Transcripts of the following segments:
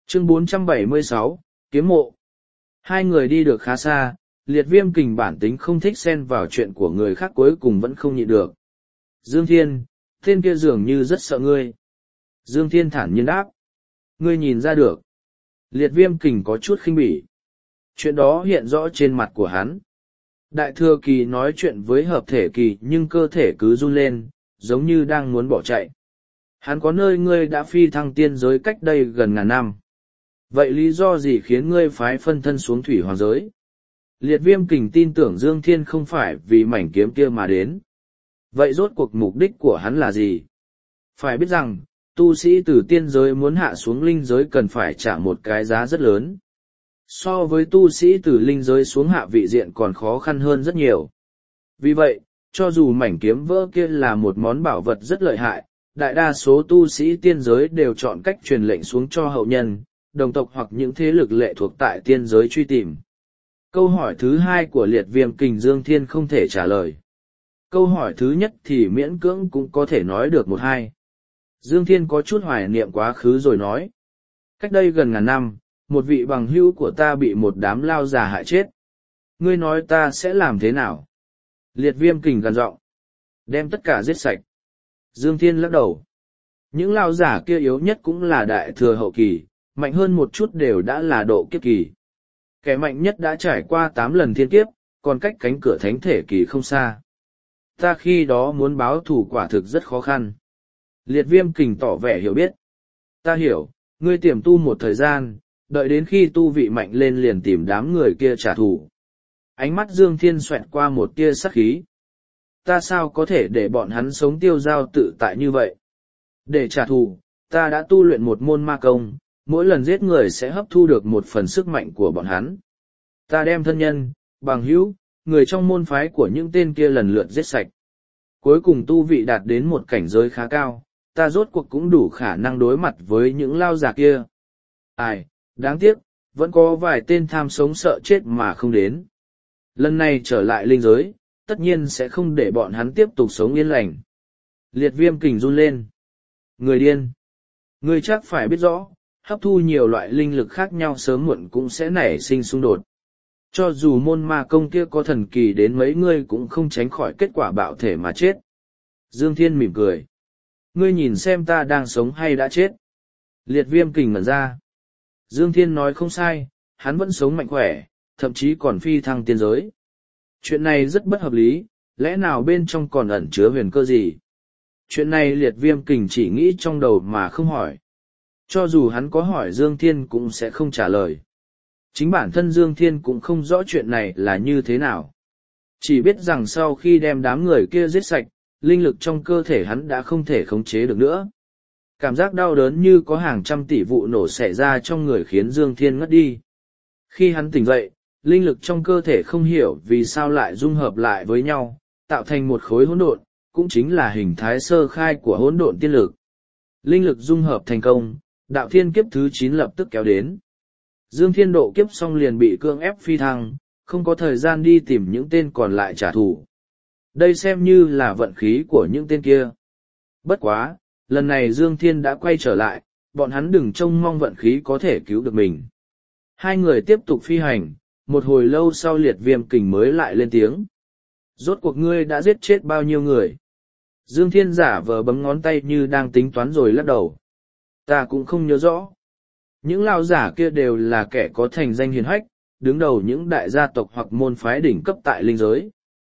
Chương 476, Kiếm mộ. Hai người đi được khá xa, Liệt Viêm Kình bản tính không thích xen vào chuyện của người khác cuối cùng vẫn không nhịn được. Dương Thiên, tên kia dường như rất sợ ngươi. Dương Thiên thản nhiên đáp. Ngươi nhìn ra được. Liệt Viêm Kình có chút khinh bỉ. Chuyện đó hiện rõ trên mặt của hắn. Đại thừa kỳ nói chuyện với hợp thể kỳ nhưng cơ thể cứ run lên, giống như đang muốn bỏ chạy. Hắn có nơi ngươi đã phi thăng tiên giới cách đây gần ngàn năm. Vậy lý do gì khiến ngươi phái phân thân xuống thủy hoàng giới? Liệt Viêm Kình tin tưởng Dương Thiên không phải vì mảnh kiếm kia mà đến. Vậy rốt cuộc mục đích của hắn là gì? Phải biết rằng, tu sĩ từ tiên giới muốn hạ xuống linh giới cần phải trả một cái giá rất lớn. So với tu sĩ từ linh giới xuống hạ vị diện còn khó khăn hơn rất nhiều. Vì vậy, cho dù mảnh kiếm vỡ kia là một món bảo vật rất lợi hại, đại đa số tu sĩ tiên giới đều chọn cách truyền lệnh xuống cho hậu nhân, đồng tộc hoặc những thế lực lệ thuộc tại tiên giới truy tìm. Câu hỏi thứ hai của Liệt Viêm Kình Dương Thiên không thể trả lời. Câu hỏi thứ nhất thì miễn cưỡng cũng có thể nói được một hai. Dương Thiên có chút hoài niệm quá khứ rồi nói. Cách đây gần ngàn năm, một vị bằng hữu của ta bị một đám lao già hại chết. Ngươi nói ta sẽ làm thế nào? Liệt Viêm Kình gằn giọng. Đem tất cả giết sạch. Dương Thiên lắc đầu. Những lao giả kia yếu nhất cũng là đại thừa hậu kỳ, mạnh hơn một chút đều đã là độ kiếp kỳ. Kẻ mạnh nhất đã trải qua 8 lần thiên kiếp, còn cách cánh cửa thánh thể kỳ không xa. Ta khi đó muốn báo thù quả thực rất khó khăn. Liệt Viêm Kình tỏ vẻ hiểu biết. Ta hiểu, ngươi tiềm tu một thời gian, đợi đến khi tu vị mạnh lên liền tìm đám người kia trả thù. Ánh mắt Dương Thiên xoẹt qua một tia sắc khí. Ta sao có thể để bọn hắn sống tiêu dao tự tại như vậy? Để trả thù, ta đã tu luyện một môn ma công, mỗi lần giết người sẽ hấp thu được một phần sức mạnh của bọn hắn. Ta đem thân nhân, bằng hữu, người trong môn phái của những tên kia lần lượt giết sạch. Cuối cùng tu vị đạt đến một cảnh giới khá cao, ta rốt cuộc cũng đủ khả năng đối mặt với những lao già kia. Ai, đáng tiếc, vẫn có vài tên tham sống sợ chết mà không đến. Lần này trở lại linh giới, tất nhiên sẽ không để bọn hắn tiếp tục sống yên lành. Liệt Viêm Kình run lên. Người điên. Ngươi chắc phải biết rõ, hấp thu nhiều loại linh lực khác nhau sớm muộn cũng sẽ nảy sinh xung đột. Cho dù môn ma công kia có thần kỳ đến mấy ngươi cũng không tránh khỏi kết quả bạo thể mà chết. Dương Thiên mỉm cười. Ngươi nhìn xem ta đang sống hay đã chết. Liệt Viêm Kình ngẩn ra. Dương Thiên nói không sai, hắn vẫn sống mạnh khỏe, thậm chí còn phi thăng tiên giới. Chuyện này rất bất hợp lý, lẽ nào bên trong còn ẩn chứa huyền cơ gì? Chuyện này Liệt Viêm Kình chỉ nghĩ trong đầu mà không hỏi. Cho dù hắn có hỏi Dương Thiên cũng sẽ không trả lời. Chính bản thân Dương Thiên cũng không rõ chuyện này là như thế nào. Chỉ biết rằng sau khi đem đám người kia giết sạch, linh lực trong cơ thể hắn đã không thể khống chế được nữa. Cảm giác đau đớn như có hàng trăm tỷ vụ nổ xảy ra trong người khiến Dương Thiên ngất đi. Khi hắn tỉnh dậy, linh lực trong cơ thể không hiểu vì sao lại dung hợp lại với nhau, tạo thành một khối hỗn độn, cũng chính là hình thái sơ khai của hỗn độn tiên lực. Linh lực dung hợp thành công, đạo thiên kiếp thứ 9 lập tức kéo đến. Dương Thiên độ kiếp xong liền bị cưỡng ép phi thăng, không có thời gian đi tìm những tên còn lại trả thù. Đây xem như là vận khí của những tên kia. Bất quá, lần này Dương Thiên đã quay trở lại, bọn hắn đừng trông mong vận khí có thể cứu được mình. Hai người tiếp tục phi hành, một hồi lâu sau Liệt Viêm Kình mới lại lên tiếng. Rốt cuộc ngươi đã giết chết bao nhiêu người? Dương Thiên giả vờ bấm ngón tay như đang tính toán rồi lắc đầu. Ta cũng không nhớ rõ. Những lao giả kia đều là kẻ có thành danh hiền hách, đứng đầu những đại gia tộc hoặc môn phái đỉnh cấp tại linh giới.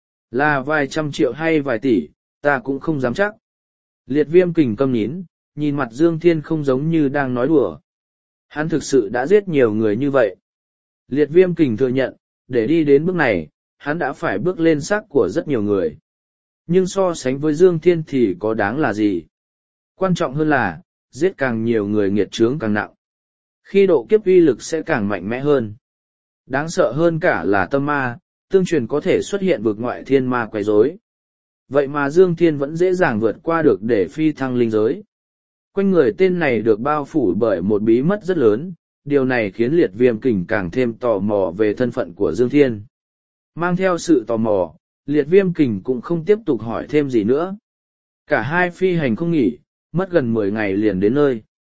Là vài trăm triệu hay vài tỷ, ta cũng không dám chắc. Liệt Viêm Kình câm nín, nhìn mặt Dương Thiên không giống như đang nói đùa. Hắn thực sự đã giết nhiều người như vậy. Liệt Viêm Kình thừa nhận, để đi đến bước này, hắn đã phải bước lên xác của rất nhiều người. Nhưng so sánh với Dương Thiên thì có đáng là gì? Quan trọng hơn là, giết càng nhiều người nghiệt chướng càng nặng. Khi độ kiếp uy lực sẽ càng mạnh mẽ hơn. Đáng sợ hơn cả là tâm ma, tương truyền có thể xuất hiện vực ngoại thiên ma quấy rối. Vậy mà Dương Thiên vẫn dễ dàng vượt qua được để phi thăng linh giới. Quanh người tên này được bao phủ bởi một bí mật rất lớn, điều này khiến Liệt Viêm Kình càng thêm tò mò về thân phận của Dương Thiên. Mang theo sự tò mò, Liệt Viêm Kình cũng không tiếp tục hỏi thêm gì nữa. Cả hai phi hành không nghỉ, mất gần 10 ngày liền đến nơi.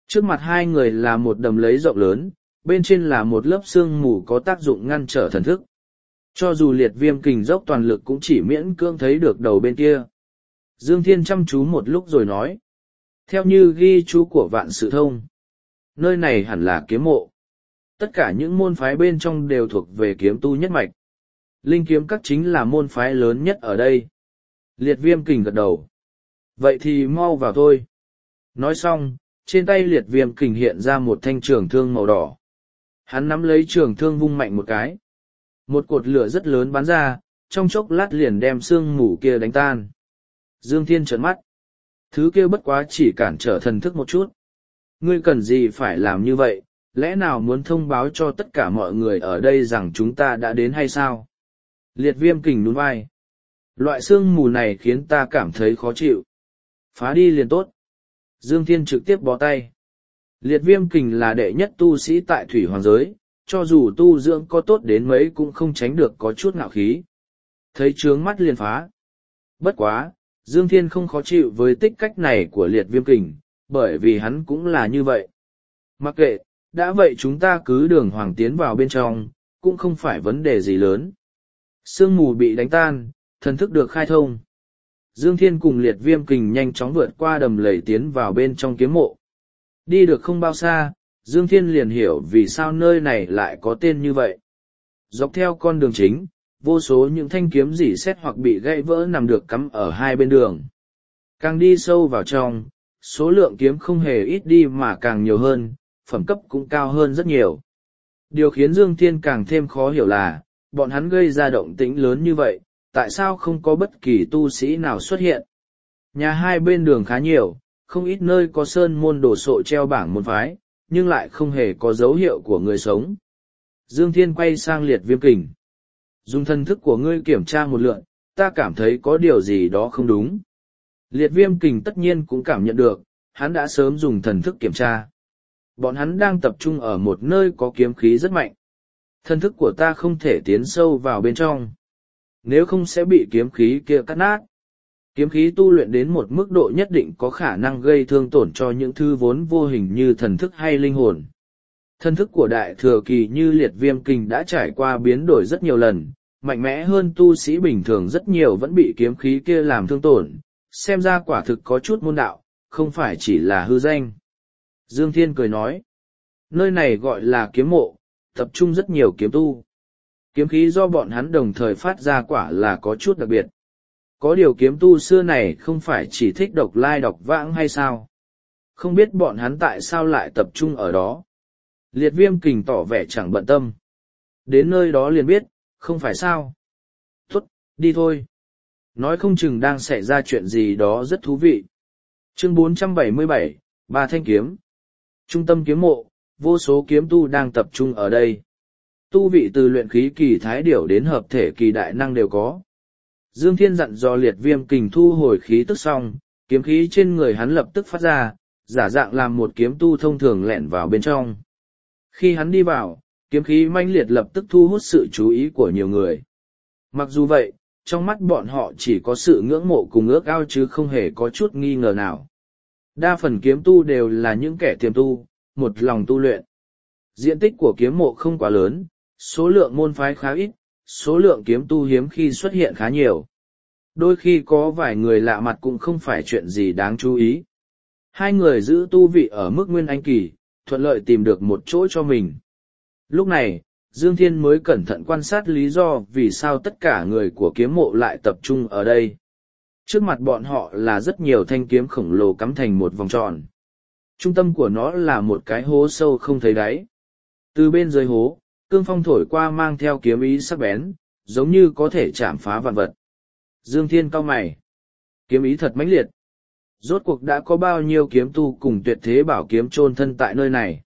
Trước mặt hai người là một đầm lầy rộng lớn, bên trên là một lớp sương mù có tác dụng ngăn trở thần thức. Cho dù Liệt Viêm kình dốc toàn lực cũng chỉ miễn cưỡng thấy được đầu bên kia. Dương Thiên chăm chú một lúc rồi nói. Theo như ghi chú của Vạn Sự Thông, nơi này hẳn là kiếm mộ. Tất cả những môn phái bên trong đều thuộc về kiếm tu nhất mạch. Linh kiếm các chính là môn phái lớn nhất ở đây. Liệt Viêm kình gật đầu. Vậy thì mau vào thôi. Nói xong, trên tay Liệt Viêm kình hiện ra một thanh trường thương màu đỏ. Hắn nắm lấy trường thương vung mạnh một cái. Một cột lửa rất lớn bắn ra, trong chốc lát liền đem sương mù kia đánh tan. Dương Thiên trợn mắt. Thứ kia bất quá chỉ cản trở thần thức một chút. Ngươi cần gì phải làm như vậy, lẽ nào muốn thông báo cho tất cả mọi người ở đây rằng chúng ta đã đến hay sao? Liệt Viêm kình nhún vai. Loại sương mù này khiến ta cảm thấy khó chịu. Phá đi liền tốt. Dương Thiên trực tiếp bó tay. Liệt Viêm kình là đệ nhất tu sĩ tại Thủy Hoàng giới, cho dù tu dưỡng có tốt đến mấy cũng không tránh được có chút ngạo khí. Thấy trướng mắt liền phá. Bất quá, Dương Thiên không khó chịu với tích cách này của Liệt Viêm kình, bởi vì hắn cũng là như vậy. Mặc kệ, đã vậy chúng ta cứ đường hoàng tiến vào bên trong, cũng không phải vấn đề gì lớn. Sương mù bị đánh tan, thần thức được khai thông. Dương Thiên cùng Liệt Viêm kình nhanh chóng vượt qua đầm lầy tiến vào bên trong kiếm mộ. Đi được không bao xa, Dương Thiên liền hiểu vì sao nơi này lại có tên như vậy. Dọc theo con đường chính, vô số những thanh kiếm rỉ sét hoặc bị gãy vỡ nằm được cắm ở hai bên đường. Càng đi sâu vào trong, số lượng kiếm không hề ít đi mà càng nhiều hơn, phẩm cấp cũng cao hơn rất nhiều. Điều khiến Dương Thiên càng thêm khó hiểu là, bọn hắn gây ra động tĩnh lớn như vậy, tại sao không có bất kỳ tu sĩ nào xuất hiện. Nhà hai bên đường khá nhiều, không ít nơi có sơn môn đồ sộ treo bảng môn phái, nhưng lại không hề có dấu hiệu của người sống. Dương Thiên quay sang Liệt Viêm kình. Dùng thần thức của ngươi kiểm tra một lượt, ta cảm thấy có điều gì đó không đúng. Liệt Viêm kình tất nhiên cũng cảm nhận được, hắn đã sớm dùng thần thức kiểm tra. Bọn hắn đang tập trung ở một nơi có kiếm khí rất mạnh. Thần thức của ta không thể tiến sâu vào bên trong. Nếu không sẽ bị kiếm khí kia cắt nát. Kiếm khí tu luyện đến một mức độ nhất định có khả năng gây thương tổn cho những thứ vốn vô hình như thần thức hay linh hồn. Thần thức của Đại Thừa Kỳ như Liệt Viêm kình đã trải qua biến đổi rất nhiều lần, mạnh mẽ hơn tu sĩ bình thường rất nhiều vẫn bị kiếm khí kia làm thương tổn, xem ra quả thực có chút môn đạo, không phải chỉ là hư danh. Dương Thiên cười nói, nơi này gọi là kiếm mộ, tập trung rất nhiều kiếm tu. Kiếm khí do bọn hắn đồng thời phát ra quả là có chút đặc biệt. Có điều kiếm tu xưa này không phải chỉ thích độc lai độc vãng hay sao? Không biết bọn hắn tại sao lại tập trung ở đó. Liệt Viêm kình tỏ vẻ chẳng bận tâm. Đến nơi đó liền biết, không phải sao? Tốt, đi thôi. Nói không chừng đang xảy ra chuyện gì đó rất thú vị. Chương 477, Ba thanh kiếm. Trung tâm kiếm mộ, vô số kiếm tu đang tập trung ở đây. Tu vị từ luyện khí kỳ thái điểu đến hợp thể kỳ đại năng đều có. Dương Thiên dặn dò Liệt Viêm kình thu hồi khí tức xong, kiếm khí trên người hắn lập tức phát ra, giả dạng làm một kiếm tu thông thường lẻn vào bên trong. Khi hắn đi vào, kiếm khí mãnh liệt lập tức thu hút sự chú ý của nhiều người. Mặc dù vậy, trong mắt bọn họ chỉ có sự ngưỡng mộ cùng ước ao chứ không hề có chút nghi ngờ nào. Đa phần kiếm tu đều là những kẻ tiềm tu, một lòng tu luyện. Diện tích của kiếm mộ không quá lớn, số lượng môn phái khá ít, số lượng kiếm tu hiếm khi xuất hiện khá nhiều. Đôi khi có vài người lạ mặt cũng không phải chuyện gì đáng chú ý. Hai người giữ tu vị ở mức nguyên anh kỳ, thuận lợi tìm được một chỗ cho mình. Lúc này, Dương Thiên mới cẩn thận quan sát lý do vì sao tất cả người của kiếm mộ lại tập trung ở đây. Trước mặt bọn họ là rất nhiều thanh kiếm khổng lồ cắm thành một vòng tròn. Trung tâm của nó là một cái hố sâu không thấy đáy. Từ bên dưới hố, cương phong thổi qua mang theo kiếm ý sắc bén, giống như có thể chạm phá vạn vật. Dương Thiên cau mày. Kiếm ý thật mãnh liệt. Rốt cuộc đã có bao nhiêu kiếm tu cùng tuyệt thế bảo kiếm chôn thân tại nơi này.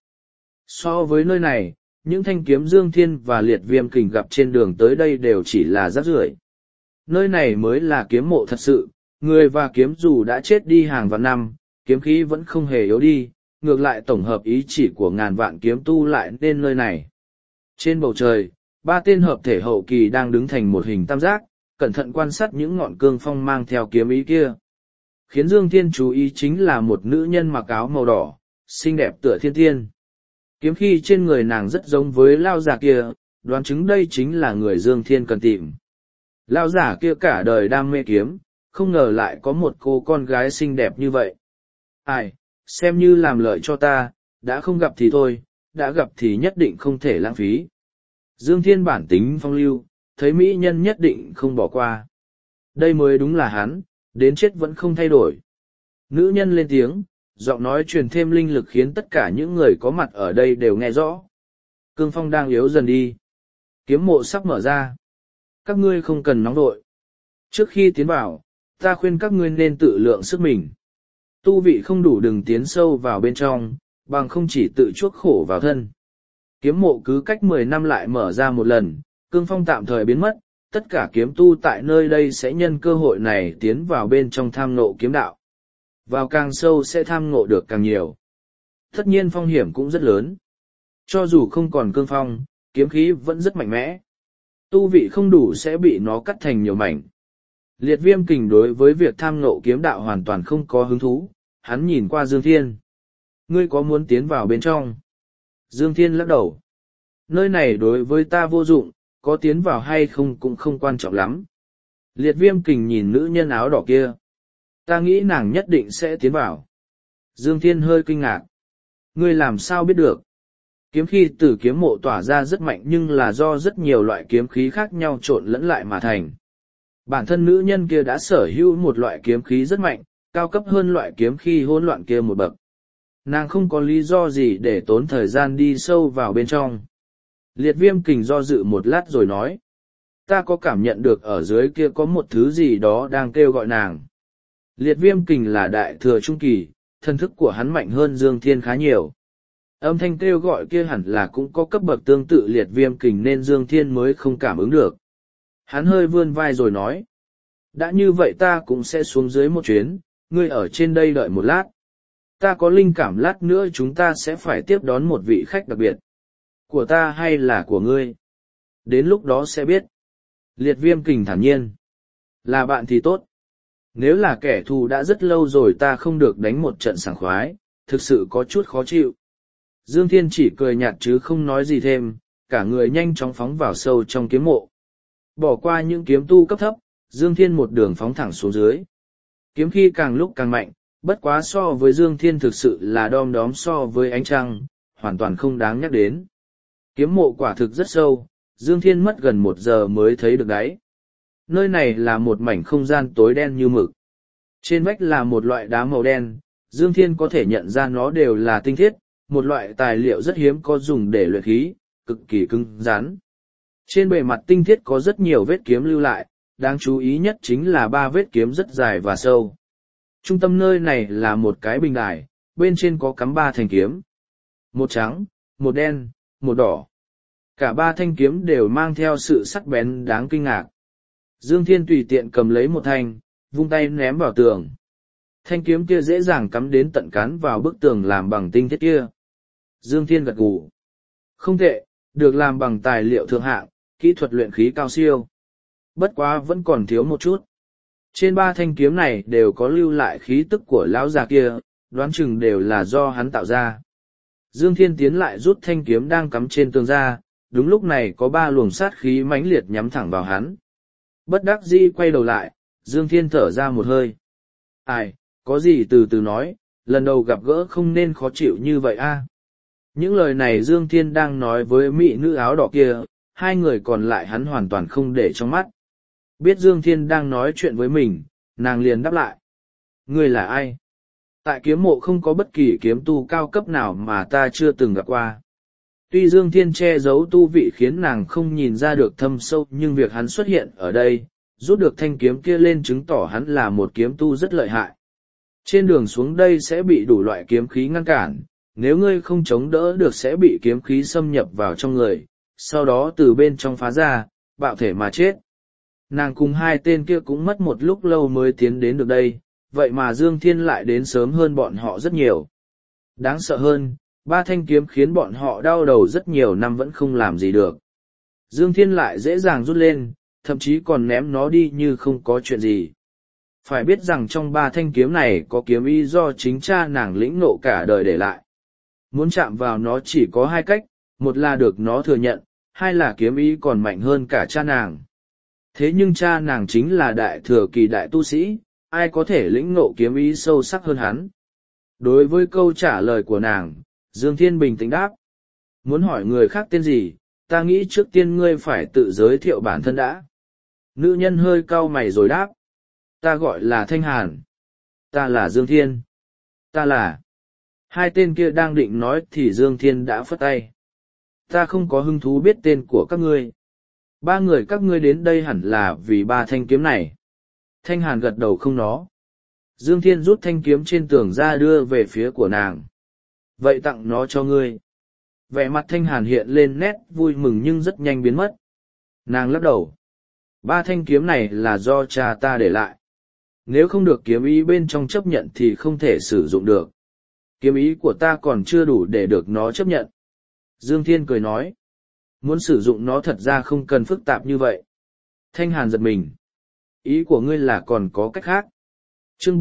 So với nơi này, những thanh kiếm Dương Thiên và Liệt Viêm kình gặp trên đường tới đây đều chỉ là rác rưởi. Nơi này mới là kiếm mộ thật sự, người và kiếm dù đã chết đi hàng vạn năm, kiếm khí vẫn không hề yếu đi, ngược lại tổng hợp ý chỉ của ngàn vạn kiếm tu lại nên nơi này. Trên bầu trời, ba tên hợp thể hậu kỳ đang đứng thành một hình tam giác, cẩn thận quan sát những ngọn cương phong mang theo kiếm ý kia. Khiến Dương Thiên chú ý chính là một nữ nhân mặc áo màu đỏ, xinh đẹp tựa thiên tiên. Kiếm khí trên người nàng rất giống với lao già kia, đoán chứng đây chính là người Dương Thiên cần tìm. Lao giả kia cả đời đam mê kiếm, không ngờ lại có một cô con gái xinh đẹp như vậy. Ai, xem như làm lợi cho ta, đã không gặp thì thôi, đã gặp thì nhất định không thể lãng phí. Dương Thiên bản tính phong lưu, thấy mỹ nhân nhất định không bỏ qua. Đây mới đúng là hắn, đến chết vẫn không thay đổi. Nữ nhân lên tiếng, giọng nói truyền thêm linh lực khiến tất cả những người có mặt ở đây đều nghe rõ. Cương phong đang yếu dần đi. Kiếm mộ sắp mở ra. Các ngươi không cần nóng vội. Trước khi tiến vào, ta khuyên các ngươi nên tự lượng sức mình. Tu vị không đủ đừng tiến sâu vào bên trong, bằng không chỉ tự chuốc khổ vào thân. Kiếm mộ cứ cách 10 năm lại mở ra một lần, cương phong tạm thời biến mất, tất cả kiếm tu tại nơi đây sẽ nhân cơ hội này tiến vào bên trong tham ngộ kiếm đạo. Vào càng sâu sẽ tham ngộ được càng nhiều. Tất nhiên phong hiểm cũng rất lớn. Cho dù không còn cương phong, kiếm khí vẫn rất mạnh mẽ. Tu vị không đủ sẽ bị nó cắt thành nhiều mảnh. Liệt Viêm Kình đối với việc tham ngộ kiếm đạo hoàn toàn không có hứng thú, hắn nhìn qua Dương Thiên. Ngươi có muốn tiến vào bên trong? Dương Thiên lắc đầu. Nơi này đối với ta vô dụng, có tiến vào hay không cũng không quan trọng lắm. Liệt Viêm Kình nhìn nữ nhân áo đỏ kia. Ta nghĩ nàng nhất định sẽ tiến vào. Dương Thiên hơi kinh ngạc. Ngươi làm sao biết được? Kiếm khí từ kiếm mộ tỏa ra rất mạnh nhưng là do rất nhiều loại kiếm khí khác nhau trộn lẫn lại mà thành. Bản thân nữ nhân kia đã sở hữu một loại kiếm khí rất mạnh, cao cấp hơn loại kiếm khí hỗn loạn kia một bậc. Nàng không có lý do gì để tốn thời gian đi sâu vào bên trong. Liệt Viêm Kình do dự một lát rồi nói. Ta có cảm nhận được ở dưới kia có một thứ gì đó đang kêu gọi nàng. Liệt Viêm Kình là đại thừa trung kỳ, thân thức của hắn mạnh hơn Dương Thiên khá nhiều. Âm thanh kêu gọi kia hẳn là cũng có cấp bậc tương tự Liệt Viêm Kình nên Dương Thiên mới không cảm ứng được. Hắn hơi vươn vai rồi nói. Đã như vậy ta cũng sẽ xuống dưới một chuyến, ngươi ở trên đây đợi một lát. Ta có linh cảm lát nữa chúng ta sẽ phải tiếp đón một vị khách đặc biệt. Của ta hay là của ngươi? Đến lúc đó sẽ biết. Liệt Viêm Kình thản nhiên. Là bạn thì tốt. Nếu là kẻ thù đã rất lâu rồi ta không được đánh một trận sảng khoái, thực sự có chút khó chịu. Dương Thiên chỉ cười nhạt chứ không nói gì thêm, cả người nhanh chóng phóng vào sâu trong kiếm mộ. Bỏ qua những kiếm tu cấp thấp, Dương Thiên một đường phóng thẳng xuống dưới. Kiếm khí càng lúc càng mạnh, bất quá so với Dương Thiên thực sự là đom đóm so với ánh trăng, hoàn toàn không đáng nhắc đến. Kiếm mộ quả thực rất sâu, Dương Thiên mất gần 1 giờ mới thấy được đáy. Nơi này là một mảnh không gian tối đen như mực. Trên vách là một loại đá màu đen, Dương Thiên có thể nhận ra nó đều là tinh thiết, một loại tài liệu rất hiếm có dùng để luyện khí, cực kỳ cứng rắn. Trên bề mặt tinh thiết có rất nhiều vết kiếm lưu lại, đáng chú ý nhất chính là 3 vết kiếm rất dài và sâu. Trung tâm nơi này là một cái bình đài, bên trên có cắm 3 thanh kiếm. Một trắng, một đen, một đỏ. Cả 3 thanh kiếm đều mang theo sự sắc bén đáng kinh ngạc. Dương Thiên tùy tiện cầm lấy một thanh, vung tay ném vào tường. Thanh kiếm kia dễ dàng cắm đến tận cán vào bức tường làm bằng tinh thiết kia. Dương Thiên gật gù. Không tệ, được làm bằng tài liệu thượng hạng, kỹ thuật luyện khí cao siêu. Bất quá vẫn còn thiếu một chút. Trên 3 thanh kiếm này đều có lưu lại khí tức của lão già kia, đoán chừng đều là do hắn tạo ra. Dương Thiên tiến lại rút thanh kiếm đang cắm trên tường ra, đúng lúc này có 3 luồng sát khí mãnh liệt nhắm thẳng vào hắn. Bất đắc dĩ quay đầu lại, Dương Thiên thở ra một hơi. Ai, có gì từ từ nói, lần đầu gặp gỡ không nên khó chịu như vậy a. Những lời này Dương Thiên đang nói với mỹ nữ áo đỏ kia, 2 người còn lại hắn hoàn toàn không để trong mắt. Biết Dương Thiên đang nói chuyện với mình, nàng liền đáp lại. Ngươi là ai? Tại kiếm mộ không có bất kỳ kiếm tu cao cấp nào mà ta chưa từng gặp qua. Tuy Dương Thiên che giấu tu vị khiến nàng không nhìn ra được thâm sâu nhưng việc hắn xuất hiện ở đây, rút được thanh kiếm kia lên chứng tỏ hắn là một kiếm tu rất lợi hại. Trên đường xuống đây sẽ bị đủ loại kiếm khí ngăn cản, nếu ngươi không chống đỡ được sẽ bị kiếm khí xâm nhập vào trong người, sau đó từ bên trong phá ra, bạo thể mà chết. Nàng cùng 2 tên kia cũng mất một lúc lâu mới tiến đến được đây, vậy mà Dương Thiên lại đến sớm hơn bọn họ rất nhiều. Đáng sợ hơn, 3 thanh kiếm khiến bọn họ đau đầu rất nhiều năm vẫn không làm gì được. Dương Thiên lại dễ dàng rút lên, thậm chí còn ném nó đi như không có chuyện gì. Phải biết rằng trong 3 thanh kiếm này có kiếm ý do chính cha nàng lĩnh ngộ cả đời để lại. Muốn chạm vào nó chỉ có hai cách, một là được nó thừa nhận, hai là kiếm ý còn mạnh hơn cả cha nàng. Thế nhưng cha nàng chính là đại thừa kỳ đại tu sĩ, ai có thể lĩnh ngộ kiếm ý sâu sắc hơn hắn. Đối với câu trả lời của nàng, Dương Thiên bình tĩnh đáp. Muốn hỏi người khác tên gì, ta nghĩ trước tiên ngươi phải tự giới thiệu bản thân đã. Nữ nhân hơi cau mày rồi đáp. Ta gọi là Thanh Hàn. Ta là Dương Thiên. Ta là... Hai tên kia đang định nói thì Dương Thiên đã phất tay. Ta không có hứng thú biết tên của các ngươi. Ba người các ngươi đến đây hẳn là vì ba thanh kiếm này. Thanh Hàn gật đầu không nó. Dương Thiên rút thanh kiếm trên tường ra đưa về phía của nàng. Vậy tặng nó cho ngươi. Vẻ mặt Thanh Hàn hiện lên nét vui mừng nhưng rất nhanh biến mất. Nàng lắc đầu. Ba thanh kiếm này là do cha ta để lại. Nếu không được kiếm ý bên trong chấp nhận thì không thể sử dụng được. Kiếm ý của ta còn chưa đủ để được nó chấp nhận. Dương Thiên cười nói. Muốn sử dụng nó thật ra không cần phức tạp như vậy. Thanh Hàn giật mình. Ý của ngươi là còn có cách khác. Chương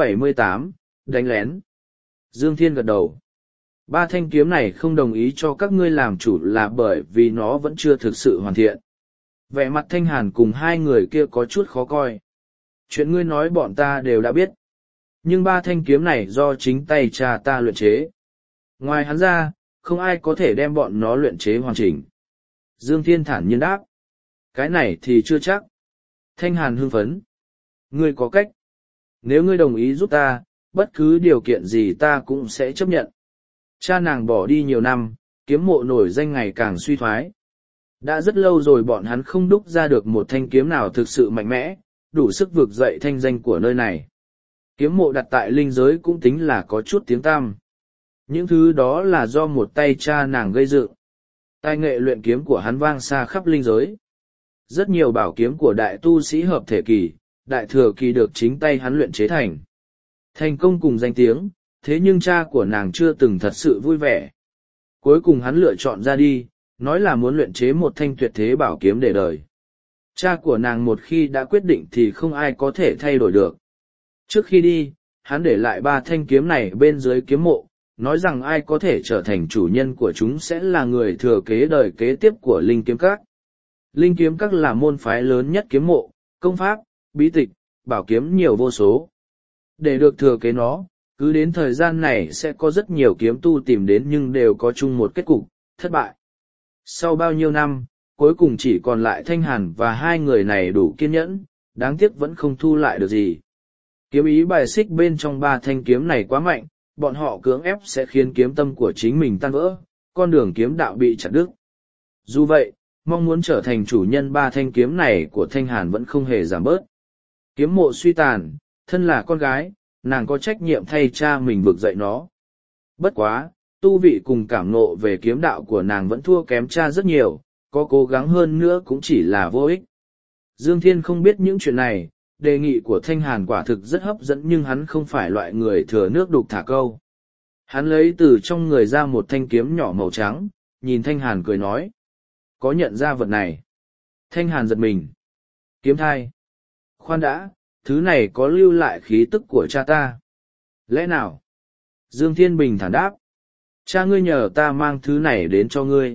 478, đánh lén. Dương Thiên gật đầu. Ba thanh kiếm này không đồng ý cho các ngươi làm chủ là bởi vì nó vẫn chưa thực sự hoàn thiện. Vẻ mặt Thanh Hàn cùng hai người kia có chút khó coi. Chuyện ngươi nói bọn ta đều đã biết. Nhưng ba thanh kiếm này do chính tay cha ta luyện chế. Ngoài hắn ra, không ai có thể đem bọn nó luyện chế hoàn chỉnh. Dương Thiên thản nhiên đáp. Cái này thì chưa chắc. Thanh Hàn hưng phấn. Ngươi có cách. Nếu ngươi đồng ý giúp ta, bất cứ điều kiện gì ta cũng sẽ chấp nhận. Cha nàng bỏ đi nhiều năm, kiếm mộ nổi danh ngày càng suy thoái. Đã rất lâu rồi bọn hắn không đúc ra được một thanh kiếm nào thực sự mạnh mẽ, đủ sức vực dậy thanh danh của nơi này. Kiếm mộ đặt tại linh giới cũng tính là có chút tiếng tăm. Những thứ đó là do một tay cha nàng gây dựng. Tài nghệ luyện kiếm của hắn vang xa khắp linh giới. Rất nhiều bảo kiếm của đại tu sĩ hợp thể kỳ, đại thừa kỳ được chính tay hắn luyện chế thành. Thành công cùng danh tiếng, thế nhưng cha của nàng chưa từng thật sự vui vẻ. Cuối cùng hắn lựa chọn ra đi, nói là muốn luyện chế một thanh tuyệt thế bảo kiếm để đời. Cha của nàng một khi đã quyết định thì không ai có thể thay đổi được. Trước khi đi, hắn để lại ba thanh kiếm này bên dưới kiếm mộ, nói rằng ai có thể trở thành chủ nhân của chúng sẽ là người thừa kế đời kế tiếp của Linh Kiếm Các. Linh Kiếm Các là môn phái lớn nhất kiếm mộ, công pháp, bí tịch, bảo kiếm nhiều vô số. Để được thừa kế nó, cứ đến thời gian này sẽ có rất nhiều kiếm tu tìm đến nhưng đều có chung một kết cục, thất bại. Sau bao nhiêu năm, cuối cùng chỉ còn lại Thanh Hàn và hai người này đủ kiên nhẫn, đáng tiếc vẫn không thu lại được gì. Kiếm ý bài xích bên trong ba thanh kiếm này quá mạnh, bọn họ cưỡng ép sẽ khiến kiếm tâm của chính mình tan vỡ, con đường kiếm đạo bị chặt đứt. Dù vậy, mong muốn trở thành chủ nhân ba thanh kiếm này của Thanh Hàn vẫn không hề giảm bớt. Kiếm mộ suy tàn, thân là con gái, nàng có trách nhiệm thay cha mình vực dậy nó. Bất quá, tu vị cùng cảm ngộ về kiếm đạo của nàng vẫn thua kém cha rất nhiều, có cố gắng hơn nữa cũng chỉ là vô ích. Dương Thiên không biết những chuyện này, đề nghị của Thanh Hàn quả thực rất hấp dẫn nhưng hắn không phải loại người thừa nước đục thả câu. Hắn lấy từ trong người ra một thanh kiếm nhỏ màu trắng, nhìn Thanh Hàn cười nói. Có nhận ra vật này? Thanh Hàn giật mình. Kiếm thai. Khoan đã, thứ này có lưu lại khí tức của cha ta. Lẽ nào? Dương Thiên bình thản đáp. Cha ngươi nhờ ta mang thứ này đến cho ngươi.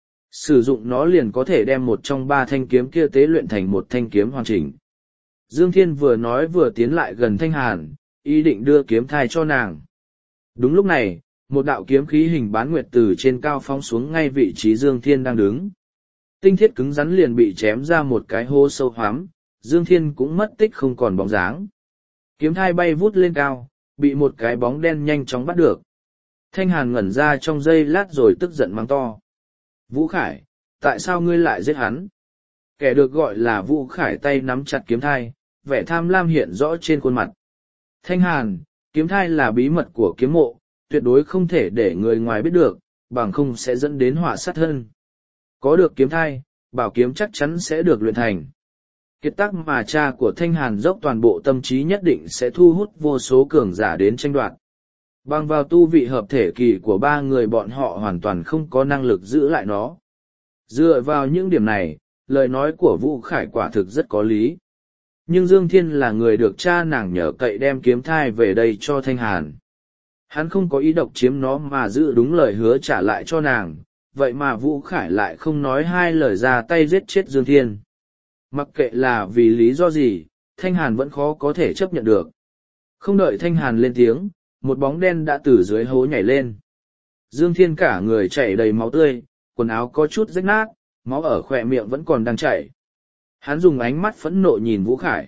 Sử dụng nó liền có thể đem một trong ba thanh kiếm kia tế luyện thành một thanh kiếm hoàn chỉnh. Dương Thiên vừa nói vừa tiến lại gần Thanh Hàn, ý định đưa kiếm thai cho nàng. Đúng lúc này, một đạo kiếm khí hình bán nguyệt từ trên cao phóng xuống ngay vị trí Dương Thiên đang đứng. Tinh thiết cứng rắn liền bị chém ra một cái hố sâu hoắm, Dương Thiên cũng mất tích không còn bóng dáng. Kiếm thai bay vút lên cao, bị một cái bóng đen nhanh chóng bắt được. Thanh Hàn ngẩn ra trong giây lát rồi tức giận mắng to. Vũ Khải, tại sao ngươi lại giết hắn? Kẻ được gọi là Vũ Khải tay nắm chặt kiếm thai, vẻ tham lam hiện rõ trên khuôn mặt. Thanh Hàn, kiếm thai là bí mật của kiếm mộ, tuyệt đối không thể để người ngoài biết được, bằng không sẽ dẫn đến họa sát thân. Có được kiếm thai, bảo kiếm chắc chắn sẽ được luyện thành. Kiệt tác mà cha của Thanh Hàn dốc toàn bộ tâm trí nhất định sẽ thu hút vô số cường giả đến tranh đoạt. Bằng vào tu vị hợp thể kỳ của ba người bọn họ hoàn toàn không có năng lực giữ lại nó. Dựa vào những điểm này, lời nói của Vũ Khải quả thực rất có lý. Nhưng Dương Thiên là người được cha nàng nhờ cậy đem kiếm thai về đây cho Thanh Hàn. Hắn không có ý độc chiếm nó mà giữ đúng lời hứa trả lại cho nàng, vậy mà Vũ Khải lại không nói hai lời ra tay giết chết Dương Thiên. Mặc kệ là vì lý do gì, Thanh Hàn vẫn khó có thể chấp nhận được. Không đợi Thanh Hàn lên tiếng, một bóng đen đã từ dưới hố nhảy lên. Dương Thiên cả người chảy đầy máu tươi, quần áo có chút rách nát, máu ở khỏe miệng vẫn còn đang chảy. Hắn dùng ánh mắt phẫn nộ nhìn Vũ Khải.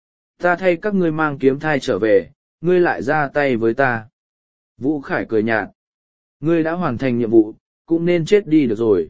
Ta thay các ngươi mang kiếm thai trở về, ngươi lại ra tay với ta. Vũ Khải cười nhạt. Ngươi đã hoàn thành nhiệm vụ, cũng nên chết đi được rồi.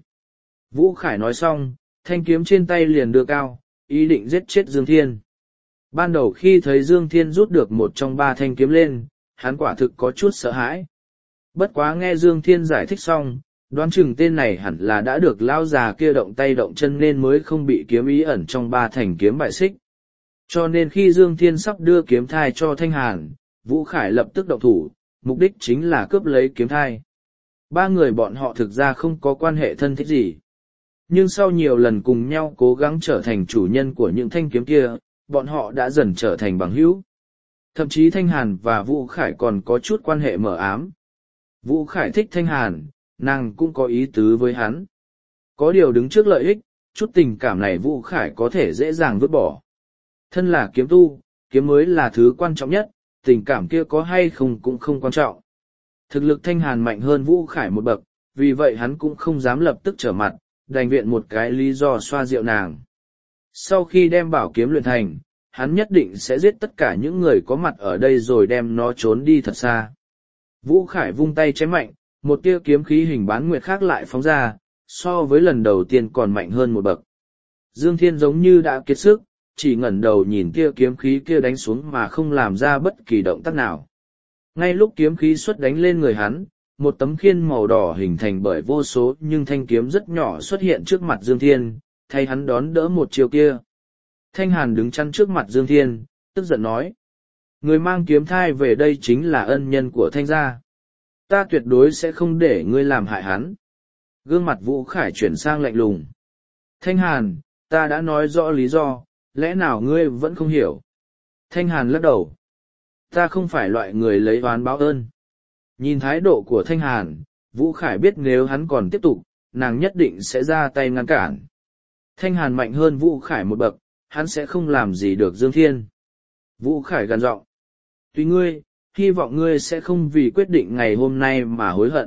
Vũ Khải nói xong, thanh kiếm trên tay liền đưa cao, ý định giết chết Dương Thiên. Ban đầu khi thấy Dương Thiên rút được một trong ba thanh kiếm lên, hắn quả thực có chút sợ hãi. Bất quá nghe Dương Thiên giải thích xong, đoán chừng tên này hẳn là đã được lão già kia động tay động chân nên mới không bị kiếm ý ẩn trong ba thanh kiếm bại xích. Cho nên khi Dương Thiên sắp đưa kiếm thai cho Thanh Hàn, Vũ Khải lập tức động thủ, mục đích chính là cướp lấy kiếm thai. Ba người bọn họ thực ra không có quan hệ thân thích gì. Nhưng sau nhiều lần cùng nhau cố gắng trở thành chủ nhân của những thanh kiếm kia, bọn họ đã dần trở thành bằng hữu. Thậm chí Thanh Hàn và Vũ Khải còn có chút quan hệ mờ ám. Vũ Khải thích Thanh Hàn, nàng cũng có ý tứ với hắn. Có điều đứng trước lợi ích, chút tình cảm này Vũ Khải có thể dễ dàng vứt bỏ. Thân là kiếm tu, kiếm mới là thứ quan trọng nhất, tình cảm kia có hay không cũng không quan trọng. Thực lực Thanh Hàn mạnh hơn Vũ Khải một bậc, vì vậy hắn cũng không dám lập tức trở mặt, đành viện một cái lý do xoa dịu nàng. Sau khi đem bảo kiếm luyện thành, hắn nhất định sẽ giết tất cả những người có mặt ở đây rồi đem nó trốn đi thật xa. Vũ Khải vung tay chém mạnh, một tia kiếm khí hình bán nguyệt khác lại phóng ra, so với lần đầu tiên còn mạnh hơn một bậc. Dương Thiên giống như đã kiệt sức, chỉ ngẩng đầu nhìn tia kiếm khí kia đánh xuống mà không làm ra bất kỳ động tác nào. Ngay lúc kiếm khí xuất đánh lên người hắn, một tấm khiên màu đỏ hình thành bởi vô số nhưng thanh kiếm rất nhỏ xuất hiện trước mặt Dương Thiên, thay hắn đón đỡ một chiều kia. Thanh Hàn đứng chắn trước mặt Dương Thiên, tức giận nói. Người mang kiếm thai về đây chính là ân nhân của Thanh gia. Ta tuyệt đối sẽ không để ngươi làm hại hắn. Gương mặt Vũ Khải chuyển sang lạnh lùng. Thanh Hàn, ta đã nói rõ lý do, lẽ nào ngươi vẫn không hiểu? Thanh Hàn lắc đầu. Ta không phải loại người lấy oán báo ơn. Nhìn thái độ của Thanh Hàn, Vũ Khải biết nếu hắn còn tiếp tục, nàng nhất định sẽ ra tay ngăn cản. Thanh Hàn mạnh hơn Vũ Khải một bậc, hắn sẽ không làm gì được Dương Thiên. Vũ Khải gằn giọng. Tùy ngươi, hy vọng ngươi sẽ không vì quyết định ngày hôm nay mà hối hận.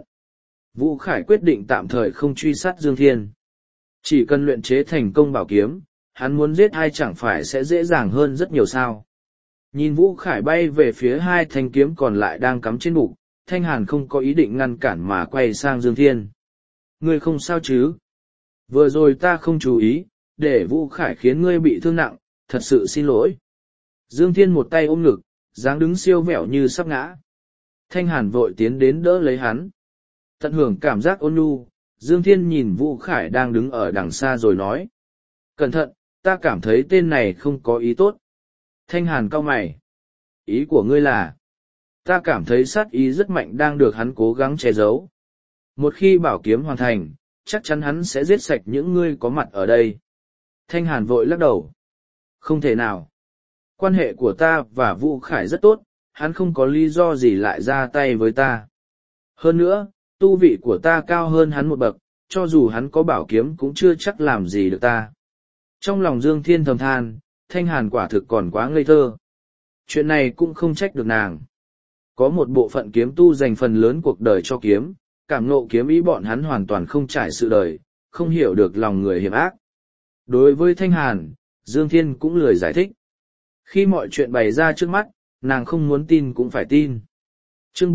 Vũ Khải quyết định tạm thời không truy sát Dương Thiên. Chỉ cần luyện chế thành công bảo kiếm, hắn muốn giết ai chẳng phải sẽ dễ dàng hơn rất nhiều sao. Nhìn Vũ Khải bay về phía hai thanh kiếm còn lại đang cắm trên bụng, Thanh Hàn không có ý định ngăn cản mà quay sang Dương Thiên. Ngươi không sao chứ? Vừa rồi ta không chú ý, để Vũ Khải khiến ngươi bị thương nặng, thật sự xin lỗi. Dương Thiên một tay ôm ngực, dáng đứng siêu vẹo như sắp ngã. Thanh Hàn vội tiến đến đỡ lấy hắn. Tận hưởng cảm giác ôn nhu, Dương Thiên nhìn Vũ Khải đang đứng ở đằng xa rồi nói. Cẩn thận, ta cảm thấy tên này không có ý tốt. Thanh Hàn cau mày. Ý của ngươi là, ta cảm thấy sát ý rất mạnh đang được hắn cố gắng che giấu. Một khi bảo kiếm hoàn thành, chắc chắn hắn sẽ giết sạch những ngươi có mặt ở đây. Thanh Hàn vội lắc đầu. Không thể nào. Quan hệ của ta và Vũ Khải rất tốt, hắn không có lý do gì lại ra tay với ta. Hơn nữa, tu vị của ta cao hơn hắn một bậc, cho dù hắn có bảo kiếm cũng chưa chắc làm gì được ta. Trong lòng Dương Thiên thầm than, Thanh Hàn quả thực còn quá ngây thơ. Chuyện này cũng không trách được nàng. Có một bộ phận kiếm tu dành phần lớn cuộc đời cho kiếm, cảm ngộ kiếm ý bọn hắn hoàn toàn không trải sự đời, không hiểu được lòng người hiểm ác. Đối với Thanh Hàn, Dương Thiên cũng lười giải thích. Khi mọi chuyện bày ra trước mắt, nàng không muốn tin cũng phải tin. Chương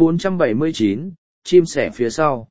479, chim sẻ phía sau.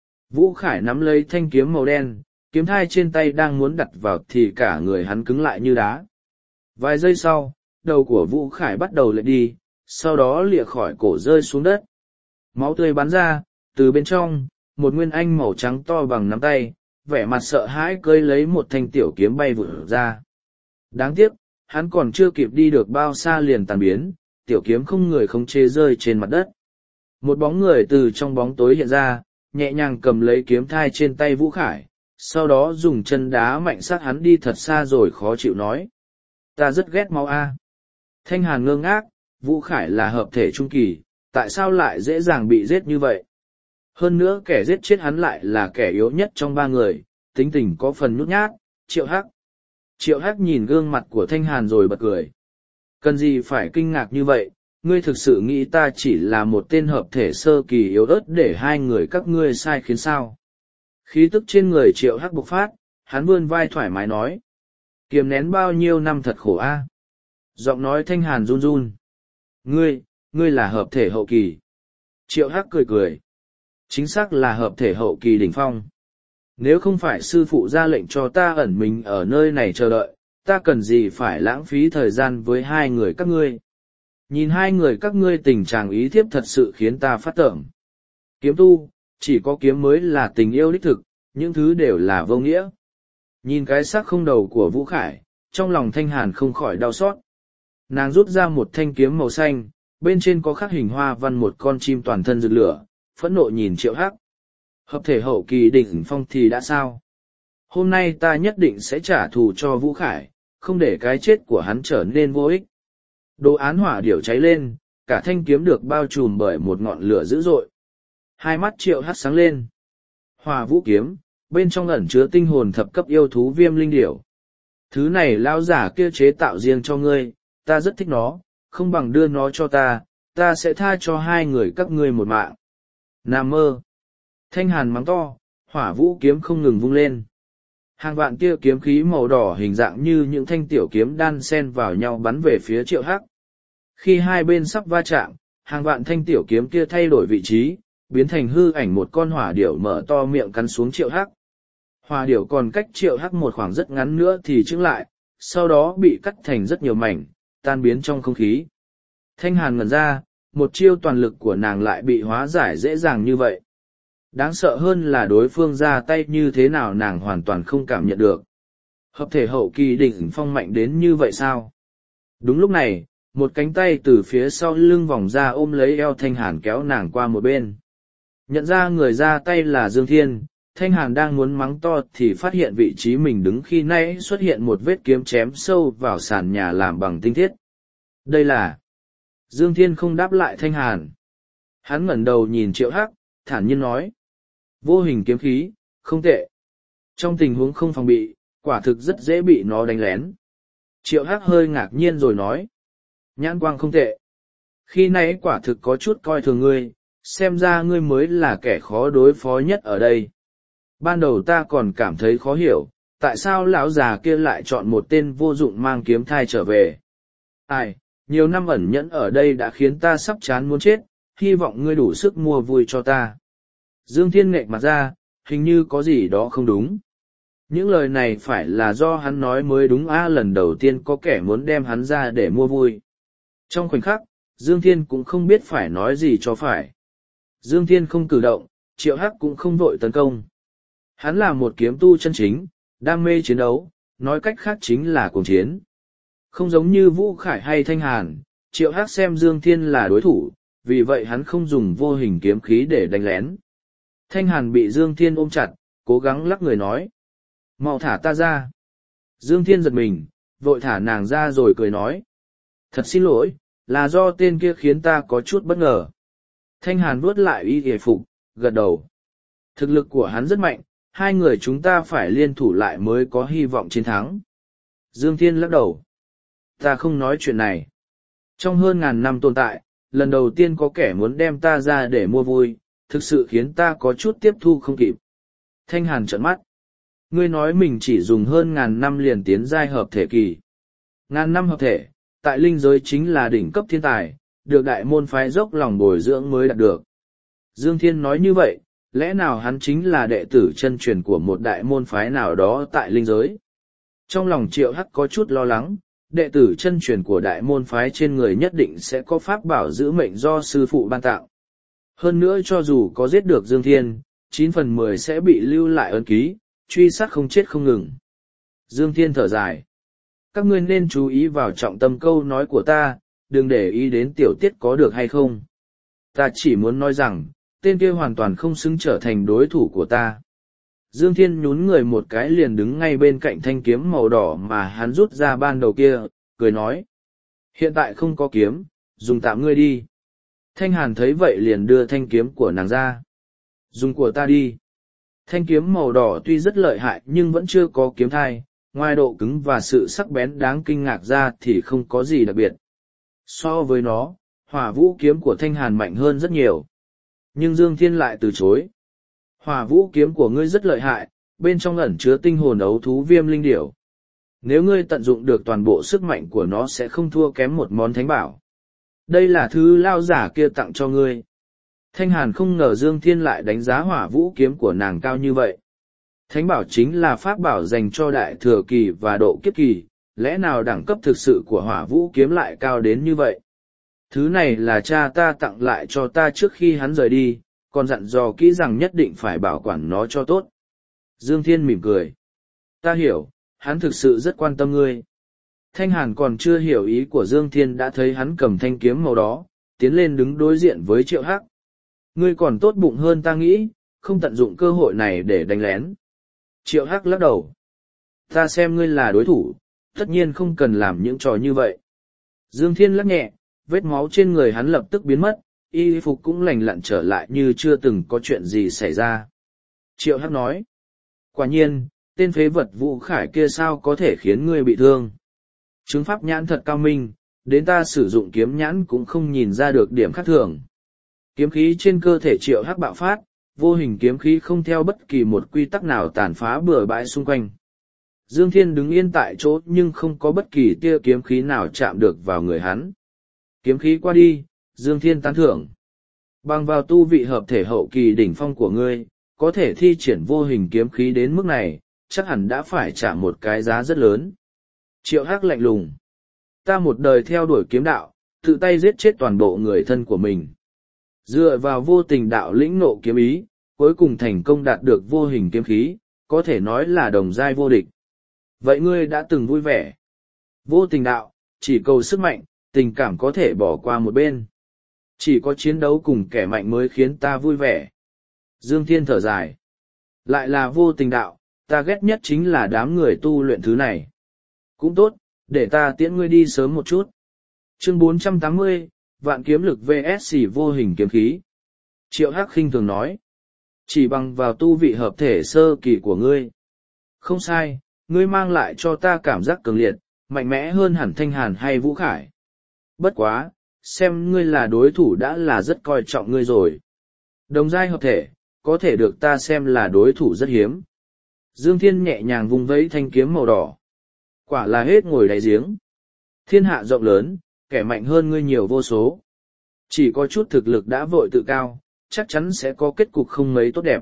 Vũ Khải nắm lấy thanh kiếm màu đen, kiếm thai trên tay đang muốn đặt vào thì cả người hắn cứng lại như đá. Vài giây sau, đầu của Vũ Khải bắt đầu lệch đi, sau đó lìa khỏi cổ rơi xuống đất. Máu tươi bắn ra, từ bên trong, một nguyên anh màu trắng to bằng nắm tay, vẻ mặt sợ hãi cơi lấy một thanh tiểu kiếm bay vụt ra. Đáng tiếc, hắn còn chưa kịp đi được bao xa liền tàn biến, tiểu kiếm không người khống chế rơi trên mặt đất. Một bóng người từ trong bóng tối hiện ra, nhẹ nhàng cầm lấy kiếm thai trên tay Vũ Khải, sau đó dùng chân đá mạnh sát hắn đi thật xa rồi khó chịu nói. Ta rất ghét máu a. Thanh Hàn ngơ ngác, Vũ Khải là hợp thể trung kỳ, Tại sao lại dễ dàng bị giết như vậy? Hơn nữa kẻ giết chết hắn lại là kẻ yếu nhất trong ba người, tính tình có phần nhút nhát, Triệu Hắc. Triệu Hắc nhìn gương mặt của Thanh Hàn rồi bật cười. Cần gì phải kinh ngạc như vậy, ngươi thực sự nghĩ ta chỉ là một tên hợp thể sơ kỳ yếu ớt để hai người các ngươi sai khiến sao? Khí tức trên người Triệu Hắc bộc phát, hắn vươn vai thoải mái nói. Kiềm nén bao nhiêu năm thật khổ a. Giọng nói Thanh Hàn run run. Ngươi là hợp thể hậu kỳ. Triệu Hắc cười cười. Chính xác là hợp thể hậu kỳ đỉnh phong. Nếu không phải sư phụ ra lệnh cho ta ẩn mình ở nơi này chờ đợi, ta cần gì phải lãng phí thời gian với hai người các ngươi. Nhìn hai người các ngươi tình trạng ý thiếp thật sự khiến ta phát tởm. Kiếm tu, chỉ có kiếm mới là tình yêu đích thực, những thứ đều là vô nghĩa. Nhìn cái xác không đầu của Vũ Khải, trong lòng Thanh Hàn không khỏi đau xót. Nàng rút ra một thanh kiếm màu xanh, bên trên có khắc hình hoa văn một con chim toàn thân rực lửa, phẫn nộ nhìn Triệu Hắc. Hợp thể hậu kỳ đỉnh phong thì đã sao? Hôm nay ta nhất định sẽ trả thù cho Vũ Khải, không để cái chết của hắn trở nên vô ích. Đồ án hỏa điểu cháy lên, cả thanh kiếm được bao trùm bởi một ngọn lửa dữ dội. Hai mắt Triệu Hắc sáng lên. Hỏa vũ kiếm, bên trong ẩn chứa tinh hồn thập cấp yêu thú viêm linh điểu. Thứ này lão giả kia chế tạo riêng cho ngươi, ta rất thích nó, không bằng đưa nó cho ta sẽ tha cho hai người các ngươi một mạng. Nam mơ. Thanh Hàn mắng to, hỏa vũ kiếm không ngừng vung lên. Hàng vạn tia kiếm khí màu đỏ hình dạng như những thanh tiểu kiếm đan xen vào nhau bắn về phía Triệu Hắc. Khi hai bên sắp va chạm, hàng vạn thanh tiểu kiếm kia thay đổi vị trí, biến thành hư ảnh một con hỏa điểu mở to miệng cắn xuống Triệu Hắc. Hỏa điểu còn cách Triệu Hắc một khoảng rất ngắn nữa thì chững lại, sau đó bị cắt thành rất nhiều mảnh, tan biến trong không khí. Thanh Hàn ngẩn ra, một chiêu toàn lực của nàng lại bị hóa giải dễ dàng như vậy. Đáng sợ hơn là đối phương ra tay như thế nào nàng hoàn toàn không cảm nhận được. Hợp thể hậu kỳ đỉnh phong mạnh đến như vậy sao? Đúng lúc này, một cánh tay từ phía sau lưng vòng ra ôm lấy eo Thanh Hàn kéo nàng qua một bên. Nhận ra người ra tay là Dương Thiên, Thanh Hàn đang muốn mắng to thì phát hiện vị trí mình đứng khi nãy xuất hiện một vết kiếm chém sâu vào sàn nhà làm bằng tinh thiết. Đây là... Dương Thiên không đáp lại Thanh Hàn. Hắn ngẩng đầu nhìn Triệu Hắc, thản nhiên nói. Vô hình kiếm khí, không tệ. Trong tình huống không phòng bị, quả thực rất dễ bị nó đánh lén. Triệu Hắc hơi ngạc nhiên rồi nói. Nhãn quang không tệ. Khi nãy quả thực có chút coi thường ngươi, xem ra ngươi mới là kẻ khó đối phó nhất ở đây. Ban đầu ta còn cảm thấy khó hiểu, tại sao lão già kia lại chọn một tên vô dụng mang kiếm thai trở về. Ai, nhiều năm ẩn nhẫn ở đây đã khiến ta sắp chán muốn chết, hy vọng ngươi đủ sức mua vui cho ta. Dương Thiên nghệch mặt ra, hình như có gì đó không đúng. Những lời này phải là do hắn nói mới đúng lần đầu tiên có kẻ muốn đem hắn ra để mua vui. Trong khoảnh khắc, Dương Thiên cũng không biết phải nói gì cho phải. Dương Thiên không cử động, Triệu Hắc cũng không vội tấn công. Hắn là một kiếm tu chân chính, đam mê chiến đấu, nói cách khác chính là cuồng chiến. Không giống như Vũ Khải hay Thanh Hàn, Triệu Hắc xem Dương Thiên là đối thủ, vì vậy hắn không dùng vô hình kiếm khí để đánh lén. Thanh Hàn bị Dương Thiên ôm chặt, cố gắng lắc người nói. Mau thả ta ra. Dương Thiên giật mình, vội thả nàng ra rồi cười nói. Thật xin lỗi, là do tên kia khiến ta có chút bất ngờ. Thanh Hàn vuốt lại y hề phục, gật đầu. Thực lực của hắn rất mạnh, hai người chúng ta phải liên thủ lại mới có hy vọng chiến thắng. Dương Thiên lắc đầu. Ta không nói chuyện này. Trong hơn ngàn năm tồn tại, lần đầu tiên có kẻ muốn đem ta ra để mua vui, thực sự khiến ta có chút tiếp thu không kịp. Thanh Hàn trợn mắt. Ngươi nói mình chỉ dùng hơn ngàn năm liền tiến giai hợp thể kỳ. Ngàn năm hợp thể, tại linh giới chính là đỉnh cấp thiên tài, được đại môn phái dốc lòng bồi dưỡng mới đạt được. Dương Thiên nói như vậy, lẽ nào hắn chính là đệ tử chân truyền của một đại môn phái nào đó tại linh giới? Trong lòng Triệu Hắc có chút lo lắng, đệ tử chân truyền của đại môn phái trên người nhất định sẽ có pháp bảo giữ mệnh do sư phụ ban tặng. Hơn nữa cho dù có giết được Dương Thiên, 9/10 sẽ bị lưu lại ấn ký, truy sát không chết không ngừng. Dương Thiên thở dài. Các ngươi nên chú ý vào trọng tâm câu nói của ta, đừng để ý đến tiểu tiết có được hay không. Ta chỉ muốn nói rằng, tên kia hoàn toàn không xứng trở thành đối thủ của ta. Dương Thiên nhún người một cái liền đứng ngay bên cạnh thanh kiếm màu đỏ mà hắn rút ra ban đầu kia, cười nói. Hiện tại không có kiếm, dùng tạm ngươi đi. Thanh Hàn thấy vậy liền đưa thanh kiếm của nàng ra. Dùng của ta đi. Thanh kiếm màu đỏ tuy rất lợi hại nhưng vẫn chưa có kiếm thai, ngoài độ cứng và sự sắc bén đáng kinh ngạc ra thì không có gì đặc biệt. So với nó, hỏa vũ kiếm của Thanh Hàn mạnh hơn rất nhiều. Nhưng Dương Thiên lại từ chối. Hỏa vũ kiếm của ngươi rất lợi hại, bên trong ẩn chứa tinh hồn ấu thú viêm linh điểu. Nếu ngươi tận dụng được toàn bộ sức mạnh của nó sẽ không thua kém một món thánh bảo. Đây là thứ lao giả kia tặng cho ngươi. Thanh Hàn không ngờ Dương Thiên lại đánh giá hỏa vũ kiếm của nàng cao như vậy. Thánh bảo chính là pháp bảo dành cho đại thừa kỳ và độ kiếp kỳ, lẽ nào đẳng cấp thực sự của hỏa vũ kiếm lại cao đến như vậy? Thứ này là cha ta tặng lại cho ta trước khi hắn rời đi, còn dặn dò kỹ rằng nhất định phải bảo quản nó cho tốt. Dương Thiên mỉm cười. Ta hiểu, hắn thực sự rất quan tâm ngươi. Thanh Hàn còn chưa hiểu ý của Dương Thiên đã thấy hắn cầm thanh kiếm màu đó, tiến lên đứng đối diện với Triệu Hắc. Ngươi còn tốt bụng hơn ta nghĩ, không tận dụng cơ hội này để đánh lén. Triệu Hắc lắc đầu. Ta xem ngươi là đối thủ, tất nhiên không cần làm những trò như vậy. Dương Thiên lắc nhẹ, vết máu trên người hắn lập tức biến mất, y phục cũng lành lặn trở lại như chưa từng có chuyện gì xảy ra. Triệu Hắc nói. Quả nhiên, tên phế vật Vũ Khải kia sao có thể khiến ngươi bị thương. Chứng pháp nhãn thật cao minh, đến ta sử dụng kiếm nhãn cũng không nhìn ra được điểm khác thường. Kiếm khí trên cơ thể Triệu Hắc bạo phát, vô hình kiếm khí không theo bất kỳ một quy tắc nào tàn phá bừa bãi xung quanh. Dương Thiên đứng yên tại chỗ nhưng không có bất kỳ tia kiếm khí nào chạm được vào người hắn. Kiếm khí qua đi, Dương Thiên tán thưởng. Bằng vào tu vị hợp thể hậu kỳ đỉnh phong của ngươi, có thể thi triển vô hình kiếm khí đến mức này, chắc hẳn đã phải trả một cái giá rất lớn. Triệu Hắc lạnh lùng. Ta một đời theo đuổi kiếm đạo, tự tay giết chết toàn bộ người thân của mình. Dựa vào vô tình đạo lĩnh ngộ kiếm ý, cuối cùng thành công đạt được vô hình kiếm khí, có thể nói là đồng giai vô địch. Vậy ngươi đã từng vui vẻ. Vô tình đạo, chỉ cầu sức mạnh, tình cảm có thể bỏ qua một bên. Chỉ có chiến đấu cùng kẻ mạnh mới khiến ta vui vẻ. Dương Thiên thở dài. Lại là vô tình đạo, ta ghét nhất chính là đám người tu luyện thứ này. Cũng tốt, để ta tiễn ngươi đi sớm một chút. Chương 480, Vạn kiếm lực vs vô hình kiếm khí. Triệu Hắc khinh thường nói. Chỉ bằng vào tu vị hợp thể sơ kỳ của ngươi. Không sai, ngươi mang lại cho ta cảm giác cường liệt, mạnh mẽ hơn hẳn Thanh Hàn hay Vũ Khải. Bất quá, xem ngươi là đối thủ đã là rất coi trọng ngươi rồi. Đồng giai hợp thể, có thể được ta xem là đối thủ rất hiếm. Dương Thiên nhẹ nhàng vung vẫy thanh kiếm màu đỏ. Quả là hết ngồi đáy giếng. Thiên hạ rộng lớn, kẻ mạnh hơn ngươi nhiều vô số. Chỉ có chút thực lực đã vội tự cao, chắc chắn sẽ có kết cục không mấy tốt đẹp.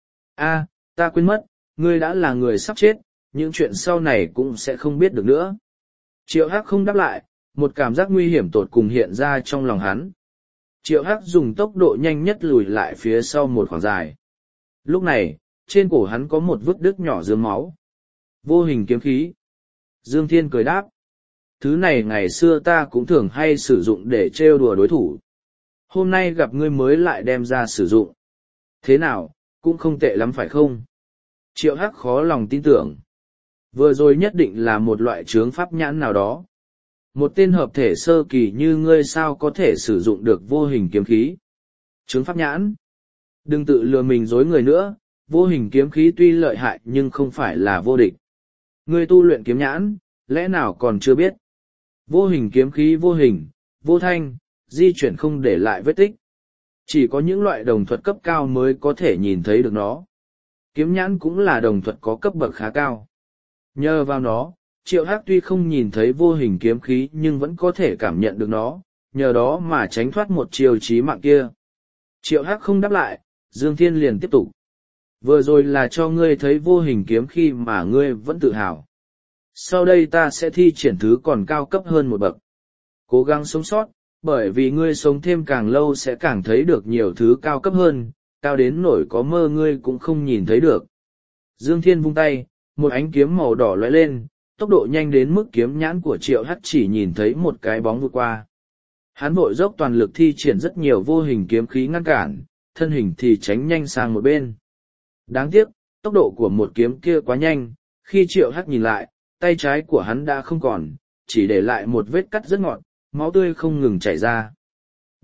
A, ta quên mất, ngươi đã là người sắp chết, những chuyện sau này cũng sẽ không biết được nữa. Triệu Hắc không đáp lại, một cảm giác nguy hiểm tột cùng hiện ra trong lòng hắn. Triệu Hắc dùng tốc độ nhanh nhất lùi lại phía sau một khoảng dài. Lúc này, trên cổ hắn có một vết đứt nhỏ rớm máu. Vô hình kiếm khí. Dương Thiên cười đáp. Thứ này ngày xưa ta cũng thường hay sử dụng để trêu đùa đối thủ. Hôm nay gặp ngươi mới lại đem ra sử dụng. Thế nào, cũng không tệ lắm phải không? Triệu Hắc khó lòng tin tưởng. Vừa rồi nhất định là một loại chướng pháp nhãn nào đó. Một tên hợp thể sơ kỳ như ngươi sao có thể sử dụng được vô hình kiếm khí? Chướng pháp nhãn. Đừng tự lừa mình dối người nữa, vô hình kiếm khí tuy lợi hại nhưng không phải là vô địch. Ngươi tu luyện kiếm nhãn, lẽ nào còn chưa biết? Vô hình kiếm khí vô hình, vô thanh, di chuyển không để lại vết tích. Chỉ có những loại đồng thuật cấp cao mới có thể nhìn thấy được nó. Kiếm nhãn cũng là đồng thuật có cấp bậc khá cao. Nhờ vào nó, Triệu Hắc tuy không nhìn thấy vô hình kiếm khí nhưng vẫn có thể cảm nhận được nó, nhờ đó mà tránh thoát một chiêu chí mạng kia. Triệu Hắc không đáp lại, Dương Thiên liền tiếp tục. Vừa rồi là cho ngươi thấy vô hình kiếm khí mà ngươi vẫn tự hào. Sau đây ta sẽ thi triển thứ còn cao cấp hơn một bậc. Cố gắng sống sót, bởi vì ngươi sống thêm càng lâu sẽ càng thấy được nhiều thứ cao cấp hơn, cao đến nổi có mơ ngươi cũng không nhìn thấy được. Dương Thiên vung tay, một ánh kiếm màu đỏ lóe lên, tốc độ nhanh đến mức kiếm nhãn của Triệu Hắc chỉ nhìn thấy một cái bóng vụt qua. Hắn vội dốc toàn lực thi triển rất nhiều vô hình kiếm khí ngăn cản, thân hình thì tránh nhanh sang một bên. Đáng tiếc, tốc độ của một kiếm kia quá nhanh, khi Triệu Hắc nhìn lại, tay trái của hắn đã không còn, chỉ để lại một vết cắt rất ngọn, máu tươi không ngừng chảy ra.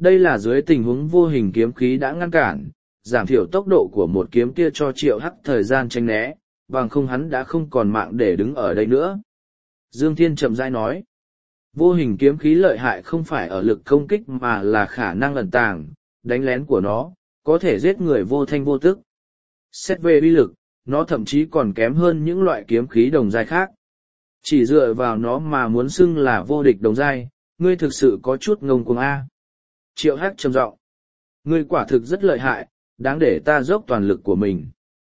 Đây là dưới tình huống vô hình kiếm khí đã ngăn cản, giảm thiểu tốc độ của một kiếm kia cho Triệu Hắc thời gian tránh né, bằng không hắn đã không còn mạng để đứng ở đây nữa. Dương Thiên chậm rãi nói, vô hình kiếm khí lợi hại không phải ở lực công kích mà là khả năng ẩn tàng, đánh lén của nó, có thể giết người vô thanh vô tức. Xét về uy lực, nó thậm chí còn kém hơn những loại kiếm khí đồng giai khác. Chỉ dựa vào nó mà muốn xưng là vô địch đồng giai, ngươi thực sự có chút ngông cuồng a. Triệu Hắc trầm giọng, ngươi quả thực rất lợi hại, đáng để ta dốc toàn lực của mình.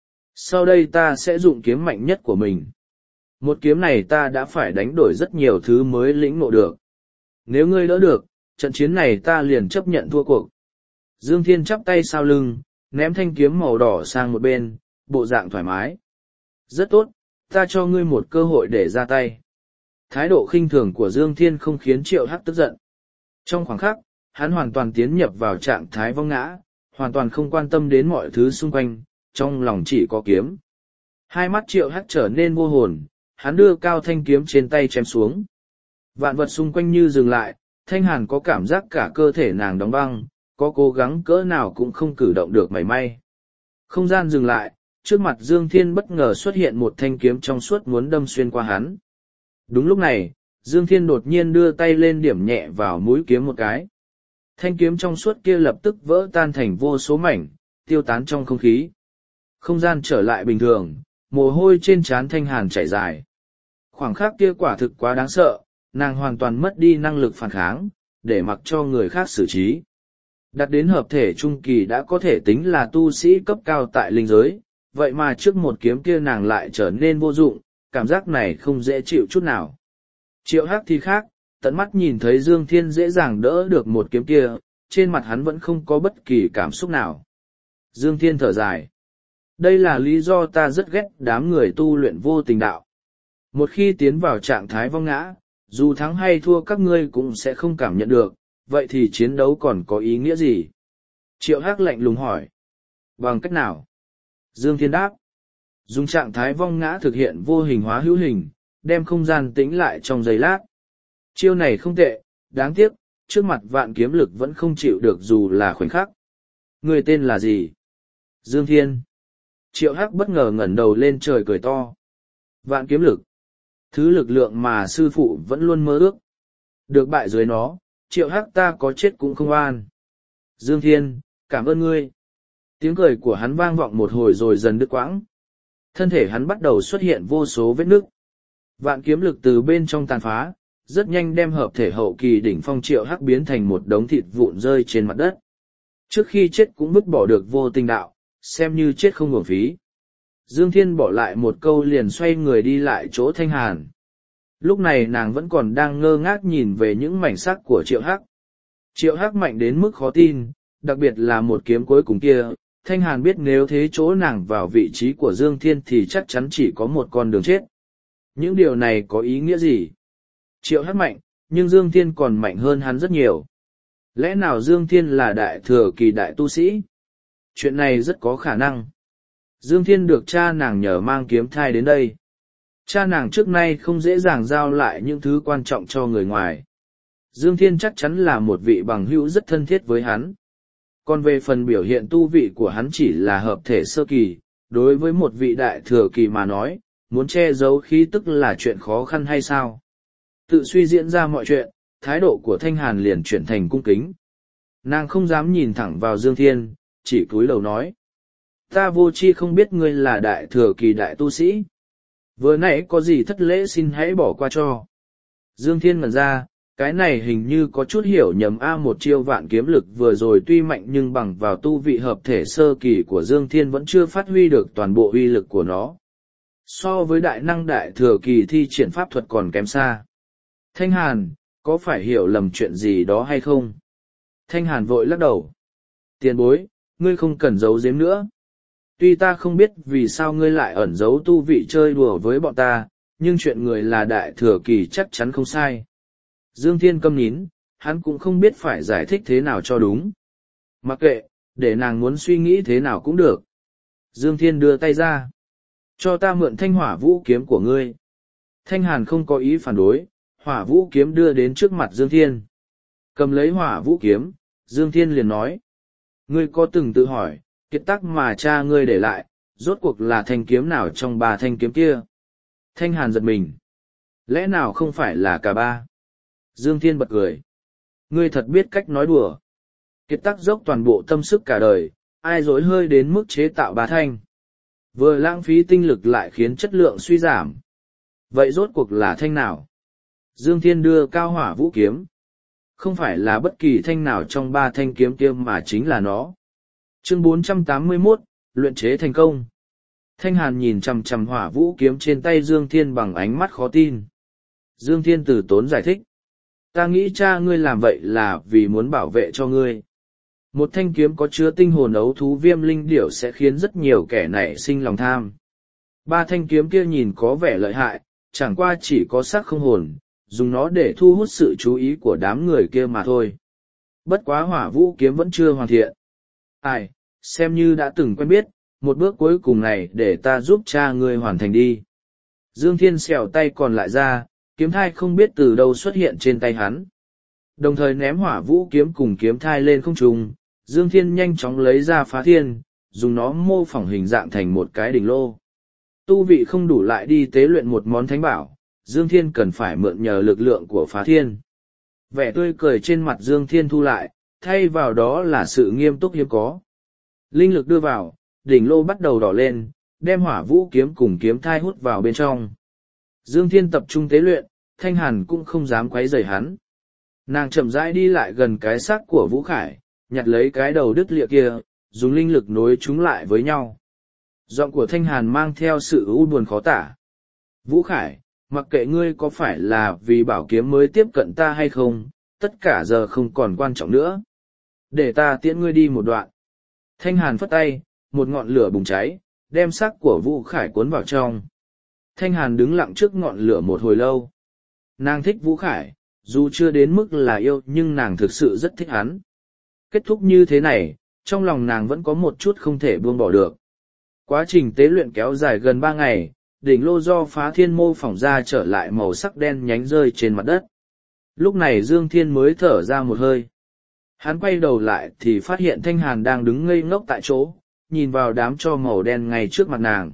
Sau đây ta sẽ dụng kiếm mạnh nhất của mình. Một kiếm này ta đã phải đánh đổi rất nhiều thứ mới lĩnh ngộ được. Nếu ngươi đỡ được, trận chiến này ta liền chấp nhận thua cuộc. Dương Thiên chắp tay sau lưng, ném thanh kiếm màu đỏ sang một bên, bộ dạng thoải mái. Rất tốt, ta cho ngươi một cơ hội để ra tay. Thái độ khinh thường của Dương Thiên không khiến Triệu Hắc tức giận. Trong khoảng khắc, hắn hoàn toàn tiến nhập vào trạng thái vong ngã, hoàn toàn không quan tâm đến mọi thứ xung quanh, trong lòng chỉ có kiếm. Hai mắt Triệu Hắc trở nên vô hồn, hắn đưa cao thanh kiếm trên tay chém xuống. Vạn vật xung quanh như dừng lại, Thanh Hàn có cảm giác cả cơ thể nàng đóng băng, có cố gắng cỡ nào cũng không cử động được mảy may. Không gian dừng lại, trước mặt Dương Thiên bất ngờ xuất hiện một thanh kiếm trong suốt muốn đâm xuyên qua hắn. Đúng lúc này, Dương Thiên đột nhiên đưa tay lên điểm nhẹ vào mũi kiếm một cái. Thanh kiếm trong suốt kia lập tức vỡ tan thành vô số mảnh, tiêu tán trong không khí. Không gian trở lại bình thường, mồ hôi trên trán Thanh Hàn chảy dài. Khoảng khắc kia quả thực quá đáng sợ, nàng hoàn toàn mất đi năng lực phản kháng, để mặc cho người khác xử trí. Đặt đến hợp thể trung kỳ đã có thể tính là tu sĩ cấp cao tại linh giới, vậy mà trước một kiếm kia nàng lại trở nên vô dụng, cảm giác này không dễ chịu chút nào. Triệu Hắc thì khác, tận mắt nhìn thấy Dương Thiên dễ dàng đỡ được một kiếm kia, trên mặt hắn vẫn không có bất kỳ cảm xúc nào. Dương Thiên thở dài. Đây là lý do ta rất ghét đám người tu luyện vô tình đạo. Một khi tiến vào trạng thái vong ngã, dù thắng hay thua các ngươi cũng sẽ không cảm nhận được, vậy thì chiến đấu còn có ý nghĩa gì? Triệu Hắc lạnh lùng hỏi. Bằng cách nào? Dương Thiên đáp. Dùng trạng thái vong ngã thực hiện vô hình hóa hữu hình, đem không gian tĩnh lại trong giây lát. Chiêu này không tệ, đáng tiếc, trước mặt vạn kiếm lực vẫn không chịu được dù là khoảnh khắc. Người tên là gì? Dương Thiên. Triệu Hắc bất ngờ ngẩng đầu lên trời cười to. Vạn kiếm lực. Thứ lực lượng mà sư phụ vẫn luôn mơ ước. Được bại dưới nó, Triệu Hắc ta có chết cũng không an. Dương Thiên, cảm ơn ngươi. Tiếng cười của hắn vang vọng một hồi rồi dần đứt quãng. Thân thể hắn bắt đầu xuất hiện vô số vết nứt. Vạn kiếm lực từ bên trong tàn phá, rất nhanh đem hợp thể hậu kỳ đỉnh phong Triệu Hắc biến thành một đống thịt vụn rơi trên mặt đất. Trước khi chết cũng vứt bỏ được vô tình đạo, xem như chết không uổng phí. Dương Thiên bỏ lại một câu liền xoay người đi lại chỗ Thanh Hàn. Lúc này nàng vẫn còn đang ngơ ngác nhìn về những mảnh sắc của Triệu Hắc. Triệu Hắc mạnh đến mức khó tin, đặc biệt là một kiếm cuối cùng kia. Thanh Hàn biết nếu thế chỗ nàng vào vị trí của Dương Thiên thì chắc chắn chỉ có một con đường chết. Những điều này có ý nghĩa gì? Triệu Hắc mạnh, nhưng Dương Thiên còn mạnh hơn hắn rất nhiều. Lẽ nào Dương Thiên là đại thừa kỳ đại tu sĩ? Chuyện này rất có khả năng. Dương Thiên được cha nàng nhờ mang kiếm thai đến đây. Cha nàng trước nay không dễ dàng giao lại những thứ quan trọng cho người ngoài. Dương Thiên chắc chắn là một vị bằng hữu rất thân thiết với hắn. Còn về phần biểu hiện tu vị của hắn chỉ là hợp thể sơ kỳ, đối với một vị đại thừa kỳ mà nói, muốn che giấu khí tức là chuyện khó khăn hay sao? Tự suy diễn ra mọi chuyện, thái độ của Thanh Hàn liền chuyển thành cung kính. Nàng không dám nhìn thẳng vào Dương Thiên, chỉ cúi đầu nói. Ta vô tri không biết ngươi là đại thừa kỳ đại tu sĩ. Vừa nãy có gì thất lễ xin hãy bỏ qua cho. Dương Thiên ngẩn ra, cái này hình như có chút hiểu nhầm một chiêu vạn kiếm lực vừa rồi tuy mạnh nhưng bằng vào tu vị hợp thể sơ kỳ của Dương Thiên vẫn chưa phát huy được toàn bộ uy lực của nó. So với đại năng đại thừa kỳ thi triển pháp thuật còn kém xa. Thanh Hàn, có phải hiểu lầm chuyện gì đó hay không? Thanh Hàn vội lắc đầu. Tiền bối, ngươi không cần giấu giếm nữa. Tuy ta không biết vì sao ngươi lại ẩn giấu tu vị chơi đùa với bọn ta, nhưng chuyện người là đại thừa kỳ chắc chắn không sai. Dương Thiên câm nín, hắn cũng không biết phải giải thích thế nào cho đúng. Mặc kệ, để nàng muốn suy nghĩ thế nào cũng được. Dương Thiên đưa tay ra. Cho ta mượn thanh hỏa vũ kiếm của ngươi. Thanh Hàn không có ý phản đối, hỏa vũ kiếm đưa đến trước mặt Dương Thiên. Cầm lấy hỏa vũ kiếm, Dương Thiên liền nói. Ngươi có từng tự hỏi, kiệt tác mà cha ngươi để lại, rốt cuộc là thanh kiếm nào trong ba thanh kiếm kia? Thanh Hàn giật mình. Lẽ nào không phải là cả ba? Dương Thiên bật cười. Ngươi thật biết cách nói đùa. Kiệt tác dốc toàn bộ tâm sức cả đời, ai dối hơi đến mức chế tạo ba thanh. Vừa lãng phí tinh lực lại khiến chất lượng suy giảm. Vậy rốt cuộc là thanh nào? Dương Thiên đưa cao hỏa vũ kiếm. Không phải là bất kỳ thanh nào trong ba thanh kiếm kia mà chính là nó. Chương 481, luyện chế thành công. Thanh Hàn nhìn chằm chằm hỏa vũ kiếm trên tay Dương Thiên bằng ánh mắt khó tin. Dương Thiên từ tốn giải thích. Ta nghĩ cha ngươi làm vậy là vì muốn bảo vệ cho ngươi. Một thanh kiếm có chứa tinh hồn ấu thú viêm linh điểu sẽ khiến rất nhiều kẻ nảy sinh lòng tham. Ba thanh kiếm kia nhìn có vẻ lợi hại, chẳng qua chỉ có xác không hồn, dùng nó để thu hút sự chú ý của đám người kia mà thôi. Bất quá hỏa vũ kiếm vẫn chưa hoàn thiện. Ai, xem như đã từng quen biết, một bước cuối cùng này để ta giúp cha ngươi hoàn thành đi. Dương Thiên xẻo tay còn lại ra, kiếm thai không biết từ đâu xuất hiện trên tay hắn. Đồng thời ném hỏa vũ kiếm cùng kiếm thai lên không trung, Dương Thiên nhanh chóng lấy ra phá thiên, dùng nó mô phỏng hình dạng thành một cái đỉnh lô. Tu vị không đủ lại đi tế luyện một món thánh bảo, Dương Thiên cần phải mượn nhờ lực lượng của phá thiên. Vẻ tươi cười trên mặt Dương Thiên thu lại, thay vào đó là sự nghiêm túc hiếm có. Linh lực đưa vào, đỉnh lô bắt đầu đỏ lên, đem hỏa vũ kiếm cùng kiếm thai hút vào bên trong. Dương Thiên tập trung tế luyện, Thanh Hàn cũng không dám quấy rầy hắn. Nàng chậm rãi đi lại gần cái xác của Vũ Khải, nhặt lấy cái đầu đứt lìa kia, dùng linh lực nối chúng lại với nhau. Giọng của Thanh Hàn mang theo sự u buồn khó tả. Vũ Khải, mặc kệ ngươi có phải là vì bảo kiếm mới tiếp cận ta hay không, tất cả giờ không còn quan trọng nữa. Để ta tiễn ngươi đi một đoạn. Thanh Hàn phất tay, một ngọn lửa bùng cháy, đem xác của Vũ Khải cuốn vào trong. Thanh Hàn đứng lặng trước ngọn lửa một hồi lâu. Nàng thích Vũ Khải, dù chưa đến mức là yêu nhưng nàng thực sự rất thích hắn. Kết thúc như thế này, trong lòng nàng vẫn có một chút không thể buông bỏ được. Quá trình tế luyện kéo dài gần 3 ngày, đỉnh lô do phá thiên mô phỏng ra trở lại màu sắc đen nhánh rơi trên mặt đất. Lúc này Dương Thiên mới thở ra một hơi. Hắn quay đầu lại thì phát hiện Thanh Hàn đang đứng ngây ngốc tại chỗ, nhìn vào đám tro màu đen ngay trước mặt nàng.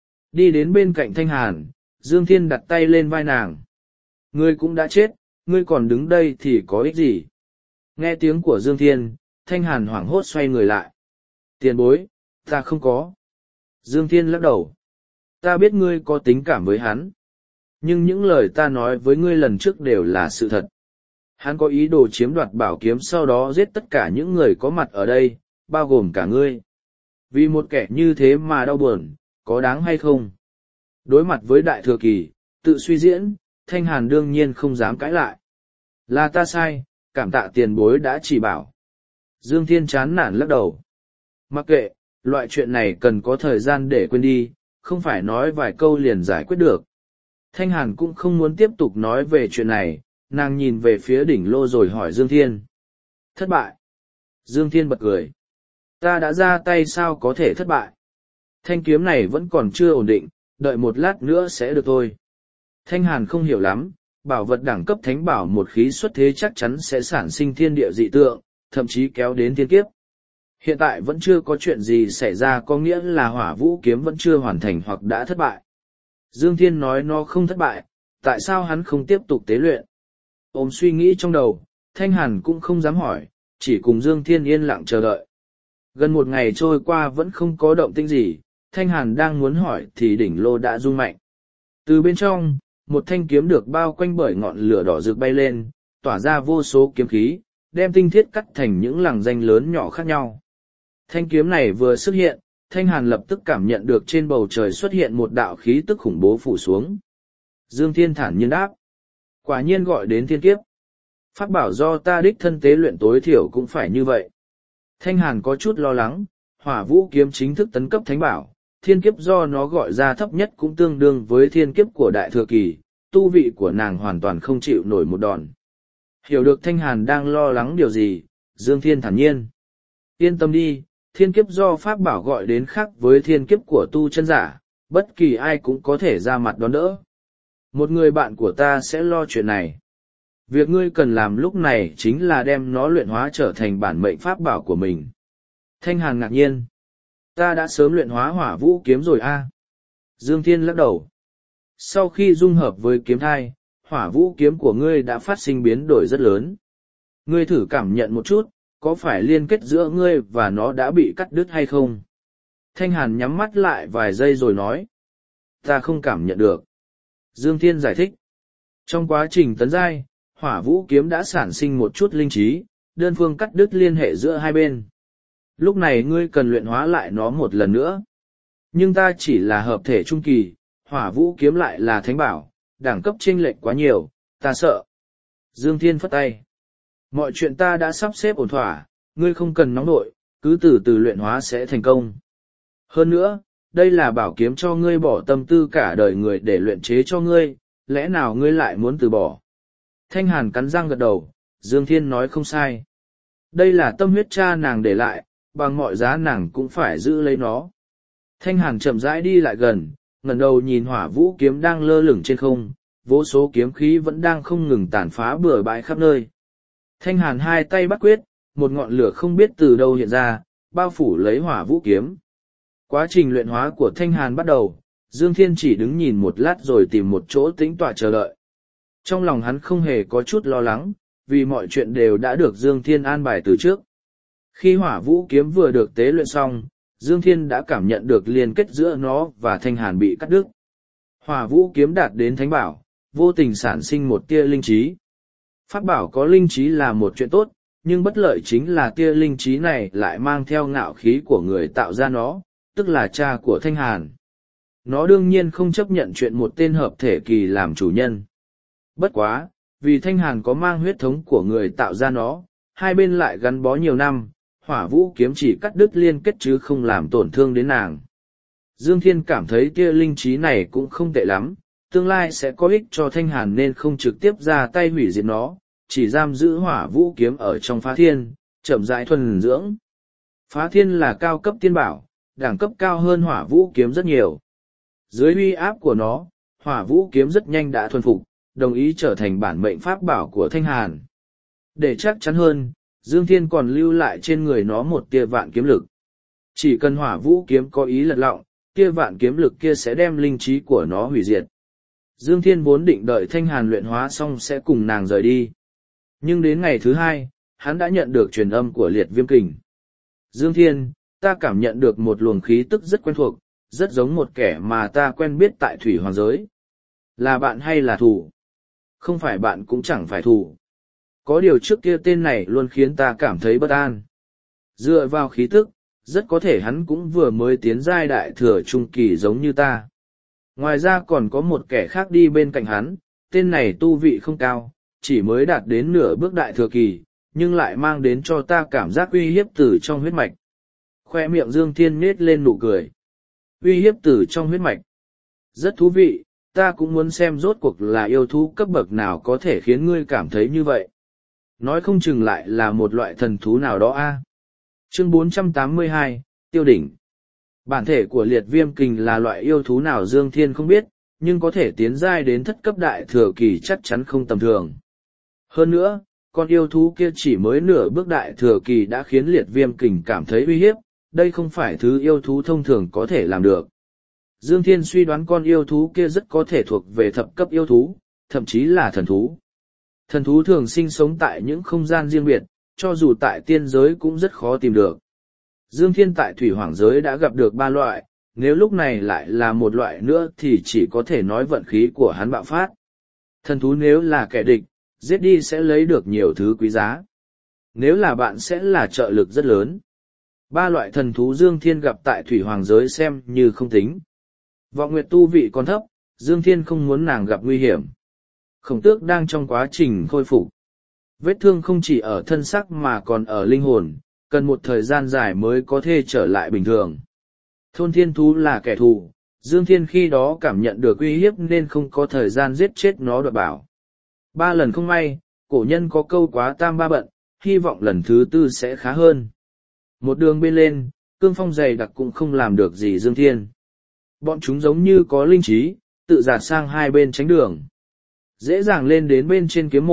Đi đến bên cạnh Thanh Hàn, Dương Thiên đặt tay lên vai nàng. Ngươi cũng đã chết, ngươi còn đứng đây thì có ích gì? Nghe tiếng của Dương Thiên, Thanh Hàn hoảng hốt xoay người lại. Tiền bối, ta không có. Dương Thiên lắc đầu. Ta biết ngươi có tính cảm với hắn. Nhưng những lời ta nói với ngươi lần trước đều là sự thật. Hắn có ý đồ chiếm đoạt bảo kiếm sau đó giết tất cả những người có mặt ở đây, bao gồm cả ngươi. Vì một kẻ như thế mà đau buồn, có đáng hay không? Đối mặt với đại thừa kỳ, tự suy diễn, Thanh Hàn đương nhiên không dám cãi lại. Là ta sai, cảm tạ tiền bối đã chỉ bảo. Dương Thiên chán nản lắc đầu. Mặc kệ, loại chuyện này cần có thời gian để quên đi, không phải nói vài câu liền giải quyết được. Thanh Hàn cũng không muốn tiếp tục nói về chuyện này, nàng nhìn về phía đỉnh lô rồi hỏi Dương Thiên. Thất bại. Dương Thiên bật cười. Ta đã ra tay sao có thể thất bại. Thanh kiếm này vẫn còn chưa ổn định, đợi một lát nữa sẽ được thôi. Thanh Hàn không hiểu lắm, bảo vật đẳng cấp thánh bảo một khí xuất thế chắc chắn sẽ sản sinh thiên địa dị tượng, thậm chí kéo đến thiên kiếp. Hiện tại vẫn chưa có chuyện gì xảy ra có nghĩa là hỏa vũ kiếm vẫn chưa hoàn thành hoặc đã thất bại. Dương Thiên nói nó không thất bại, tại sao hắn không tiếp tục tế luyện? Ôm suy nghĩ trong đầu, Thanh Hàn cũng không dám hỏi, chỉ cùng Dương Thiên yên lặng chờ đợi. Gần một ngày trôi qua vẫn không có động tĩnh gì, Thanh Hàn đang muốn hỏi thì đỉnh lô đã rung mạnh. Từ bên trong, một thanh kiếm được bao quanh bởi ngọn lửa đỏ rực bay lên, tỏa ra vô số kiếm khí, đem tinh thiết cắt thành những lằn ranh lớn nhỏ khác nhau. Thanh kiếm này vừa xuất hiện, Thanh Hàn lập tức cảm nhận được trên bầu trời xuất hiện một đạo khí tức khủng bố phủ xuống. Dương Thiên thản nhiên đáp. Quả nhiên gọi đến thiên kiếp. Pháp bảo do ta đích thân tế luyện tối thiểu cũng phải như vậy. Thanh Hàn có chút lo lắng, hỏa vũ kiếm chính thức tấn cấp thánh bảo, thiên kiếp do nó gọi ra thấp nhất cũng tương đương với thiên kiếp của đại thừa kỳ, tu vị của nàng hoàn toàn không chịu nổi một đòn. Hiểu được Thanh Hàn đang lo lắng điều gì, Dương Thiên thản nhiên. Yên tâm đi, thiên kiếp do pháp bảo gọi đến khác với thiên kiếp của tu chân giả, bất kỳ ai cũng có thể ra mặt đón đỡ. Một người bạn của ta sẽ lo chuyện này. Việc ngươi cần làm lúc này chính là đem nó luyện hóa trở thành bản mệnh pháp bảo của mình. Thanh Hàn ngạc nhiên. Ta đã sớm luyện hóa hỏa vũ kiếm rồi a. Dương Thiên lắc đầu. Sau khi dung hợp với kiếm thai, hỏa vũ kiếm của ngươi đã phát sinh biến đổi rất lớn. Ngươi thử cảm nhận một chút, có phải liên kết giữa ngươi và nó đã bị cắt đứt hay không? Thanh Hàn nhắm mắt lại vài giây rồi nói. Ta không cảm nhận được. Dương Thiên giải thích. Trong quá trình tấn giai, hỏa vũ kiếm đã sản sinh một chút linh trí, đơn phương cắt đứt liên hệ giữa hai bên. Lúc này ngươi cần luyện hóa lại nó một lần nữa. Nhưng ta chỉ là hợp thể trung kỳ, hỏa vũ kiếm lại là thánh bảo, đẳng cấp chênh lệch quá nhiều, ta sợ. Dương Thiên phất tay. Mọi chuyện ta đã sắp xếp ổn thỏa, ngươi không cần nóng nội, cứ từ từ luyện hóa sẽ thành công. Hơn nữa, đây là bảo kiếm cho ngươi bỏ tâm tư cả đời người để luyện chế cho ngươi, lẽ nào ngươi lại muốn từ bỏ? Thanh Hàn cắn răng gật đầu, Dương Thiên nói không sai. Đây là tâm huyết cha nàng để lại, bằng mọi giá nàng cũng phải giữ lấy nó. Thanh Hàn chậm rãi đi lại gần, ngẩng đầu nhìn hỏa vũ kiếm đang lơ lửng trên không, vô số kiếm khí vẫn đang không ngừng tàn phá bừa bãi khắp nơi. Thanh Hàn hai tay bắt quyết, một ngọn lửa không biết từ đâu hiện ra, bao phủ lấy hỏa vũ kiếm. Quá trình luyện hóa của Thanh Hàn bắt đầu, Dương Thiên chỉ đứng nhìn một lát rồi tìm một chỗ tĩnh tọa chờ đợi. Trong lòng hắn không hề có chút lo lắng, vì mọi chuyện đều đã được Dương Thiên an bài từ trước. Khi hỏa vũ kiếm vừa được tế luyện xong, Dương Thiên đã cảm nhận được liên kết giữa nó và Thanh Hàn bị cắt đứt. Hỏa vũ kiếm đạt đến thánh bảo, vô tình sản sinh một tia linh trí. Pháp bảo có linh trí là một chuyện tốt, nhưng bất lợi chính là tia linh trí này lại mang theo ngạo khí của người tạo ra nó, tức là cha của Thanh Hàn. Nó đương nhiên không chấp nhận chuyện một tên hợp thể kỳ làm chủ nhân. Bất quá, vì Thanh Hàn có mang huyết thống của người tạo ra nó, hai bên lại gắn bó nhiều năm, hỏa vũ kiếm chỉ cắt đứt liên kết chứ không làm tổn thương đến nàng. Dương Thiên cảm thấy tia linh trí này cũng không tệ lắm, tương lai sẽ có ích cho Thanh Hàn nên không trực tiếp ra tay hủy diệt nó, chỉ giam giữ hỏa vũ kiếm ở trong phá thiên, chậm rãi thuần dưỡng. Phá thiên là cao cấp tiên bảo, đẳng cấp cao hơn hỏa vũ kiếm rất nhiều. Dưới uy áp của nó, hỏa vũ kiếm rất nhanh đã thuần phục, đồng ý trở thành bản mệnh pháp bảo của Thanh Hàn. Để chắc chắn hơn, Dương Thiên còn lưu lại trên người nó một tia vạn kiếm lực. Chỉ cần hỏa vũ kiếm có ý lật lọng, tia vạn kiếm lực kia sẽ đem linh trí của nó hủy diệt. Dương Thiên vốn định đợi Thanh Hàn luyện hóa xong sẽ cùng nàng rời đi. Nhưng đến ngày thứ hai, hắn đã nhận được truyền âm của Liệt Viêm Kình. Dương Thiên, ta cảm nhận được một luồng khí tức rất quen thuộc, rất giống một kẻ mà ta quen biết tại Thủy Hoàng Giới. Là bạn hay là thù? Không phải bạn cũng chẳng phải thù. Có điều trước kia tên này luôn khiến ta cảm thấy bất an. Dựa vào khí tức, rất có thể hắn cũng vừa mới tiến giai đại thừa trung kỳ giống như ta. Ngoài ra còn có một kẻ khác đi bên cạnh hắn, tên này tu vị không cao, chỉ mới đạt đến nửa bước đại thừa kỳ, nhưng lại mang đến cho ta cảm giác uy hiếp từ trong huyết mạch. Khoe miệng Dương Thiên nết lên nụ cười. Uy hiếp từ trong huyết mạch. Rất thú vị, ta cũng muốn xem rốt cuộc là yêu thú cấp bậc nào có thể khiến ngươi cảm thấy như vậy. Nói không chừng lại là một loại thần thú nào đó a. Chương 482, Tiêu đỉnh. Bản thể của Liệt Viêm Kình là loại yêu thú nào Dương Thiên không biết, nhưng có thể tiến giai đến thất cấp đại thừa kỳ chắc chắn không tầm thường. Hơn nữa, con yêu thú kia chỉ mới nửa bước đại thừa kỳ đã khiến Liệt Viêm Kình cảm thấy uy hiếp, đây không phải thứ yêu thú thông thường có thể làm được. Dương Thiên suy đoán con yêu thú kia rất có thể thuộc về thập cấp yêu thú, thậm chí là thần thú. Thần thú thường sinh sống tại những không gian riêng biệt, cho dù tại tiên giới cũng rất khó tìm được. Dương Thiên tại Thủy Hoàng Giới đã gặp được 3 loại, nếu lúc này lại là một loại nữa thì chỉ có thể nói vận khí của hắn bạo phát. Thần thú nếu là kẻ địch, giết đi sẽ lấy được nhiều thứ quý giá. Nếu là bạn sẽ là trợ lực rất lớn. 3 loại thần thú Dương Thiên gặp tại Thủy Hoàng Giới xem như không tính. Vọng Nguyệt tu vị còn thấp, Dương Thiên không muốn nàng gặp nguy hiểm. Khổng Tước đang trong quá trình khôi phục. Vết thương không chỉ ở thân xác mà còn ở linh hồn, cần một thời gian dài mới có thể trở lại bình thường. Thôn thiên thú là kẻ thù, Dương Thiên khi đó cảm nhận được uy hiếp nên không có thời gian giết chết nó đoạt bảo. 3 lần không may, cổ nhân có câu quá tam ba bận, hy vọng lần thứ 4 sẽ khá hơn. Một đường bên lên, cương phong dày đặc cũng không làm được gì Dương Thiên. Bọn chúng giống như có linh trí, tự dạt sang hai bên tránh đường. Dễ dàng lên đến bên trên kiếm mộ,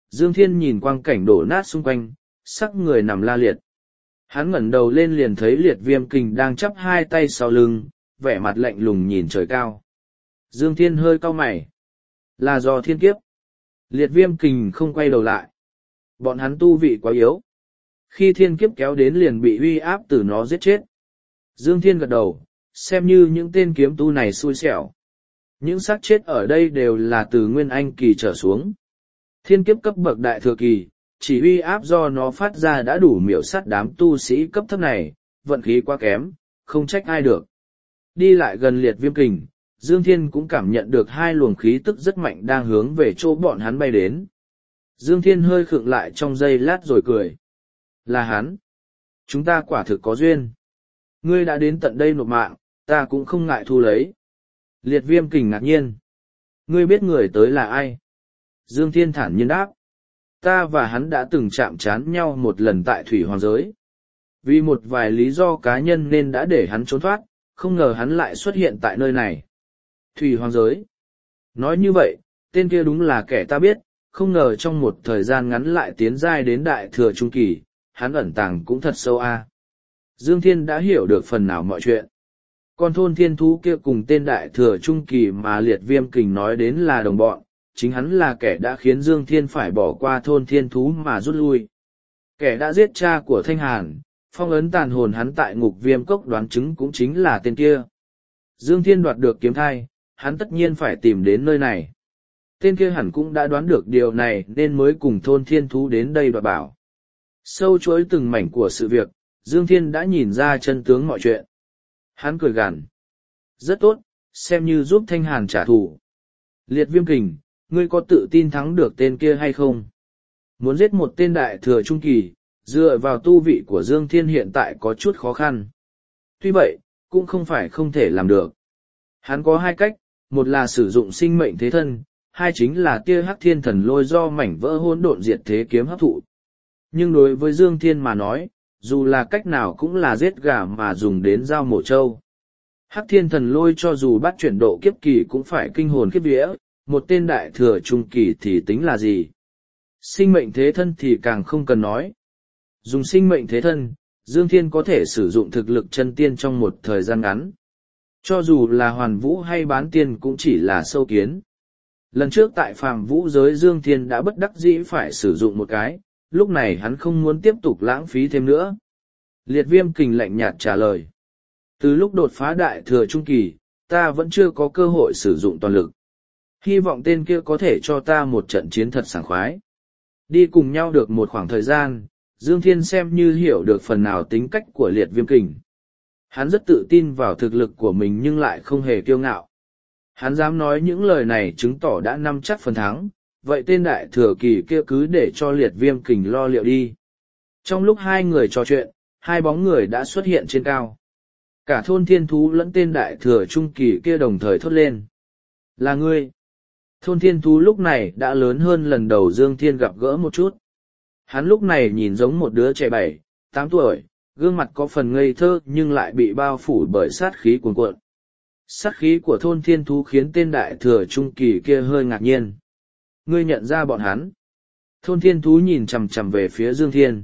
Dương Thiên nhìn quang cảnh đổ nát xung quanh, sắc người nằm la liệt. Hắn ngẩng đầu lên liền thấy Liệt Viêm Kình đang chắp hai tay sau lưng, vẻ mặt lạnh lùng nhìn trời cao. Dương Thiên hơi cau mày. Là do thiên kiếp. Liệt Viêm Kình không quay đầu lại. Bọn hắn tu vị quá yếu. Khi thiên kiếp kéo đến liền bị uy áp từ nó giết chết. Dương Thiên gật đầu, xem như những tên kiếm tu này xui xẻo. Những xác chết ở đây đều là từ Nguyên Anh kỳ trở xuống. Thiên kiếp cấp bậc đại thừa kỳ, chỉ uy áp do nó phát ra đã đủ miểu sát đám tu sĩ cấp thấp này, vận khí quá kém, không trách ai được. Đi lại gần Liệt Viêm Kình, Dương Thiên cũng cảm nhận được hai luồng khí tức rất mạnh đang hướng về chỗ bọn hắn bay đến. Dương Thiên hơi khựng lại trong giây lát rồi cười. Là hắn. Chúng ta quả thực có duyên. Ngươi đã đến tận đây nộp mạng, ta cũng không ngại thu lấy. Liệt Viêm Kình ngạc nhiên. Ngươi biết người tới là ai? Dương Thiên thản nhiên đáp. Ta và hắn đã từng chạm trán nhau một lần tại Thủy Hoàng Giới. Vì một vài lý do cá nhân nên đã để hắn trốn thoát, không ngờ hắn lại xuất hiện tại nơi này. Thủy Hoàng Giới. Nói như vậy, tên kia đúng là kẻ ta biết, không ngờ trong một thời gian ngắn lại tiến giai đến đại thừa trung kỳ, hắn ẩn tàng cũng thật sâu a. Dương Thiên đã hiểu được phần nào mọi chuyện. Con thôn thiên thú kia cùng tên đại thừa trung kỳ mà Liệt Viêm Kình nói đến là đồng bọn, chính hắn là kẻ đã khiến Dương Thiên phải bỏ qua thôn thiên thú mà rút lui. Kẻ đã giết cha của Thanh Hàn, phong ấn tàn hồn hắn tại ngục viêm cốc đoán chứng cũng chính là tên kia. Dương Thiên đoạt được kiếm thai, hắn tất nhiên phải tìm đến nơi này. Tên kia hẳn cũng đã đoán được điều này nên mới cùng thôn thiên thú đến đây đoạt bảo. Sâu chuỗi từng mảnh của sự việc, Dương Thiên đã nhìn ra chân tướng mọi chuyện. Hắn cười gằn. Rất tốt, xem như giúp Thanh Hàn trả thù. Liệt Viêm Kình, ngươi có tự tin thắng được tên kia hay không? Muốn giết một tên đại thừa trung kỳ, dựa vào tu vị của Dương Thiên hiện tại có chút khó khăn. Tuy vậy, cũng không phải không thể làm được. Hắn có hai cách, một là sử dụng sinh mệnh thế thân, hai chính là tia hắc thiên thần lôi do mảnh vỡ hỗn độn diệt thế kiếm hấp thụ. Nhưng đối với Dương Thiên mà nói, dù là cách nào cũng là giết gà mà dùng đến dao mổ trâu. Hắc thiên thần lôi cho dù bắt chuyển độ kiếp kỳ cũng phải kinh hồn kiếp vía, một tên đại thừa trung kỳ thì tính là gì? Sinh mệnh thế thân thì càng không cần nói. Dùng sinh mệnh thế thân, Dương Thiên có thể sử dụng thực lực chân tiên trong một thời gian ngắn. Cho dù là hoàn vũ hay bán tiên cũng chỉ là sâu kiến. Lần trước tại phàm vũ giới Dương Thiên đã bất đắc dĩ phải sử dụng một cái, lúc này hắn không muốn tiếp tục lãng phí thêm nữa. Liệt Viêm Kình lạnh nhạt trả lời. Từ lúc đột phá đại thừa trung kỳ, ta vẫn chưa có cơ hội sử dụng toàn lực. Hy vọng tên kia có thể cho ta một trận chiến thật sảng khoái. Đi cùng nhau được một khoảng thời gian, Dương Thiên xem như hiểu được phần nào tính cách của Liệt Viêm Kình. Hắn rất tự tin vào thực lực của mình nhưng lại không hề kiêu ngạo. Hắn dám nói những lời này chứng tỏ đã nắm chắc phần thắng, vậy tên đại thừa kỳ kia cứ để cho Liệt Viêm Kình lo liệu đi. Trong lúc hai người trò chuyện, hai bóng người đã xuất hiện trên cao. Cả thôn thiên thú lẫn tên đại thừa trung kỳ kia đồng thời thốt lên. Là ngươi. Thôn thiên thú lúc này đã lớn hơn lần đầu Dương Thiên gặp gỡ một chút. Hắn lúc này nhìn giống một đứa trẻ 7, 8 tuổi, gương mặt có phần ngây thơ nhưng lại bị bao phủ bởi sát khí cuồn cuộn. Sát khí của thôn thiên thú khiến tên đại thừa trung kỳ kia hơi ngạc nhiên. Ngươi nhận ra bọn hắn. Thôn thiên thú nhìn chằm chằm về phía Dương Thiên.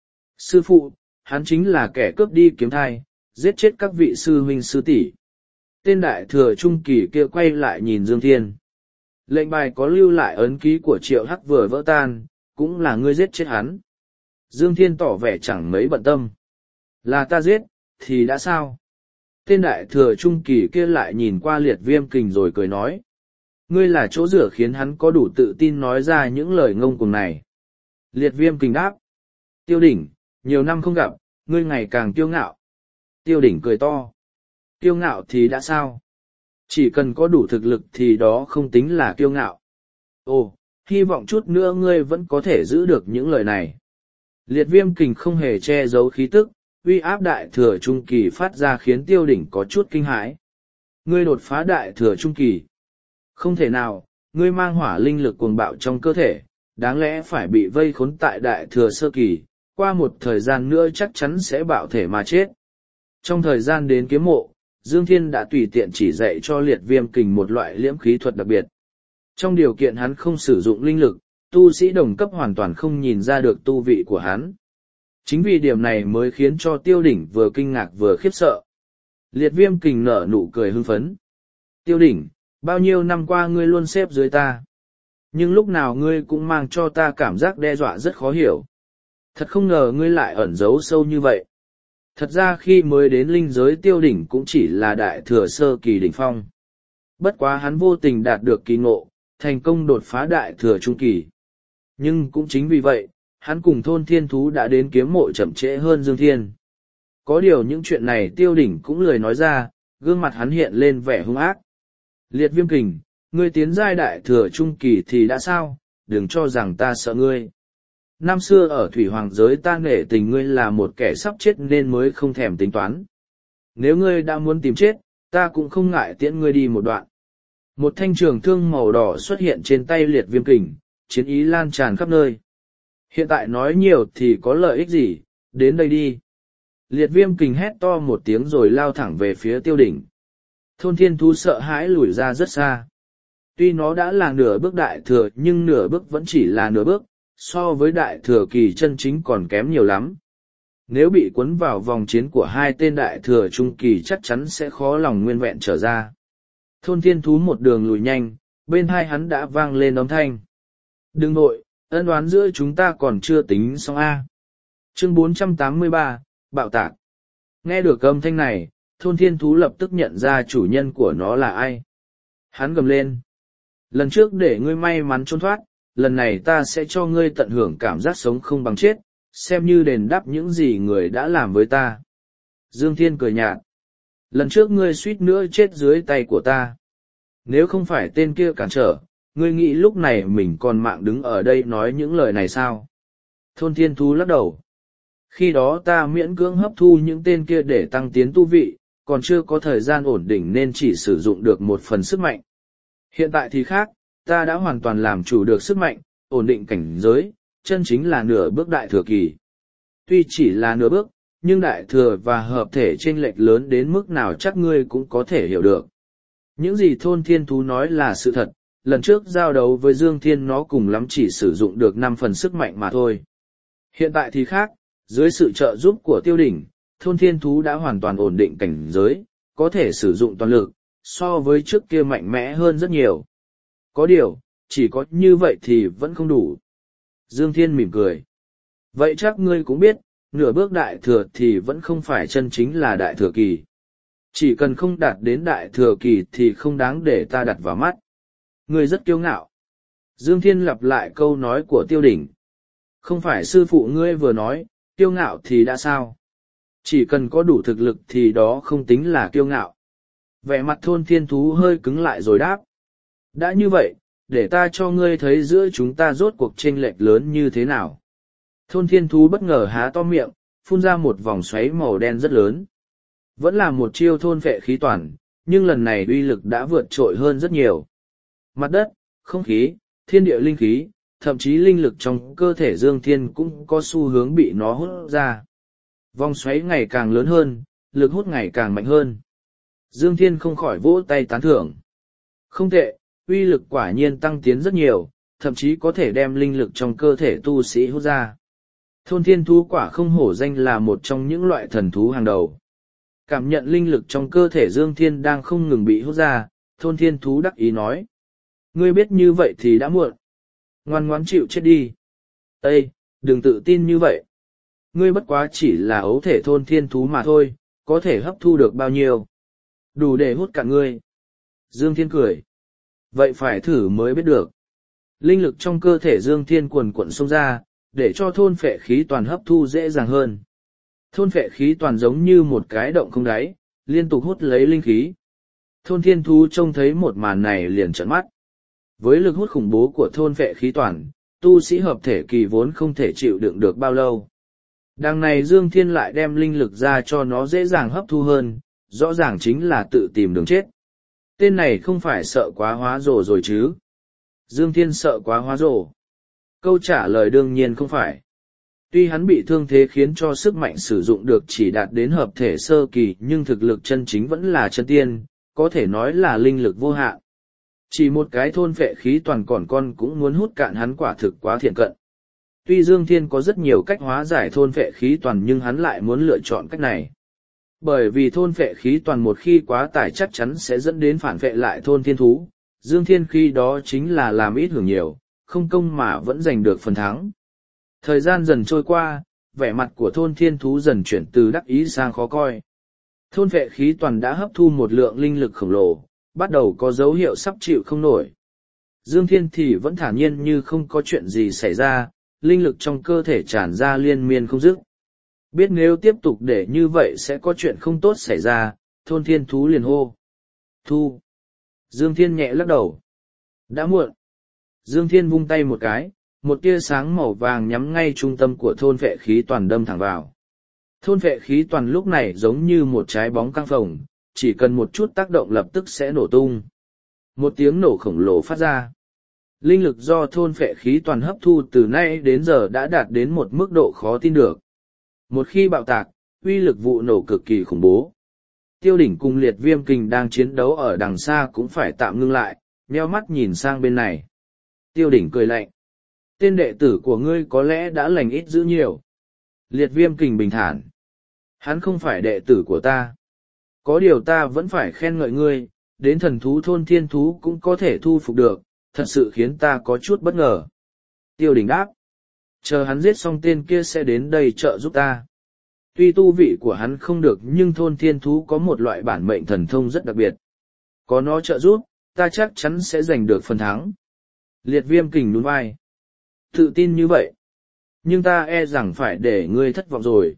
Sư phụ, hắn chính là kẻ cướp đi kiếm thai, giết chết các vị sư huynh sư tỷ. Tên đại thừa trung kỳ kia quay lại nhìn Dương Thiên. Lệnh bài có lưu lại ấn ký của Triệu Hắc vừa vỡ tan, cũng là ngươi giết chết hắn. Dương Thiên tỏ vẻ chẳng mấy bận tâm. Là ta giết, thì đã sao? Tên đại thừa trung kỳ kia lại nhìn qua Liệt Viêm Kình rồi cười nói. Ngươi là chỗ dựa khiến hắn có đủ tự tin nói ra những lời ngông cuồng này. Liệt Viêm Kình đáp. Tiêu Đỉnh, nhiều năm không gặp, ngươi ngày càng kiêu ngạo. Tiêu Đỉnh cười to. Kiêu ngạo thì đã sao? Chỉ cần có đủ thực lực thì đó không tính là kiêu ngạo. Ồ, hy vọng chút nữa ngươi vẫn có thể giữ được những lời này. Liệt Viêm Kình không hề che giấu khí tức, uy áp đại thừa trung kỳ phát ra khiến Tiêu Đỉnh có chút kinh hãi. Ngươi đột phá đại thừa trung kỳ. Không thể nào, ngươi mang hỏa linh lực cuồng bạo trong cơ thể, đáng lẽ phải bị vây khốn tại đại thừa sơ kỳ, qua một thời gian nữa chắc chắn sẽ bạo thể mà chết. Trong thời gian đến kiếm mộ, Dương Thiên đã tùy tiện chỉ dạy cho Liệt Viêm Kình một loại liễm khí thuật đặc biệt. Trong điều kiện hắn không sử dụng linh lực, tu sĩ đồng cấp hoàn toàn không nhìn ra được tu vị của hắn. Chính vì điểm này mới khiến cho Tiêu Đỉnh vừa kinh ngạc vừa khiếp sợ. Liệt Viêm Kình nở nụ cười hưng phấn. Tiêu Đỉnh, bao nhiêu năm qua ngươi luôn xếp dưới ta. Nhưng lúc nào ngươi cũng mang cho ta cảm giác đe dọa rất khó hiểu. Thật không ngờ ngươi lại ẩn giấu sâu như vậy. Thật ra khi mới đến linh giới Tiêu Đỉnh cũng chỉ là đại thừa sơ kỳ đỉnh phong. Bất quá hắn vô tình đạt được kỳ ngộ, thành công đột phá đại thừa trung kỳ. Nhưng cũng chính vì vậy, hắn cùng thôn thiên thú đã đến kiếm mộ chậm trễ hơn Dương Thiên. Có điều những chuyện này Tiêu Đỉnh cũng lười nói ra, gương mặt hắn hiện lên vẻ hung ác. Liệt Viêm Kình, ngươi tiến giai đại thừa trung kỳ thì đã sao, đừng cho rằng ta sợ ngươi. Năm xưa ở Thủy Hoàng giới ta nể tình ngươi là một kẻ sắp chết nên mới không thèm tính toán. Nếu ngươi đã muốn tìm chết, ta cũng không ngại tiễn ngươi đi một đoạn. Một thanh trường thương màu đỏ xuất hiện trên tay Liệt Viêm Kình, chiến ý lan tràn khắp nơi. Hiện tại nói nhiều thì có lợi ích gì, đến đây đi. Liệt Viêm Kình hét to một tiếng rồi lao thẳng về phía Tiêu Đỉnh. Thôn thiên thú sợ hãi lùi ra rất xa. Tuy nó đã là nửa bước đại thừa nhưng nửa bước vẫn chỉ là nửa bước, so với đại thừa kỳ chân chính còn kém nhiều lắm. Nếu bị cuốn vào vòng chiến của hai tên đại thừa trung kỳ chắc chắn sẽ khó lòng nguyên vẹn trở ra. Thôn thiên thú một đường lùi nhanh, bên hai hắn đã vang lên âm thanh. Đừng nội, ân oán giữa chúng ta còn chưa tính xong A. Chương 483, Bạo tạc. Nghe được âm thanh này, thôn thiên thú lập tức nhận ra chủ nhân của nó là ai. Hắn gầm lên. Lần trước để ngươi may mắn trốn thoát, lần này ta sẽ cho ngươi tận hưởng cảm giác sống không bằng chết, xem như đền đáp những gì người đã làm với ta. Dương Thiên cười nhạt. Lần trước ngươi suýt nữa chết dưới tay của ta. Nếu không phải tên kia cản trở, ngươi nghĩ lúc này mình còn mạng đứng ở đây nói những lời này sao? Thôn thiên thú lắc đầu. Khi đó ta miễn cưỡng hấp thu những tên kia để tăng tiến tu vị, còn chưa có thời gian ổn định nên chỉ sử dụng được một phần sức mạnh. Hiện tại thì khác, ta đã hoàn toàn làm chủ được sức mạnh, ổn định cảnh giới, chân chính là nửa bước đại thừa kỳ. Tuy chỉ là nửa bước, nhưng đại thừa và hợp thể chênh lệch lớn đến mức nào chắc ngươi cũng có thể hiểu được. Những gì thôn thiên thú nói là sự thật, lần trước giao đấu với Dương Thiên nó cùng lắm chỉ sử dụng được 5 phần sức mạnh mà thôi. Hiện tại thì khác, dưới sự trợ giúp của Tiêu Đỉnh, thôn thiên thú đã hoàn toàn ổn định cảnh giới, có thể sử dụng toàn lực, so với trước kia mạnh mẽ hơn rất nhiều. Có điều, chỉ có như vậy thì vẫn không đủ. Dương Thiên mỉm cười. Vậy chắc ngươi cũng biết, nửa bước đại thừa thì vẫn không phải chân chính là đại thừa kỳ. Chỉ cần không đạt đến đại thừa kỳ thì không đáng để ta đặt vào mắt. Ngươi rất kiêu ngạo. Dương Thiên lặp lại câu nói của Tiêu Đỉnh. Không phải sư phụ ngươi vừa nói, kiêu ngạo thì đã sao? Chỉ cần có đủ thực lực thì đó không tính là kiêu ngạo. Vẻ mặt thôn thiên thú hơi cứng lại rồi đáp. Đã như vậy, để ta cho ngươi thấy giữa chúng ta rốt cuộc chênh lệch lớn như thế nào. Thôn thiên thú bất ngờ há to miệng, phun ra một vòng xoáy màu đen rất lớn. Vẫn là một chiêu thôn vệ khí toàn, nhưng lần này uy lực đã vượt trội hơn rất nhiều. Mặt đất, không khí, thiên địa linh khí, thậm chí linh lực trong cơ thể Dương Thiên cũng có xu hướng bị nó hút ra. Vòng xoáy ngày càng lớn hơn, lực hút ngày càng mạnh hơn. Dương Thiên không khỏi vỗ tay tán thưởng. Không tệ, uy lực quả nhiên tăng tiến rất nhiều, thậm chí có thể đem linh lực trong cơ thể tu sĩ hút ra. Thôn thiên thú quả không hổ danh là một trong những loại thần thú hàng đầu. Cảm nhận linh lực trong cơ thể Dương Thiên đang không ngừng bị hút ra, thôn thiên thú đắc ý nói. Ngươi biết như vậy thì đã muộn. Ngoan ngoãn chịu chết đi. Ê, đừng tự tin như vậy. Ngươi bất quá chỉ là ấu thể thôn thiên thú mà thôi, có thể hấp thu được bao nhiêu. Đủ để hút cả ngươi. Dương Thiên cười. Vậy phải thử mới biết được. Linh lực trong cơ thể Dương Thiên cuồn cuộn xông ra, để cho thôn phệ khí toàn hấp thu dễ dàng hơn. Thôn phệ khí toàn giống như một cái động không đáy, liên tục hút lấy linh khí. Thôn thiên thú trông thấy một màn này liền trợn mắt. Với lực hút khủng bố của thôn phệ khí toàn, tu sĩ hợp thể kỳ vốn không thể chịu đựng được bao lâu. Đằng này Dương Thiên lại đem linh lực ra cho nó dễ dàng hấp thu hơn, rõ ràng chính là tự tìm đường chết. Tên này không phải sợ quá hóa rồ rồi chứ? Dương Thiên sợ quá hóa rồ. Câu trả lời đương nhiên không phải. Tuy hắn bị thương thế khiến cho sức mạnh sử dụng được chỉ đạt đến hợp thể sơ kỳ nhưng thực lực chân chính vẫn là chân tiên, có thể nói là linh lực vô hạn. Chỉ một cái thôn phệ khí toàn còn con cũng muốn hút cạn hắn, quả thực quá thiện cận. Tuy Dương Thiên có rất nhiều cách hóa giải thôn phệ khí toàn nhưng hắn lại muốn lựa chọn cách này. Bởi vì thôn phệ khí toàn một khi quá tải chắc chắn sẽ dẫn đến phản phệ lại thôn thiên thú. Dương Thiên khi đó chính là làm ít hưởng nhiều, không công mà vẫn giành được phần thắng. Thời gian dần trôi qua, vẻ mặt của thôn thiên thú dần chuyển từ đắc ý sang khó coi. Thôn phệ khí toàn đã hấp thu một lượng linh lực khổng lồ, bắt đầu có dấu hiệu sắp chịu không nổi. Dương Thiên thì vẫn thản nhiên như không có chuyện gì xảy ra, linh lực trong cơ thể tràn ra liên miên không dứt. Biết nếu tiếp tục để như vậy sẽ có chuyện không tốt xảy ra, thôn thiên thú liền hô. Thu. Dương Thiên nhẹ lắc đầu. Đã muộn. Dương Thiên vung tay một cái, một tia sáng màu vàng nhắm ngay trung tâm của thôn vệ khí toàn đâm thẳng vào. Thôn vệ khí toàn lúc này giống như một trái bóng căng phồng, chỉ cần một chút tác động lập tức sẽ nổ tung. Một tiếng nổ khổng lồ phát ra. Linh lực do thôn vệ khí toàn hấp thu từ nay đến giờ đã đạt đến một mức độ khó tin được. Một khi bạo tạc, uy lực vụ nổ cực kỳ khủng bố. Tiêu Đỉnh cùng Liệt Viêm Kình đang chiến đấu ở đằng xa cũng phải tạm ngưng lại, nheo mắt nhìn sang bên này. Tiêu Đỉnh cười lạnh. Tên đệ tử của ngươi có lẽ đã lành ít dữ nhiều. Liệt Viêm Kình bình thản. Hắn không phải đệ tử của ta. Có điều ta vẫn phải khen ngợi ngươi, đến thần thú thôn thiên thú cũng có thể thu phục được, thật sự khiến ta có chút bất ngờ. Tiêu Đỉnh đáp. Chờ hắn giết xong tên kia sẽ đến đây trợ giúp ta. Tuy tu vị của hắn không được nhưng thôn thiên thú có một loại bản mệnh thần thông rất đặc biệt. Có nó trợ giúp, ta chắc chắn sẽ giành được phần thắng. Liệt Viêm Kình nhún vai. Tự tin như vậy. Nhưng ta e rằng phải để ngươi thất vọng rồi.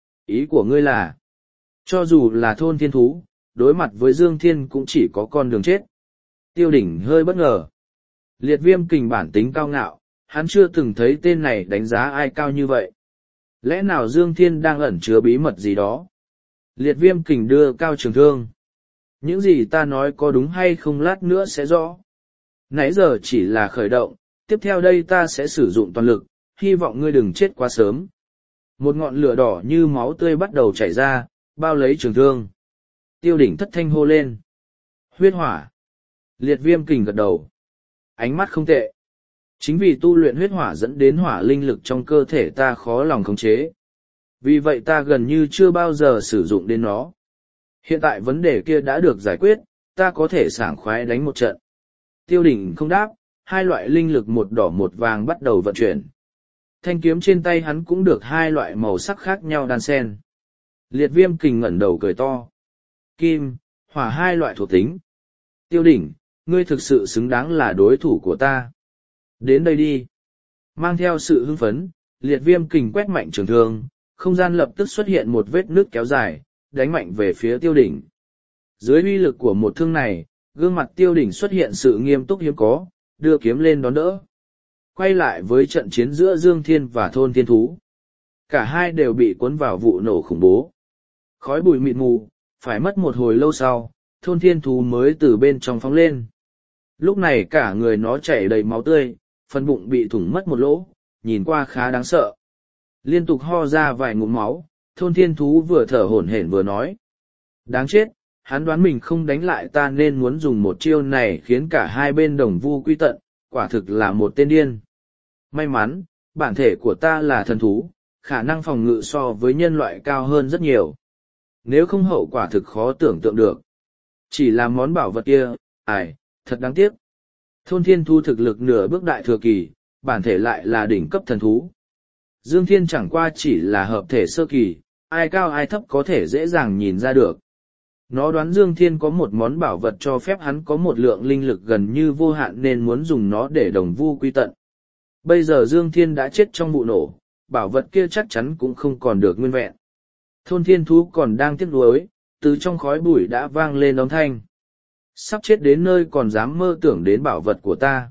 Ý của ngươi là, cho dù là thôn thiên thú, đối mặt với Dương Thiên cũng chỉ có con đường chết. Tiêu Đỉnh hơi bất ngờ. Liệt Viêm Kình bản tính cao ngạo, hắn chưa từng thấy tên này đánh giá ai cao như vậy. Lẽ nào Dương Thiên đang ẩn chứa bí mật gì đó? Liệt Viêm Kình đưa cao trường thương. Những gì ta nói có đúng hay không lát nữa sẽ rõ. Nãy giờ chỉ là khởi động, tiếp theo đây ta sẽ sử dụng toàn lực, hy vọng ngươi đừng chết quá sớm. Một ngọn lửa đỏ như máu tươi bắt đầu chảy ra, bao lấy trường thương. Tiêu Đỉnh thất thanh hô lên. Huyết hỏa. Liệt Viêm Kình gật đầu. Ánh mắt không tệ. Chính vì tu luyện huyết hỏa dẫn đến hỏa linh lực trong cơ thể ta khó lòng khống chế. Vì vậy ta gần như chưa bao giờ sử dụng đến nó. Hiện tại vấn đề kia đã được giải quyết, ta có thể sảng khoái đánh một trận. Tiêu Đỉnh không đáp, hai loại linh lực một đỏ một vàng bắt đầu vận chuyển. Thanh kiếm trên tay hắn cũng được hai loại màu sắc khác nhau đan xen. Liệt Viêm Kình ngẩng đầu cười to. Kim, hỏa hai loại thuộc tính. Tiêu Đỉnh, ngươi thực sự xứng đáng là đối thủ của ta. Đến đây đi. Mang theo sự hưng phấn, Liệt Viêm Kình quét mạnh trường thương, không gian lập tức xuất hiện một vết nước kéo dài, đánh mạnh về phía Tiêu Đỉnh. Dưới uy lực của một thương này, gương mặt Tiêu Đỉnh xuất hiện sự nghiêm túc hiếm có, đưa kiếm lên đón đỡ. Quay lại với trận chiến giữa Dương Thiên và thôn thiên thú. Cả hai đều bị cuốn vào vụ nổ khủng bố. Khói bụi mịt mù, phải mất một hồi lâu sau, thôn thiên thú mới từ bên trong phóng lên. Lúc này cả người nó chảy đầy máu tươi, phần bụng bị thủng mất một lỗ, nhìn qua khá đáng sợ. Liên tục ho ra vài ngụm máu, thôn thiên thú vừa thở hổn hển vừa nói. Đáng chết, hắn đoán mình không đánh lại ta nên muốn dùng một chiêu này khiến cả hai bên đồng vu quy tận, quả thực là một tên điên. May mắn, bản thể của ta là thần thú, khả năng phòng ngự so với nhân loại cao hơn rất nhiều. Nếu không hậu quả thực khó tưởng tượng được. Chỉ là món bảo vật kia, thật đáng tiếc. Thôn thiên thú thực lực nửa bước đại thừa kỳ, bản thể lại là đỉnh cấp thần thú. Dương Thiên chẳng qua chỉ là hợp thể sơ kỳ, ai cao ai thấp có thể dễ dàng nhìn ra được. Nó đoán Dương Thiên có một món bảo vật cho phép hắn có một lượng linh lực gần như vô hạn nên muốn dùng nó để đồng vu quy tận. Bây giờ Dương Thiên đã chết trong vụ nổ, bảo vật kia chắc chắn cũng không còn được nguyên vẹn. Thôn thiên thú còn đang tiếc nuối, từ trong khói bụi đã vang lên âm thanh. Sắp chết đến nơi còn dám mơ tưởng đến bảo vật của ta.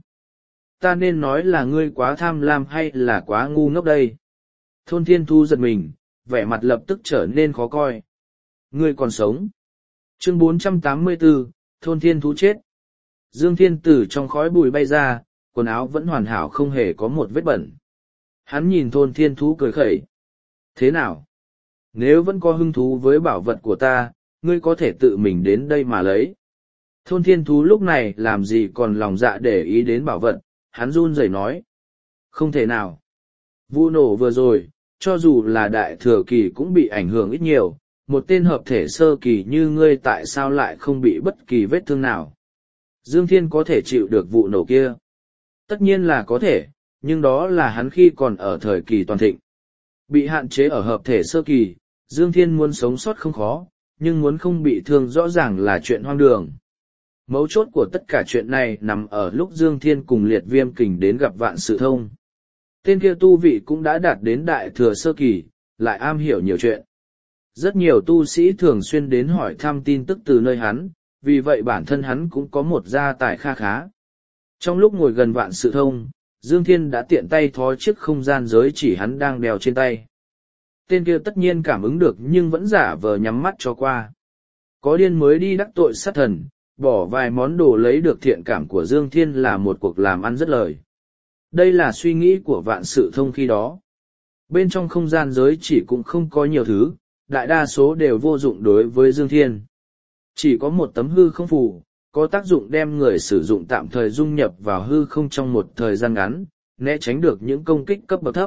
Ta nên nói là ngươi quá tham lam hay là quá ngu ngốc đây? Thôn thiên thú giật mình, vẻ mặt lập tức trở nên khó coi. Ngươi còn sống. Chương 484, thôn thiên thú chết. Dương Thiên từ trong khói bụi bay ra, quần áo vẫn hoàn hảo không hề có một vết bẩn. Hắn nhìn thôn thiên thú cười khẩy. Thế nào? Nếu vẫn có hứng thú với bảo vật của ta, ngươi có thể tự mình đến đây mà lấy. Thôn thiên thú lúc này làm gì còn lòng dạ để ý đến bảo vật, hắn run rẩy nói. Không thể nào. Vụ nổ vừa rồi, cho dù là đại thừa kỳ cũng bị ảnh hưởng ít nhiều, một tên hợp thể sơ kỳ như ngươi tại sao lại không bị bất kỳ vết thương nào. Dương Thiên có thể chịu được vụ nổ kia. Tất nhiên là có thể, nhưng đó là hắn khi còn ở thời kỳ toàn thịnh. Bị hạn chế ở hợp thể sơ kỳ, Dương Thiên muốn sống sót không khó, nhưng muốn không bị thương rõ ràng là chuyện hoang đường. Mấu chốt của tất cả chuyện này nằm ở lúc Dương Thiên cùng Liệt Viêm Kình đến gặp Vạn Sự Thông. Tên kia tu vị cũng đã đạt đến đại thừa sơ kỳ, lại am hiểu nhiều chuyện. Rất nhiều tu sĩ thường xuyên đến hỏi thăm tin tức từ nơi hắn, vì vậy bản thân hắn cũng có một gia tài kha khá. Trong lúc ngồi gần Vạn Sự Thông, Dương Thiên đã tiện tay thó chiếc không gian giới chỉ hắn đang đeo trên tay. Tên kia tất nhiên cảm ứng được nhưng vẫn giả vờ nhắm mắt cho qua. Có điên mới đi đắc tội sát thần, bỏ vài món đồ lấy được thiện cảm của Dương Thiên là một cuộc làm ăn rất lời. Đây là suy nghĩ của Vạn Sự Thông khi đó. Bên trong không gian giới chỉ cũng không có nhiều thứ, đại đa số đều vô dụng đối với Dương Thiên. Chỉ có một tấm hư không phù, có tác dụng đem người sử dụng tạm thời dung nhập vào hư không trong một thời gian ngắn, né tránh được những công kích cấp bậc thấp.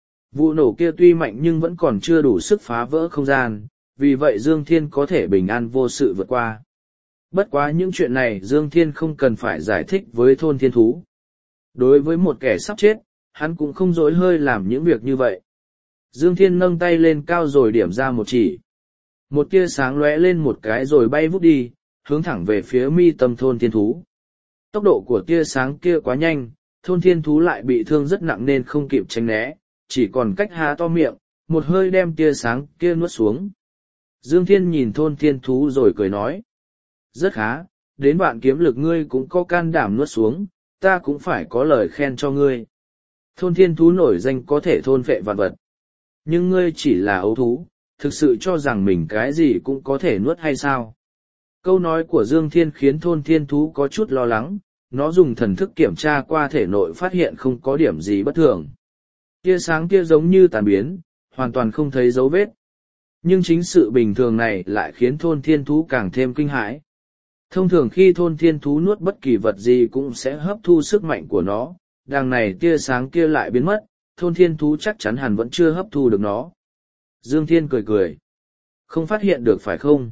Vụ nổ kia tuy mạnh nhưng vẫn còn chưa đủ sức phá vỡ không gian, vì vậy Dương Thiên có thể bình an vô sự vượt qua. Bất quá những chuyện này Dương Thiên không cần phải giải thích với thôn thiên thú. Đối với một kẻ sắp chết, hắn cũng không dối hơi làm những việc như vậy. Dương Thiên nâng tay lên cao rồi điểm ra một chỉ. Một tia sáng lóe lên một cái rồi bay vút đi, hướng thẳng về phía mi tâm thôn thiên thú. Tốc độ của tia sáng kia quá nhanh, thôn thiên thú lại bị thương rất nặng nên không kịp tránh né, chỉ còn cách há to miệng, một hơi đem tia sáng kia nuốt xuống. Dương Thiên nhìn thôn thiên thú rồi cười nói. Rất khá, đến bạn kiếm lực ngươi cũng có can đảm nuốt xuống, ta cũng phải có lời khen cho ngươi. Thôn thiên thú nổi danh có thể thôn phệ vạn vật. Nhưng ngươi chỉ là ấu thú, thực sự cho rằng mình cái gì cũng có thể nuốt hay sao? Câu nói của Dương Thiên khiến thôn thiên thú có chút lo lắng, nó dùng thần thức kiểm tra qua thể nội phát hiện không có điểm gì bất thường. Tia sáng kia giống như tàn biến, hoàn toàn không thấy dấu vết. Nhưng chính sự bình thường này lại khiến thôn thiên thú càng thêm kinh hãi. Thông thường khi thôn thiên thú nuốt bất kỳ vật gì cũng sẽ hấp thu sức mạnh của nó, đằng này tia sáng kia lại biến mất, thôn thiên thú chắc chắn hẳn vẫn chưa hấp thu được nó. Dương Thiên cười cười. Không phát hiện được phải không?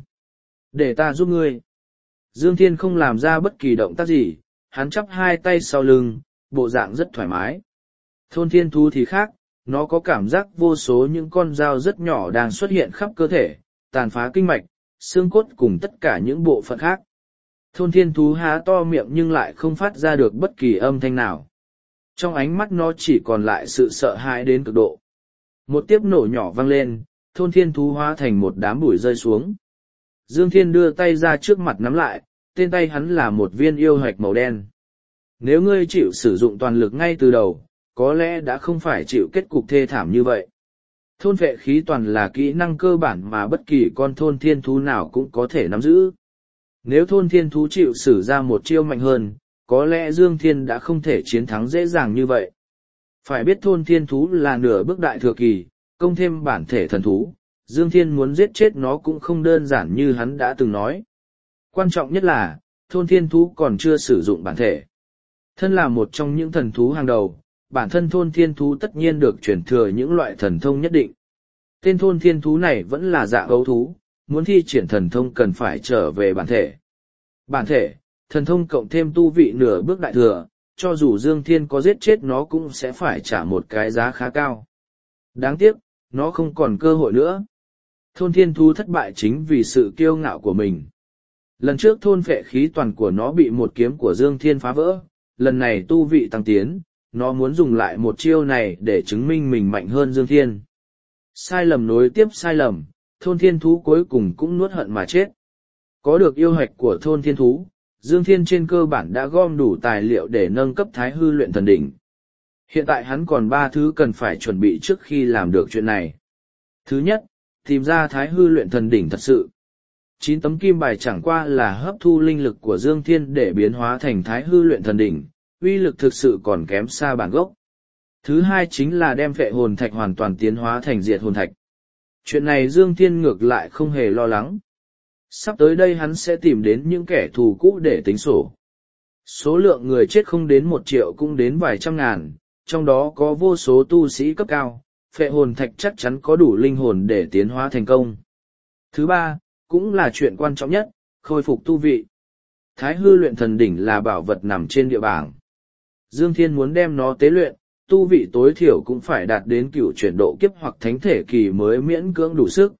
Để ta giúp ngươi. Dương Thiên không làm ra bất kỳ động tác gì, hắn chắp hai tay sau lưng, bộ dạng rất thoải mái. Thôn thiên thú thì khác, nó có cảm giác vô số những con dao rất nhỏ đang xuất hiện khắp cơ thể, tàn phá kinh mạch, xương cốt cùng tất cả những bộ phận khác. Thôn thiên thú há to miệng nhưng lại không phát ra được bất kỳ âm thanh nào. Trong ánh mắt nó chỉ còn lại sự sợ hãi đến cực độ. Một tiếp nổ nhỏ vang lên, thôn thiên thú hóa thành một đám bụi rơi xuống. Dương Thiên đưa tay ra trước mặt nắm lại, tên tay hắn là một viên yêu hạch màu đen. Nếu ngươi chịu sử dụng toàn lực ngay từ đầu, có lẽ đã không phải chịu kết cục thê thảm như vậy. Thôn vệ khí toàn là kỹ năng cơ bản mà bất kỳ con thôn thiên thú nào cũng có thể nắm giữ. Nếu thôn thiên thú chịu sử ra một chiêu mạnh hơn, có lẽ Dương Thiên đã không thể chiến thắng dễ dàng như vậy. Phải biết thôn thiên thú là nửa bước đại thừa kỳ, công thêm bản thể thần thú, Dương Thiên muốn giết chết nó cũng không đơn giản như hắn đã từng nói. Quan trọng nhất là, thôn thiên thú còn chưa sử dụng bản thể. Thân là một trong những thần thú hàng đầu, bản thân thôn thiên thú tất nhiên được truyền thừa những loại thần thông nhất định. Tên thôn thiên thú này vẫn là dạng ấu thú, muốn thi triển thần thông cần phải trở về bản thể. Bản thể, thần thông cộng thêm tu vị nửa bước đại thừa, cho dù Dương Thiên có giết chết nó cũng sẽ phải trả một cái giá khá cao. Đáng tiếc, nó không còn cơ hội nữa. Thôn thiên thú thất bại chính vì sự kiêu ngạo của mình. Lần trước thôn phệ khí toàn của nó bị một kiếm của Dương Thiên phá vỡ, lần này tu vị tăng tiến, nó muốn dùng lại một chiêu này để chứng minh mình mạnh hơn Dương Thiên. Sai lầm nối tiếp sai lầm, thôn thiên thú cuối cùng cũng nuốt hận mà chết. Có được yêu hạch của thôn thiên thú, Dương Thiên trên cơ bản đã gom đủ tài liệu để nâng cấp Thái Hư Luyện Thần Đỉnh. Hiện tại hắn còn 3 thứ cần phải chuẩn bị trước khi làm được chuyện này. Thứ nhất, tìm ra Thái Hư Luyện Thần Đỉnh thật sự. 9 tấm kim bài chẳng qua là hấp thu linh lực của Dương Thiên để biến hóa thành Thái Hư Luyện Thần Đỉnh, uy lực thực sự còn kém xa bản gốc. Thứ hai chính là đem phệ hồn thạch hoàn toàn tiến hóa thành diệt hồn thạch. Chuyện này Dương Thiên ngược lại không hề lo lắng. Sắp tới đây hắn sẽ tìm đến những kẻ thù cũ để tính sổ. Số lượng người chết không đến 1 triệu cũng đến vài trăm ngàn, trong đó có vô số tu sĩ cấp cao, phệ hồn thạch chắc chắn có đủ linh hồn để tiến hóa thành công. Thứ ba, cũng là chuyện quan trọng nhất, khôi phục tu vị. Thái hư luyện thần đỉnh là bảo vật nằm trên địa bảng. Dương Thiên muốn đem nó tế luyện, tu vị tối thiểu cũng phải đạt đến cửu chuyển độ kiếp hoặc thánh thể kỳ mới miễn cưỡng đủ sức.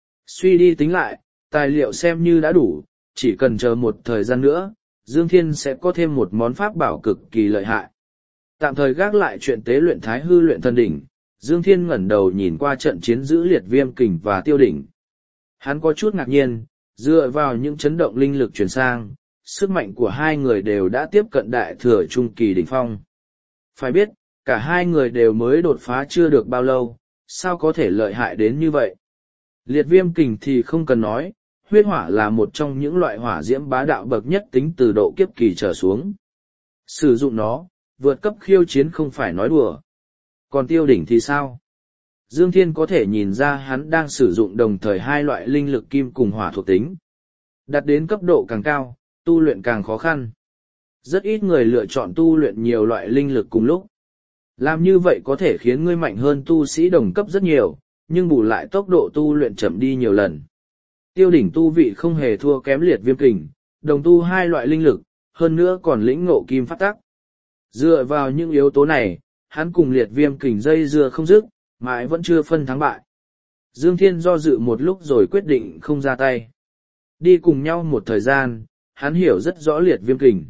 Suy đi tính lại, tài liệu xem như đã đủ, chỉ cần chờ một thời gian nữa, Dương Thiên sẽ có thêm một món pháp bảo cực kỳ lợi hại. Tạm thời gác lại chuyện tế luyện thái hư luyện thần đỉnh, Dương Thiên ngẩng đầu nhìn qua trận chiến giữa Liệt Viêm Kình và Tiêu Đỉnh. Hắn có chút ngạc nhiên, dựa vào những chấn động linh lực truyền sang, sức mạnh của hai người đều đã tiếp cận đại thừa trung kỳ đỉnh phong. Phải biết, cả hai người đều mới đột phá chưa được bao lâu, sao có thể lợi hại đến như vậy? Liệt Viêm Kình thì không cần nói, huyết hỏa là một trong những loại hỏa diễm bá đạo bậc nhất tính từ độ kiếp kỳ trở xuống. Sử dụng nó, vượt cấp khiêu chiến không phải nói đùa. Còn Tiêu Đỉnh thì sao? Dương Thiên có thể nhìn ra hắn đang sử dụng đồng thời hai loại linh lực kim cùng hỏa thuộc tính. Đạt đến cấp độ càng cao, tu luyện càng khó khăn. Rất ít người lựa chọn tu luyện nhiều loại linh lực cùng lúc. Làm như vậy có thể khiến ngươi mạnh hơn tu sĩ đồng cấp rất nhiều, nhưng bù lại tốc độ tu luyện chậm đi nhiều lần. Tiêu Đỉnh tu vị không hề thua kém Liệt Viêm Kình, đồng tu hai loại linh lực, hơn nữa còn lĩnh ngộ kim pháp tắc. Dựa vào những yếu tố này, hắn cùng Liệt Viêm Kình dây dưa không dứt, mãi vẫn chưa phân thắng bại. Dương Thiên do dự một lúc rồi quyết định không ra tay. Đi cùng nhau một thời gian, hắn hiểu rất rõ Liệt Viêm Kình.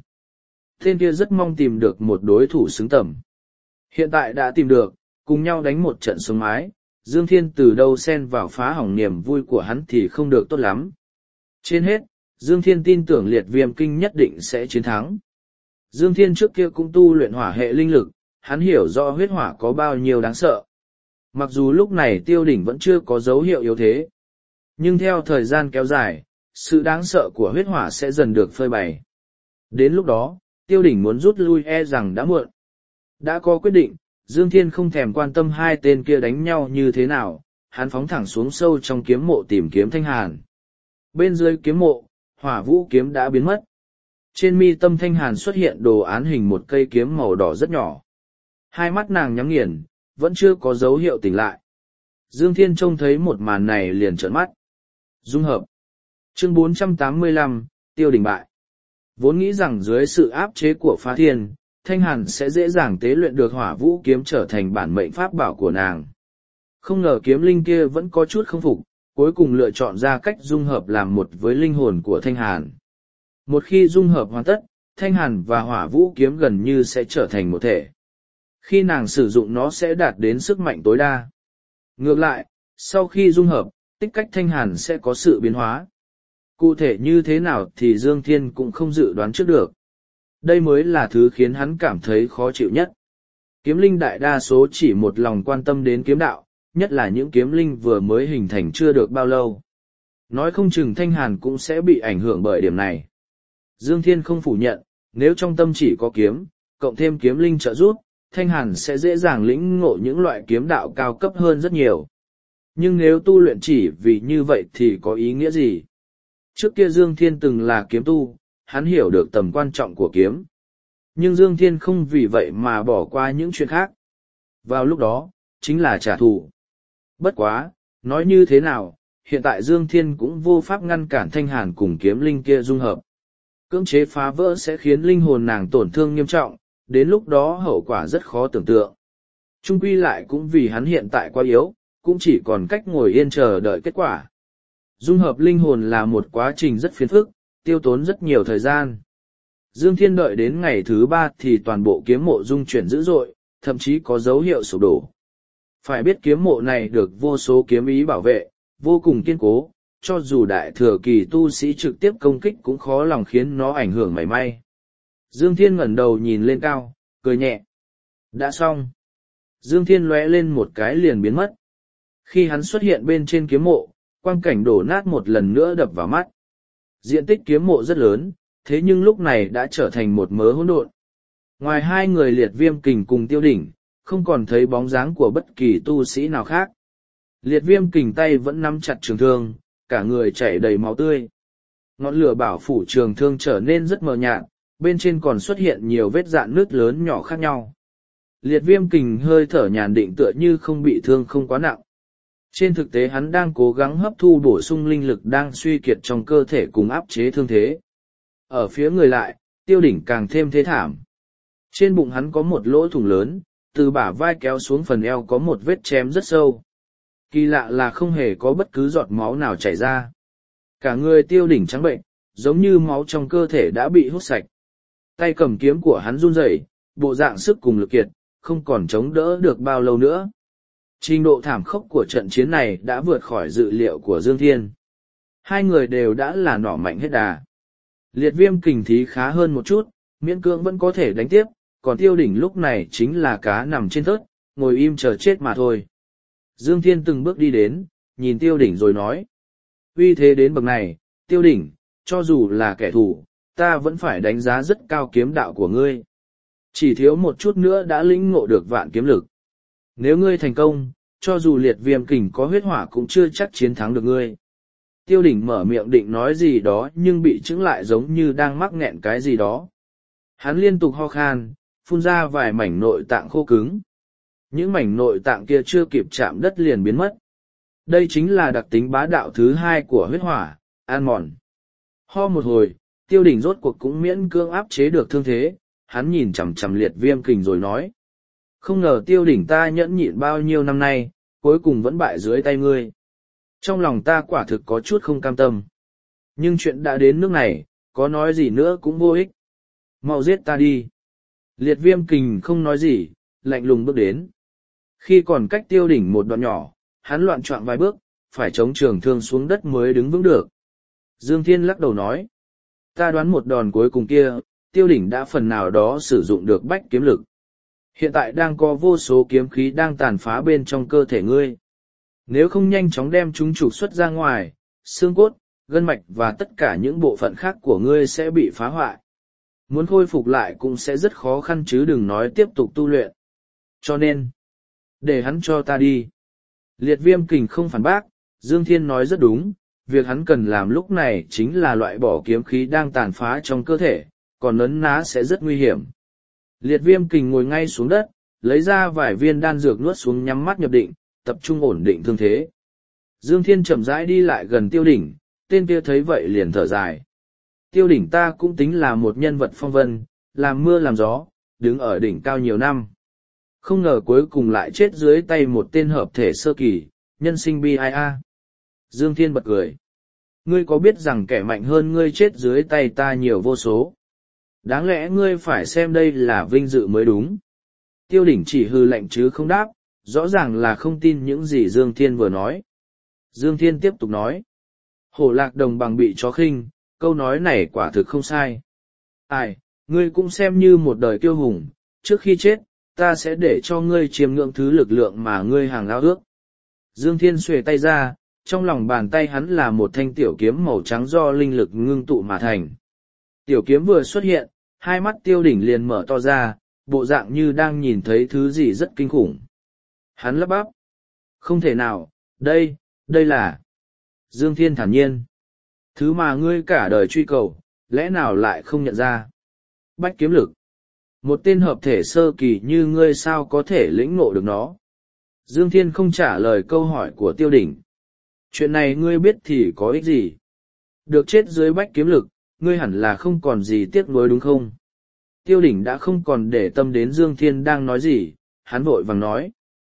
Tên kia rất mong tìm được một đối thủ xứng tầm. Hiện tại đã tìm được, cùng nhau đánh một trận sống mái, Dương Thiên từ đâu xen vào phá hỏng niềm vui của hắn thì không được tốt lắm. Trên hết, Dương Thiên tin tưởng Liệt Viêm Kinh nhất định sẽ chiến thắng. Dương Thiên trước kia cũng tu luyện hỏa hệ linh lực, hắn hiểu rõ huyết hỏa có bao nhiêu đáng sợ. Mặc dù lúc này Tiêu Đỉnh vẫn chưa có dấu hiệu yếu thế, nhưng theo thời gian kéo dài, sự đáng sợ của huyết hỏa sẽ dần được phơi bày. Đến lúc đó, Tiêu Đỉnh muốn rút lui e rằng đã muộn. Đã có quyết định, Dương Thiên không thèm quan tâm hai tên kia đánh nhau như thế nào, hắn phóng thẳng xuống sâu trong kiếm mộ tìm kiếm Thanh Hàn. Bên dưới kiếm mộ, hỏa vũ kiếm đã biến mất. Trên mi tâm Thanh Hàn xuất hiện đồ án hình một cây kiếm màu đỏ rất nhỏ. Hai mắt nàng nhắm nghiền, vẫn chưa có dấu hiệu tỉnh lại. Dương Thiên trông thấy một màn này liền trợn mắt. Dung hợp. Chương 485, Tiêu Đỉnh bại. Vốn nghĩ rằng dưới sự áp chế của Phá Thiên, Thanh Hàn sẽ dễ dàng tế luyện được hỏa vũ kiếm trở thành bản mệnh pháp bảo của nàng. Không ngờ kiếm linh kia vẫn có chút không phục, cuối cùng lựa chọn ra cách dung hợp làm một với linh hồn của Thanh Hàn. Một khi dung hợp hoàn tất, Thanh Hàn và hỏa vũ kiếm gần như sẽ trở thành một thể. Khi nàng sử dụng nó sẽ đạt đến sức mạnh tối đa. Ngược lại, sau khi dung hợp, tích cách Thanh Hàn sẽ có sự biến hóa. Cụ thể như thế nào thì Dương Thiên cũng không dự đoán trước được. Đây mới là thứ khiến hắn cảm thấy khó chịu nhất. Kiếm linh đại đa số chỉ một lòng quan tâm đến kiếm đạo, nhất là những kiếm linh vừa mới hình thành chưa được bao lâu. Nói không chừng Thanh Hàn cũng sẽ bị ảnh hưởng bởi điểm này. Dương Thiên không phủ nhận, nếu trong tâm chỉ có kiếm, cộng thêm kiếm linh trợ giúp, Thanh Hàn sẽ dễ dàng lĩnh ngộ những loại kiếm đạo cao cấp hơn rất nhiều. Nhưng nếu tu luyện chỉ vì như vậy thì có ý nghĩa gì? Trước kia Dương Thiên từng là kiếm tu, hắn hiểu được tầm quan trọng của kiếm. Nhưng Dương Thiên không vì vậy mà bỏ qua những chuyện khác. Vào lúc đó, chính là trả thù. Bất quá, nói như thế nào, hiện tại Dương Thiên cũng vô pháp ngăn cản Thanh Hàn cùng kiếm linh kia dung hợp. Cưỡng chế phá vỡ sẽ khiến linh hồn nàng tổn thương nghiêm trọng, đến lúc đó hậu quả rất khó tưởng tượng. Chung quy lại cũng vì hắn hiện tại quá yếu, cũng chỉ còn cách ngồi yên chờ đợi kết quả. Dung hợp linh hồn là một quá trình rất phiền phức, tiêu tốn rất nhiều thời gian. Dương Thiên đợi đến ngày thứ 3 thì toàn bộ kiếm mộ dung chuyển dữ dội, thậm chí có dấu hiệu sụp đổ. Phải biết kiếm mộ này được vô số kiếm ý bảo vệ, vô cùng kiên cố, cho dù đại thừa kỳ tu sĩ trực tiếp công kích cũng khó lòng khiến nó ảnh hưởng mảy may. Dương Thiên ngẩng đầu nhìn lên cao, cười nhẹ. Đã xong. Dương Thiên lóe lên một cái liền biến mất. Khi hắn xuất hiện bên trên kiếm mộ, quang cảnh đổ nát một lần nữa đập vào mắt. Diện tích kiếm mộ rất lớn, thế nhưng lúc này đã trở thành một mớ hỗn độn. Ngoài hai người Liệt Viêm Kình cùng Tiêu Đỉnh, không còn thấy bóng dáng của bất kỳ tu sĩ nào khác. Liệt Viêm Kình tay vẫn nắm chặt trường thương, cả người chảy đầy máu tươi. Ngọn lửa bảo phủ trường thương trở nên rất mờ nhạt, bên trên còn xuất hiện nhiều vết rạn nứt lớn nhỏ khác nhau. Liệt viêm kình hơi thở nhàn định tựa như không bị thương không quá nặng. Trên thực tế hắn đang cố gắng hấp thu bổ sung linh lực đang suy kiệt trong cơ thể cùng áp chế thương thế. Ở phía người lại, Tiêu Đỉnh càng thêm thế thảm. Trên bụng hắn có một lỗ thủng lớn, từ bả vai kéo xuống phần eo có một vết chém rất sâu. Kỳ lạ là không hề có bất cứ giọt máu nào chảy ra. Cả người Tiêu Đỉnh trắng bệnh, giống như máu trong cơ thể đã bị hút sạch. Tay cầm kiếm của hắn run rẩy, bộ dạng sức cùng lực kiệt, không còn chống đỡ được bao lâu nữa. Trình độ thảm khốc của trận chiến này đã vượt khỏi dự liệu của Dương Thiên. Hai người đều đã là nỏ mạnh hết đà. Liệt viêm kình thí khá hơn một chút, miễn cưỡng vẫn có thể đánh tiếp, còn Tiêu Đỉnh lúc này chính là cá nằm trên thớt, ngồi im chờ chết mà thôi. Dương Thiên từng bước đi đến, nhìn Tiêu Đỉnh rồi nói. Uy thế đến bậc này, Tiêu Đỉnh, cho dù là kẻ thù, ta vẫn phải đánh giá rất cao kiếm đạo của ngươi. Chỉ thiếu một chút nữa đã lĩnh ngộ được vạn kiếm lực. Nếu ngươi thành công, cho dù liệt viêm kình có huyết hỏa cũng chưa chắc chiến thắng được ngươi. Tiêu Đỉnh mở miệng định nói gì đó nhưng bị chững lại giống như đang mắc nghẹn cái gì đó. Hắn liên tục ho khan, phun ra vài mảnh nội tạng khô cứng. Những mảnh nội tạng kia chưa kịp chạm đất liền biến mất. Đây chính là đặc tính bá đạo thứ hai của huyết hỏa, ăn mòn. Ho một hồi, Tiêu Đỉnh rốt cuộc cũng miễn cưỡng áp chế được thương thế, hắn nhìn chằm chằm liệt viêm kình rồi nói. Không ngờ Tiêu Đỉnh ta nhẫn nhịn bao nhiêu năm nay, cuối cùng vẫn bại dưới tay ngươi. Trong lòng ta quả thực có chút không cam tâm. Nhưng chuyện đã đến nước này, có nói gì nữa cũng vô ích. Mau giết ta đi. Liệt viêm kình không nói gì, lạnh lùng bước đến. Khi còn cách Tiêu Đỉnh một đoạn nhỏ, hắn loạn choạng vài bước, phải chống trường thương xuống đất mới đứng vững được. Dương Thiên lắc đầu nói. Ta đoán một đòn cuối cùng kia, Tiêu Đỉnh đã phần nào đó sử dụng được bách kiếm lực. Hiện tại đang có vô số kiếm khí đang tàn phá bên trong cơ thể ngươi. Nếu không nhanh chóng đem chúng trục xuất ra ngoài, xương cốt, gân mạch và tất cả những bộ phận khác của ngươi sẽ bị phá hoại. Muốn khôi phục lại cũng sẽ rất khó khăn chứ đừng nói tiếp tục tu luyện. Cho nên, để hắn cho ta đi. Liệt viêm kình không phản bác, Dương Thiên nói rất đúng, việc hắn cần làm lúc này chính là loại bỏ kiếm khí đang tàn phá trong cơ thể, còn nấn ná sẽ rất nguy hiểm. Liệt viêm kình ngồi ngay xuống đất, lấy ra vài viên đan dược nuốt xuống nhắm mắt nhập định, tập trung ổn định thương thế. Dương Thiên chậm rãi đi lại gần Tiêu Đỉnh, tên kia thấy vậy liền thở dài. Tiêu Đỉnh ta cũng tính là một nhân vật phong vân, làm mưa làm gió, đứng ở đỉnh cao nhiều năm. Không ngờ cuối cùng lại chết dưới tay một tên hợp thể sơ kỳ, nhân sinh bi ai a. Dương Thiên bật cười. Ngươi có biết rằng kẻ mạnh hơn ngươi chết dưới tay ta nhiều vô số? Đáng lẽ ngươi phải xem đây là vinh dự mới đúng. Tiêu Đỉnh chỉ hừ lạnh chứ không đáp, rõ ràng là không tin những gì Dương Thiên vừa nói. Dương Thiên tiếp tục nói. Hổ lạc đồng bằng bị chó khinh, câu nói này quả thực không sai. Ai, ngươi cũng xem như một đời kiêu hùng, trước khi chết, ta sẽ để cho ngươi chiêm ngưỡng thứ lực lượng mà ngươi hàng ao ước. Dương Thiên xuề tay ra, trong lòng bàn tay hắn là một thanh tiểu kiếm màu trắng do linh lực ngưng tụ mà thành. Tiểu kiếm vừa xuất hiện, hai mắt Tiêu Đỉnh liền mở to ra, bộ dạng như đang nhìn thấy thứ gì rất kinh khủng. Hắn lắp bắp. Không thể nào, đây là... Dương Thiên thản nhiên. Thứ mà ngươi cả đời truy cầu, lẽ nào lại không nhận ra? Bách kiếm lực. Một tên hợp thể sơ kỳ như ngươi sao có thể lĩnh ngộ được nó? Dương Thiên không trả lời câu hỏi của Tiêu Đỉnh. Chuyện này ngươi biết thì có ích gì? Được chết dưới bách kiếm lực, ngươi hẳn là không còn gì tiếc nuối đúng không? Tiêu Đỉnh đã không còn để tâm đến Dương Thiên đang nói gì, hắn vội vàng nói.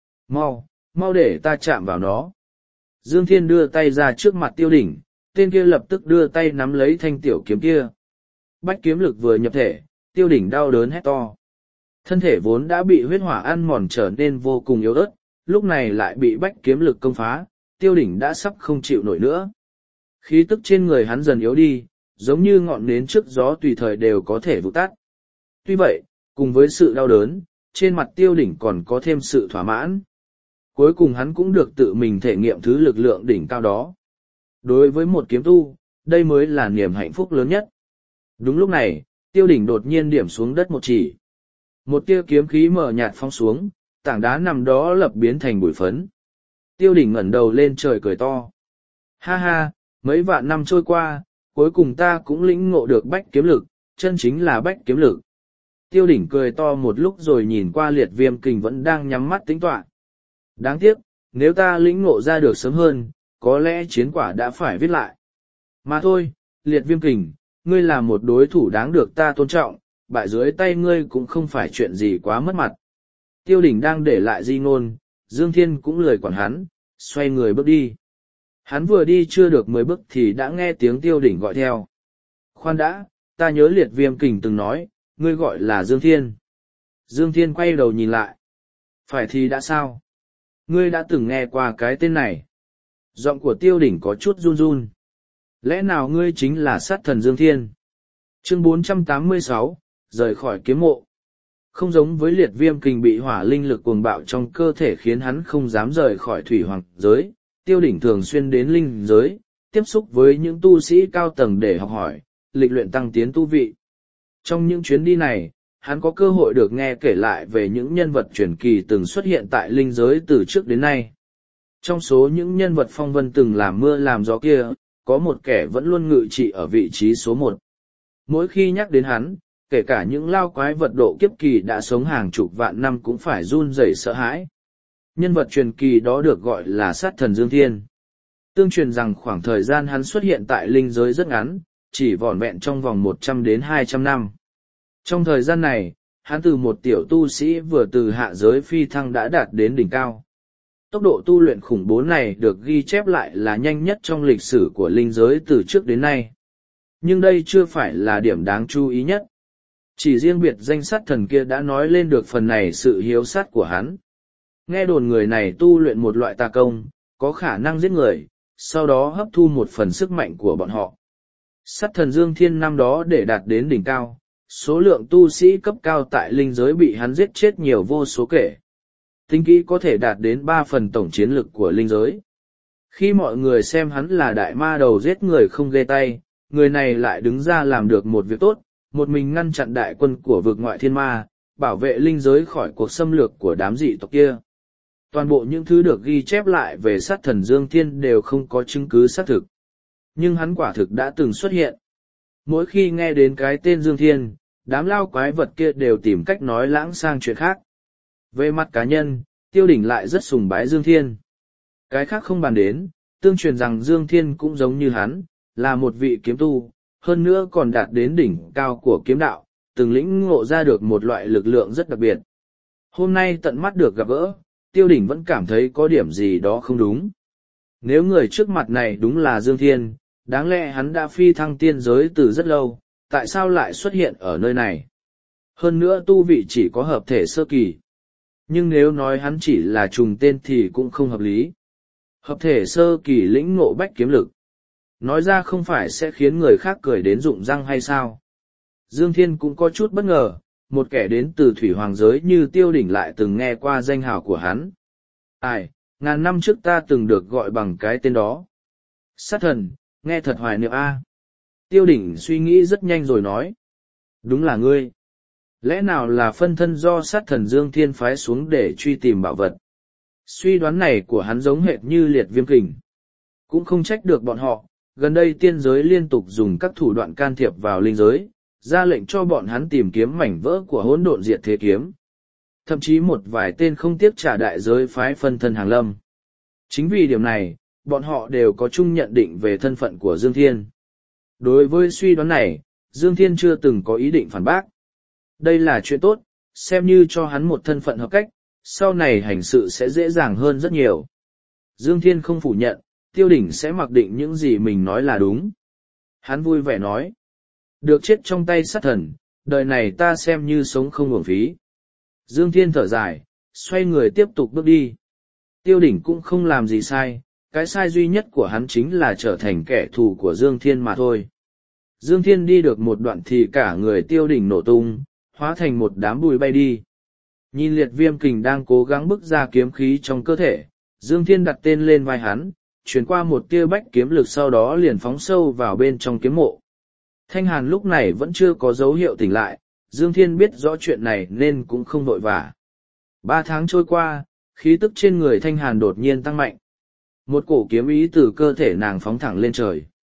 Mau để ta chạm vào nó. Dương Thiên đưa tay ra trước mặt Tiêu Đỉnh, tên kia lập tức đưa tay nắm lấy thanh tiểu kiếm kia. Bách kiếm lực vừa nhập thể, Tiêu Đỉnh đau đớn hét to. Thân thể vốn đã bị huyết hỏa ăn mòn trở nên vô cùng yếu ớt, lúc này lại bị bách kiếm lực công phá, Tiêu Đỉnh đã sắp không chịu nổi nữa. Khí tức trên người hắn dần yếu đi, giống như ngọn nến trước gió tùy thời đều có thể vụt tắt. Tuy vậy, cùng với sự đau đớn, trên mặt Tiêu Đỉnh còn có thêm sự thỏa mãn. Cuối cùng hắn cũng được tự mình thể nghiệm thứ lực lượng đỉnh cao đó. Đối với một kiếm tu, đây mới là niềm hạnh phúc lớn nhất. Đúng lúc này, Tiêu Đỉnh đột nhiên điểm xuống đất một chỉ. Một tia kiếm khí mờ nhạt phóng xuống, tảng đá nằm đó lập biến thành bụi phấn. Tiêu Đỉnh ngẩng đầu lên trời cười to. Ha ha, mấy vạn năm trôi qua, cuối cùng ta cũng lĩnh ngộ được bách kiếm lực, chân chính là bách kiếm lực. Tiêu đỉnh cười to một lúc rồi nhìn qua Liệt Viêm Kình vẫn đang nhắm mắt tính toán. Đáng tiếc, nếu ta lĩnh ngộ ra được sớm hơn, có lẽ chiến quả đã phải viết lại. Mà thôi, Liệt Viêm Kình, ngươi là một đối thủ đáng được ta tôn trọng, bại dưới tay ngươi cũng không phải chuyện gì quá mất mặt. Tiêu đỉnh đang để lại di ngôn, Dương Thiên cũng lười quản hắn, xoay người bước đi. Hắn vừa đi chưa được 10 bước thì đã nghe tiếng Tiêu đỉnh gọi theo. Khoan đã, ta nhớ Liệt Viêm Kình từng nói, ngươi gọi là Dương Thiên. Dương Thiên quay đầu nhìn lại. Phải thì đã sao? Ngươi đã từng nghe qua cái tên này. Giọng của Tiêu đỉnh có chút run run. Lẽ nào ngươi chính là sát thần Dương Thiên? Chương 486, rời khỏi kiếm mộ. Không giống với Liệt Viêm Kình bị hỏa linh lực cuồng bạo trong cơ thể khiến hắn không dám rời khỏi thủy hoàng giới, Tiêu đỉnh thường xuyên đến linh giới, tiếp xúc với những tu sĩ cao tầng để học hỏi, lịch luyện tăng tiến tu vị. Trong những chuyến đi này, hắn có cơ hội được nghe kể lại về những nhân vật truyền kỳ từng xuất hiện tại linh giới từ trước đến nay. Trong số những nhân vật phong vân từng làm mưa làm gió kia, có một kẻ vẫn luôn ngự trị ở vị trí số 1. Mỗi khi nhắc đến hắn, kể cả những lao quái vật độ kiếp kỳ đã sống hàng chục vạn năm cũng phải run rẩy sợ hãi. Nhân vật truyền kỳ đó được gọi là sát thần Dương Thiên. Tương truyền rằng khoảng thời gian hắn xuất hiện tại linh giới rất ngắn, chỉ vỏn vẹn trong vòng 100 đến 200 năm. Trong thời gian này, hắn từ một tiểu tu sĩ vừa từ hạ giới phi thăng đã đạt đến đỉnh cao. Tốc độ tu luyện khủng bố này được ghi chép lại là nhanh nhất trong lịch sử của linh giới từ trước đến nay. Nhưng đây chưa phải là điểm đáng chú ý nhất. Chỉ riêng biệt danh sát thần kia đã nói lên được phần này sự hiếu sát của hắn. Nghe đồn người này tu luyện một loại tà công, có khả năng giết người, sau đó hấp thu một phần sức mạnh của bọn họ. Sát thần Dương Thiên năm đó để đạt đến đỉnh cao, số lượng tu sĩ cấp cao tại linh giới bị hắn giết chết nhiều vô số kể. Tính kỹ có thể đạt đến 3 phần tổng chiến lực của linh giới. Khi mọi người xem hắn là đại ma đầu giết người không ghê tay, người này lại đứng ra làm được một việc tốt, một mình ngăn chặn đại quân của vực ngoại thiên ma, bảo vệ linh giới khỏi cuộc xâm lược của đám dị tộc kia. Toàn bộ những thứ được ghi chép lại về sát thần Dương Thiên đều không có chứng cứ xác thực. Nhưng hắn quả thực đã từng xuất hiện. Mỗi khi nghe đến cái tên Dương Thiên, đám lao quái vật kia đều tìm cách nói lãng sang chuyện khác. Về mặt cá nhân, Tiêu đỉnh lại rất sùng bái Dương Thiên. Cái khác không bàn đến, tương truyền rằng Dương Thiên cũng giống như hắn, là một vị kiếm tu, hơn nữa còn đạt đến đỉnh cao của kiếm đạo, từng lĩnh ngộ ra được một loại lực lượng rất đặc biệt. Hôm nay tận mắt được gặp gỡ, Tiêu đỉnh vẫn cảm thấy có điểm gì đó không đúng. Nếu người trước mặt này đúng là Dương Thiên, đáng lẽ hắn đã phi thăng tiên giới từ rất lâu, tại sao lại xuất hiện ở nơi này? Hơn nữa tu vị chỉ có hợp thể sơ kỳ. Nhưng nếu nói hắn chỉ là trùng tên thì cũng không hợp lý. Hợp thể sơ kỳ lĩnh ngộ bách kiếm lực. Nói ra không phải sẽ khiến người khác cười đến rụng răng hay sao? Dương Thiên cũng có chút bất ngờ, một kẻ đến từ thủy hoàng giới như Tiêu đỉnh lại từng nghe qua danh hào của hắn. Ai, ngàn năm trước ta từng được gọi bằng cái tên đó. Sát thần, nghe thật hoài niệm a. Tiêu đỉnh suy nghĩ rất nhanh rồi nói. Đúng là ngươi. Lẽ nào là phân thân do sát thần Dương Thiên phái xuống để truy tìm bảo vật? Suy đoán này của hắn giống hệt như Liệt Viêm Kình. Cũng không trách được bọn họ, gần đây tiên giới liên tục dùng các thủ đoạn can thiệp vào linh giới, ra lệnh cho bọn hắn tìm kiếm mảnh vỡ của hỗn độn diệt thế kiếm. Thậm chí một vài tên không tiếc trả đại giới phái phân thân hàng lâm. Chính vì điểm này, bọn họ đều có chung nhận định về thân phận của Dương Thiên. Đối với suy đoán này, Dương Thiên chưa từng có ý định phản bác. Đây là chuyện tốt, xem như cho hắn một thân phận hợp cách, sau này hành sự sẽ dễ dàng hơn rất nhiều. Dương Thiên không phủ nhận, Tiêu đỉnh sẽ mặc định những gì mình nói là đúng. Hắn vui vẻ nói. Được chết trong tay sát thần, đời này ta xem như sống không uổng phí. Dương Thiên thở dài, xoay người tiếp tục bước đi. Tiêu đỉnh cũng không làm gì sai, cái sai duy nhất của hắn chính là trở thành kẻ thù của Dương Thiên mà thôi. Dương Thiên đi được một đoạn thì cả người Tiêu đỉnh nổ tung, hóa thành một đám bụi bay đi. Nhìn Liệt Viêm Kình đang cố gắng bức ra kiếm khí trong cơ thể, Dương Thiên đặt tên lên vai hắn, chuyển qua một tia bách kiếm lực sau đó liền phóng sâu vào bên trong kiếm mộ. Thanh Hàn lúc này vẫn chưa có dấu hiệu tỉnh lại, Dương Thiên biết rõ chuyện này nên cũng không vội vã. 3 tháng trôi qua, khí tức trên người Thanh Hàn đột nhiên tăng mạnh. Một cổ kiếm ý từ cơ thể nàng phóng thẳng lên trời.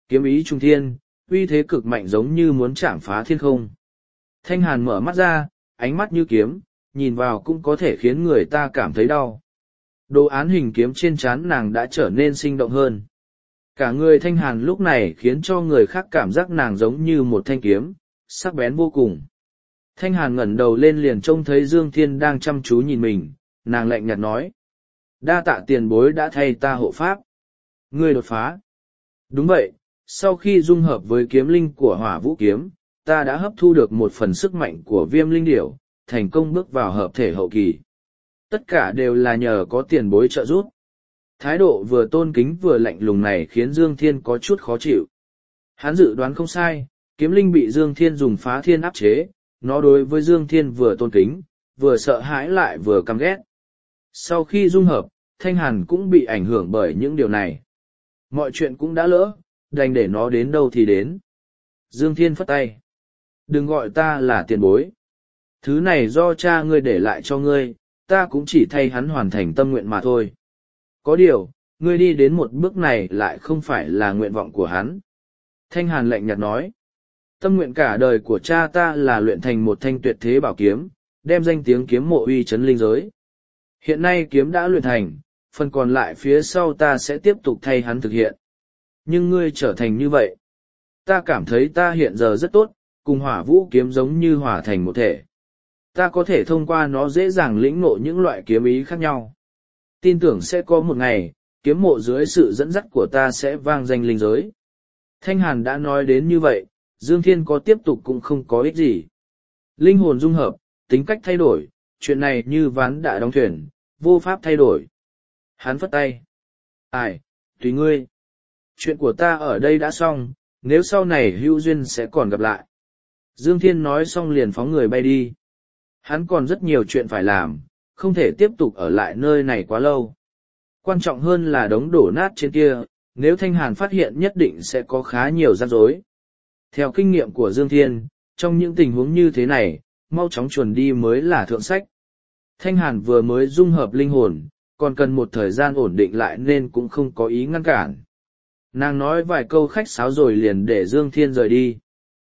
Kiếm ý trung thiên, uy thế cực mạnh giống như muốn chạm phá thiên không. Thanh Hàn mở mắt ra, ánh mắt như kiếm, nhìn vào cũng có thể khiến người ta cảm thấy đau. Đồ án hình kiếm trên trán nàng đã trở nên sinh động hơn. Cả người Thanh Hàn lúc này khiến cho người khác cảm giác nàng giống như một thanh kiếm, sắc bén vô cùng. Thanh Hàn ngẩng đầu lên liền trông thấy Dương Thiên đang chăm chú nhìn mình, nàng lạnh nhạt nói. Đa tạ tiền bối đã thay ta hộ pháp. Ngươi đột phá. Đúng vậy, sau khi dung hợp với kiếm linh của Hỏa Vũ Kiếm, ta đã hấp thu được một phần sức mạnh của Viêm Linh Điểu, thành công bước vào hợp thể hậu kỳ. Tất cả đều là nhờ có tiền bối trợ giúp. Thái độ vừa tôn kính vừa lạnh lùng này khiến Dương Thiên có chút khó chịu. Hắn dự đoán không sai, kiếm linh bị Dương Thiên dùng phá thiên áp chế, nó đối với Dương Thiên vừa tôn kính, vừa sợ hãi lại vừa căm ghét. Sau khi dung hợp, Thanh Hàn cũng bị ảnh hưởng bởi những điều này. Mọi chuyện cũng đã lỡ, đành để nó đến đâu thì đến. Dương Thiên phất tay. Đừng gọi ta là tiền bối. Thứ này do cha ngươi để lại cho ngươi, ta cũng chỉ thay hắn hoàn thành tâm nguyện mà thôi. Có điều, ngươi đi đến một bước này lại không phải là nguyện vọng của hắn. Thanh Hàn lạnh nhạt nói. Tâm nguyện cả đời của cha ta là luyện thành một thanh tuyệt thế bảo kiếm, đem danh tiếng kiếm mộ uy chấn linh giới. Hiện nay kiếm đã luyện thành, phần còn lại phía sau ta sẽ tiếp tục thay hắn thực hiện. Nhưng ngươi trở thành như vậy. Ta cảm thấy ta hiện giờ rất tốt, cùng Hỏa Vũ Kiếm giống như hòa thành một thể. Ta có thể thông qua nó dễ dàng lĩnh ngộ những loại kiếm ý khác nhau. Tin tưởng sẽ có một ngày, kiếm mộ dưới sự dẫn dắt của ta sẽ vang danh linh giới. Thanh Hàn đã nói đến như vậy, Dương Thiên có tiếp tục cũng không có ích gì. Linh hồn dung hợp, tính cách thay đổi, chuyện này như ván đã đóng thuyền, vô pháp thay đổi. Hắn phất tay. Ai, tùy ngươi. Chuyện của ta ở đây đã xong, nếu sau này hữu duyên sẽ còn gặp lại. Dương Thiên nói xong liền phóng người bay đi. Hắn còn rất nhiều chuyện phải làm, không thể tiếp tục ở lại nơi này quá lâu. Quan trọng hơn là đống đổ nát trên kia, nếu Thanh Hàn phát hiện nhất định sẽ có khá nhiều rắc rối. Theo kinh nghiệm của Dương Thiên, trong những tình huống như thế này, mau chóng chuồn đi mới là thượng sách. Thanh Hàn vừa mới dung hợp linh hồn, còn cần một thời gian ổn định lại nên cũng không có ý ngăn cản. Nàng nói vài câu khách sáo rồi liền để Dương Thiên rời đi.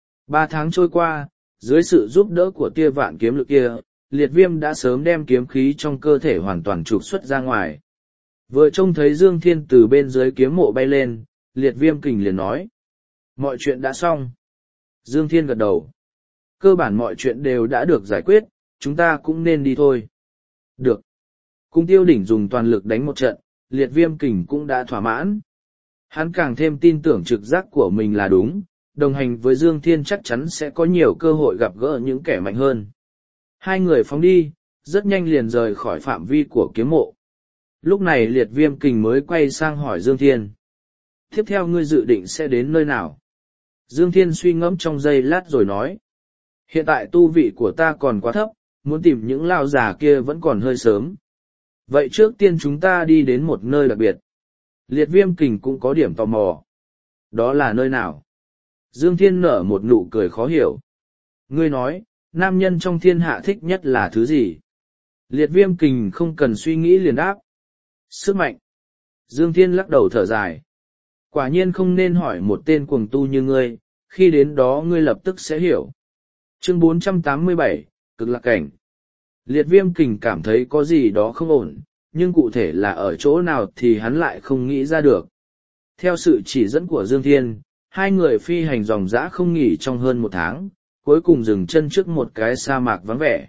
3 tháng trôi qua, dưới sự giúp đỡ của tia vạn kiếm lực kia, Liệt Viêm đã sớm đem kiếm khí trong cơ thể hoàn toàn trục xuất ra ngoài. Vừa trông thấy Dương Thiên từ bên dưới kiếm mộ bay lên, Liệt Viêm kình liền nói. Mọi chuyện đã xong. Dương Thiên gật đầu. Cơ bản mọi chuyện đều đã được giải quyết, chúng ta cũng nên đi thôi. Được. Cung Tiêu Đỉnh dùng toàn lực đánh một trận, Liệt Viêm kình cũng đã thỏa mãn. Hắn càng thêm tin tưởng trực giác của mình là đúng, đồng hành với Dương Thiên chắc chắn sẽ có nhiều cơ hội gặp gỡ những kẻ mạnh hơn. Hai người phóng đi, rất nhanh liền rời khỏi phạm vi của kiếm mộ. Lúc này Liệt Viêm kình mới quay sang hỏi Dương Thiên. Tiếp theo ngươi dự định sẽ đến nơi nào? Dương Thiên suy ngẫm trong giây lát rồi nói. Hiện tại tu vị của ta còn quá thấp, muốn tìm những lao già kia vẫn còn hơi sớm. Vậy trước tiên chúng ta đi đến một nơi đặc biệt. Liệt Viêm kình cũng có điểm tò mò. Đó là nơi nào? Dương Thiên nở một nụ cười khó hiểu. Ngươi nói, nam nhân trong thiên hạ thích nhất là thứ gì? Liệt Viêm kình không cần suy nghĩ liền đáp. Sức mạnh. Dương Thiên lắc đầu thở dài. Quả nhiên không nên hỏi một tên cuồng tu như ngươi, khi đến đó ngươi lập tức sẽ hiểu. Chương 487, Cực Lạc Cảnh. Liệt Viêm kình cảm thấy có gì đó không ổn, nhưng cụ thể là ở chỗ nào thì hắn lại không nghĩ ra được. Theo sự chỉ dẫn của Dương Thiên, hai người phi hành dòng dã không nghỉ trong hơn 1 tháng, cuối cùng dừng chân trước một cái sa mạc vắng vẻ.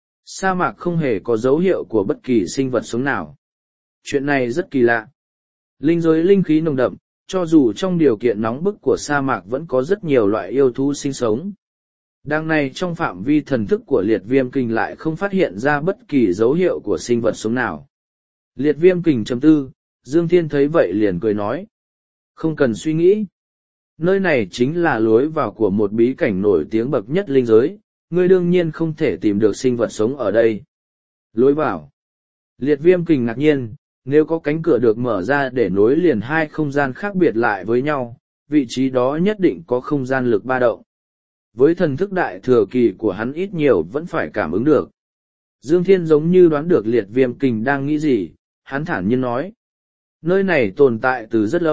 Sa mạc không hề có dấu hiệu của bất kỳ sinh vật sống nào. Chuyện này rất kỳ lạ. Linh giới linh khí nồng đậm, cho dù trong điều kiện nóng bức của sa mạc vẫn có rất nhiều loại yêu thú sinh sống. Đằng này trong phạm vi thần thức của Liệt Viêm kình lại không phát hiện ra bất kỳ dấu hiệu của sinh vật sống nào. Liệt Viêm kình trầm tư, Dương Thiên thấy vậy liền cười nói. Không cần suy nghĩ. Nơi này chính là lối vào của một bí cảnh nổi tiếng bậc nhất linh giới, ngươi đương nhiên không thể tìm được sinh vật sống ở đây. Lối vào. Liệt Viêm kình ngạc nhiên, nếu có cánh cửa được mở ra để nối liền hai không gian khác biệt lại với nhau, vị trí đó nhất định có không gian lực ba động. Với thần thức đại thừa kỳ của hắn ít nhiều vẫn phải cảm ứng được. Dương Thiên giống như đoán được Liệt Viêm kình đang nghĩ gì, hắn thản nhiên nói. Nơi này tồn tại từ rất lâu,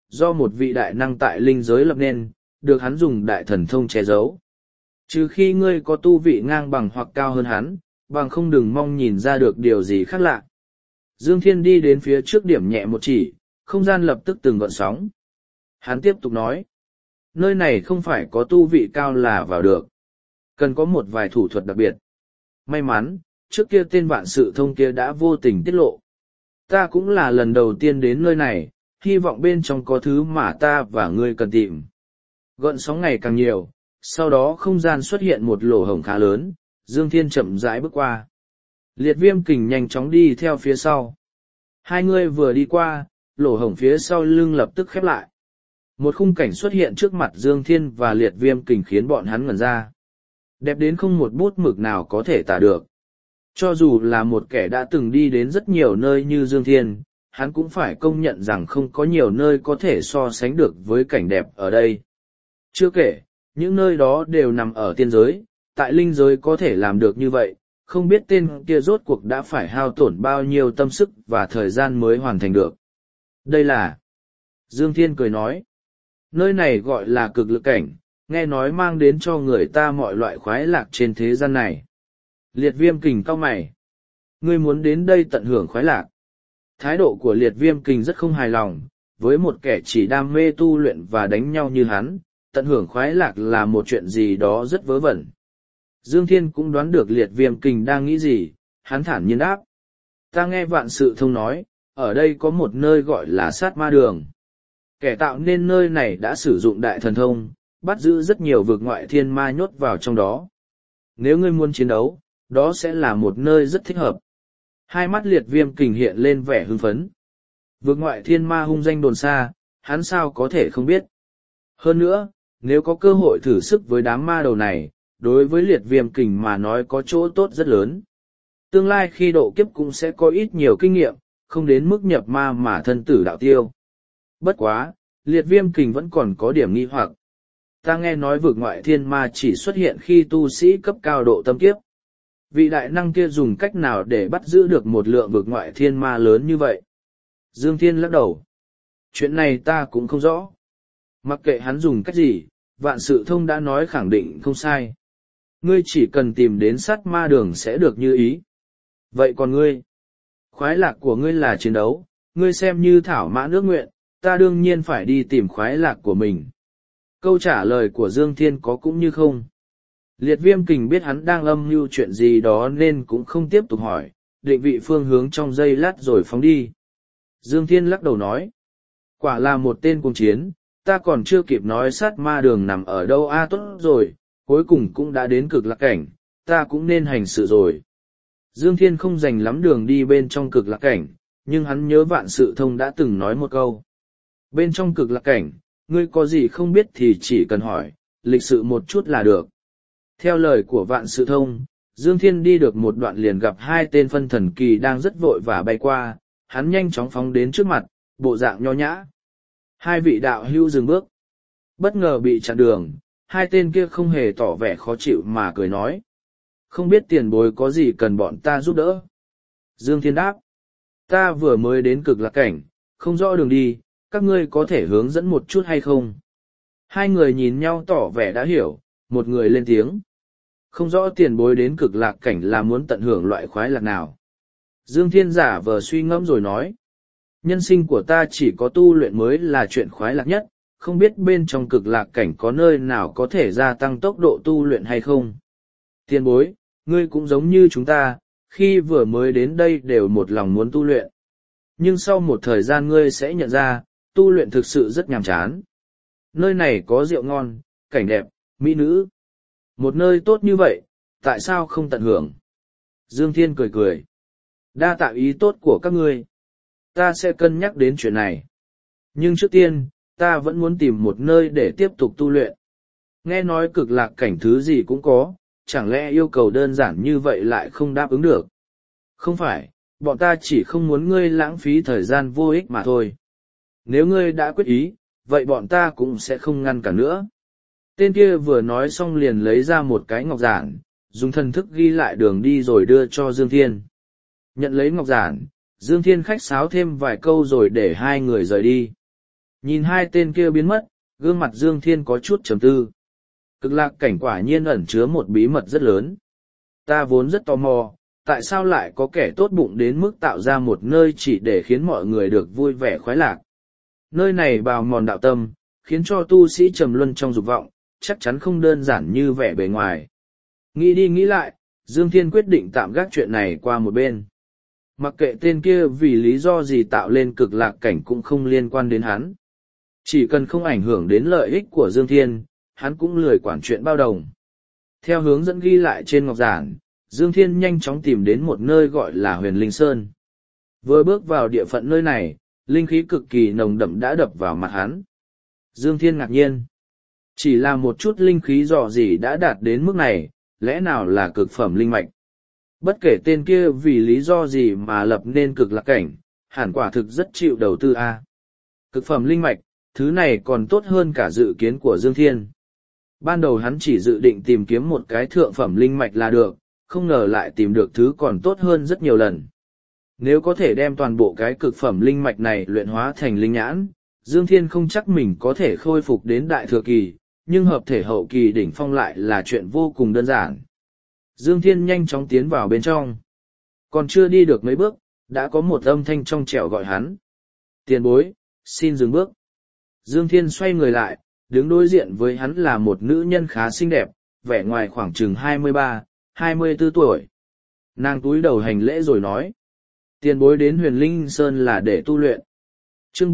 do một vị đại năng tại linh giới lập nên, được hắn dùng đại thần thông che giấu. Trừ khi ngươi có tu vị ngang bằng hoặc cao hơn hắn, bằng không đừng mong nhìn ra được điều gì khác lạ. Dương Thiên đi đến phía trước điểm nhẹ một chỉ, không gian lập tức từng gợn sóng. Hắn tiếp tục nói, nơi này không phải có tu vị cao là vào được. Cần có một vài thủ thuật đặc biệt. May mắn, trước kia tên vạn sự thông kia đã vô tình tiết lộ. Ta cũng là lần đầu tiên đến nơi này, hy vọng bên trong có thứ mà ta và ngươi cần tìm. Gợn sóng ngày càng nhiều, sau đó không gian xuất hiện một lỗ hổng khá lớn, Dương Thiên chậm rãi bước qua. Liệt Viêm Kình nhanh chóng đi theo phía sau. Hai người vừa đi qua, lỗ hổng phía sau lưng lập tức khép lại. Một khung cảnh xuất hiện trước mặt Dương Thiên và Liệt Viêm Kình khiến bọn hắn ngẩn ra. Đẹp đến không một bút mực nào có thể tả được. Cho dù là một kẻ đã từng đi đến rất nhiều nơi như Dương Thiên, hắn cũng phải công nhận rằng không có nhiều nơi có thể so sánh được với cảnh đẹp ở đây. Chưa kể, những nơi đó đều nằm ở tiên giới, tại linh giới có thể làm được như vậy, không biết tên kia rốt cuộc đã phải hao tổn bao nhiêu tâm sức và thời gian mới hoàn thành được. Đây là... Dương Thiên cười nói. Nơi này gọi là cực lực cảnh, nghe nói mang đến cho người ta mọi loại khoái lạc trên thế gian này. Liệt Viêm Kình cau mày. Ngươi muốn đến đây tận hưởng khoái lạc. Thái độ của Liệt Viêm Kình rất không hài lòng, với một kẻ chỉ đam mê tu luyện và đánh nhau như hắn, tận hưởng khoái lạc là một chuyện gì đó rất vớ vẩn. Dương Thiên cũng đoán được Liệt Viêm Kình đang nghĩ gì, hắn thản nhiên đáp. Ta nghe vạn sự thông nói, ở đây có một nơi gọi là sát ma đường. Kẻ tạo nên nơi này đã sử dụng đại thần thông, bắt giữ rất nhiều vực ngoại thiên ma nhốt vào trong đó. Nếu ngươi muốn chiến đấu, đó sẽ là một nơi rất thích hợp. Hai mắt Liệt Viêm Kình hiện lên vẻ hưng phấn. Vực ngoại thiên ma hung danh đồn xa, hắn sao có thể không biết. Hơn nữa, nếu có cơ hội thử sức với đám ma đầu này, đối với Liệt Viêm Kình mà nói có chỗ tốt rất lớn. Tương lai khi độ kiếp cũng sẽ có ít nhiều kinh nghiệm, không đến mức nhập ma mà thân tử đạo tiêu. Bất quá, Liệt Viêm Kình vẫn còn có điểm nghi hoặc. Ta nghe nói vực ngoại thiên ma chỉ xuất hiện khi tu sĩ cấp cao độ tâm kiếp. Vị đại năng kia dùng cách nào để bắt giữ được một lượng vực ngoại thiên ma lớn như vậy? Dương Thiên lắc đầu. Chuyện này ta cũng không rõ. Mặc kệ hắn dùng cách gì, vạn sự thông đã nói khẳng định không sai. Ngươi chỉ cần tìm đến sát ma đường sẽ được như ý. Vậy còn ngươi? Khoái lạc của ngươi là chiến đấu, ngươi xem như thảo mãn ước nguyện, ta đương nhiên phải đi tìm khoái lạc của mình. Câu trả lời của Dương Thiên có cũng như không. Liệt Viêm Kình biết hắn đang âm mưu chuyện gì đó nên cũng không tiếp tục hỏi, định vị phương hướng trong giây lát rồi phóng đi. Dương Thiên lắc đầu nói, quả là một tên cuồng chiến, ta còn chưa kịp nói sát ma đường nằm ở đâu tốt rồi, cuối cùng cũng đã đến cực lạc cảnh, ta cũng nên hành sự rồi. Dương Thiên không dành lắm đường đi bên trong cực lạc cảnh, nhưng hắn nhớ vạn sự thông đã từng nói một câu. Bên trong cực lạc cảnh, ngươi có gì không biết thì chỉ cần hỏi, lịch sự một chút là được. Theo lời của vạn sự thông, Dương Thiên đi được một đoạn liền gặp hai tên phân thần kỳ đang rất vội và bay qua, hắn nhanh chóng phóng đến trước mặt, bộ dạng nho nhã. Hai vị đạo hưu dừng bước. Bất ngờ bị chặn đường, hai tên kia không hề tỏ vẻ khó chịu mà cười nói. Không biết tiền bối có gì cần bọn ta giúp đỡ. Dương Thiên đáp. Ta vừa mới đến cực lạc cảnh, không rõ đường đi, các ngươi có thể hướng dẫn một chút hay không? Hai người nhìn nhau tỏ vẻ đã hiểu, một người lên tiếng. Không rõ tiền bối đến cực lạc cảnh là muốn tận hưởng loại khoái lạc nào. Dương Thiên giả vờ suy ngẫm rồi nói. Nhân sinh của ta chỉ có tu luyện mới là chuyện khoái lạc nhất, không biết bên trong cực lạc cảnh có nơi nào có thể gia tăng tốc độ tu luyện hay không. Tiền bối, ngươi cũng giống như chúng ta, khi vừa mới đến đây đều một lòng muốn tu luyện. Nhưng sau một thời gian ngươi sẽ nhận ra, tu luyện thực sự rất nhàm chán. Nơi này có rượu ngon, cảnh đẹp, mỹ nữ. Một nơi tốt như vậy, tại sao không tận hưởng? Dương Thiên cười cười. Đa tạ ý tốt của các ngươi. Ta sẽ cân nhắc đến chuyện này. Nhưng trước tiên, ta vẫn muốn tìm một nơi để tiếp tục tu luyện. Nghe nói cực lạc cảnh thứ gì cũng có, chẳng lẽ yêu cầu đơn giản như vậy lại không đáp ứng được? Không phải, bọn ta chỉ không muốn ngươi lãng phí thời gian vô ích mà thôi. Nếu ngươi đã quyết ý, vậy bọn ta cũng sẽ không ngăn cản nữa. Tên kia vừa nói xong liền lấy ra một cái ngọc giản, dùng thần thức ghi lại đường đi rồi đưa cho Dương Thiên. Nhận lấy ngọc giản, Dương Thiên khách sáo thêm vài câu rồi để hai người rời đi. Nhìn hai tên kia biến mất, gương mặt Dương Thiên có chút trầm tư. Cực lạc cảnh quả nhiên ẩn chứa một bí mật rất lớn. Ta vốn rất tò mò, tại sao lại có kẻ tốt bụng đến mức tạo ra một nơi chỉ để khiến mọi người được vui vẻ khoái lạc. Nơi này bào mòn đạo tâm, khiến cho tu sĩ trầm luân trong dục vọng, chắc chắn không đơn giản như vẻ bề ngoài. Nghĩ đi nghĩ lại, Dương Thiên quyết định tạm gác chuyện này qua một bên. Mặc kệ tên kia vì lý do gì tạo lên cực lạc cảnh cũng không liên quan đến hắn. Chỉ cần không ảnh hưởng đến lợi ích của Dương Thiên, hắn cũng lười quản chuyện bao đồng. Theo hướng dẫn ghi lại trên ngọc giản, Dương Thiên nhanh chóng tìm đến một nơi gọi là Huyền Linh Sơn. Vừa bước vào địa phận nơi này, linh khí cực kỳ nồng đậm đã đập vào mặt hắn. Dương Thiên ngạc nhiên. Chỉ là một chút linh khí dò dỉ đã đạt đến mức này, lẽ nào là cực phẩm linh mạch? Bất kể tên kia vì lý do gì mà lập nên cực lạc cảnh, hẳn quả thực rất chịu đầu tư a. Cực phẩm linh mạch, thứ này còn tốt hơn cả dự kiến của Dương Thiên. Ban đầu hắn chỉ dự định tìm kiếm một cái thượng phẩm linh mạch là được, không ngờ lại tìm được thứ còn tốt hơn rất nhiều lần. Nếu có thể đem toàn bộ cái cực phẩm linh mạch này luyện hóa thành linh nhãn, Dương Thiên không chắc mình có thể khôi phục đến đại thừa kỳ, nhưng hợp thể hậu kỳ đỉnh phong lại là chuyện vô cùng đơn giản. Dương Thiên nhanh chóng tiến vào bên trong. Còn chưa đi được mấy bước, đã có một âm thanh trong trẻo gọi hắn. Tiền bối, xin dừng bước. Dương Thiên xoay người lại, đứng đối diện với hắn là một nữ nhân khá xinh đẹp, vẻ ngoài khoảng chừng 23, 24 tuổi. Nàng cúi đầu hành lễ rồi nói. Tiền bối đến Huyền Linh Sơn là để tu luyện. Chương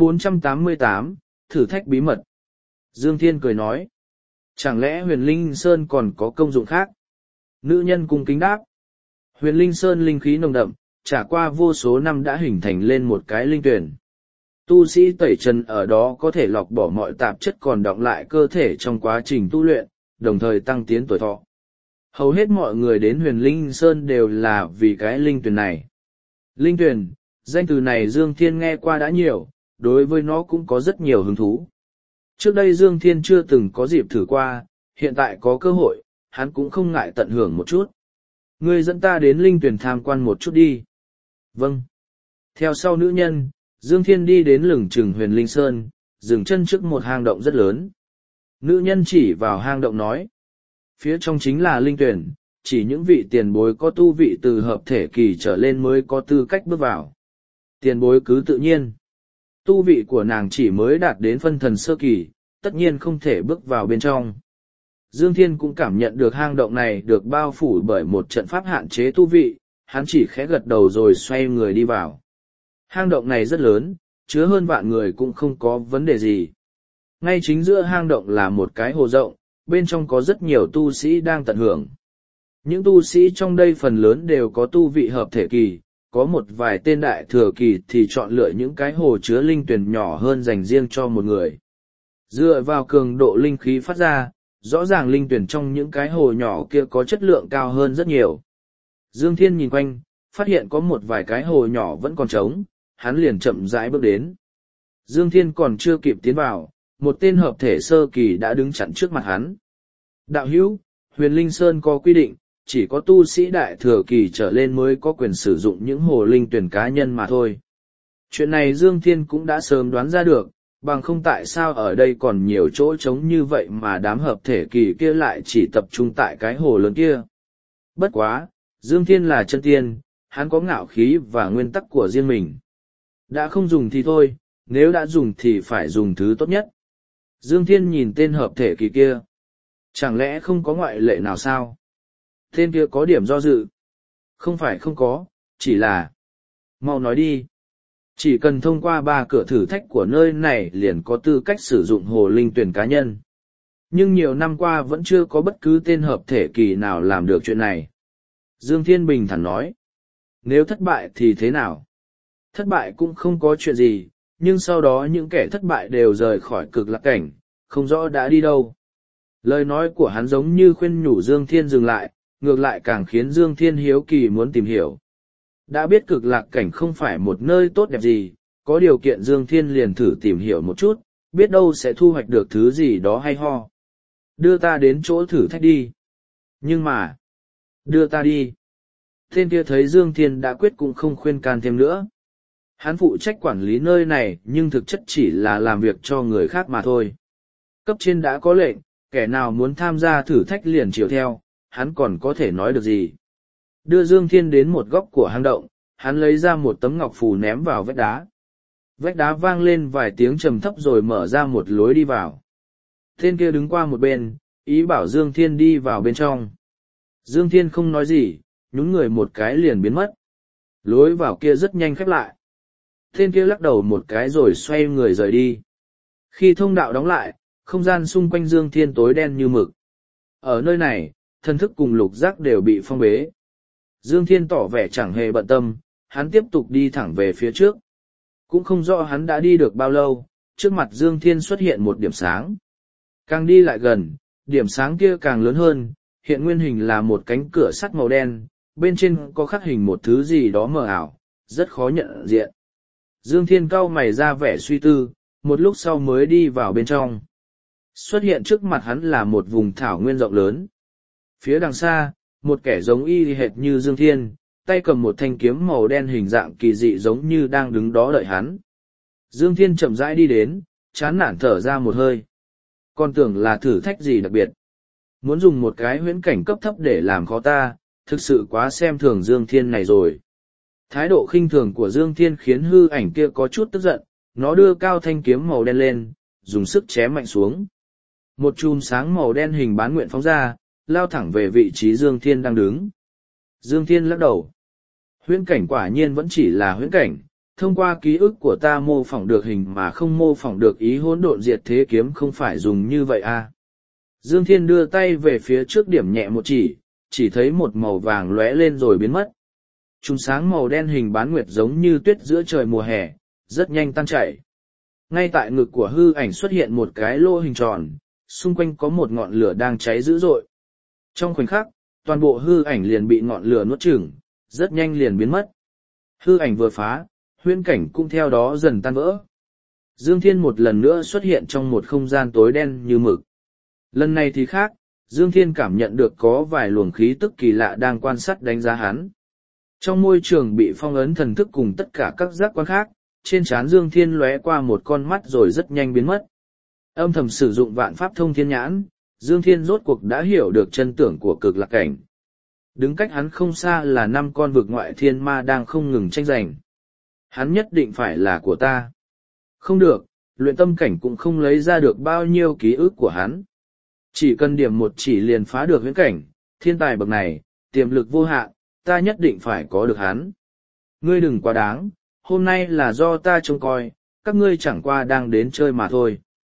488, thử thách bí mật. Dương Thiên cười nói. Chẳng lẽ Huyền Linh Sơn còn có công dụng khác? Nữ nhân cung kính đáp. Huyền Linh Sơn linh khí nồng đậm, trải qua vô số năm đã hình thành lên một cái linh tuyển. Tu sĩ tẩy trần ở đó có thể lọc bỏ mọi tạp chất còn đọng lại cơ thể trong quá trình tu luyện, đồng thời tăng tiến tuổi thọ. Hầu hết mọi người đến Huyền Linh Sơn đều là vì cái linh tuyển này. Linh tuyển, danh từ này Dương Thiên nghe qua đã nhiều, đối với nó cũng có rất nhiều hứng thú. Trước đây Dương Thiên chưa từng có dịp thử qua, hiện tại có cơ hội, hắn cũng không ngại tận hưởng một chút. Ngươi dẫn ta đến linh tuyển tham quan một chút đi. Vâng. Theo sau nữ nhân, Dương Thiên đi đến lửng chừng Huyền Linh Sơn, dừng chân trước một hang động rất lớn. Nữ nhân chỉ vào hang động nói. Phía trong chính là linh tuyển, chỉ những vị tiền bối có tu vị từ hợp thể kỳ trở lên mới có tư cách bước vào. Tiền bối cứ tự nhiên. Tu vị của nàng chỉ mới đạt đến phân thần sơ kỳ, tất nhiên không thể bước vào bên trong. Dương Thiên cũng cảm nhận được hang động này được bao phủ bởi một trận pháp hạn chế tu vị, hắn chỉ khẽ gật đầu rồi xoay người đi vào. Hang động này rất lớn, chứa hơn vạn người cũng không có vấn đề gì. Ngay chính giữa hang động là một cái hồ rộng, bên trong có rất nhiều tu sĩ đang tận hưởng. Những tu sĩ trong đây phần lớn đều có tu vị hợp thể kỳ, có một vài tên đại thừa kỳ thì chọn lựa những cái hồ chứa linh tuyển nhỏ hơn dành riêng cho một người. Dựa vào cường độ linh khí phát ra, rõ ràng linh tuyển trong những cái hồ nhỏ kia có chất lượng cao hơn rất nhiều. Dương Thiên nhìn quanh, phát hiện có một vài cái hồ nhỏ vẫn còn trống, hắn liền chậm rãi bước đến. Dương Thiên còn chưa kịp tiến vào, một tên hợp thể sơ kỳ đã đứng chặn trước mặt hắn. Đạo hữu, Huyền Linh Sơn có quy định, chỉ có tu sĩ đại thừa kỳ trở lên mới có quyền sử dụng những hồ linh tuyển cá nhân mà thôi. Chuyện này Dương Thiên cũng đã sớm đoán ra được, bằng không tại sao ở đây còn nhiều chỗ trống như vậy mà đám hợp thể kỳ kia lại chỉ tập trung tại cái hồ lớn kia. Bất quá, Dương Thiên là chân tiên, hắn có ngạo khí và nguyên tắc của riêng mình. Đã không dùng thì thôi, nếu đã dùng thì phải dùng thứ tốt nhất. Dương Thiên nhìn tên hợp thể kỳ kia. Chẳng lẽ không có ngoại lệ nào sao? Tên kia có điểm do dự. Không phải không có, chỉ là... Mau nói đi. Chỉ cần thông qua 3 cửa thử thách của nơi này liền có tư cách sử dụng hồ linh tuyển cá nhân. Nhưng nhiều năm qua vẫn chưa có bất cứ tên hợp thể kỳ nào làm được chuyện này. Dương Thiên bình thản nói. Nếu thất bại thì thế nào? Thất bại cũng không có chuyện gì, nhưng sau đó những kẻ thất bại đều rời khỏi cực lạc cảnh, không rõ đã đi đâu. Lời nói của hắn giống như khuyên nhủ Dương Thiên dừng lại, ngược lại càng khiến Dương Thiên hiếu kỳ muốn tìm hiểu. Đã biết cực lạc cảnh không phải một nơi tốt đẹp gì, có điều kiện Dương Thiên liền thử tìm hiểu một chút, biết đâu sẽ thu hoạch được thứ gì đó hay ho. Đưa ta đến chỗ thử thách đi. Nhưng mà, đưa ta đi. Tên kia thấy Dương Thiên đã quyết cũng không khuyên can thêm nữa. Hắn phụ trách quản lý nơi này nhưng thực chất chỉ là làm việc cho người khác mà thôi. Cấp trên đã có lệnh, kẻ nào muốn tham gia thử thách liền chiều theo, hắn còn có thể nói được gì. Đưa Dương Thiên đến một góc của hang động, hắn lấy ra một tấm ngọc phù ném vào vách đá. Vách đá vang lên vài tiếng trầm thấp rồi mở ra một lối đi vào. Tên kia đứng qua một bên, ý bảo Dương Thiên đi vào bên trong. Dương Thiên không nói gì, nhún người một cái liền biến mất. Lối vào kia rất nhanh khép lại. Tên kia lắc đầu một cái rồi xoay người rời đi. Khi thông đạo đóng lại, không gian xung quanh Dương Thiên tối đen như mực. Ở nơi này, thần thức cùng lục giác đều bị phong bế. Dương Thiên tỏ vẻ chẳng hề bận tâm, hắn tiếp tục đi thẳng về phía trước. Cũng không rõ hắn đã đi được bao lâu, trước mặt Dương Thiên xuất hiện một điểm sáng. Càng đi lại gần, điểm sáng kia càng lớn hơn, hiện nguyên hình là một cánh cửa sắt màu đen, bên trên có khắc hình một thứ gì đó mờ ảo, rất khó nhận diện. Dương Thiên cau mày ra vẻ suy tư, một lúc sau mới đi vào bên trong. Xuất hiện trước mặt hắn là một vùng thảo nguyên rộng lớn. Phía đằng xa, một kẻ giống y hệt như Dương Thiên, tay cầm một thanh kiếm màu đen hình dạng kỳ dị giống như đang đứng đó đợi hắn. Dương Thiên chậm rãi đi đến, chán nản thở ra một hơi. Con tưởng là thử thách gì đặc biệt. Muốn dùng một cái huyễn cảnh cấp thấp để làm khó ta, thực sự quá xem thường Dương Thiên này rồi. Thái độ khinh thường của Dương Thiên khiến hư ảnh kia có chút tức giận, nó đưa cao thanh kiếm màu đen lên, dùng sức chém mạnh xuống. Một chùm sáng màu đen hình bán nguyện phóng ra, lao thẳng về vị trí Dương Thiên đang đứng. Dương Thiên lắc đầu. Huyễn cảnh quả nhiên vẫn chỉ là huyễn cảnh, thông qua ký ức của ta mô phỏng được hình mà không mô phỏng được ý hỗn độn diệt thế kiếm không phải dùng như vậy à. Dương Thiên đưa tay về phía trước điểm nhẹ một chỉ thấy một màu vàng lóe lên rồi biến mất. Chùm sáng màu đen hình bán nguyệt giống như tuyết giữa trời mùa hè, rất nhanh tan chảy. Ngay tại ngực của hư ảnh xuất hiện một cái lỗ hình tròn, xung quanh có một ngọn lửa đang cháy dữ dội. Trong khoảnh khắc, toàn bộ hư ảnh liền bị ngọn lửa nuốt chửng, rất nhanh liền biến mất. Hư ảnh vừa phá, huyễn cảnh cũng theo đó dần tan vỡ. Dương Thiên một lần nữa xuất hiện trong một không gian tối đen như mực. Lần này thì khác, Dương Thiên cảm nhận được có vài luồng khí tức kỳ lạ đang quan sát đánh giá hắn. Trong môi trường bị phong ấn thần thức cùng tất cả các giác quan khác, trên trán Dương Thiên lóe qua một con mắt rồi rất nhanh biến mất. Âm thầm sử dụng vạn pháp thông thiên nhãn, Dương Thiên rốt cuộc đã hiểu được chân tưởng của cực lạc cảnh. Đứng cách hắn không xa là 5 con vực ngoại thiên ma đang không ngừng tranh giành. Hắn nhất định phải là của ta. Không được, luyện tâm cảnh cũng không lấy ra được bao nhiêu ký ức của hắn. Chỉ cần điểm một chỉ liền phá được huyễn cảnh, thiên tài bậc này, tiềm lực vô hạn, ta nhất định phải có được hắn. Ngươi đừng quá đáng, hôm nay là do ta trông coi, các ngươi chẳng qua đang đến chơi mà thôi.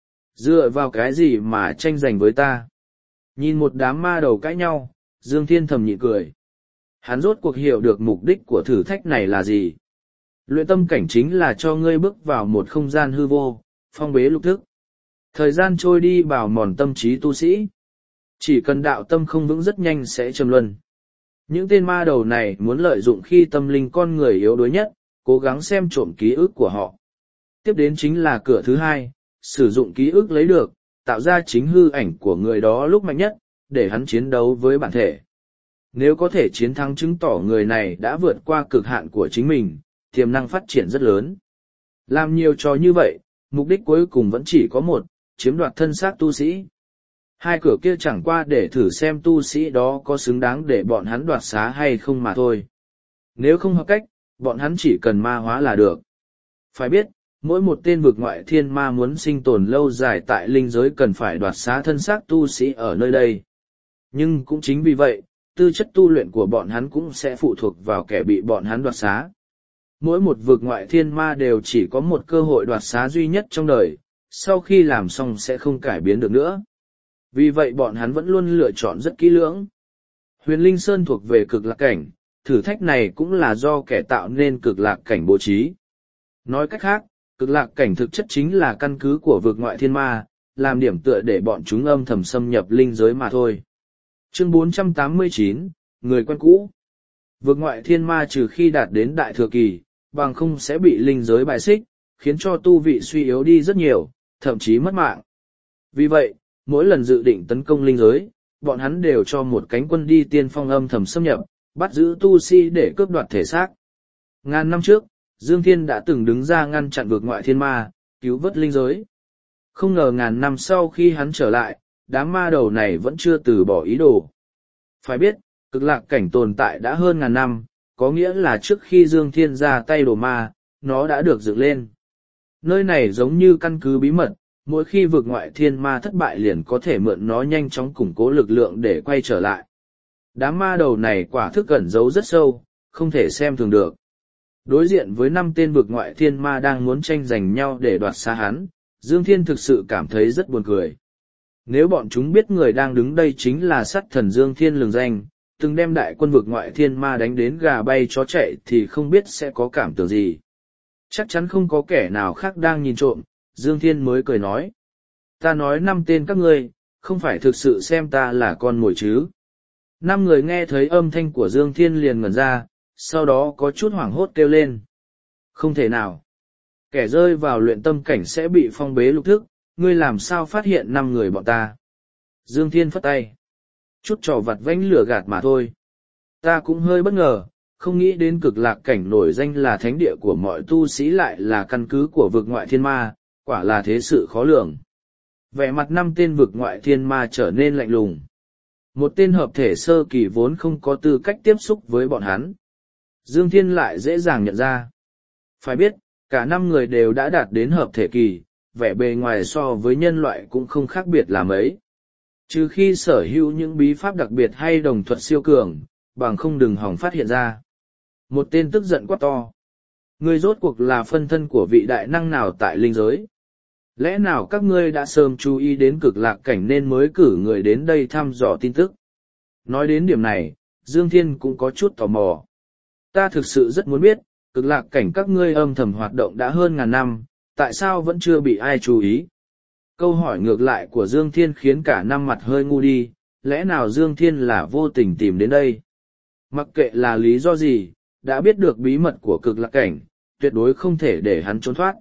Dựa vào cái gì mà tranh giành với ta? Nhìn một đám ma đầu cãi nhau, Dương Thiên thầm nhịn cười. Hắn rốt cuộc hiểu được mục đích của thử thách này là gì. Luyện tâm cảnh chính là cho ngươi bước vào một không gian hư vô, phong bế lục thức. Thời gian trôi đi bào mòn tâm trí tu sĩ. Chỉ cần đạo tâm không vững rất nhanh sẽ trầm luân. Những tên ma đầu này muốn lợi dụng khi tâm linh con người yếu đuối nhất, cố gắng xem trộm ký ức của họ. Tiếp đến chính là cửa thứ hai, sử dụng ký ức lấy được, tạo ra chính hư ảnh của người đó lúc mạnh nhất, để hắn chiến đấu với bản thể. Nếu có thể chiến thắng chứng tỏ người này đã vượt qua cực hạn của chính mình, tiềm năng phát triển rất lớn. Làm nhiều trò như vậy, mục đích cuối cùng vẫn chỉ có một, chiếm đoạt thân xác tu sĩ. Hai cửa kia chẳng qua để thử xem tu sĩ đó có xứng đáng để bọn hắn đoạt xá hay không mà thôi. Nếu không hợp cách, bọn hắn chỉ cần ma hóa là được. Phải biết, mỗi một tên vực ngoại thiên ma muốn sinh tồn lâu dài tại linh giới cần phải đoạt xá thân xác tu sĩ ở nơi đây. Nhưng cũng chính vì vậy, tư chất tu luyện của bọn hắn cũng sẽ phụ thuộc vào kẻ bị bọn hắn đoạt xá. Mỗi một vực ngoại thiên ma đều chỉ có một cơ hội đoạt xá duy nhất trong đời, sau khi làm xong sẽ không cải biến được nữa. Vì vậy bọn hắn vẫn luôn lựa chọn rất kỹ lưỡng. Huyền Linh Sơn thuộc về cực lạc cảnh, thử thách này cũng là do kẻ tạo nên cực lạc cảnh bố trí. Nói cách khác, cực lạc cảnh thực chất chính là căn cứ của vực ngoại thiên ma, làm điểm tựa để bọn chúng âm thầm xâm nhập linh giới mà thôi. Chương 489, Người quen cũ. Vực ngoại thiên ma trừ khi đạt đến đại thừa kỳ, bằng không sẽ bị linh giới bài xích, khiến cho tu vị suy yếu đi rất nhiều, thậm chí mất mạng. Vì vậy, mỗi lần dự định tấn công linh giới, bọn hắn đều cho một cánh quân đi tiên phong âm thầm xâm nhập, bắt giữ tu sĩ để cướp đoạt thể xác. Ngàn năm trước, Dương Thiên đã từng đứng ra ngăn chặn vực ngoại thiên ma, cứu vớt linh giới. Không ngờ ngàn năm sau khi hắn trở lại, đám ma đầu này vẫn chưa từ bỏ ý đồ. Phải biết, cực lạc cảnh tồn tại đã hơn ngàn năm, có nghĩa là trước khi Dương Thiên ra tay đồ ma, nó đã được dựng lên. Nơi này giống như căn cứ bí mật, mỗi khi vực ngoại thiên ma thất bại liền có thể mượn nó nhanh chóng củng cố lực lượng để quay trở lại. Đám ma đầu này quả thức ẩn giấu rất sâu, không thể xem thường được. Đối diện với 5 tên vực ngoại thiên ma đang muốn tranh giành nhau để đoạt xa hắn, Dương Thiên thực sự cảm thấy rất buồn cười. Nếu bọn chúng biết người đang đứng đây chính là sát thần Dương Thiên lừng danh, từng đem đại quân vực ngoại thiên ma đánh đến gà bay chó chạy thì không biết sẽ có cảm tưởng gì. Chắc chắn không có kẻ nào khác đang nhìn trộm, Dương Thiên mới cười nói. Ta nói 5 tên các ngươi, không phải thực sự xem ta là con mồi chứ. 5 người nghe thấy âm thanh của Dương Thiên liền ngẩn ra, sau đó có chút hoảng hốt kêu lên. Không thể nào. Kẻ rơi vào luyện tâm cảnh sẽ bị phong bế lục thức, ngươi làm sao phát hiện 5 người bọn ta. Dương Thiên phất tay. Chút trò vặt vãnh lửa gạt mà thôi. Ta cũng hơi bất ngờ, không nghĩ đến cực lạc cảnh nổi danh là thánh địa của mọi tu sĩ lại là căn cứ của vực ngoại thiên ma, quả là thế sự khó lường. Vẻ mặt 5 tên vực ngoại thiên ma trở nên lạnh lùng. Một tên hợp thể sơ kỳ vốn không có tư cách tiếp xúc với bọn hắn. Dương Thiên lại dễ dàng nhận ra. Phải biết, cả 5 người đều đã đạt đến hợp thể kỳ, vẻ bề ngoài so với nhân loại cũng không khác biệt là mấy. Trừ khi sở hữu những bí pháp đặc biệt hay đồng thuật siêu cường, bằng không đừng hòng phát hiện ra. Một tên tức giận quát to. Ngươi rốt cuộc là phân thân của vị đại năng nào tại linh giới? Lẽ nào các ngươi đã sớm chú ý đến cực lạc cảnh nên mới cử người đến đây thăm dò tin tức? Nói đến điểm này, Dương Thiên cũng có chút tò mò. Ta thực sự rất muốn biết, cực lạc cảnh các ngươi âm thầm hoạt động đã hơn ngàn năm, tại sao vẫn chưa bị ai chú ý? Câu hỏi ngược lại của Dương Thiên khiến cả 5 mặt hơi ngu đi, lẽ nào Dương Thiên là vô tình tìm đến đây? Mặc kệ là lý do gì, đã biết được bí mật của cực lạc cảnh, tuyệt đối không thể để hắn trốn thoát.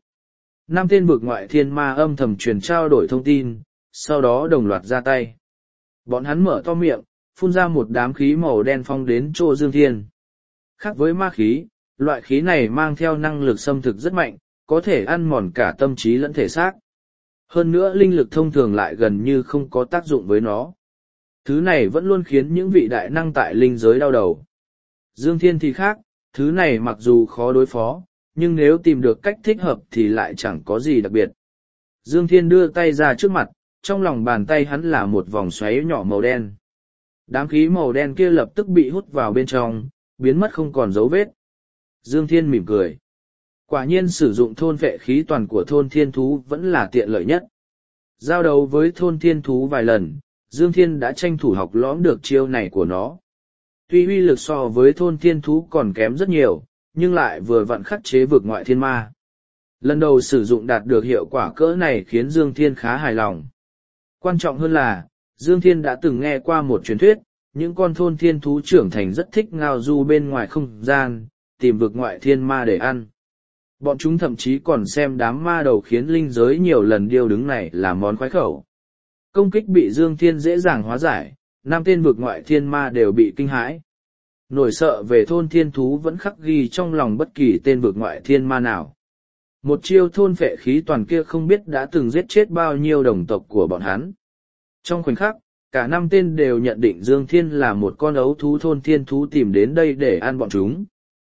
5 tên vực ngoại thiên ma âm thầm truyền trao đổi thông tin, sau đó đồng loạt ra tay. Bọn hắn mở to miệng, phun ra một đám khí màu đen phong đến chỗ Dương Thiên. Khác với ma khí, loại khí này mang theo năng lực xâm thực rất mạnh, có thể ăn mòn cả tâm trí lẫn thể xác. Hơn nữa linh lực thông thường lại gần như không có tác dụng với nó. Thứ này vẫn luôn khiến những vị đại năng tại linh giới đau đầu. Dương Thiên thì khác, thứ này mặc dù khó đối phó, nhưng nếu tìm được cách thích hợp thì lại chẳng có gì đặc biệt. Dương Thiên đưa tay ra trước mặt, trong lòng bàn tay hắn là một vòng xoáy nhỏ màu đen. Đám khí màu đen kia lập tức bị hút vào bên trong, biến mất không còn dấu vết. Dương Thiên mỉm cười. Quả nhiên sử dụng thôn vệ khí toàn của thôn thiên thú vẫn là tiện lợi nhất. Giao đấu với thôn thiên thú vài lần, Dương Thiên đã tranh thủ học lõm được chiêu này của nó. Tuy uy lực so với thôn thiên thú còn kém rất nhiều, nhưng lại vừa vặn khắc chế vực ngoại thiên ma. Lần đầu sử dụng đạt được hiệu quả cỡ này khiến Dương Thiên khá hài lòng. Quan trọng hơn là, Dương Thiên đã từng nghe qua một truyền thuyết, những con thôn thiên thú trưởng thành rất thích ngao du bên ngoài không gian, tìm vực ngoại thiên ma để ăn. Bọn chúng thậm chí còn xem đám ma đầu khiến linh giới nhiều lần điêu đứng này là món khoái khẩu. Công kích bị Dương Thiên dễ dàng hóa giải, 5 tên vực ngoại thiên ma đều bị kinh hãi. Nỗi sợ về thôn thiên thú vẫn khắc ghi trong lòng bất kỳ tên vực ngoại thiên ma nào. Một chiêu thôn phệ khí toàn kia không biết đã từng giết chết bao nhiêu đồng tộc của bọn hắn. Trong khoảnh khắc, cả 5 tên đều nhận định Dương Thiên là một con ấu thú thôn thiên thú tìm đến đây để ăn bọn chúng.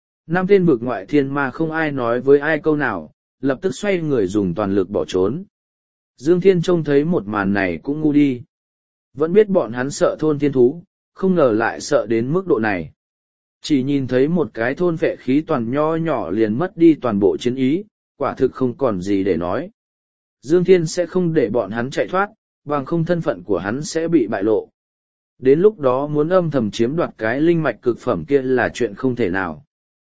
5 tên vực ngoại thiên ma không ai nói với ai câu nào, lập tức xoay người dùng toàn lực bỏ trốn. Dương Thiên trông thấy một màn này cũng ngu đi. Vẫn biết bọn hắn sợ thôn thiên thú, không ngờ lại sợ đến mức độ này. Chỉ nhìn thấy một cái thôn vệ khí toàn nho nhỏ liền mất đi toàn bộ chiến ý, quả thực không còn gì để nói. Dương Thiên sẽ không để bọn hắn chạy thoát, bằng không thân phận của hắn sẽ bị bại lộ. Đến lúc đó muốn âm thầm chiếm đoạt cái linh mạch cực phẩm kia là chuyện không thể nào.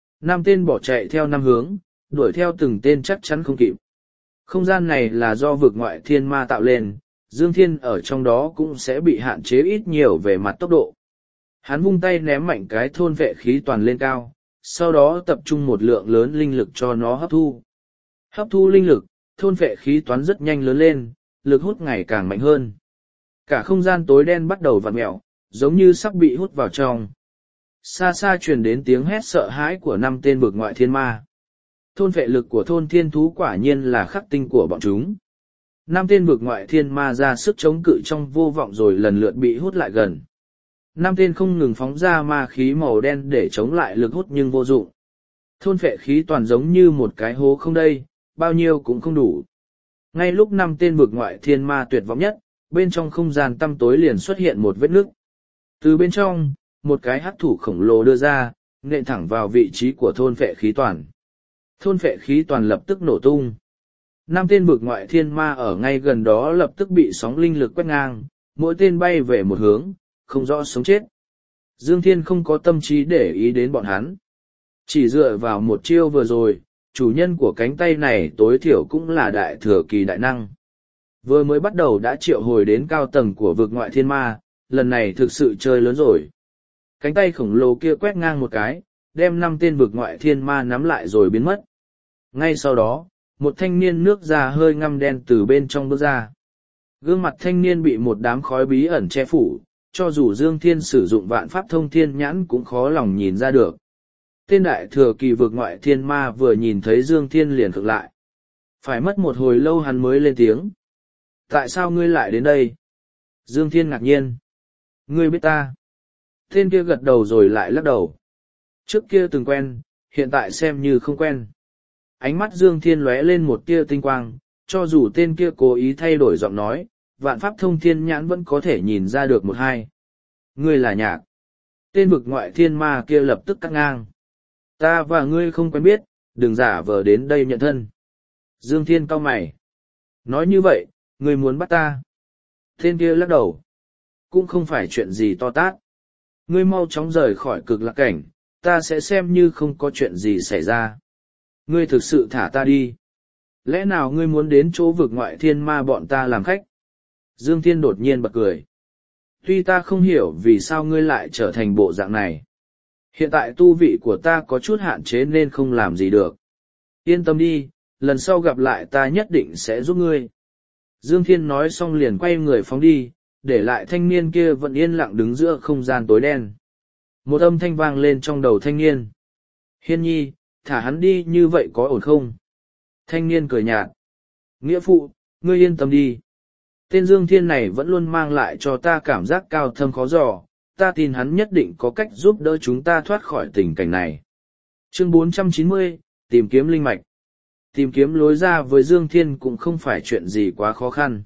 5 tên bỏ chạy theo 5 hướng, đuổi theo từng tên chắc chắn không kịp. Không gian này là do vực ngoại thiên ma tạo lên, Dương Thiên ở trong đó cũng sẽ bị hạn chế ít nhiều về mặt tốc độ. Hắn vung tay ném mạnh cái thôn vệ khí toàn lên cao, sau đó tập trung một lượng lớn linh lực cho nó hấp thu. Hấp thu linh lực, thôn vệ khí toán rất nhanh lớn lên, lực hút ngày càng mạnh hơn. Cả không gian tối đen bắt đầu vặn mẹo, giống như sắp bị hút vào trong. Xa xa truyền đến tiếng hét sợ hãi của 5 tên vực ngoại thiên ma. Thôn vệ lực của thôn thiên thú quả nhiên là khắc tinh của bọn chúng. Năm tên vực ngoại thiên ma ra sức chống cự trong vô vọng rồi lần lượt bị hút lại gần. Năm tên không ngừng phóng ra ma khí màu đen để chống lại lực hút nhưng vô dụng. Thôn vệ khí toàn giống như một cái hố không đây, bao nhiêu cũng không đủ. Ngay lúc năm tên vực ngoại thiên ma tuyệt vọng nhất, bên trong không gian tăm tối liền xuất hiện một vết nứt. Từ bên trong, một cái hắc thủ khổng lồ đưa ra, nện thẳng vào vị trí của thôn vệ khí toàn. Thôn vệ khí toàn lập tức nổ tung. Năm tên vực ngoại thiên ma ở ngay gần đó lập tức bị sóng linh lực quét ngang, mỗi tên bay về một hướng, không rõ sống chết. Dương Thiên không có tâm trí để ý đến bọn hắn. Chỉ dựa vào một chiêu vừa rồi, chủ nhân của cánh tay này tối thiểu cũng là đại thừa kỳ đại năng. Vừa mới bắt đầu đã triệu hồi đến cao tầng của vực ngoại thiên ma, lần này thực sự chơi lớn rồi. Cánh tay khổng lồ kia quét ngang một cái, đem 5 tên vực ngoại thiên ma nắm lại rồi biến mất. Ngay sau đó, một thanh niên nước da hơi ngăm đen từ bên trong bước ra. Gương mặt thanh niên bị một đám khói bí ẩn che phủ, cho dù Dương Thiên sử dụng vạn pháp thông thiên nhãn cũng khó lòng nhìn ra được. Tên đại thừa kỳ vực ngoại thiên ma vừa nhìn thấy Dương Thiên liền khựng lại. Phải mất một hồi lâu hắn mới lên tiếng. Tại sao ngươi lại đến đây? Dương Thiên ngạc nhiên. Ngươi biết ta? Tên kia gật đầu rồi lại lắc đầu. Trước kia từng quen, hiện tại xem như không quen. Ánh mắt Dương Thiên lóe lên một tia tinh quang, cho dù tên kia cố ý thay đổi giọng nói, vạn pháp thông thiên nhãn vẫn có thể nhìn ra được một hai. Ngươi là Nhạc. Tên vực ngoại thiên ma kia lập tức cắt ngang. Ta và ngươi không quen biết, đừng giả vờ đến đây nhận thân. Dương Thiên cau mày. Nói như vậy, ngươi muốn bắt ta. Tên kia lắc đầu. Cũng không phải chuyện gì to tát. Ngươi mau chóng rời khỏi cực lạc cảnh, ta sẽ xem như không có chuyện gì xảy ra. Ngươi thực sự thả ta đi. Lẽ nào ngươi muốn đến chỗ vực ngoại thiên ma bọn ta làm khách? Dương Thiên đột nhiên bật cười. Tuy ta không hiểu vì sao ngươi lại trở thành bộ dạng này. Hiện tại tu vị của ta có chút hạn chế nên không làm gì được. Yên tâm đi, lần sau gặp lại ta nhất định sẽ giúp ngươi. Dương Thiên nói xong liền quay người phóng đi, để lại thanh niên kia vẫn yên lặng đứng giữa không gian tối đen. Một âm thanh vang lên trong đầu thanh niên. Hiên nhi, thả hắn đi như vậy có ổn không? Thanh niên cười nhạt. Nghĩa phụ, ngươi yên tâm đi. Tên Dương Thiên này vẫn luôn mang lại cho ta cảm giác cao thâm khó dò, ta tin hắn nhất định có cách giúp đỡ chúng ta thoát khỏi tình cảnh này. Chương 490, tìm kiếm linh mạch. Tìm kiếm lối ra với Dương Thiên cũng không phải chuyện gì quá khó khăn.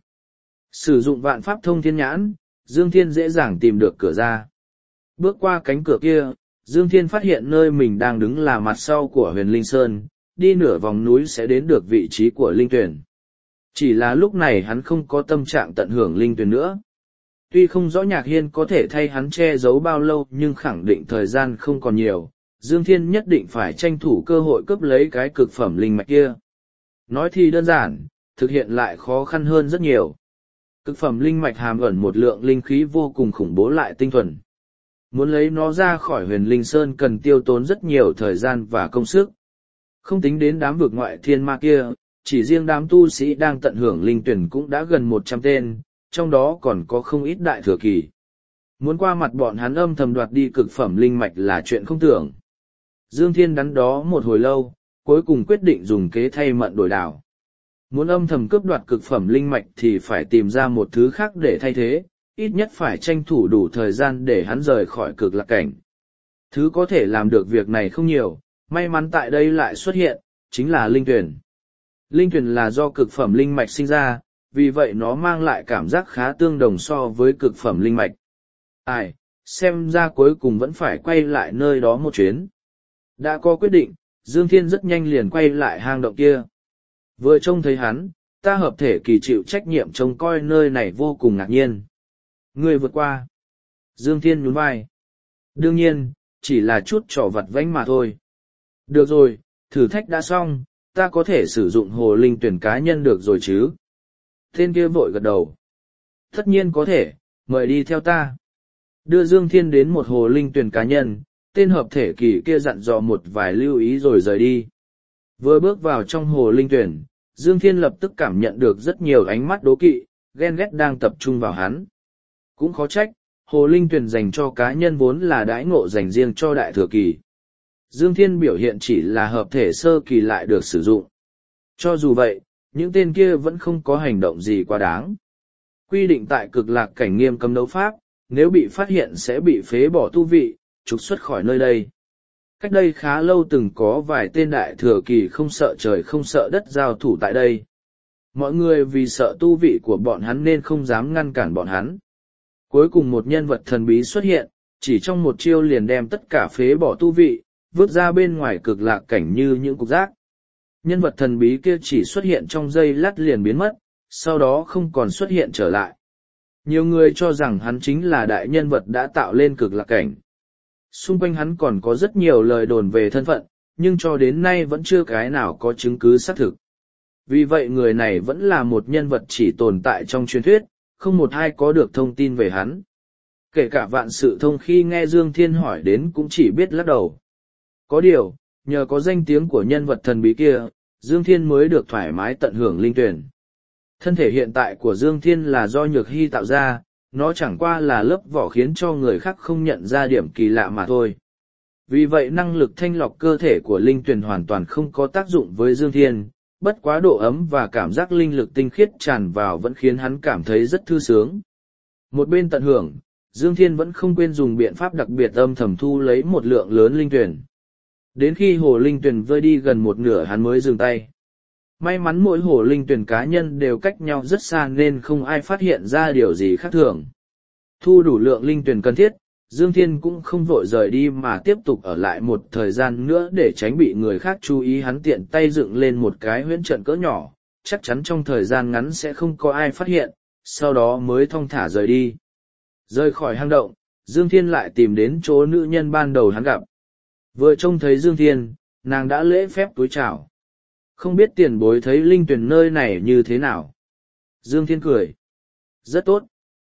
Sử dụng vạn pháp thông thiên nhãn, Dương Thiên dễ dàng tìm được cửa ra. Bước qua cánh cửa kia, Dương Thiên phát hiện nơi mình đang đứng là mặt sau của Huyền Linh Sơn, đi nửa vòng núi sẽ đến được vị trí của linh tuyển. Chỉ là lúc này hắn không có tâm trạng tận hưởng linh tuyển nữa. Tuy không rõ Nhạc Hiên có thể thay hắn che giấu bao lâu nhưng khẳng định thời gian không còn nhiều, Dương Thiên nhất định phải tranh thủ cơ hội cướp lấy cái cực phẩm linh mạch kia. Nói thì đơn giản, thực hiện lại khó khăn hơn rất nhiều. Cực phẩm linh mạch hàm ẩn một lượng linh khí vô cùng khủng bố lại tinh thuần. Muốn lấy nó ra khỏi Huyền Linh Sơn cần tiêu tốn rất nhiều thời gian và công sức. Không tính đến đám vực ngoại thiên ma kia, chỉ riêng đám tu sĩ đang tận hưởng linh tuyển cũng đã gần 100 tên, trong đó còn có không ít đại thừa kỳ. Muốn qua mặt bọn hắn âm thầm đoạt đi cực phẩm linh mạch là chuyện không tưởng. Dương Thiên đắn đó một hồi lâu, cuối cùng quyết định dùng kế thay mận đổi đảo. Muốn âm thầm cướp đoạt cực phẩm linh mạch thì phải tìm ra một thứ khác để thay thế, ít nhất phải tranh thủ đủ thời gian để hắn rời khỏi cực lạc cảnh. Thứ có thể làm được việc này không nhiều, may mắn tại đây lại xuất hiện, chính là linh tuyển. Linh tuyển là do cực phẩm linh mạch sinh ra, vì vậy nó mang lại cảm giác khá tương đồng so với cực phẩm linh mạch. Ai, xem ra cuối cùng vẫn phải quay lại nơi đó một chuyến. Đã có quyết định, Dương Thiên rất nhanh liền quay lại hang động kia. Vừa trông thấy hắn, ta hợp thể kỳ chịu trách nhiệm trông coi nơi này vô cùng ngạc nhiên. Người vượt qua. Dương Thiên nhún vai. Đương nhiên, chỉ là chút trò vặt vãnh mà thôi. Được rồi, thử thách đã xong, ta có thể sử dụng hồ linh tuyển cá nhân được rồi chứ? Tên kia vội gật đầu. Tất nhiên có thể, mời đi theo ta. Đưa Dương Thiên đến một hồ linh tuyển cá nhân, tên hợp thể kỳ kia dặn dò một vài lưu ý rồi rời đi. Vừa bước vào trong hồ linh tuyển, Dương Thiên lập tức cảm nhận được rất nhiều ánh mắt đố kỵ, ghen ghét đang tập trung vào hắn. Cũng khó trách, hồ linh tuyển dành cho cá nhân vốn là đãi ngộ dành riêng cho đại thừa kỳ. Dương Thiên biểu hiện chỉ là hợp thể sơ kỳ lại được sử dụng. Cho dù vậy, những tên kia vẫn không có hành động gì quá đáng. Quy định tại cực lạc cảnh nghiêm cấm đấu pháp, nếu bị phát hiện sẽ bị phế bỏ tu vị, trục xuất khỏi nơi đây. Cách đây khá lâu từng có vài tên đại thừa kỳ không sợ trời không sợ đất giao thủ tại đây. Mọi người vì sợ tu vị của bọn hắn nên không dám ngăn cản bọn hắn. Cuối cùng một nhân vật thần bí xuất hiện, chỉ trong một chiêu liền đem tất cả phế bỏ tu vị, vứt ra bên ngoài cực lạc cảnh như những cục rác. Nhân vật thần bí kia chỉ xuất hiện trong giây lát liền biến mất, sau đó không còn xuất hiện trở lại. Nhiều người cho rằng hắn chính là đại nhân vật đã tạo lên cực lạc cảnh. Xung quanh hắn còn có rất nhiều lời đồn về thân phận, nhưng cho đến nay vẫn chưa cái nào có chứng cứ xác thực. Vì vậy người này vẫn là một nhân vật chỉ tồn tại trong truyền thuyết, không một ai có được thông tin về hắn. Kể cả Vạn Sự Thông khi nghe Dương Thiên hỏi đến cũng chỉ biết lắc đầu. Có điều, nhờ có danh tiếng của nhân vật thần bí kia, Dương Thiên mới được thoải mái tận hưởng linh tuyển. Thân thể hiện tại của Dương Thiên là do Nhược Hy tạo ra, nó chẳng qua là lớp vỏ khiến cho người khác không nhận ra điểm kỳ lạ mà thôi. Vì vậy năng lực thanh lọc cơ thể của linh tuyển hoàn toàn không có tác dụng với Dương Thiên, bất quá độ ấm và cảm giác linh lực tinh khiết tràn vào vẫn khiến hắn cảm thấy rất thư sướng. Một bên tận hưởng, Dương Thiên vẫn không quên dùng biện pháp đặc biệt âm thầm thu lấy một lượng lớn linh tuyển. Đến khi hồ linh tuyển vơi đi gần một nửa hắn mới dừng tay. May mắn mỗi hồ linh tuyển cá nhân đều cách nhau rất xa nên không ai phát hiện ra điều gì khác thường. Thu đủ lượng linh tuyển cần thiết, Dương Thiên cũng không vội rời đi mà tiếp tục ở lại một thời gian nữa để tránh bị người khác chú ý. Hắn tiện tay dựng lên một cái huyễn trận cỡ nhỏ, chắc chắn trong thời gian ngắn sẽ không có ai phát hiện, sau đó mới thong thả rời đi. Rời khỏi hang động, Dương Thiên lại tìm đến chỗ nữ nhân ban đầu hắn gặp. Vừa trông thấy Dương Thiên, nàng đã lễ phép cúi chào. Không biết tiền bối thấy linh tuyển nơi này như thế nào? Dương Thiên cười. Rất tốt.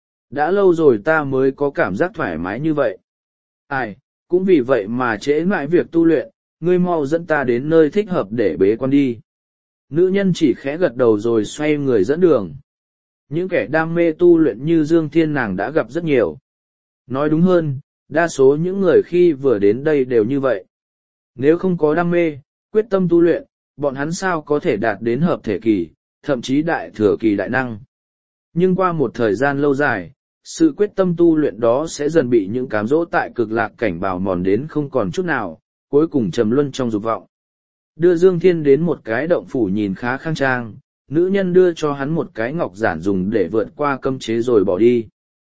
Đã lâu rồi ta mới có cảm giác thoải mái như vậy. Ai, cũng vì vậy mà trễ mãi việc tu luyện, ngươi mau dẫn ta đến nơi thích hợp để bế quan đi. Nữ nhân chỉ khẽ gật đầu rồi xoay người dẫn đường. Những kẻ đam mê tu luyện như Dương Thiên nàng đã gặp rất nhiều. Nói đúng hơn, đa số những người khi vừa đến đây đều như vậy. Nếu không có đam mê, quyết tâm tu luyện, bọn hắn sao có thể đạt đến hợp thể kỳ, thậm chí đại thừa kỳ đại năng. Nhưng qua một thời gian lâu dài, sự quyết tâm tu luyện đó sẽ dần bị những cám dỗ tại cực lạc cảnh bào mòn đến không còn chút nào, cuối cùng trầm luân trong dục vọng. Đưa Dương Thiên đến một cái động phủ nhìn khá khang trang, nữ nhân đưa cho hắn một cái ngọc giản dùng để vượt qua cấm chế rồi bỏ đi.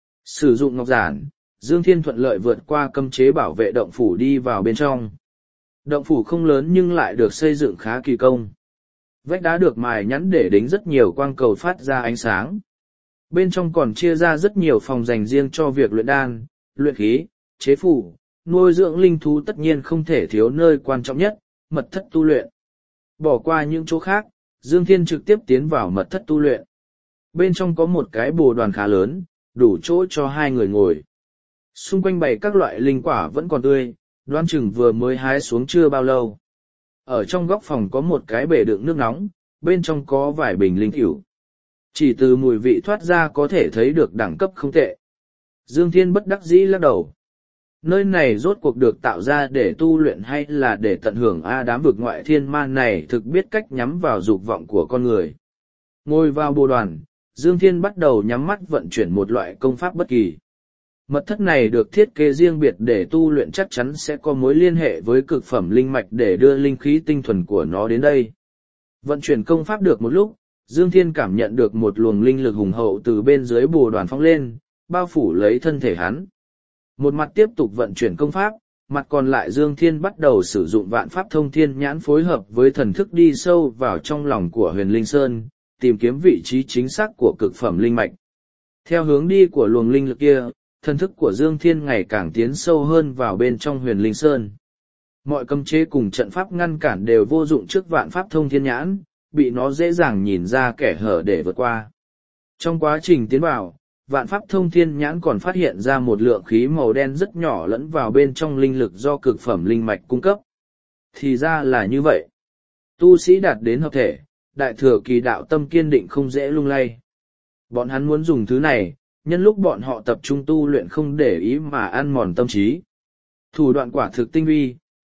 Sử dụng ngọc giản, Dương Thiên thuận lợi vượt qua cấm chế bảo vệ động phủ đi vào bên trong. Động phủ không lớn nhưng lại được xây dựng khá kỳ công. Vách đá được mài nhẵn để đính rất nhiều quang cầu phát ra ánh sáng. Bên trong còn chia ra rất nhiều phòng dành riêng cho việc luyện đan, luyện khí, chế phủ, nuôi dưỡng linh thú, tất nhiên không thể thiếu nơi quan trọng nhất, mật thất tu luyện. Bỏ qua những chỗ khác, Dương Thiên trực tiếp tiến vào mật thất tu luyện. Bên trong có một cái bồ đoàn khá lớn, đủ chỗ cho hai người ngồi. Xung quanh bày các loại linh quả vẫn còn tươi, đoán chừng vừa mới hái xuống chưa bao lâu. Ở trong góc phòng có một cái bể đựng nước nóng, bên trong có vài bình linh cửu. Chỉ từ mùi vị thoát ra có thể thấy được đẳng cấp không tệ. Dương Thiên bất đắc dĩ lắc đầu. Nơi này rốt cuộc được tạo ra để tu luyện hay là để tận hưởng đám vực ngoại thiên man này thực biết cách nhắm vào dục vọng của con người. Ngồi vào bồ đoàn, Dương Thiên bắt đầu nhắm mắt vận chuyển một loại công pháp bất kỳ. Mật thất này được thiết kế riêng biệt để tu luyện, chắc chắn sẽ có mối liên hệ với cực phẩm linh mạch để đưa linh khí tinh thuần của nó đến đây. Vận chuyển công pháp được một lúc, Dương Thiên cảm nhận được một luồng linh lực hùng hậu từ bên dưới bồ đoàn phóng lên, bao phủ lấy thân thể hắn. Một mặt tiếp tục vận chuyển công pháp, mặt còn lại Dương Thiên bắt đầu sử dụng vạn pháp thông thiên nhãn phối hợp với thần thức đi sâu vào trong lòng của huyền linh sơn, tìm kiếm vị trí chính xác của cực phẩm linh mạch. Theo hướng đi của luồng linh lực kia, thần thức của Dương Thiên ngày càng tiến sâu hơn vào bên trong huyền linh sơn. Mọi cấm chế cùng trận pháp ngăn cản đều vô dụng trước vạn pháp thông thiên nhãn, bị nó dễ dàng nhìn ra kẻ hở để vượt qua. Trong quá trình tiến vào, vạn pháp thông thiên nhãn còn phát hiện ra một lượng khí màu đen rất nhỏ lẫn vào bên trong linh lực do cực phẩm linh mạch cung cấp. Thì ra là như vậy. Tu sĩ đạt đến hợp thể, đại thừa kỳ đạo tâm kiên định không dễ lung lay. Bọn hắn muốn dùng thứ này, nhân lúc bọn họ tập trung tu luyện không để ý mà ăn mòn tâm trí. Thủ đoạn quả thực tinh vi,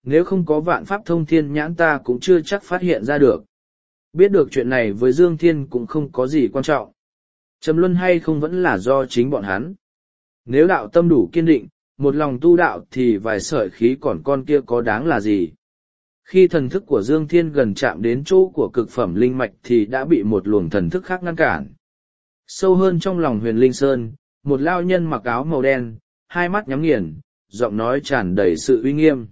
nếu không có vạn pháp thông thiên nhãn ta cũng chưa chắc phát hiện ra được. Biết được chuyện này với Dương Thiên cũng không có gì quan trọng. Trầm luân hay không vẫn là do chính bọn hắn. Nếu đạo tâm đủ kiên định, một lòng tu đạo thì vài sợi khí còn con kia có đáng là gì. Khi thần thức của Dương Thiên gần chạm đến chỗ của cực phẩm linh mạch thì đã bị một luồng thần thức khác ngăn cản. Sâu hơn trong lòng Huyền Linh Sơn, một lao nhân mặc áo màu đen, hai mắt nhắm nghiền, giọng nói tràn đầy sự uy nghiêm.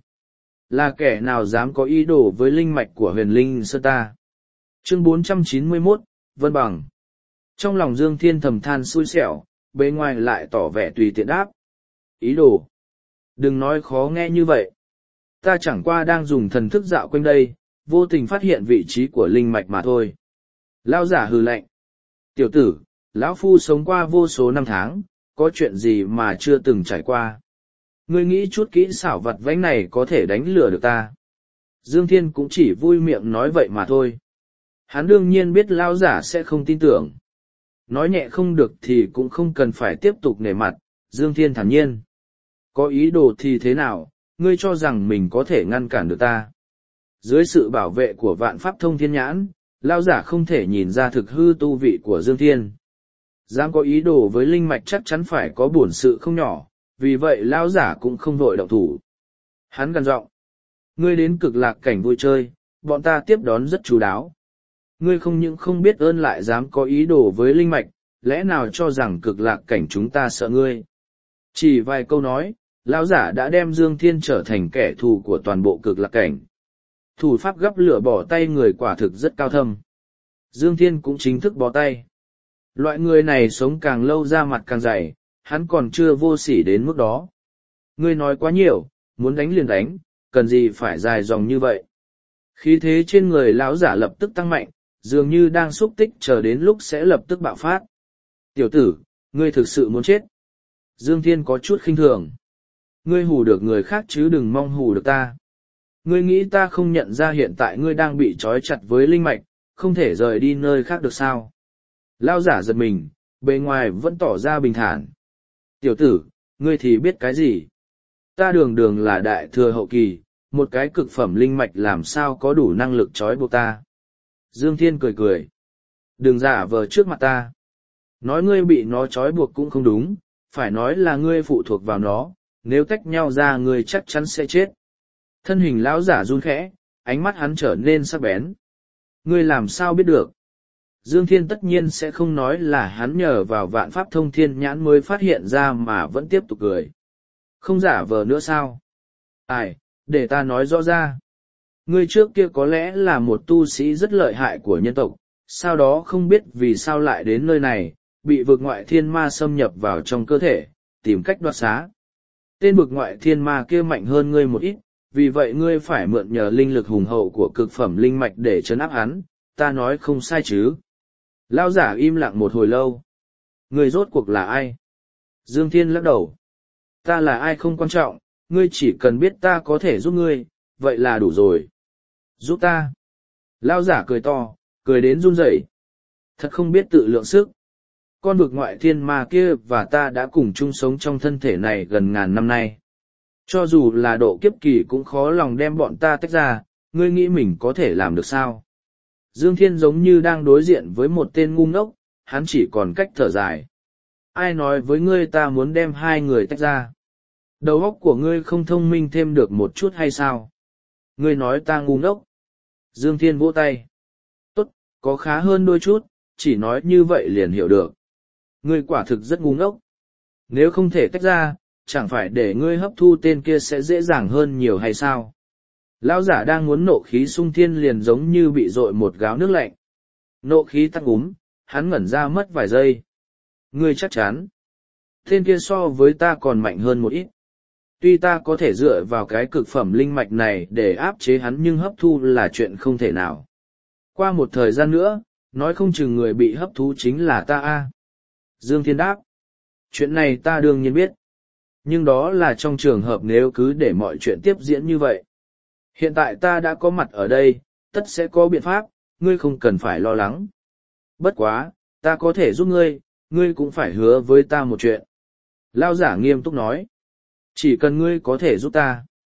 Là kẻ nào dám có ý đồ với linh mạch của Huyền Linh Sơn ta? Chương 491, Vân Bằng. Trong lòng Dương Thiên thầm than xui xẻo, bề ngoài lại tỏ vẻ tùy tiện đáp. Ý đồ? Đừng nói khó nghe như vậy. Ta chẳng qua đang dùng thần thức dạo quanh đây, vô tình phát hiện vị trí của linh mạch mà thôi. Lao giả hừ lạnh. Tiểu tử, lão phu sống qua vô số năm tháng, có chuyện gì mà chưa từng trải qua. Ngươi nghĩ chút kỹ xảo vặt vãnh này có thể đánh lừa được ta. Dương Thiên cũng chỉ vui miệng nói vậy mà thôi. Hắn đương nhiên biết lao giả sẽ không tin tưởng. Nói nhẹ không được thì cũng không cần phải tiếp tục nể mặt, Dương Thiên thản nhiên. Có ý đồ thì thế nào, ngươi cho rằng mình có thể ngăn cản được ta. Dưới sự bảo vệ của vạn pháp thông thiên nhãn, lao giả không thể nhìn ra thực hư tu vị của Dương Thiên. Dám có ý đồ với linh mạch chắc chắn phải có bổn sự không nhỏ, vì vậy lao giả cũng không vội động thủ. Hắn gằn giọng. Ngươi đến cực lạc cảnh vui chơi, bọn ta tiếp đón rất chú đáo. Ngươi không những không biết ơn lại dám có ý đồ với linh mạch, lẽ nào cho rằng cực lạc cảnh chúng ta sợ ngươi. Chỉ vài câu nói, lão giả đã đem Dương Thiên trở thành kẻ thù của toàn bộ cực lạc cảnh. Thủ pháp gấp lửa bỏ tay người quả thực rất cao thâm. Dương Thiên cũng chính thức bó tay. Loại người này sống càng lâu da mặt càng dày, hắn còn chưa vô sỉ đến mức đó. Ngươi nói quá nhiều, muốn đánh liền đánh, cần gì phải dài dòng như vậy. Khí thế trên người lão giả lập tức tăng mạnh, dường như đang xúc tích chờ đến lúc sẽ lập tức bạo phát. Tiểu tử, ngươi thực sự muốn chết. Dương Thiên có chút khinh thường. Ngươi hù được người khác chứ đừng mong hù được ta. Ngươi nghĩ ta không nhận ra hiện tại ngươi đang bị trói chặt với linh mạch, không thể rời đi nơi khác được sao? Lão giả giật mình, bề ngoài vẫn tỏ ra bình thản. Tiểu tử, ngươi thì biết cái gì? Ta đường đường là đại thừa hậu kỳ, một cái cực phẩm linh mạch làm sao có đủ năng lực trói buộc ta. Dương Thiên cười cười. Đừng giả vờ trước mặt ta. Nói ngươi bị nó trói buộc cũng không đúng, phải nói là ngươi phụ thuộc vào nó, nếu tách nhau ra ngươi chắc chắn sẽ chết. Thân hình lão giả run khẽ, ánh mắt hắn trở nên sắc bén. Ngươi làm sao biết được? Dương Thiên tất nhiên sẽ không nói là hắn nhờ vào vạn pháp thông thiên nhãn mới phát hiện ra mà vẫn tiếp tục cười. Không giả vờ nữa sao? Ai, để ta nói rõ ra. Ngươi trước kia có lẽ là một tu sĩ rất lợi hại của nhân tộc, sau đó không biết vì sao lại đến nơi này, bị vực ngoại thiên ma xâm nhập vào trong cơ thể, tìm cách đoạt xá. Tên vực ngoại thiên ma kia mạnh hơn ngươi một ít, vì vậy ngươi phải mượn nhờ linh lực hùng hậu của cực phẩm linh mạch để trấn áp hắn, ta nói không sai chứ. Lão giả im lặng một hồi lâu. Ngươi rốt cuộc là ai? Dương Thiên lắc đầu. Ta là ai không quan trọng, ngươi chỉ cần biết ta có thể giúp ngươi, vậy là đủ rồi. Giúp ta. Lão giả cười to, cười đến run rẩy. Thật không biết tự lượng sức. Con vực ngoại thiên ma kia và ta đã cùng chung sống trong thân thể này gần ngàn năm nay. Cho dù là độ kiếp kỳ cũng khó lòng đem bọn ta tách ra, ngươi nghĩ mình có thể làm được sao? Dương Thiên giống như đang đối diện với một tên ngu ngốc, hắn chỉ còn cách thở dài. Ai nói với ngươi ta muốn đem hai người tách ra? Đầu óc của ngươi không thông minh thêm được một chút hay sao? Ngươi nói ta ngu ngốc. Dương Thiên vỗ tay. Tốt, có khá hơn đôi chút, chỉ nói như vậy liền hiểu được. Ngươi quả thực rất ngu ngốc. Nếu không thể tách ra, chẳng phải để ngươi hấp thu tên kia sẽ dễ dàng hơn nhiều hay sao? Lão giả đang muốn nộ khí xung thiên liền giống như bị dội một gáo nước lạnh. Nộ khí tắc úm, hắn ngẩn ra mất vài giây. Ngươi chắc chắn. Tên kia so với ta còn mạnh hơn một ít. Tuy ta có thể dựa vào cái cực phẩm linh mạch này để áp chế hắn nhưng hấp thu là chuyện không thể nào. Qua một thời gian nữa, nói không chừng người bị hấp thu chính là ta a. Dương Thiên đáp. Chuyện này ta đương nhiên biết. Nhưng đó là trong trường hợp nếu cứ để mọi chuyện tiếp diễn như vậy. Hiện tại ta đã có mặt ở đây, tất sẽ có biện pháp, ngươi không cần phải lo lắng. Bất quá, ta có thể giúp ngươi, ngươi cũng phải hứa với ta một chuyện. Lao giả nghiêm túc nói. Chỉ cần ngươi có thể giúp ta.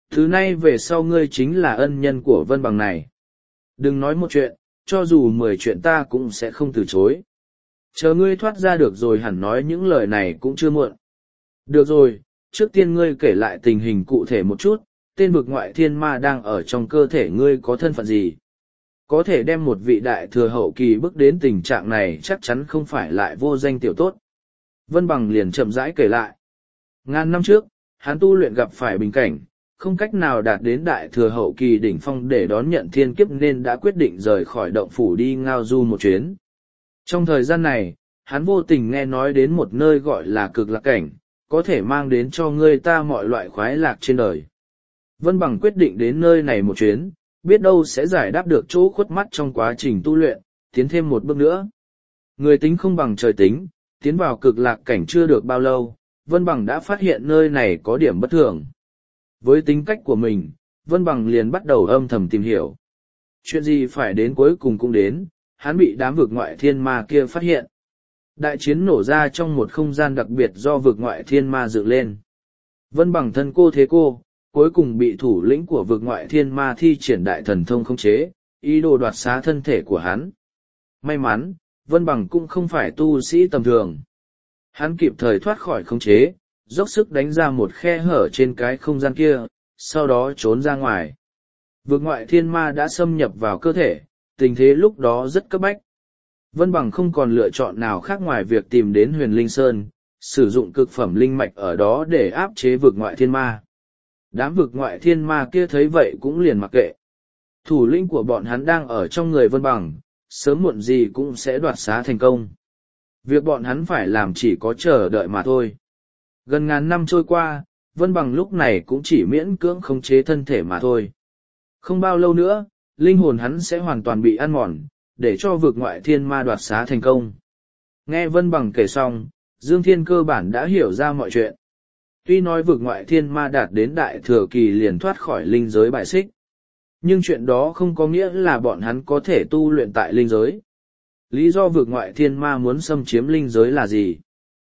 Thứ nay về sau ngươi chính là ân nhân của Vân Bằng này. Đừng nói một chuyện, cho dù 10 chuyện ta cũng sẽ không từ chối. Chờ ngươi thoát ra được rồi hẳn nói những lời này cũng chưa muộn. Được rồi, trước tiên ngươi kể lại tình hình cụ thể một chút, tên vực ngoại thiên ma đang ở trong cơ thể ngươi có thân phận gì? Có thể đem một vị đại thừa hậu kỳ bước đến tình trạng này chắc chắn không phải lại vô danh tiểu tốt. Vân Bằng liền chậm rãi kể lại. Ngàn năm trước, hắn tu luyện gặp phải bình cảnh, không cách nào đạt đến đại thừa hậu kỳ đỉnh phong để đón nhận thiên kiếp nên đã quyết định rời khỏi động phủ đi ngao du một chuyến. Trong thời gian này, hắn vô tình nghe nói đến một nơi gọi là cực lạc cảnh, có thể mang đến cho người ta mọi loại khoái lạc trên đời. Vân Bằng quyết định đến nơi này một chuyến, biết đâu sẽ giải đáp được chỗ khuất mắt trong quá trình tu luyện, tiến thêm một bước nữa. Người tính không bằng trời tính, tiến vào cực lạc cảnh chưa được bao lâu, Vân Bằng đã phát hiện nơi này có điểm bất thường. Với tính cách của mình, Vân Bằng liền bắt đầu âm thầm tìm hiểu. Chuyện gì phải đến cuối cùng cũng đến, hắn bị đám vực ngoại thiên ma kia phát hiện. Đại chiến nổ ra trong một không gian đặc biệt do vực ngoại thiên ma dựng lên. Vân Bằng thân cô thế cô, cuối cùng bị thủ lĩnh của vực ngoại thiên ma thi triển đại thần thông khống chế, ý đồ đoạt xá thân thể của hắn. May mắn, Vân Bằng cũng không phải tu sĩ tầm thường. Hắn kịp thời thoát khỏi khống chế, dốc sức đánh ra một khe hở trên cái không gian kia, sau đó trốn ra ngoài. Vực ngoại thiên ma đã xâm nhập vào cơ thể, tình thế lúc đó rất cấp bách. Vân Bằng không còn lựa chọn nào khác ngoài việc tìm đến Huyền Linh Sơn, sử dụng cực phẩm linh mạch ở đó để áp chế vực ngoại thiên ma. Đám vực ngoại thiên ma kia thấy vậy cũng liền mặc kệ. Thủ lĩnh của bọn hắn đang ở trong người Vân Bằng, sớm muộn gì cũng sẽ đoạt xá thành công. Việc bọn hắn phải làm chỉ có chờ đợi mà thôi. Gần ngàn năm trôi qua, Vân Bằng lúc này cũng chỉ miễn cưỡng khống chế thân thể mà thôi. Không bao lâu nữa, linh hồn hắn sẽ hoàn toàn bị ăn mòn, để cho vực ngoại thiên ma đoạt xá thành công. Nghe Vân Bằng kể xong, Dương Thiên cơ bản đã hiểu ra mọi chuyện. Tuy nói vực ngoại thiên ma đạt đến đại thừa kỳ liền thoát khỏi linh giới bài xích. Nhưng chuyện đó không có nghĩa là bọn hắn có thể tu luyện tại linh giới. Lý do vực ngoại thiên ma muốn xâm chiếm linh giới là gì?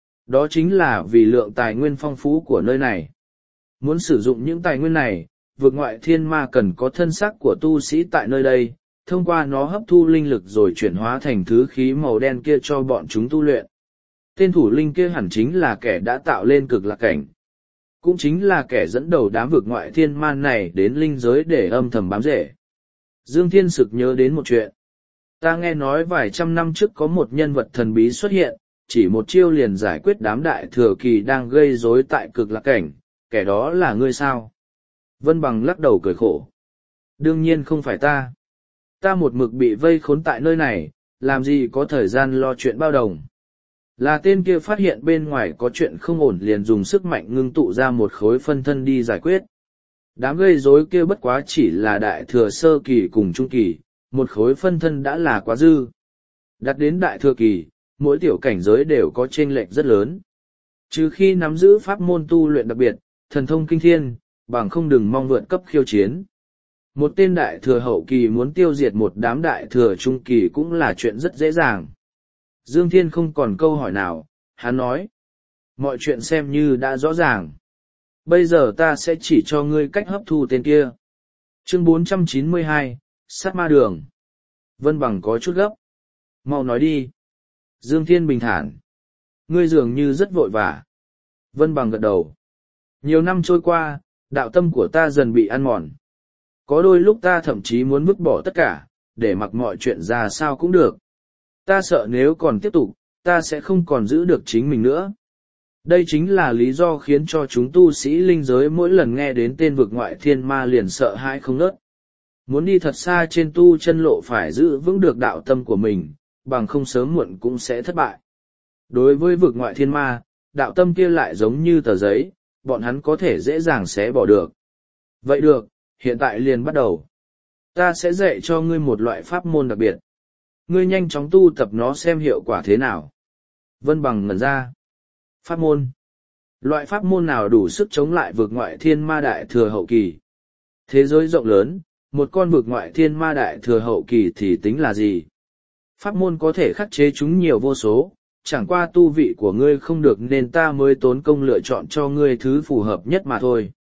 Đó chính là vì lượng tài nguyên phong phú của nơi này. Muốn sử dụng những tài nguyên này, vực ngoại thiên ma cần có thân sắc của tu sĩ tại nơi đây, thông qua nó hấp thu linh lực rồi chuyển hóa thành thứ khí màu đen kia cho bọn chúng tu luyện. Tên thủ linh kia hẳn chính là kẻ đã tạo lên cực lạc cảnh. Cũng chính là kẻ dẫn đầu đám vực ngoại thiên ma này đến linh giới để âm thầm bám rễ. Dương Thiên sực nhớ đến một chuyện. Ta nghe nói vài trăm năm trước có một nhân vật thần bí xuất hiện, chỉ một chiêu liền giải quyết đám đại thừa kỳ đang gây rối tại cực lạc cảnh, kẻ đó là ngươi sao? Vân Bằng lắc đầu cười khổ. Đương nhiên không phải ta. Ta một mực bị vây khốn tại nơi này, làm gì có thời gian lo chuyện bao đồng. Là tên kia phát hiện bên ngoài có chuyện không ổn liền dùng sức mạnh ngưng tụ ra một khối phân thân đi giải quyết. Đám gây rối kia bất quá chỉ là đại thừa sơ kỳ cùng trung kỳ, một khối phân thân đã là quá dư. Đặt đến đại thừa kỳ, mỗi tiểu cảnh giới đều có chênh lệch rất lớn. Trừ khi nắm giữ pháp môn tu luyện đặc biệt, thần thông kinh thiên, bằng không đừng mong vượt cấp khiêu chiến. Một tên đại thừa hậu kỳ muốn tiêu diệt một đám đại thừa trung kỳ cũng là chuyện rất dễ dàng. Dương Thiên không còn câu hỏi nào, hắn nói. Mọi chuyện xem như đã rõ ràng. Bây giờ ta sẽ chỉ cho ngươi cách hấp thu tên kia. Chương 492, Sát Ma Đường. Vân Bằng có chút gấp. Mau nói đi. Dương Thiên bình thản. Ngươi dường như rất vội vã. Vân Bằng gật đầu. Nhiều năm trôi qua, đạo tâm của ta dần bị ăn mòn. Có đôi lúc ta thậm chí muốn vứt bỏ tất cả, để mặc mọi chuyện ra sao cũng được. Ta sợ nếu còn tiếp tục, ta sẽ không còn giữ được chính mình nữa. Đây chính là lý do khiến cho chúng tu sĩ linh giới mỗi lần nghe đến tên vực ngoại thiên ma liền sợ hãi không ngớt. Muốn đi thật xa trên tu chân lộ phải giữ vững được đạo tâm của mình, bằng không sớm muộn cũng sẽ thất bại. Đối với vực ngoại thiên ma, đạo tâm kia lại giống như tờ giấy, bọn hắn có thể dễ dàng xé bỏ được. Vậy được, hiện tại liền bắt đầu. Ta sẽ dạy cho ngươi một loại pháp môn đặc biệt. Ngươi nhanh chóng tu tập nó xem hiệu quả thế nào. Vân Bằng ngẩn ra. Pháp môn. Loại pháp môn nào đủ sức chống lại vực ngoại thiên ma đại thừa hậu kỳ? Thế giới rộng lớn, một con vực ngoại thiên ma đại thừa hậu kỳ thì tính là gì? Pháp môn có thể khắc chế chúng nhiều vô số, chẳng qua tu vị của ngươi không được nên ta mới tốn công lựa chọn cho ngươi thứ phù hợp nhất mà thôi.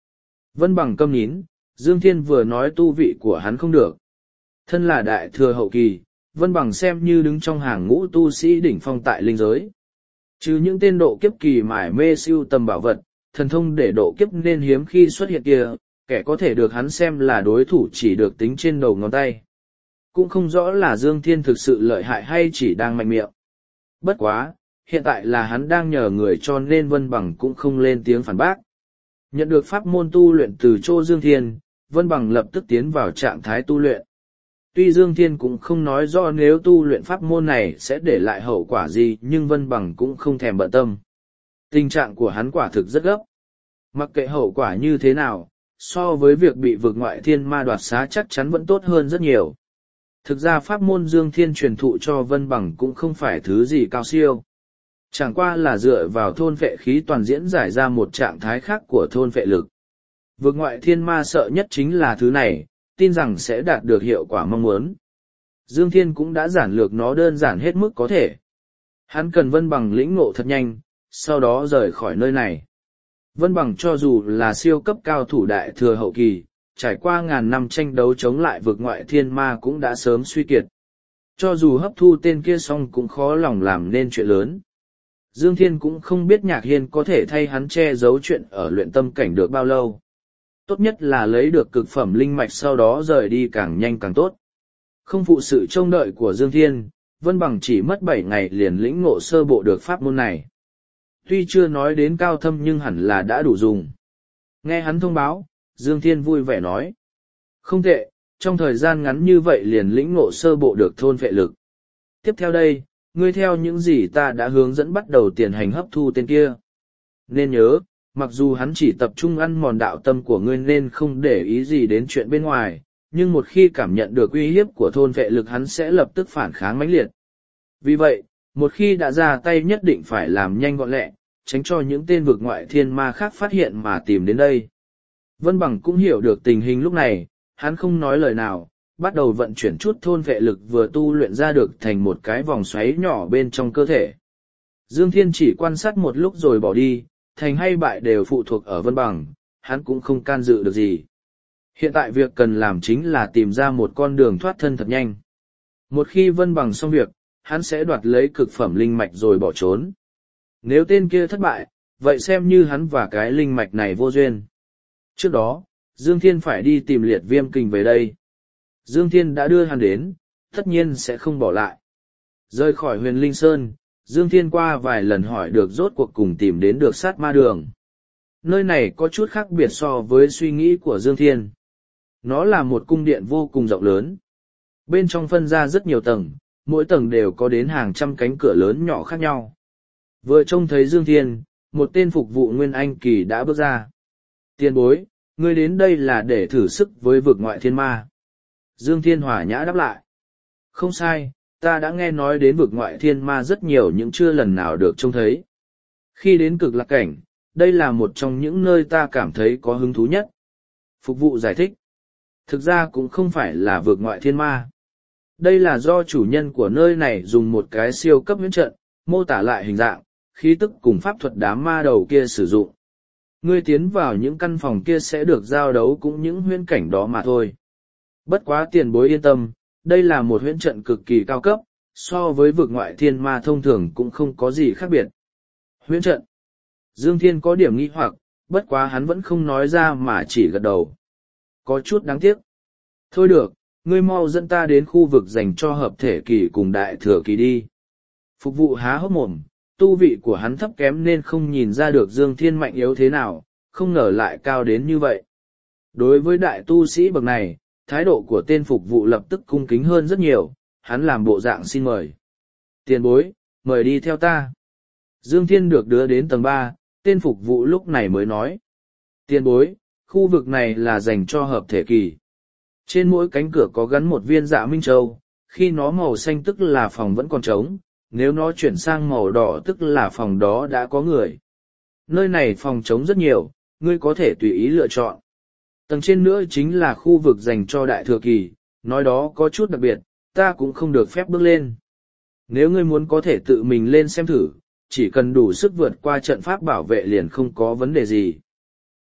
Vân Bằng câm nín, Dương Thiên vừa nói tu vị của hắn không được. Thân là đại thừa hậu kỳ, Vân Bằng xem như đứng trong hàng ngũ tu sĩ đỉnh phong tại linh giới. Trừ những tên độ kiếp kỳ mải mê siêu tầm bảo vật, thần thông để độ kiếp nên hiếm khi xuất hiện kia, kẻ có thể được hắn xem là đối thủ chỉ được tính trên đầu ngón tay. Cũng không rõ là Dương Thiên thực sự lợi hại hay chỉ đang mạnh miệng. Bất quá, hiện tại là hắn đang nhờ người cho nên Vân Bằng cũng không lên tiếng phản bác. Nhận được pháp môn tu luyện từ chỗ Dương Thiên, Vân Bằng lập tức tiến vào trạng thái tu luyện. Tuy Dương Thiên cũng không nói rõ nếu tu luyện pháp môn này sẽ để lại hậu quả gì nhưng Vân Bằng cũng không thèm bận tâm. Tình trạng của hắn quả thực rất gấp. Mặc kệ hậu quả như thế nào, so với việc bị vực ngoại thiên ma đoạt xá chắc chắn vẫn tốt hơn rất nhiều. Thực ra pháp môn Dương Thiên truyền thụ cho Vân Bằng cũng không phải thứ gì cao siêu. Chẳng qua là dựa vào thôn vệ khí toàn diễn giải ra một trạng thái khác của thôn vệ lực. Vực ngoại thiên ma sợ nhất chính là thứ này, tin rằng sẽ đạt được hiệu quả mong muốn. Dương Thiên cũng đã giản lược nó đơn giản hết mức có thể. Hắn cần Vân Bằng lĩnh ngộ thật nhanh, sau đó rời khỏi nơi này. Vân Bằng cho dù là siêu cấp cao thủ đại thừa hậu kỳ, trải qua ngàn năm tranh đấu chống lại vực ngoại thiên ma cũng đã sớm suy kiệt. Cho dù hấp thu tên kia xong cũng khó lòng làm nên chuyện lớn. Dương Thiên cũng không biết Nhạc Hiên có thể thay hắn che giấu chuyện ở luyện tâm cảnh được bao lâu. Tốt nhất là lấy được cực phẩm linh mạch sau đó rời đi càng nhanh càng tốt. Không phụ sự trông đợi của Dương Thiên, Vân Bằng chỉ mất 7 ngày liền lĩnh ngộ sơ bộ được pháp môn này. Tuy chưa nói đến cao thâm nhưng hẳn là đã đủ dùng. Nghe hắn thông báo, Dương Thiên vui vẻ nói. Không tệ, trong thời gian ngắn như vậy liền lĩnh ngộ sơ bộ được thôn vệ lực. Tiếp theo đây, ngươi theo những gì ta đã hướng dẫn bắt đầu tiền hành hấp thu tên kia. Nên nhớ, mặc dù hắn chỉ tập trung ăn mòn đạo tâm của ngươi nên không để ý gì đến chuyện bên ngoài, nhưng một khi cảm nhận được uy hiếp của thôn vệ lực hắn sẽ lập tức phản kháng mãnh liệt. Vì vậy, một khi đã ra tay nhất định phải làm nhanh gọn lẹ, tránh cho những tên vực ngoại thiên ma khác phát hiện mà tìm đến đây. Vân Bằng cũng hiểu được tình hình lúc này, hắn không nói lời nào, bắt đầu vận chuyển chút thôn vệ lực vừa tu luyện ra được thành một cái vòng xoáy nhỏ bên trong cơ thể. Dương Thiên chỉ quan sát một lúc rồi bỏ đi, thành hay bại đều phụ thuộc ở Vân Bằng, hắn cũng không can dự được gì. Hiện tại việc cần làm chính là tìm ra một con đường thoát thân thật nhanh. Một khi Vân Bằng xong việc, hắn sẽ đoạt lấy cực phẩm linh mạch rồi bỏ trốn. Nếu tên kia thất bại, vậy xem như hắn và cái linh mạch này vô duyên. Trước đó, Dương Thiên phải đi tìm Liệt Viêm Kình về đây. Dương Thiên đã đưa hắn đến, tất nhiên sẽ không bỏ lại. Rời khỏi Huyền Linh Sơn, Dương Thiên qua vài lần hỏi được rốt cuộc cùng tìm đến được Sát Ma Đường. Nơi này có chút khác biệt so với suy nghĩ của Dương Thiên. Nó là một cung điện vô cùng rộng lớn. Bên trong phân ra rất nhiều tầng, mỗi tầng đều có đến hàng trăm cánh cửa lớn nhỏ khác nhau. Vừa trông thấy Dương Thiên, một tên phục vụ Nguyên Anh kỳ đã bước ra. Tiền bối, ngươi đến đây là để thử sức với vực ngoại thiên ma. Dương Thiên hòa nhã đáp lại. Không sai, ta đã nghe nói đến vực ngoại thiên ma rất nhiều nhưng chưa lần nào được trông thấy. Khi đến Cực Lạc Cảnh, đây là một trong những nơi ta cảm thấy có hứng thú nhất. Phục vụ giải thích. Thực ra cũng không phải là vực ngoại thiên ma. Đây là do chủ nhân của nơi này dùng một cái siêu cấp huyễn trận, mô tả lại hình dạng, khí tức cùng pháp thuật đám ma đầu kia sử dụng. Ngươi tiến vào những căn phòng kia sẽ được giao đấu cũng những huyễn cảnh đó mà thôi. Bất quá tiền bối yên tâm, đây là một huyễn trận cực kỳ cao cấp, so với vực ngoại thiên ma thông thường cũng không có gì khác biệt. Huyễn trận. Dương Thiên có điểm nghi hoặc, bất quá hắn vẫn không nói ra mà chỉ gật đầu. Có chút đáng tiếc. Thôi được, ngươi mau dẫn ta đến khu vực dành cho hợp thể kỳ cùng đại thừa kỳ đi. Phục vụ há hốc mồm, tu vị của hắn thấp kém nên không nhìn ra được Dương Thiên mạnh yếu thế nào, không ngờ lại cao đến như vậy. Đối với đại tu sĩ bậc này, thái độ của tên phục vụ lập tức cung kính hơn rất nhiều, hắn làm bộ dạng xin mời. Tiền bối, mời đi theo ta. Dương Thiên được đưa đến tầng 3, tên phục vụ lúc này mới nói. Tiền bối, khu vực này là dành cho hợp thể kỳ. Trên mỗi cánh cửa có gắn một viên dạ minh châu, khi nó màu xanh tức là phòng vẫn còn trống, nếu nó chuyển sang màu đỏ tức là phòng đó đã có người. Nơi này phòng trống rất nhiều, ngươi có thể tùy ý lựa chọn. Tầng trên nữa chính là khu vực dành cho đại thừa kỳ, nói đó có chút đặc biệt, ta cũng không được phép bước lên. Nếu ngươi muốn có thể tự mình lên xem thử, chỉ cần đủ sức vượt qua trận pháp bảo vệ liền không có vấn đề gì.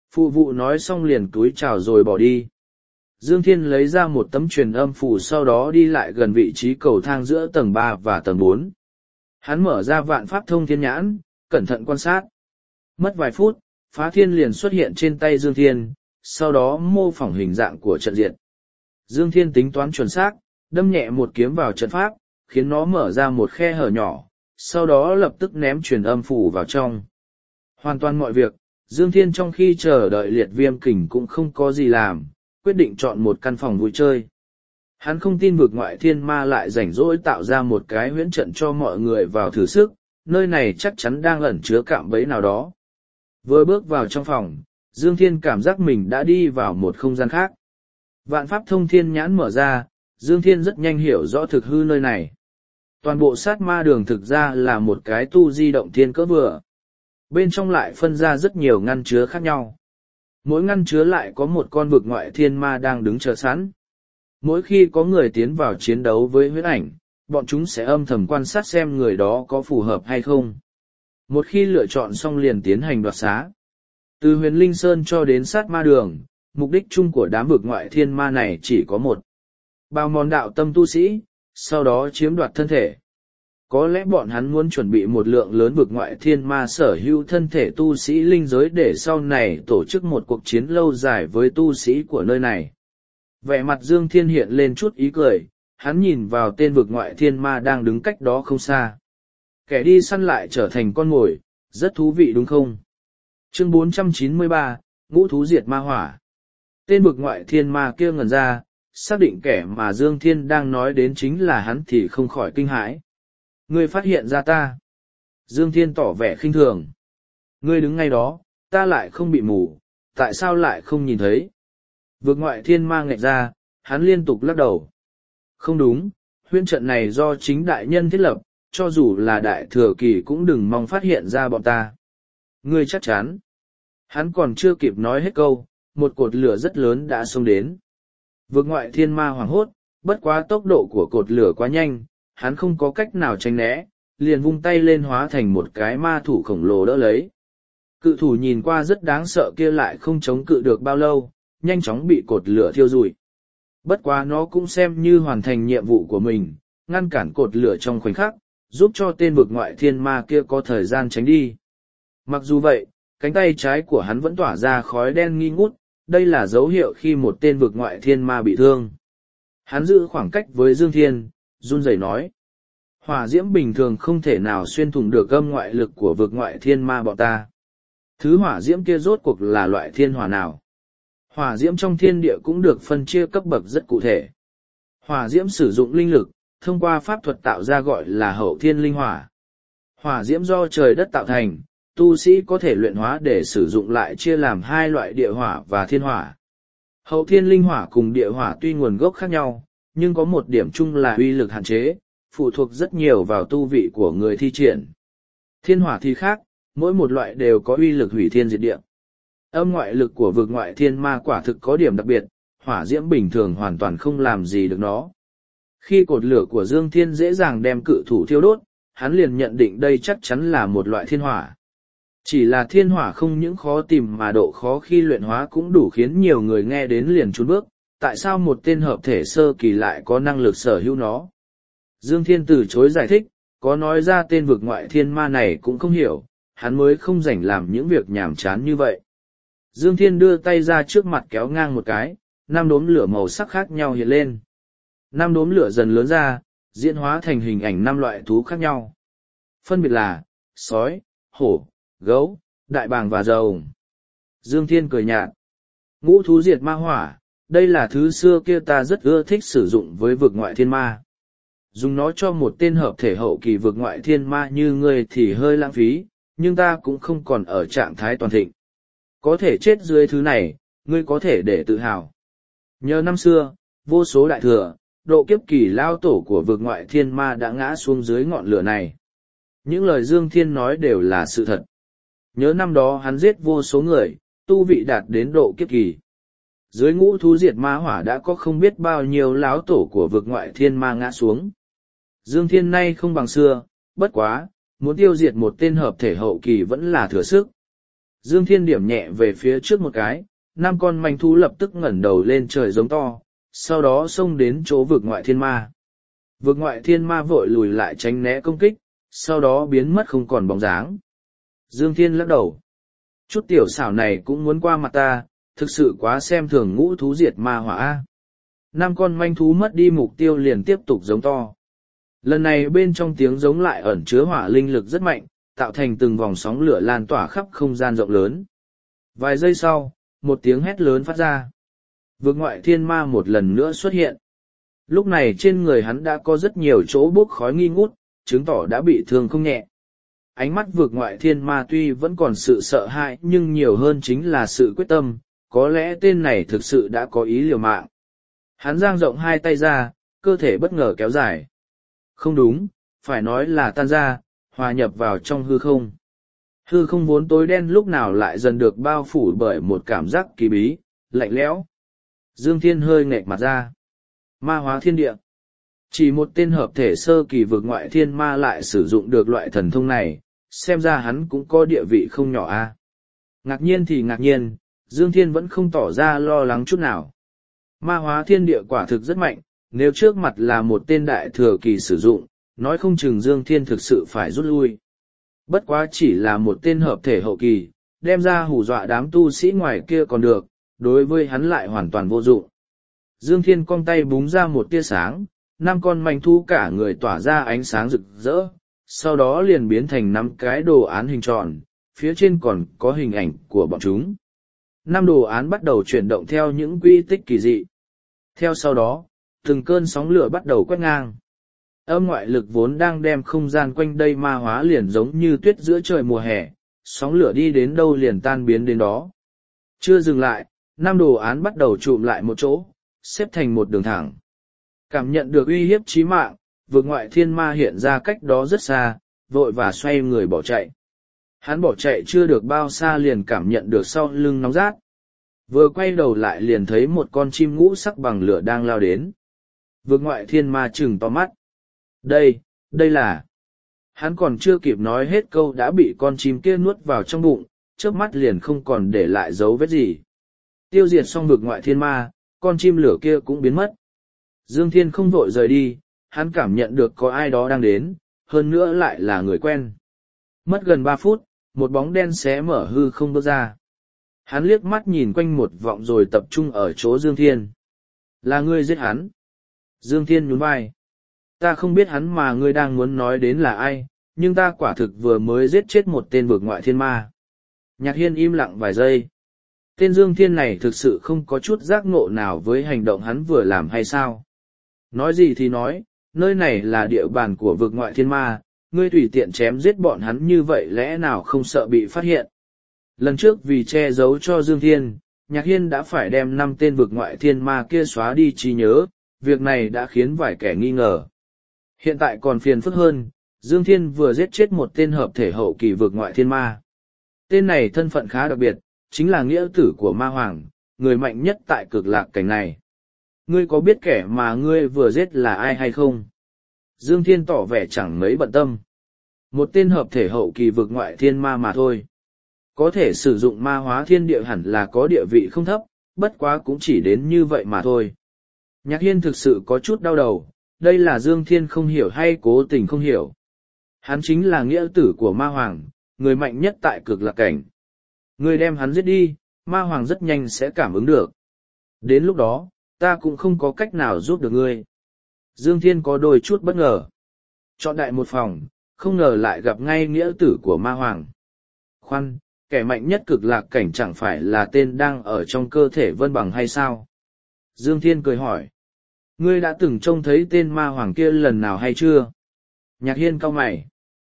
Phụ vụ nói xong liền túi chào rồi bỏ đi. Dương Thiên lấy ra một tấm truyền âm phủ, sau đó đi lại gần vị trí cầu thang giữa tầng 3 và tầng 4. Hắn mở ra vạn pháp thông thiên nhãn, cẩn thận quan sát. Mất vài phút, phá thiên liền xuất hiện trên tay Dương Thiên, sau đó mô phỏng hình dạng của trận diện. Dương Thiên tính toán chuẩn xác, đâm nhẹ một kiếm vào trận pháp, khiến nó mở ra một khe hở nhỏ, sau đó lập tức ném truyền âm phủ vào trong. Hoàn toàn mọi việc, Dương Thiên trong khi chờ đợi Liệt Viêm Kình cũng không có gì làm, quyết định chọn một căn phòng vui chơi. Hắn không tin vực ngoại thiên ma lại rảnh rỗi tạo ra một cái huyễn trận cho mọi người vào thử sức, nơi này chắc chắn đang ẩn chứa cạm bẫy nào đó. Vừa bước vào trong phòng, Dương Thiên cảm giác mình đã đi vào một không gian khác. Vạn pháp thông thiên nhãn mở ra, Dương Thiên rất nhanh hiểu rõ thực hư nơi này. Toàn bộ sát ma đường thực ra là một cái tu di động thiên cỡ vừa. Bên trong lại phân ra rất nhiều ngăn chứa khác nhau. Mỗi ngăn chứa lại có một con vực ngoại thiên ma đang đứng chờ sẵn. Mỗi khi có người tiến vào chiến đấu với huyễn ảnh, bọn chúng sẽ âm thầm quan sát xem người đó có phù hợp hay không. Một khi lựa chọn xong liền tiến hành đoạt xá. Từ huyền linh sơn cho đến sát ma đường, mục đích chung của đám vực ngoại thiên ma này chỉ có một. Bào mòn đạo tâm tu sĩ, sau đó chiếm đoạt thân thể. Có lẽ bọn hắn muốn chuẩn bị một lượng lớn vực ngoại thiên ma sở hữu thân thể tu sĩ linh giới để sau này tổ chức một cuộc chiến lâu dài với tu sĩ của nơi này. Vẻ mặt Dương Thiên hiện lên chút ý cười, hắn nhìn vào tên vực ngoại thiên ma đang đứng cách đó không xa. Kẻ đi săn lại trở thành con mồi, rất thú vị đúng không? Chương 493, Ngũ thú diệt ma hỏa. Tên vực ngoại thiên ma kia ngẩn ra, xác định kẻ mà Dương Thiên đang nói đến chính là hắn thì không khỏi kinh hãi. Ngươi phát hiện ra ta. Dương Thiên tỏ vẻ khinh thường. Ngươi đứng ngay đó, ta lại không bị mù, tại sao lại không nhìn thấy? Vực ngoại thiên ma nghẹt ra, hắn liên tục lắc đầu. Không đúng, huyễn trận này do chính đại nhân thiết lập, cho dù là đại thừa kỳ cũng đừng mong phát hiện ra bọn ta. Ngươi chắc chắn. Hắn còn chưa kịp nói hết câu, một cột lửa rất lớn đã xông đến. Vực ngoại thiên ma hoảng hốt, bất quá tốc độ của cột lửa quá nhanh, hắn không có cách nào tránh né, liền vung tay lên hóa thành một cái ma thủ khổng lồ đỡ lấy. Cự thủ nhìn qua rất đáng sợ kia lại không chống cự được bao lâu, nhanh chóng bị cột lửa thiêu rụi. Bất quá nó cũng xem như hoàn thành nhiệm vụ của mình, ngăn cản cột lửa trong khoảnh khắc, giúp cho tên vực ngoại thiên ma kia có thời gian tránh đi. Mặc dù vậy, cánh tay trái của hắn vẫn tỏa ra khói đen nghi ngút, đây là dấu hiệu khi một tên vực ngoại thiên ma bị thương. Hắn giữ khoảng cách với Dương Thiên, run rẩy nói. Hỏa diễm bình thường không thể nào xuyên thủng được âm ngoại lực của vực ngoại thiên ma bọn ta. Thứ hỏa diễm kia rốt cuộc là loại thiên hỏa nào? Hỏa diễm trong thiên địa cũng được phân chia cấp bậc rất cụ thể. Hỏa diễm sử dụng linh lực, thông qua pháp thuật tạo ra gọi là hậu thiên linh hỏa. Hỏa diễm do trời đất tạo thành, tu sĩ có thể luyện hóa để sử dụng lại chia làm hai loại địa hỏa và thiên hỏa. Hậu thiên linh hỏa cùng địa hỏa tuy nguồn gốc khác nhau, nhưng có một điểm chung là uy lực hạn chế, phụ thuộc rất nhiều vào tu vị của người thi triển. Thiên hỏa thì khác, mỗi một loại đều có uy lực hủy thiên diệt địa. Âm ngoại lực của vực ngoại thiên ma quả thực có điểm đặc biệt, hỏa diễm bình thường hoàn toàn không làm gì được nó. Khi cột lửa của Dương Thiên dễ dàng đem cự thủ thiêu đốt, hắn liền nhận định đây chắc chắn là một loại thiên hỏa. Chỉ là thiên hỏa không những khó tìm mà độ khó khi luyện hóa cũng đủ khiến nhiều người nghe đến liền trốn bước, tại sao một tên hợp thể sơ kỳ lại có năng lực sở hữu nó? Dương Thiên từ chối giải thích, có nói ra tên vực ngoại thiên ma này cũng không hiểu, hắn mới không rảnh làm những việc nhàm chán như vậy. Dương Thiên đưa tay ra trước mặt kéo ngang một cái, 5 đốm lửa màu sắc khác nhau hiện lên. 5 đốm lửa dần lớn ra, diễn hóa thành hình ảnh 5 loại thú khác nhau. Phân biệt là, sói, hổ, gấu, đại bàng và rồng. Dương Thiên cười nhạt. Ngũ thú diệt ma hỏa, đây là thứ xưa kia ta rất ưa thích sử dụng với vực ngoại thiên ma. Dùng nó cho một tên hợp thể hậu kỳ vực ngoại thiên ma như ngươi thì hơi lãng phí, nhưng ta cũng không còn ở trạng thái toàn thịnh. Có thể chết dưới thứ này, ngươi có thể để tự hào. Nhờ năm xưa, vô số đại thừa, độ kiếp kỳ lao tổ của vực ngoại thiên ma đã ngã xuống dưới ngọn lửa này. Những lời Dương Thiên nói đều là sự thật. Nhớ năm đó hắn giết vô số người, tu vị đạt đến độ kiếp kỳ. Dưới ngũ thú diệt ma hỏa đã có không biết bao nhiêu láo tổ của vực ngoại thiên ma ngã xuống. Dương Thiên nay không bằng xưa, bất quá, muốn tiêu diệt một tên hợp thể hậu kỳ vẫn là thừa sức. Dương Thiên điểm nhẹ về phía trước một cái, 5 con manh thú lập tức ngẩng đầu lên trời giống to, sau đó xông đến chỗ vực ngoại thiên ma. Vực ngoại thiên ma vội lùi lại tránh né công kích, sau đó biến mất không còn bóng dáng. Dương Thiên lắc đầu. Chút tiểu xảo này cũng muốn qua mặt ta, thực sự quá xem thường ngũ thú diệt ma hỏa. 5 con manh thú mất đi mục tiêu liền tiếp tục giống to. Lần này bên trong tiếng giống lại ẩn chứa hỏa linh lực rất mạnh, tạo thành từng vòng sóng lửa lan tỏa khắp không gian rộng lớn. Vài giây sau, một tiếng hét lớn phát ra. Vực ngoại thiên ma một lần nữa xuất hiện. Lúc này trên người hắn đã có rất nhiều chỗ bốc khói nghi ngút, chứng tỏ đã bị thương không nhẹ. Ánh mắt vực ngoại thiên ma tuy vẫn còn sự sợ hãi nhưng nhiều hơn chính là sự quyết tâm, có lẽ tên này thực sự đã có ý liều mạng. Hắn dang rộng hai tay ra, cơ thể bất ngờ kéo dài. Không đúng, phải nói là tan ra, hòa nhập vào trong hư không. Hư không vốn tối đen lúc nào lại dần được bao phủ bởi một cảm giác kỳ bí, lạnh lẽo. Dương Thiên hơi nghệch mặt ra. Ma hóa thiên địa. Chỉ một tên hợp thể sơ kỳ vực ngoại thiên ma lại sử dụng được loại thần thông này, xem ra hắn cũng có địa vị không nhỏ a. Ngạc nhiên thì ngạc nhiên, Dương Thiên vẫn không tỏ ra lo lắng chút nào. Ma hóa thiên địa quả thực rất mạnh, nếu trước mặt là một tên đại thừa kỳ sử dụng, nói không chừng Dương Thiên thực sự phải rút lui. Bất quá chỉ là một tên hợp thể hậu kỳ, đem ra hù dọa đám tu sĩ ngoài kia còn được, đối với hắn lại hoàn toàn vô dụng. Dương Thiên cong tay búng ra một tia sáng, 5 con manh thú cả người tỏa ra ánh sáng rực rỡ, sau đó liền biến thành 5 cái đồ án hình tròn, phía trên còn có hình ảnh của bọn chúng. 5 đồ án bắt đầu chuyển động theo những quy tích kỳ dị. Theo sau đó, từng cơn sóng lửa bắt đầu quét ngang. Âm ngoại lực vốn đang đem không gian quanh đây ma hóa liền giống như tuyết giữa trời mùa hè, sóng lửa đi đến đâu liền tan biến đến đó. Chưa dừng lại, 5 đồ án bắt đầu chụm lại một chỗ, xếp thành một đường thẳng. Cảm nhận được uy hiếp chí mạng, vực ngoại thiên ma hiện ra cách đó rất xa, vội và xoay người bỏ chạy. Hắn bỏ chạy chưa được bao xa liền cảm nhận được sau lưng nóng rát. Vừa quay đầu lại liền thấy một con chim ngũ sắc bằng lửa đang lao đến. Vực ngoại thiên ma trừng to mắt. Đây là... Hắn còn chưa kịp nói hết câu đã bị con chim kia nuốt vào trong bụng, chớp mắt liền không còn để lại dấu vết gì. Tiêu diệt xong vực ngoại thiên ma, con chim lửa kia cũng biến mất. Dương Thiên không vội rời đi, hắn cảm nhận được có ai đó đang đến, hơn nữa lại là người quen. Mất gần 3 phút, một bóng đen xé mở hư không bước ra. Hắn liếc mắt nhìn quanh một vọng rồi tập trung ở chỗ Dương Thiên. Là ngươi giết hắn. Dương Thiên nhún vai. Ta không biết hắn mà ngươi đang muốn nói đến là ai, nhưng ta quả thực vừa mới giết chết một tên vực ngoại thiên ma. Nhạc Hiên im lặng vài giây. Tên Dương Thiên này thực sự không có chút giác ngộ nào với hành động hắn vừa làm hay sao? Nói gì thì nói, nơi này là địa bàn của vực ngoại thiên ma, ngươi tùy tiện chém giết bọn hắn như vậy lẽ nào không sợ bị phát hiện? Lần trước vì che giấu cho Dương Thiên, Nhạc Hiên đã phải đem 5 tên vực ngoại thiên ma kia xóa đi trí nhớ, việc này đã khiến vài kẻ nghi ngờ. Hiện tại còn phiền phức hơn, Dương Thiên vừa giết chết một tên hợp thể hậu kỳ vực ngoại thiên ma. Tên này thân phận khá đặc biệt, chính là nghĩa tử của ma hoàng, người mạnh nhất tại cực lạc cảnh này. Ngươi có biết kẻ mà ngươi vừa giết là ai hay không? Dương Thiên tỏ vẻ chẳng mấy bận tâm. Một tên hợp thể hậu kỳ vực ngoại thiên ma mà thôi. Có thể sử dụng ma hóa thiên địa hẳn là có địa vị không thấp, bất quá cũng chỉ đến như vậy mà thôi. Nhạc Hiên thực sự có chút đau đầu, đây là Dương Thiên không hiểu hay cố tình không hiểu. Hắn chính là nghĩa tử của ma hoàng, người mạnh nhất tại cực lạc cảnh. Ngươi đem hắn giết đi, ma hoàng rất nhanh sẽ cảm ứng được. Đến lúc đó, ta cũng không có cách nào giúp được ngươi. Dương Thiên có đôi chút bất ngờ. Chọn đại một phòng, không ngờ lại gặp ngay nghĩa tử của ma hoàng. Khoan, kẻ mạnh nhất cực lạc cảnh chẳng phải là tên đang ở trong cơ thể Vân Bằng hay sao? Dương Thiên cười hỏi. Ngươi đã từng trông thấy tên ma hoàng kia lần nào hay chưa? Nhạc Hiên cau mày.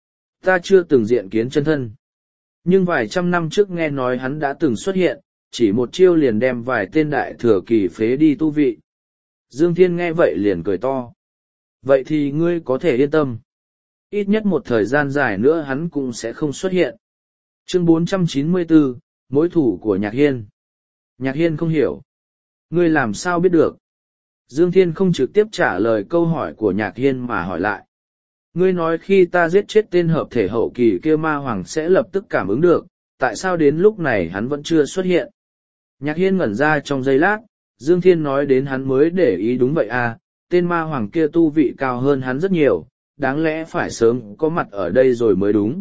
Ta chưa từng diện kiến chân thân. Nhưng vài trăm năm trước nghe nói hắn đã từng xuất hiện, chỉ một chiêu liền đem vài tên đại thừa kỳ phế đi tu vị. Dương Thiên nghe vậy liền cười to. Vậy thì ngươi có thể yên tâm. Ít nhất một thời gian dài nữa hắn cũng sẽ không xuất hiện. Chương 494, mối thủ của Nhạc Hiên. Nhạc Hiên không hiểu. Ngươi làm sao biết được? Dương Thiên không trực tiếp trả lời câu hỏi của Nhạc Hiên mà hỏi lại. Ngươi nói khi ta giết chết tên hợp thể hậu kỳ kia ma hoàng sẽ lập tức cảm ứng được, tại sao đến lúc này hắn vẫn chưa xuất hiện? Nhạc Hiên ngẩn ra trong giây lát, Dương Thiên nói đến hắn mới để ý đúng vậy à, tên ma hoàng kia tu vị cao hơn hắn rất nhiều, đáng lẽ phải sớm có mặt ở đây rồi mới đúng.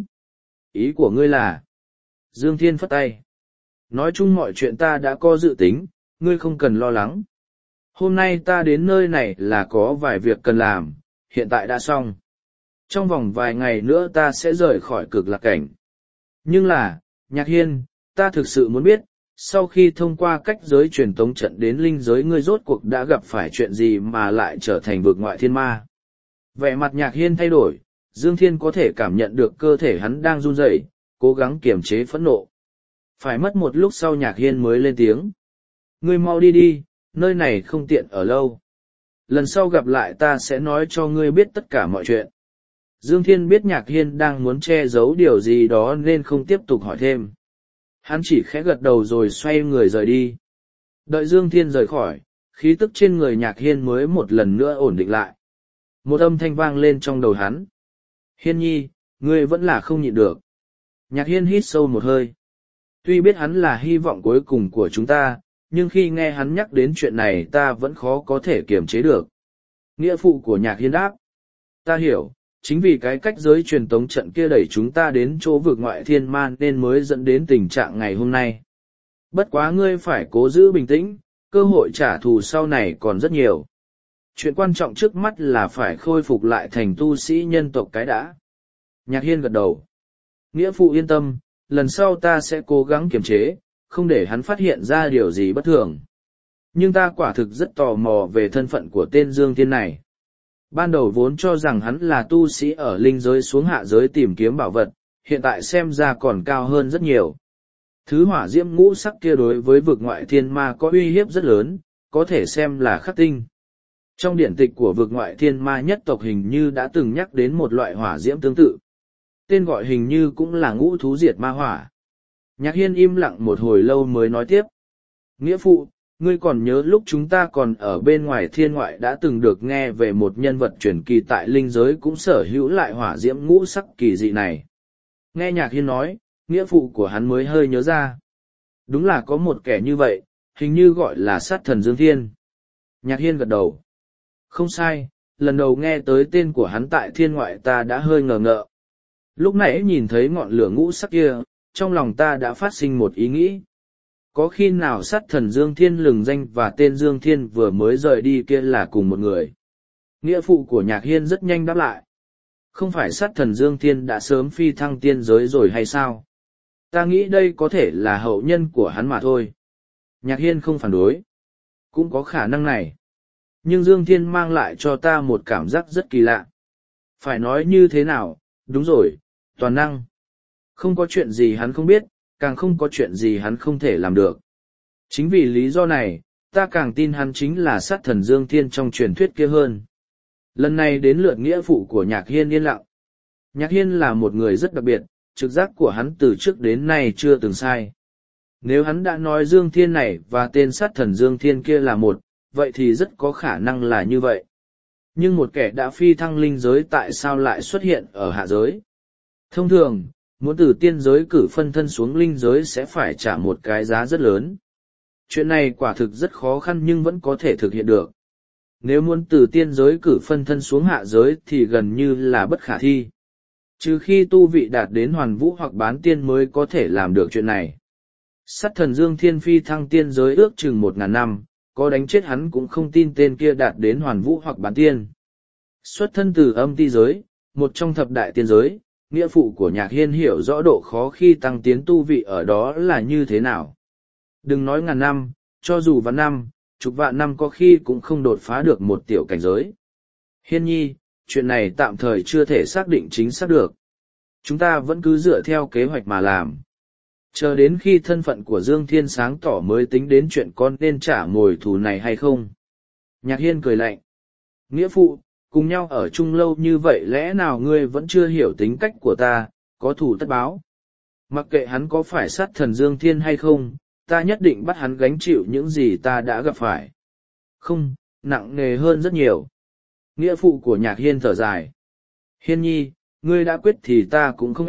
Ý của ngươi là? Dương Thiên phất tay. Nói chung mọi chuyện ta đã có dự tính, ngươi không cần lo lắng. Hôm nay ta đến nơi này là có vài việc cần làm, hiện tại đã xong. Trong vòng vài ngày nữa ta sẽ rời khỏi cực lạc cảnh. Nhưng là, Nhạc Hiên, ta thực sự muốn biết, sau khi thông qua cách giới truyền tống trận đến linh giới ngươi rốt cuộc đã gặp phải chuyện gì mà lại trở thành vực ngoại thiên ma. Vẻ mặt Nhạc Hiên thay đổi, Dương Thiên có thể cảm nhận được cơ thể hắn đang run rẩy, cố gắng kiềm chế phẫn nộ. Phải mất một lúc sau Nhạc Hiên mới lên tiếng. Ngươi mau đi đi, nơi này không tiện ở lâu. Lần sau gặp lại ta sẽ nói cho ngươi biết tất cả mọi chuyện. Dương Thiên biết Nhạc Hiên đang muốn che giấu điều gì đó nên không tiếp tục hỏi thêm. Hắn chỉ khẽ gật đầu rồi xoay người rời đi. Đợi Dương Thiên rời khỏi, khí tức trên người Nhạc Hiên mới một lần nữa ổn định lại. Một âm thanh vang lên trong đầu hắn. Hiên nhi, ngươi vẫn là không nhịn được. Nhạc Hiên hít sâu một hơi. Tuy biết hắn là hy vọng cuối cùng của chúng ta, nhưng khi nghe hắn nhắc đến chuyện này ta vẫn khó có thể kiềm chế được. Nghĩa phụ của Nhạc Hiên đáp. Ta hiểu, chính vì cái cách giới truyền tống trận kia đẩy chúng ta đến chỗ vực ngoại thiên man nên mới dẫn đến tình trạng ngày hôm nay. Bất quá ngươi phải cố giữ bình tĩnh, cơ hội trả thù sau này còn rất nhiều. Chuyện quan trọng trước mắt là phải khôi phục lại thành tu sĩ nhân tộc cái đã. Nhạc Hiên gật đầu. Nghĩa phụ yên tâm, lần sau ta sẽ cố gắng kiềm chế, không để hắn phát hiện ra điều gì bất thường. Nhưng ta quả thực rất tò mò về thân phận của tên Dương Thiên này. Ban đầu vốn cho rằng hắn là tu sĩ ở linh giới xuống hạ giới tìm kiếm bảo vật, hiện tại xem ra còn cao hơn rất nhiều. Thứ hỏa diễm ngũ sắc kia đối với vực ngoại thiên ma có uy hiếp rất lớn, có thể xem là khắc tinh. Trong điển tịch của vực ngoại thiên ma nhất tộc hình như đã từng nhắc đến một loại hỏa diễm tương tự. Tên gọi hình như cũng là ngũ thú diệt ma hỏa. Nhạc Hiên im lặng một hồi lâu mới nói tiếp. Nghĩa phụ, ngươi còn nhớ lúc chúng ta còn ở bên ngoài thiên ngoại đã từng được nghe về một nhân vật truyền kỳ tại linh giới cũng sở hữu lại hỏa diễm ngũ sắc kỳ dị này. Nghe Nhạc Hiên nói, nghĩa phụ của hắn mới hơi nhớ ra. Đúng là có một kẻ như vậy, hình như gọi là sát thần Dương Thiên. Nhạc Hiên gật đầu. Không sai, lần đầu nghe tới tên của hắn tại thiên ngoại ta đã hơi ngờ ngợ. Lúc nãy nhìn thấy ngọn lửa ngũ sắc kia, trong lòng ta đã phát sinh một ý nghĩ. Có khi nào sát thần Dương Thiên lừng danh và tên Dương Thiên vừa mới rời đi kia là cùng một người? Nghĩa phụ của Nhạc Hiên rất nhanh đáp lại. Không phải sát thần Dương Thiên đã sớm phi thăng tiên giới rồi hay sao? Ta nghĩ đây có thể là hậu nhân của hắn mà thôi. Nhạc Hiên không phản đối. Cũng có khả năng này. Nhưng Dương Thiên mang lại cho ta một cảm giác rất kỳ lạ. Phải nói như thế nào? Đúng rồi, toàn năng. Không có chuyện gì hắn không biết, càng không có chuyện gì hắn không thể làm được. Chính vì lý do này, ta càng tin hắn chính là sát thần Dương Thiên trong truyền thuyết kia hơn. Lần này đến lượt nghĩa phụ của Nhạc Hiên yên lặng. Nhạc Hiên là một người rất đặc biệt, trực giác của hắn từ trước đến nay chưa từng sai. Nếu hắn đã nói Dương Thiên này và tên sát thần Dương Thiên kia là một, vậy thì rất có khả năng là như vậy. Nhưng một kẻ đã phi thăng linh giới tại sao lại xuất hiện ở hạ giới? Thông thường, muốn từ tiên giới cử phân thân xuống linh giới sẽ phải trả một cái giá rất lớn. Chuyện này quả thực rất khó khăn nhưng vẫn có thể thực hiện được. Nếu muốn từ tiên giới cử phân thân xuống hạ giới thì gần như là bất khả thi. Trừ khi tu vị đạt đến hoàn vũ hoặc bán tiên mới có thể làm được chuyện này. Sát thần Dương Thiên phi thăng tiên giới ước chừng 1000 năm, có đánh chết hắn cũng không tin tên kia đạt đến hoàn vũ hoặc bán tiên. Xuất thân từ âm ti giới, một trong thập đại tiên giới, nghĩa phụ của Nhạc Hiên hiểu rõ độ khó khi tăng tiến tu vị ở đó là như thế nào. Đừng nói 1000 năm, cho dù vạn năm, chục vạn năm có khi cũng không đột phá được một tiểu cảnh giới. Hiên nhi, chuyện này tạm thời chưa thể xác định chính xác được. Chúng ta vẫn cứ dựa theo kế hoạch mà làm. Chờ đến khi thân phận của Dương Thiên sáng tỏ mới tính đến chuyện con nên trả mồi thù này hay không. Nhạc Hiên cười lạnh. Nghĩa phụ, cùng nhau ở chung lâu như vậy lẽ nào ngươi vẫn chưa hiểu tính cách của ta, có thù tất báo. Mặc kệ hắn có phải sát thần Dương Thiên hay không, ta nhất định bắt hắn gánh chịu những gì ta đã gặp phải. Không, nặng nề hơn rất nhiều. Nghĩa phụ của Nhạc Hiên thở dài. Hiên nhi, ngươi đã quyết thì ta cũng không ép,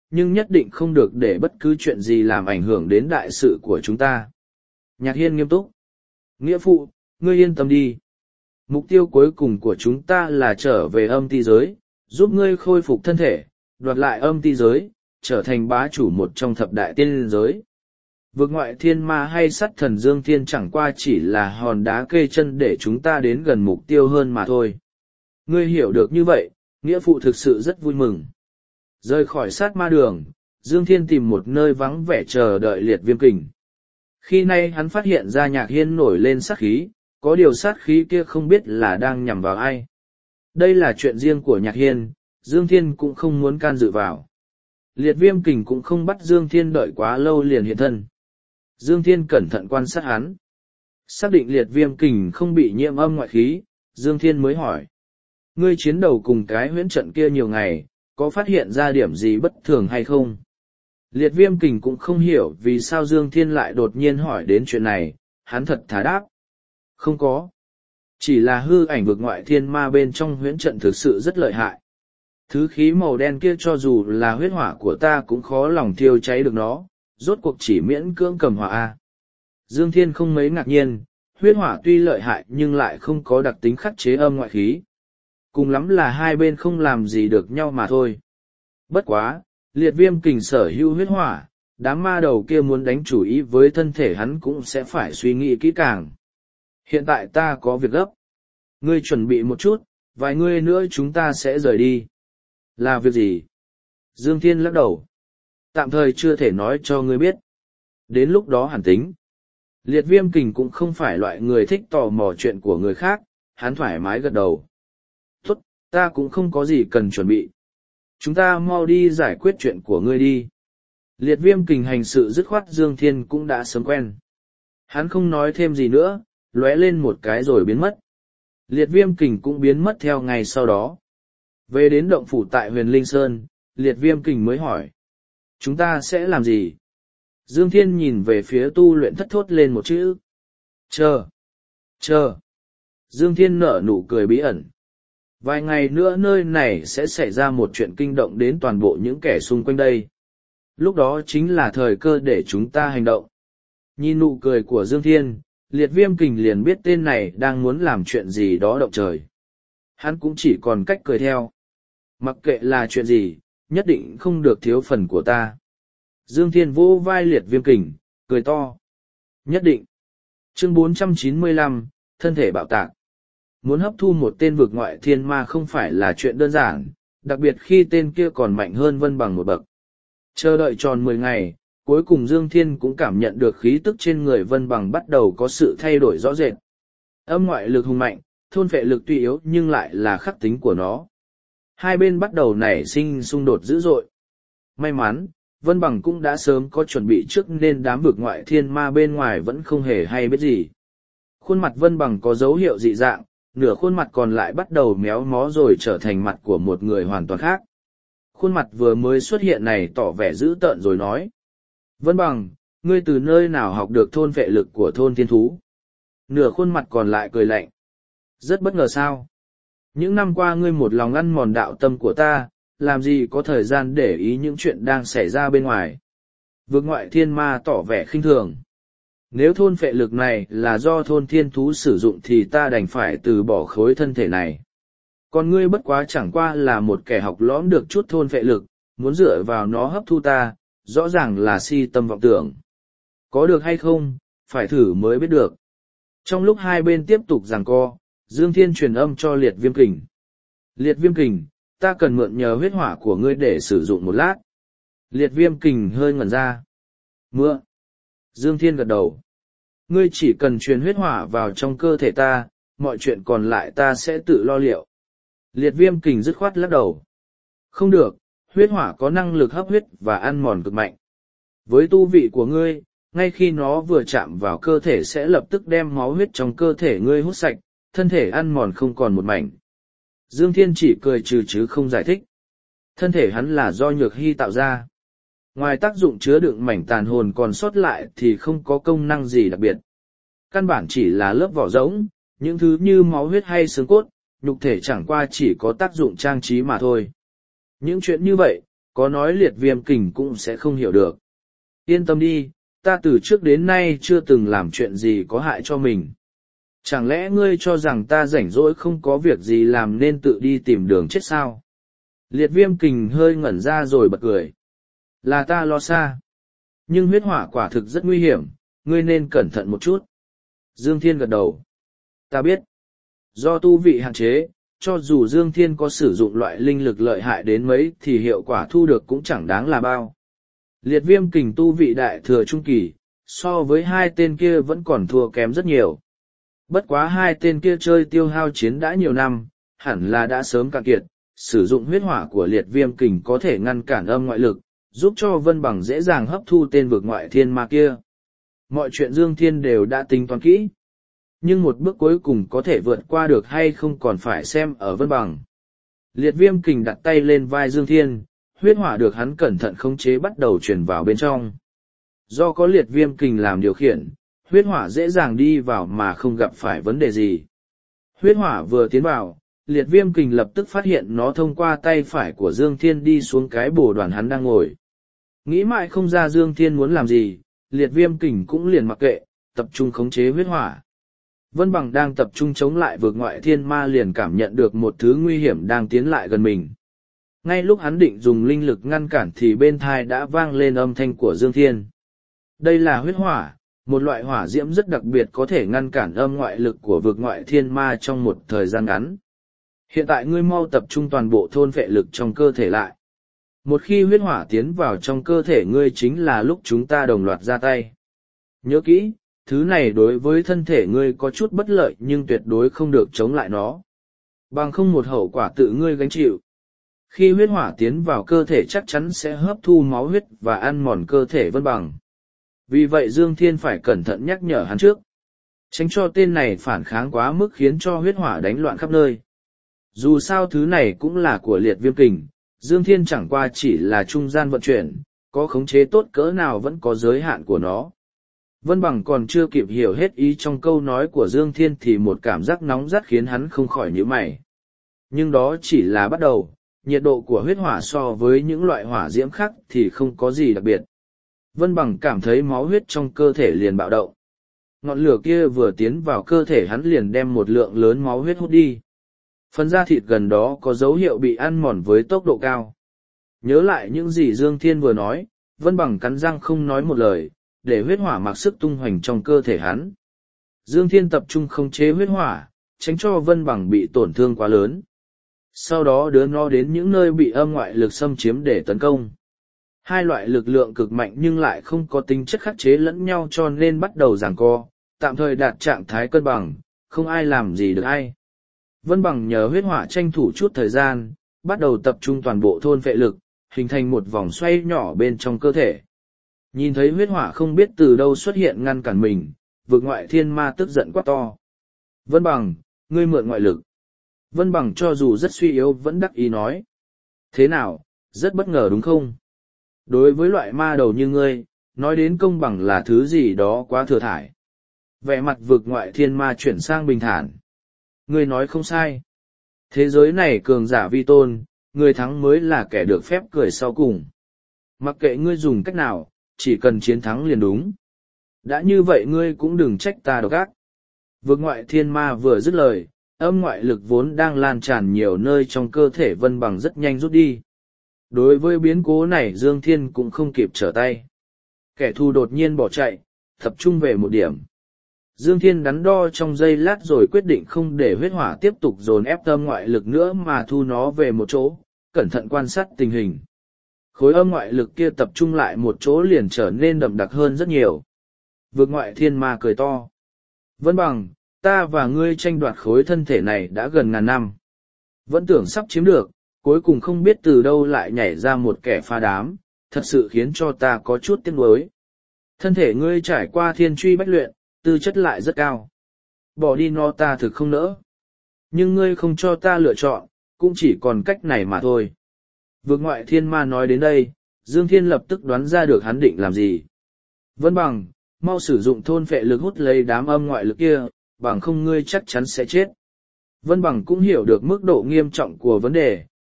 nhưng nhất định không được để bất cứ chuyện gì làm ảnh hưởng đến đại sự của chúng ta. Nhạc Hiên nghiêm túc. Nghĩa phụ, ngươi yên tâm đi. Mục tiêu cuối cùng của chúng ta là trở về âm ti giới, giúp ngươi khôi phục thân thể, đoạt lại âm ti giới, trở thành bá chủ một trong thập đại tiên giới. Vực ngoại thiên ma hay sắt thần Dương Thiên chẳng qua chỉ là hòn đá kê chân để chúng ta đến gần mục tiêu hơn mà thôi. Ngươi hiểu được như vậy, nghĩa phụ thực sự rất vui mừng. Rời khỏi sát ma đường, Dương Thiên tìm một nơi vắng vẻ chờ đợi Liệt Viêm Kình. Khi nay hắn phát hiện ra Nhạc Hiên nổi lên sát khí, có điều sát khí kia không biết là đang nhằm vào ai. Đây là chuyện riêng của Nhạc Hiên, Dương Thiên cũng không muốn can dự vào. Liệt Viêm Kình cũng không bắt Dương Thiên đợi quá lâu liền hiện thân. Dương Thiên cẩn thận quan sát hắn. Xác định Liệt Viêm Kình không bị nhiễm âm ngoại khí, Dương Thiên mới hỏi. Ngươi chiến đấu cùng cái huyễn trận kia nhiều ngày, có phát hiện ra điểm gì bất thường hay không? Liệt Viêm Kình cũng không hiểu vì sao Dương Thiên lại đột nhiên hỏi đến chuyện này, hắn thật thà đáp. Không có. Chỉ là hư ảnh vực ngoại thiên ma bên trong huyễn trận thực sự rất lợi hại. Thứ khí màu đen kia cho dù là huyết hỏa của ta cũng khó lòng thiêu cháy được nó, rốt cuộc chỉ miễn cưỡng cầm hỏa A. Dương Thiên không mấy ngạc nhiên, huyết hỏa tuy lợi hại nhưng lại không có đặc tính khắc chế âm ngoại khí. Cùng lắm là hai bên không làm gì được nhau mà thôi. Bất quá, Liệt Viêm Kình sở hữu huyết hỏa, đám ma đầu kia muốn đánh chủ ý với thân thể hắn cũng sẽ phải suy nghĩ kỹ càng. Hiện tại ta có việc gấp. Ngươi chuẩn bị một chút, vài ngươi nữa chúng ta sẽ rời đi. Là việc gì? Dương Thiên lắc đầu. Tạm thời chưa thể nói cho ngươi biết. Đến lúc đó hẳn tính. Liệt Viêm Kình cũng không phải loại người thích tò mò chuyện của người khác, hắn thoải mái gật đầu. Tốt, ta cũng không có gì cần chuẩn bị. Chúng ta mau đi giải quyết chuyện của ngươi đi. Liệt Viêm Kình hành sự dứt khoát Dương Thiên cũng đã sớm quen. Hắn không nói thêm gì nữa, lóe lên một cái rồi biến mất. Liệt Viêm Kình cũng biến mất theo ngày sau đó. Về đến động phủ tại Huyền Linh Sơn, Liệt Viêm Kình mới hỏi. Chúng ta sẽ làm gì? Dương Thiên nhìn về phía tu luyện thất thốt lên một chữ. Chờ. Chờ. Dương Thiên nở nụ cười bí ẩn. Vài ngày nữa nơi này sẽ xảy ra một chuyện kinh động đến toàn bộ những kẻ xung quanh đây. Lúc đó chính là thời cơ để chúng ta hành động. Nhìn nụ cười của Dương Thiên, Liệt Viêm Kình liền biết tên này đang muốn làm chuyện gì đó động trời. Hắn cũng chỉ còn cách cười theo. Mặc kệ là chuyện gì, nhất định không được thiếu phần của ta. Dương Thiên vỗ vai Liệt Viêm Kình, cười to. Nhất định. Chương 495, thân thể bạo tạc. Muốn hấp thu một tên vực ngoại thiên ma không phải là chuyện đơn giản, đặc biệt khi tên kia còn mạnh hơn Vân Bằng một bậc. Chờ đợi tròn 10 ngày, cuối cùng Dương Thiên cũng cảm nhận được khí tức trên người Vân Bằng bắt đầu có sự thay đổi rõ rệt. Âm ngoại lực hùng mạnh, thôn phệ lực tuy yếu nhưng lại là khắc tính của nó. Hai bên bắt đầu nảy sinh xung đột dữ dội. May mắn, Vân Bằng cũng đã sớm có chuẩn bị trước nên đám vực ngoại thiên ma bên ngoài vẫn không hề hay biết gì. Khuôn mặt Vân Bằng có dấu hiệu dị dạng, nửa khuôn mặt còn lại bắt đầu méo mó rồi trở thành mặt của một người hoàn toàn khác. Khuôn mặt vừa mới xuất hiện này tỏ vẻ dữ tợn rồi nói. Vân Bằng, ngươi từ nơi nào học được thôn vệ lực của thôn thiên thú? Nửa khuôn mặt còn lại cười lạnh. Rất bất ngờ sao? Những năm qua ngươi một lòng ăn mòn đạo tâm của ta, làm gì có thời gian để ý những chuyện đang xảy ra bên ngoài. Vực ngoại thiên ma tỏ vẻ khinh thường. Nếu thôn phệ lực này là do thôn thiên thú sử dụng thì ta đành phải từ bỏ khối thân thể này. Còn ngươi bất quá chẳng qua là một kẻ học lõm được chút thôn phệ lực, muốn dựa vào nó hấp thu ta, rõ ràng là si tâm vọng tưởng. Có được hay không, phải thử mới biết được. Trong lúc hai bên tiếp tục giằng co, Dương Thiên truyền âm cho Liệt Viêm Kình. Liệt Viêm Kình, ta cần mượn nhờ huyết hỏa của ngươi để sử dụng một lát. Liệt Viêm Kình hơi ngẩn ra. Mượn. Dương Thiên gật đầu. Ngươi chỉ cần truyền huyết hỏa vào trong cơ thể ta, mọi chuyện còn lại ta sẽ tự lo liệu. Liệt Viêm Kình dứt khoát lắc đầu. Không được, huyết hỏa có năng lực hấp huyết và ăn mòn cực mạnh. Với tu vị của ngươi, ngay khi nó vừa chạm vào cơ thể sẽ lập tức đem máu huyết trong cơ thể ngươi hút sạch, thân thể ăn mòn không còn một mảnh. Dương Thiên chỉ cười trừ chứ không giải thích. Thân thể hắn là do nhược hy tạo ra. Ngoài tác dụng chứa đựng mảnh tàn hồn còn sót lại thì không có công năng gì đặc biệt. Căn bản chỉ là lớp vỏ rỗng, những thứ như máu huyết hay xương cốt, nhục thể chẳng qua chỉ có tác dụng trang trí mà thôi. Những chuyện như vậy, Có nói liệt viêm kình cũng sẽ không hiểu được. Yên tâm đi, ta từ trước đến nay chưa từng làm chuyện gì có hại cho mình. Chẳng lẽ ngươi cho rằng ta rảnh rỗi không có việc gì làm nên tự đi tìm đường chết sao? Liệt viêm kình hơi ngẩn ra rồi bật cười. Là ta lo xa. Nhưng huyết hỏa quả thực rất nguy hiểm, ngươi nên cẩn thận một chút. Dương Thiên gật đầu. Ta biết. Do tu vị hạn chế, cho dù Dương Thiên có sử dụng loại linh lực lợi hại đến mấy thì hiệu quả thu được cũng chẳng đáng là bao. Liệt viêm kình tu vị đại thừa trung kỳ, so với hai tên kia vẫn còn thua kém rất nhiều. Bất quá hai tên kia chơi tiêu hao chiến đã nhiều năm, hẳn là đã sớm cạn kiệt, sử dụng huyết hỏa của liệt viêm kình có thể ngăn cản âm ngoại lực, giúp cho Vân Bằng dễ dàng hấp thu tên vực ngoại thiên ma kia. Mọi chuyện Dương Thiên đều đã tính toán kỹ. Nhưng một bước cuối cùng có thể vượt qua được hay không còn phải xem ở Vân Bằng. Liệt viêm kình đặt tay lên vai Dương Thiên, huyết hỏa được hắn cẩn thận khống chế bắt đầu truyền vào bên trong. Do có liệt viêm kình làm điều khiển, huyết hỏa dễ dàng đi vào mà không gặp phải vấn đề gì. Huyết hỏa vừa tiến vào, liệt viêm kình lập tức phát hiện nó thông qua tay phải của Dương Thiên đi xuống cái bồ đoàn hắn đang ngồi. Nghĩ mãi không ra Dương Thiên muốn làm gì, liệt viêm kình cũng liền mặc kệ, tập trung khống chế huyết hỏa. Vân Bằng đang tập trung chống lại vượt ngoại thiên ma liền cảm nhận được một thứ nguy hiểm đang tiến lại gần mình. Ngay lúc hắn định dùng linh lực ngăn cản thì bên thai đã vang lên âm thanh của Dương Thiên. Đây là huyết hỏa, một loại hỏa diễm rất đặc biệt có thể ngăn cản âm ngoại lực của vượt ngoại thiên ma trong một thời gian ngắn. Hiện tại ngươi mau tập trung toàn bộ thôn phệ lực trong cơ thể lại. Một khi huyết hỏa tiến vào trong cơ thể ngươi chính là lúc chúng ta đồng loạt ra tay. Nhớ kỹ, thứ này đối với thân thể ngươi có chút bất lợi nhưng tuyệt đối không được chống lại nó. Bằng không một hậu quả tự ngươi gánh chịu. Khi huyết hỏa tiến vào cơ thể chắc chắn sẽ hấp thu máu huyết và ăn mòn cơ thể Vân Bằng. Vì vậy Dương Thiên phải cẩn thận nhắc nhở hắn trước. Tránh cho tên này phản kháng quá mức khiến cho huyết hỏa đánh loạn khắp nơi. Dù sao thứ này cũng là của liệt viêm kình, Dương Thiên chẳng qua chỉ là trung gian vận chuyển, có khống chế tốt cỡ nào vẫn có giới hạn của nó. Vân Bằng còn chưa kịp hiểu hết ý trong câu nói của Dương Thiên thì một cảm giác nóng rát khiến hắn không khỏi nhíu mày. Nhưng đó chỉ là bắt đầu, nhiệt độ của huyết hỏa so với những loại hỏa diễm khác thì không có gì đặc biệt. Vân Bằng cảm thấy máu huyết trong cơ thể liền bạo động. Ngọn lửa kia vừa tiến vào cơ thể hắn liền đem một lượng lớn máu huyết hút đi. Phần da thịt gần đó có dấu hiệu bị ăn mòn với tốc độ cao. Nhớ lại những gì Dương Thiên vừa nói, Vân Bằng cắn răng không nói một lời, để huyết hỏa mặc sức tung hoành trong cơ thể hắn. Dương Thiên tập trung khống chế huyết hỏa, tránh cho Vân Bằng bị tổn thương quá lớn. Sau đó đưa nó đến những nơi bị âm ngoại lực xâm chiếm để tấn công. Hai loại lực lượng cực mạnh nhưng lại không có tính chất khắc chế lẫn nhau cho nên bắt đầu giằng co, tạm thời đạt trạng thái cân bằng, không ai làm gì được ai. Vân Bằng nhờ huyết hỏa tranh thủ chút thời gian, bắt đầu tập trung toàn bộ thôn phệ lực, hình thành một vòng xoay nhỏ bên trong cơ thể. Nhìn thấy huyết hỏa không biết từ đâu xuất hiện ngăn cản mình, vực ngoại thiên ma tức giận quát to. Vân Bằng, ngươi mượn ngoại lực. Vân Bằng cho dù rất suy yếu vẫn đắc ý nói. Thế nào, rất bất ngờ đúng không? Đối với loại ma đầu như ngươi, nói đến công bằng là thứ gì đó quá thừa thải. Vẻ mặt vực ngoại thiên ma chuyển sang bình thản. Ngươi nói không sai. Thế giới này cường giả vi tôn, người thắng mới là kẻ được phép cười sau cùng. Mặc kệ ngươi dùng cách nào, chỉ cần chiến thắng liền đúng. Đã như vậy ngươi cũng đừng trách ta độc ác. Vực ngoại thiên ma vừa dứt lời, âm ngoại lực vốn đang lan tràn nhiều nơi trong cơ thể Vân Bằng rất nhanh rút đi. Đối với biến cố này Dương Thiên cũng không kịp trở tay. Kẻ thù đột nhiên bỏ chạy, tập trung về một điểm. Dương Thiên đắn đo trong giây lát rồi quyết định không để huyết hỏa tiếp tục dồn ép âm ngoại lực nữa mà thu nó về một chỗ, cẩn thận quan sát tình hình. Khối âm ngoại lực kia tập trung lại một chỗ liền trở nên đậm đặc hơn rất nhiều. Vực ngoại thiên ma cười to. Vân Bằng, ta và ngươi tranh đoạt khối thân thể này đã gần ngàn năm. Vẫn tưởng sắp chiếm được, cuối cùng không biết từ đâu lại nhảy ra một kẻ phá đám, thật sự khiến cho ta có chút tiếc nuối. Thân thể ngươi trải qua thiên truy bách luyện, tư chất lại rất cao. Bỏ đi nó ta thực không nỡ. Nhưng ngươi không cho ta lựa chọn, cũng chỉ còn cách này mà thôi. Vực ngoại thiên ma nói đến đây, Dương Thiên lập tức đoán ra được hắn định làm gì. Vân Bằng, mau sử dụng thôn phệ lực hút lấy đám âm ngoại lực kia, bằng không ngươi chắc chắn sẽ chết. Vân Bằng cũng hiểu được mức độ nghiêm trọng của vấn đề,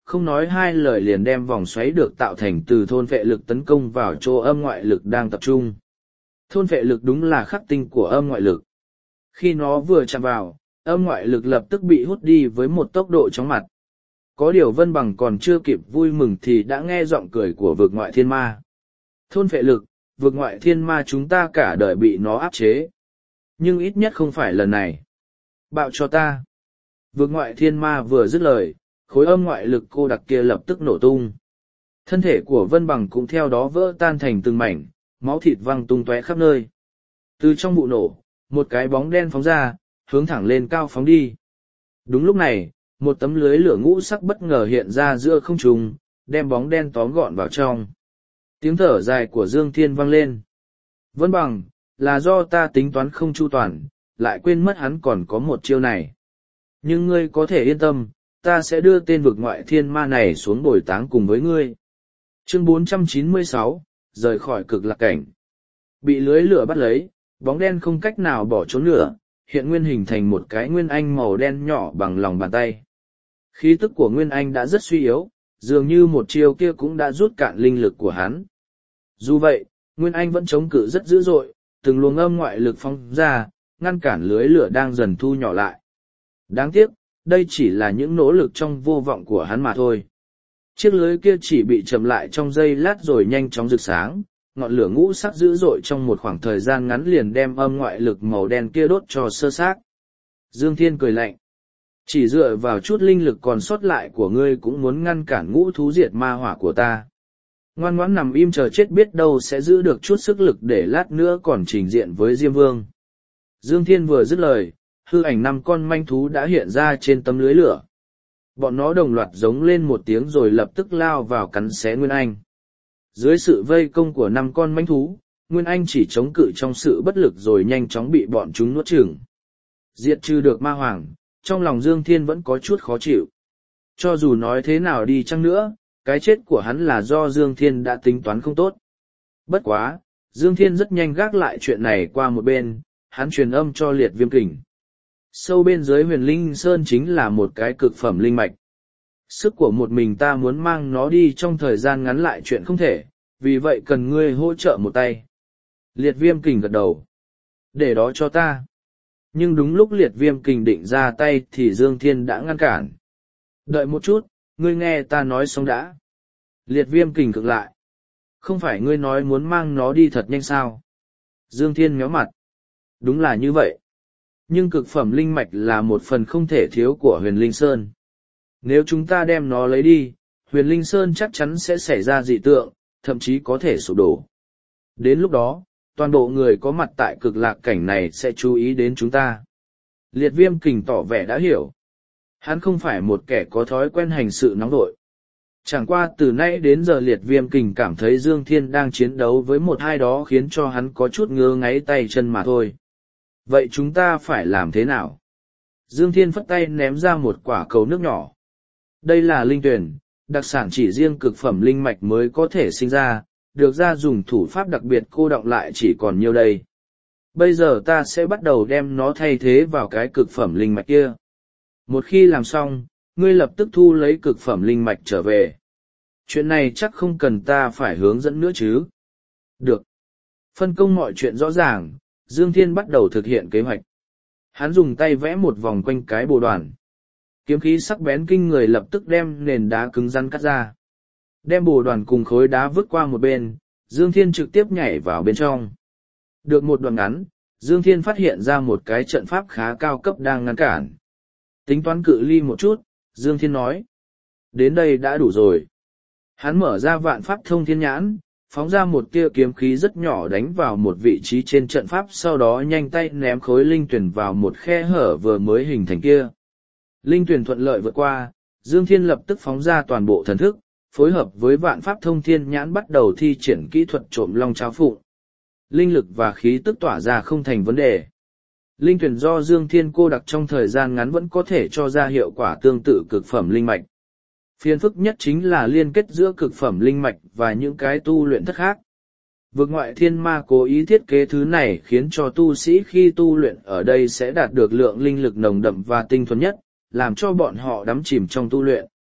không nói hai lời liền đem vòng xoáy được tạo thành từ thôn vệ lực tấn công vào chỗ âm ngoại lực đang tập trung. Thôn vệ lực đúng là khắc tinh của âm ngoại lực. Khi nó vừa chạm vào, âm ngoại lực lập tức bị hút đi với một tốc độ chóng mặt. Có điều Vân Bằng còn chưa kịp vui mừng thì đã nghe giọng cười của vực ngoại thiên ma. Thôn vệ lực, vực ngoại thiên ma chúng ta cả đời bị nó áp chế. Nhưng ít nhất không phải lần này. Bạo cho ta. Vực ngoại thiên ma vừa dứt lời, khối âm ngoại lực cô đặc kia lập tức nổ tung. Thân thể của Vân Bằng cũng theo đó vỡ tan thành từng mảnh, máu thịt văng tung tóe khắp nơi. Từ trong vụ nổ, một cái bóng đen phóng ra, hướng thẳng lên cao phóng đi. Đúng lúc này, một tấm lưới lửa ngũ sắc bất ngờ hiện ra giữa không trung, đem bóng đen tóm gọn vào trong. Tiếng thở dài của Dương Thiên vang lên. Vân Bằng, là do ta tính toán không chu toàn, lại quên mất hắn còn có một chiêu này. Nhưng ngươi có thể yên tâm, ta sẽ đưa tên vực ngoại thiên ma này xuống bồi táng cùng với ngươi. Chương 496, rời khỏi cực lạc cảnh. Bị lưới lửa bắt lấy, bóng đen không cách nào bỏ trốn nữa, hiện nguyên hình thành một cái nguyên anh màu đen nhỏ bằng lòng bàn tay. Khí tức của nguyên anh đã rất suy yếu, dường như một chiêu kia cũng đã rút cạn linh lực của hắn. Dù vậy, nguyên anh vẫn chống cự rất dữ dội, từng luồng âm ngoại lực phóng ra, ngăn cản lưới lửa đang dần thu nhỏ lại. Đáng tiếc, đây chỉ là những nỗ lực trong vô vọng của hắn mà thôi. Chiếc lưới kia chỉ bị chậm lại trong giây lát rồi nhanh chóng rực sáng, ngọn lửa ngũ sắc dữ dội trong một khoảng thời gian ngắn liền đem âm ngoại lực màu đen kia đốt cho sơ xác. Dương Thiên cười lạnh. Chỉ dựa vào chút linh lực còn sót lại của ngươi cũng muốn ngăn cản ngũ thú diệt ma hỏa của ta. Ngoan ngoãn nằm im chờ chết biết đâu sẽ giữ được chút sức lực để lát nữa còn trình diện với Diêm Vương. Dương Thiên vừa dứt lời, hư ảnh 5 con manh thú đã hiện ra trên tấm lưới lửa. Bọn nó đồng loạt giống lên một tiếng rồi lập tức lao vào cắn xé Nguyên Anh. Dưới sự vây công của 5 con manh thú, Nguyên Anh chỉ chống cự trong sự bất lực rồi nhanh chóng bị bọn chúng nuốt chửng. Diệt trừ được ma hoàng, trong lòng Dương Thiên vẫn có chút khó chịu. Cho dù nói thế nào đi chăng nữa, cái chết của hắn là do Dương Thiên đã tính toán không tốt. Bất quá, Dương Thiên rất nhanh gác lại chuyện này qua một bên, hắn truyền âm cho Liệt Viêm Kình. Sâu bên dưới Huyền Linh Sơn chính là một cái cực phẩm linh mạch. Sức của một mình ta muốn mang nó đi trong thời gian ngắn lại chuyện không thể, vì vậy cần ngươi hỗ trợ một tay. Liệt Viêm Kình gật đầu. Để đó cho ta. Nhưng đúng lúc Liệt Viêm Kình định ra tay thì Dương Thiên đã ngăn cản. Đợi một chút, ngươi nghe ta nói xong đã. Liệt Viêm Kình cực lại. Không phải ngươi nói muốn mang nó đi thật nhanh sao? Dương Thiên méo mặt. Đúng là như vậy. Nhưng cực phẩm linh mạch là một phần không thể thiếu của Huyền Linh Sơn. Nếu chúng ta đem nó lấy đi, Huyền Linh Sơn chắc chắn sẽ xảy ra dị tượng, thậm chí có thể sụp đổ. Đến lúc đó, toàn bộ người có mặt tại cực lạc cảnh này sẽ chú ý đến chúng ta. Liệt Viêm Kình tỏ vẻ đã hiểu. Hắn không phải một kẻ có thói quen hành sự nóng vội. Chẳng qua từ nay đến giờ Liệt Viêm Kình cảm thấy Dương Thiên đang chiến đấu với một ai đó khiến cho hắn có chút ngứa ngáy tay chân mà thôi. Vậy chúng ta phải làm thế nào? Dương Thiên phất tay ném ra một quả cầu nước nhỏ. Đây là linh tuyển, đặc sản chỉ riêng cực phẩm linh mạch mới có thể sinh ra, được ra dùng thủ pháp đặc biệt cô đọng lại chỉ còn nhiêu đây. Bây giờ ta sẽ bắt đầu đem nó thay thế vào cái cực phẩm linh mạch kia. Một khi làm xong, ngươi lập tức thu lấy cực phẩm linh mạch trở về. Chuyện này chắc không cần ta phải hướng dẫn nữa chứ. Được. Phân công mọi chuyện rõ ràng, Dương Thiên bắt đầu thực hiện kế hoạch. Hắn dùng tay vẽ một vòng quanh cái bồ đoàn. Kiếm khí sắc bén kinh người lập tức đem nền đá cứng rắn cắt ra. Đem bồ đoàn cùng khối đá vứt qua một bên, Dương Thiên trực tiếp nhảy vào bên trong. Được một đoạn ngắn, Dương Thiên phát hiện ra một cái trận pháp khá cao cấp đang ngăn cản. Tính toán cự ly một chút, Dương Thiên nói. Đến đây đã đủ rồi. Hắn mở ra vạn pháp thông thiên nhãn, phóng ra một tia kiếm khí rất nhỏ đánh vào một vị trí trên trận pháp, sau đó nhanh tay ném khối linh tuyển vào một khe hở vừa mới hình thành kia. Linh tuyển thuận lợi vượt qua, Dương Thiên lập tức phóng ra toàn bộ thần thức, phối hợp với vạn pháp thông thiên nhãn bắt đầu thi triển kỹ thuật trộm long cháo phụng. Linh lực và khí tức tỏa ra không thành vấn đề. Linh tuyển do Dương Thiên cô đặc trong thời gian ngắn vẫn có thể cho ra hiệu quả tương tự cực phẩm linh mạch. Phiền phức nhất chính là liên kết giữa cực phẩm linh mạch và những cái tu luyện thất khác. Vực ngoại thiên ma cố ý thiết kế thứ này khiến cho tu sĩ khi tu luyện ở đây sẽ đạt được lượng linh lực nồng đậm và tinh thuần nhất, làm cho bọn họ đắm chìm trong tu luyện.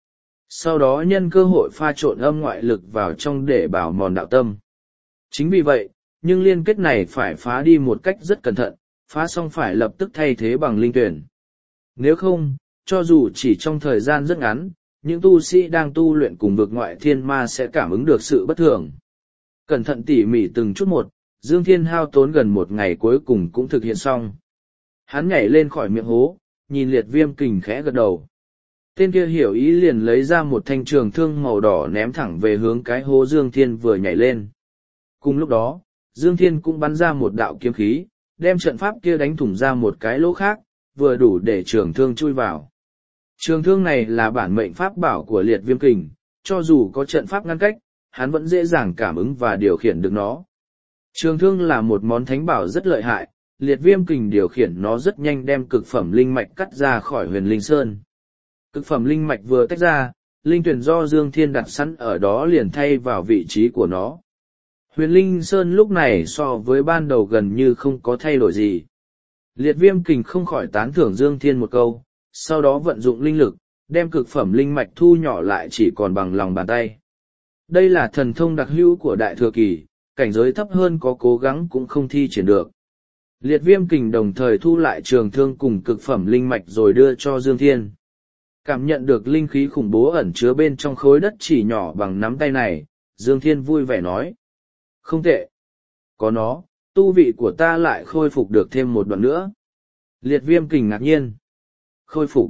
Sau đó nhân cơ hội pha trộn âm ngoại lực vào trong để bảo mòn đạo tâm. Chính vì vậy, nhưng liên kết này phải phá đi một cách rất cẩn thận, phá xong phải lập tức thay thế bằng linh tuyển. Nếu không, cho dù chỉ trong thời gian rất ngắn, những tu sĩ đang tu luyện cùng vực ngoại thiên ma sẽ cảm ứng được sự bất thường. Cẩn thận tỉ mỉ từng chút một, Dương Thiên hao tốn gần một ngày cuối cùng cũng thực hiện xong. Hắn nhảy lên khỏi miệng hố, nhìn Liệt Viêm Kình khẽ gật đầu. Tên kia hiểu ý liền lấy ra một thanh trường thương màu đỏ ném thẳng về hướng cái hố Dương Thiên vừa nhảy lên. Cùng lúc đó, Dương Thiên cũng bắn ra một đạo kiếm khí, đem trận pháp kia đánh thủng ra một cái lỗ khác, vừa đủ để trường thương chui vào. Trường thương này là bản mệnh pháp bảo của Liệt Viêm Kình, cho dù có trận pháp ngăn cách, hắn vẫn dễ dàng cảm ứng và điều khiển được nó. Trường thương là một món thánh bảo rất lợi hại, Liệt Viêm Kình điều khiển nó rất nhanh đem cực phẩm linh mạch cắt ra khỏi Huyền Linh Sơn. Cực phẩm linh mạch vừa tách ra, linh tuyển do Dương Thiên đặt sẵn ở đó liền thay vào vị trí của nó. Huyền Linh Sơn lúc này so với ban đầu gần như không có thay đổi gì. Liệt Viêm Kình không khỏi tán thưởng Dương Thiên một câu, sau đó vận dụng linh lực, đem cực phẩm linh mạch thu nhỏ lại chỉ còn bằng lòng bàn tay. Đây là thần thông đặc hữu của Đại Thừa Kỳ, cảnh giới thấp hơn có cố gắng cũng không thi triển được. Liệt Viêm Kình đồng thời thu lại trường thương cùng cực phẩm linh mạch rồi đưa cho Dương Thiên. Cảm nhận được linh khí khủng bố ẩn chứa bên trong khối đất chỉ nhỏ bằng nắm tay này, Dương Thiên vui vẻ nói. Không tệ. Có nó, tu vị của ta lại khôi phục được thêm một đoạn nữa. Liệt Viêm Kình ngạc nhiên. Khôi phục.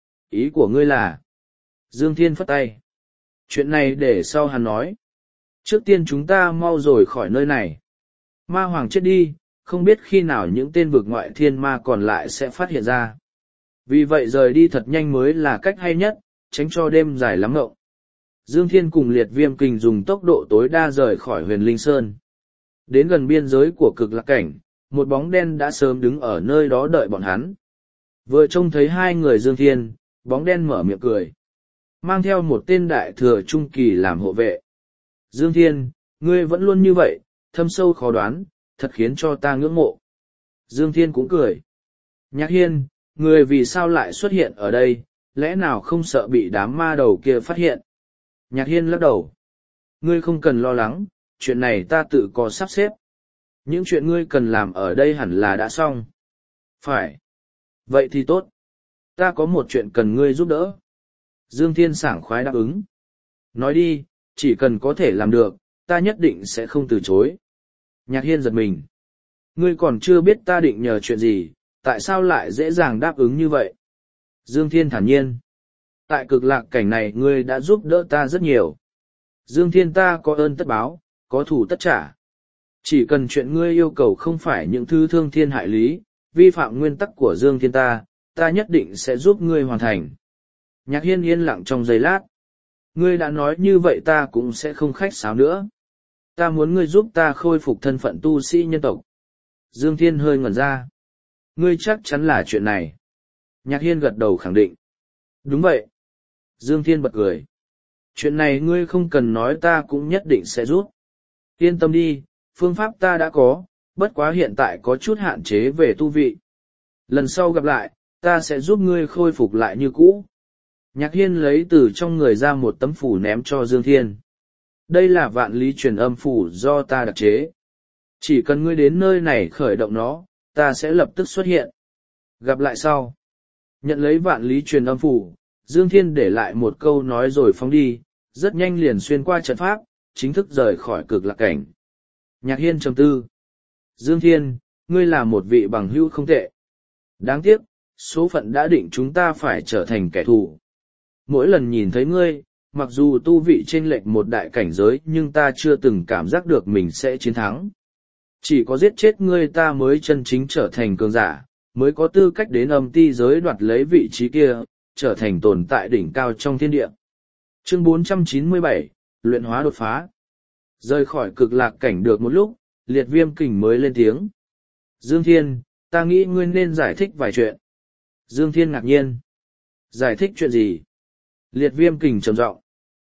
Ý của ngươi là? Dương Thiên phất tay. Chuyện này để sau hắn nói. Trước tiên chúng ta mau rồi khỏi nơi này. Ma Hoàng chết đi, không biết khi nào những tên vực ngoại thiên ma còn lại sẽ phát hiện ra. Vì vậy rời đi thật nhanh mới là cách hay nhất, tránh cho đêm dài lắm ngộng. Dương Thiên cùng Liệt Viêm Kình dùng tốc độ tối đa rời khỏi Huyền Linh Sơn. Đến gần biên giới của Cực Lạc Cảnh, một bóng đen đã sớm đứng ở nơi đó đợi bọn hắn. Vừa trông thấy hai người Dương Thiên, bóng đen mở miệng cười. Mang theo một tên đại thừa trung kỳ làm hộ vệ. Dương Thiên, ngươi vẫn luôn như vậy, thâm sâu khó đoán, thật khiến cho ta ngưỡng mộ. Dương Thiên cũng cười. Nhạc Hiên, ngươi vì sao lại xuất hiện ở đây, lẽ nào không sợ bị đám ma đầu kia phát hiện? Nhạc Hiên lắc đầu. Ngươi không cần lo lắng, chuyện này ta tự có sắp xếp. Những chuyện ngươi cần làm ở đây hẳn là đã xong. Phải. Vậy thì tốt. Ta có một chuyện cần ngươi giúp đỡ. Dương Thiên sảng khoái đáp ứng. Nói đi, chỉ cần có thể làm được, ta nhất định sẽ không từ chối. Nhạc Hiên giật mình. Ngươi còn chưa biết ta định nhờ chuyện gì, tại sao lại dễ dàng đáp ứng như vậy? Dương Thiên thản nhiên. Tại Cực Lạc Cảnh này ngươi đã giúp đỡ ta rất nhiều. Dương Thiên, ta có ơn tất báo, có thù tất trả. Chỉ cần chuyện ngươi yêu cầu không phải những thứ thương thiên hại lý, vi phạm nguyên tắc của Dương Thiên ta nhất định sẽ giúp ngươi hoàn thành. Nhạc Hiên yên lặng trong giây lát. Ngươi đã nói như vậy ta cũng sẽ không khách sáo nữa. Ta muốn ngươi giúp ta khôi phục thân phận tu sĩ nhân tộc. Dương Thiên hơi ngẩn ra. Ngươi chắc chắn là chuyện này. Nhạc Hiên gật đầu khẳng định. Đúng vậy. Dương Thiên bật cười. Chuyện này ngươi không cần nói ta cũng nhất định sẽ giúp. Yên tâm đi, phương pháp ta đã có, bất quá hiện tại có chút hạn chế về tu vị. Lần sau gặp lại, ta sẽ giúp ngươi khôi phục lại như cũ. Nhạc Hiên lấy từ trong người ra một tấm phủ ném cho Dương Thiên. Đây là vạn lý truyền âm phủ do ta đặc chế. Chỉ cần ngươi đến nơi này khởi động nó, ta sẽ lập tức xuất hiện. Gặp lại sau. Nhận lấy vạn lý truyền âm phủ, Dương Thiên để lại một câu nói rồi phóng đi, rất nhanh liền xuyên qua trận pháp, chính thức rời khỏi Cực Lạc Cảnh. Nhạc Hiên trầm tư. Dương Thiên, ngươi là một vị bằng hữu không tệ. Đáng tiếc, số phận đã định chúng ta phải trở thành kẻ thù. Mỗi lần nhìn thấy ngươi, mặc dù tu vị chênh lệch một đại cảnh giới nhưng ta chưa từng cảm giác được mình sẽ chiến thắng. Chỉ có giết chết ngươi ta mới chân chính trở thành cường giả, mới có tư cách đến âm ti giới đoạt lấy vị trí kia, trở thành tồn tại đỉnh cao trong thiên địa. Chương 497, Luyện hóa đột phá. Rời khỏi Cực Lạc Cảnh được một lúc, Liệt Viêm Kình mới lên tiếng. Dương Thiên, ta nghĩ ngươi nên giải thích vài chuyện. Dương Thiên ngạc nhiên. Giải thích chuyện gì? Liệt Viêm Kình trầm giọng.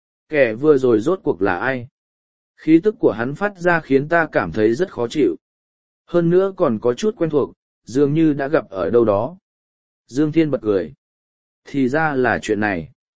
Kẻ vừa rồi rốt cuộc là ai? Khí tức của hắn phát ra khiến ta cảm thấy rất khó chịu. Hơn nữa còn có chút quen thuộc, dường như đã gặp ở đâu đó. Dương Thiên bật cười. Thì ra là chuyện này.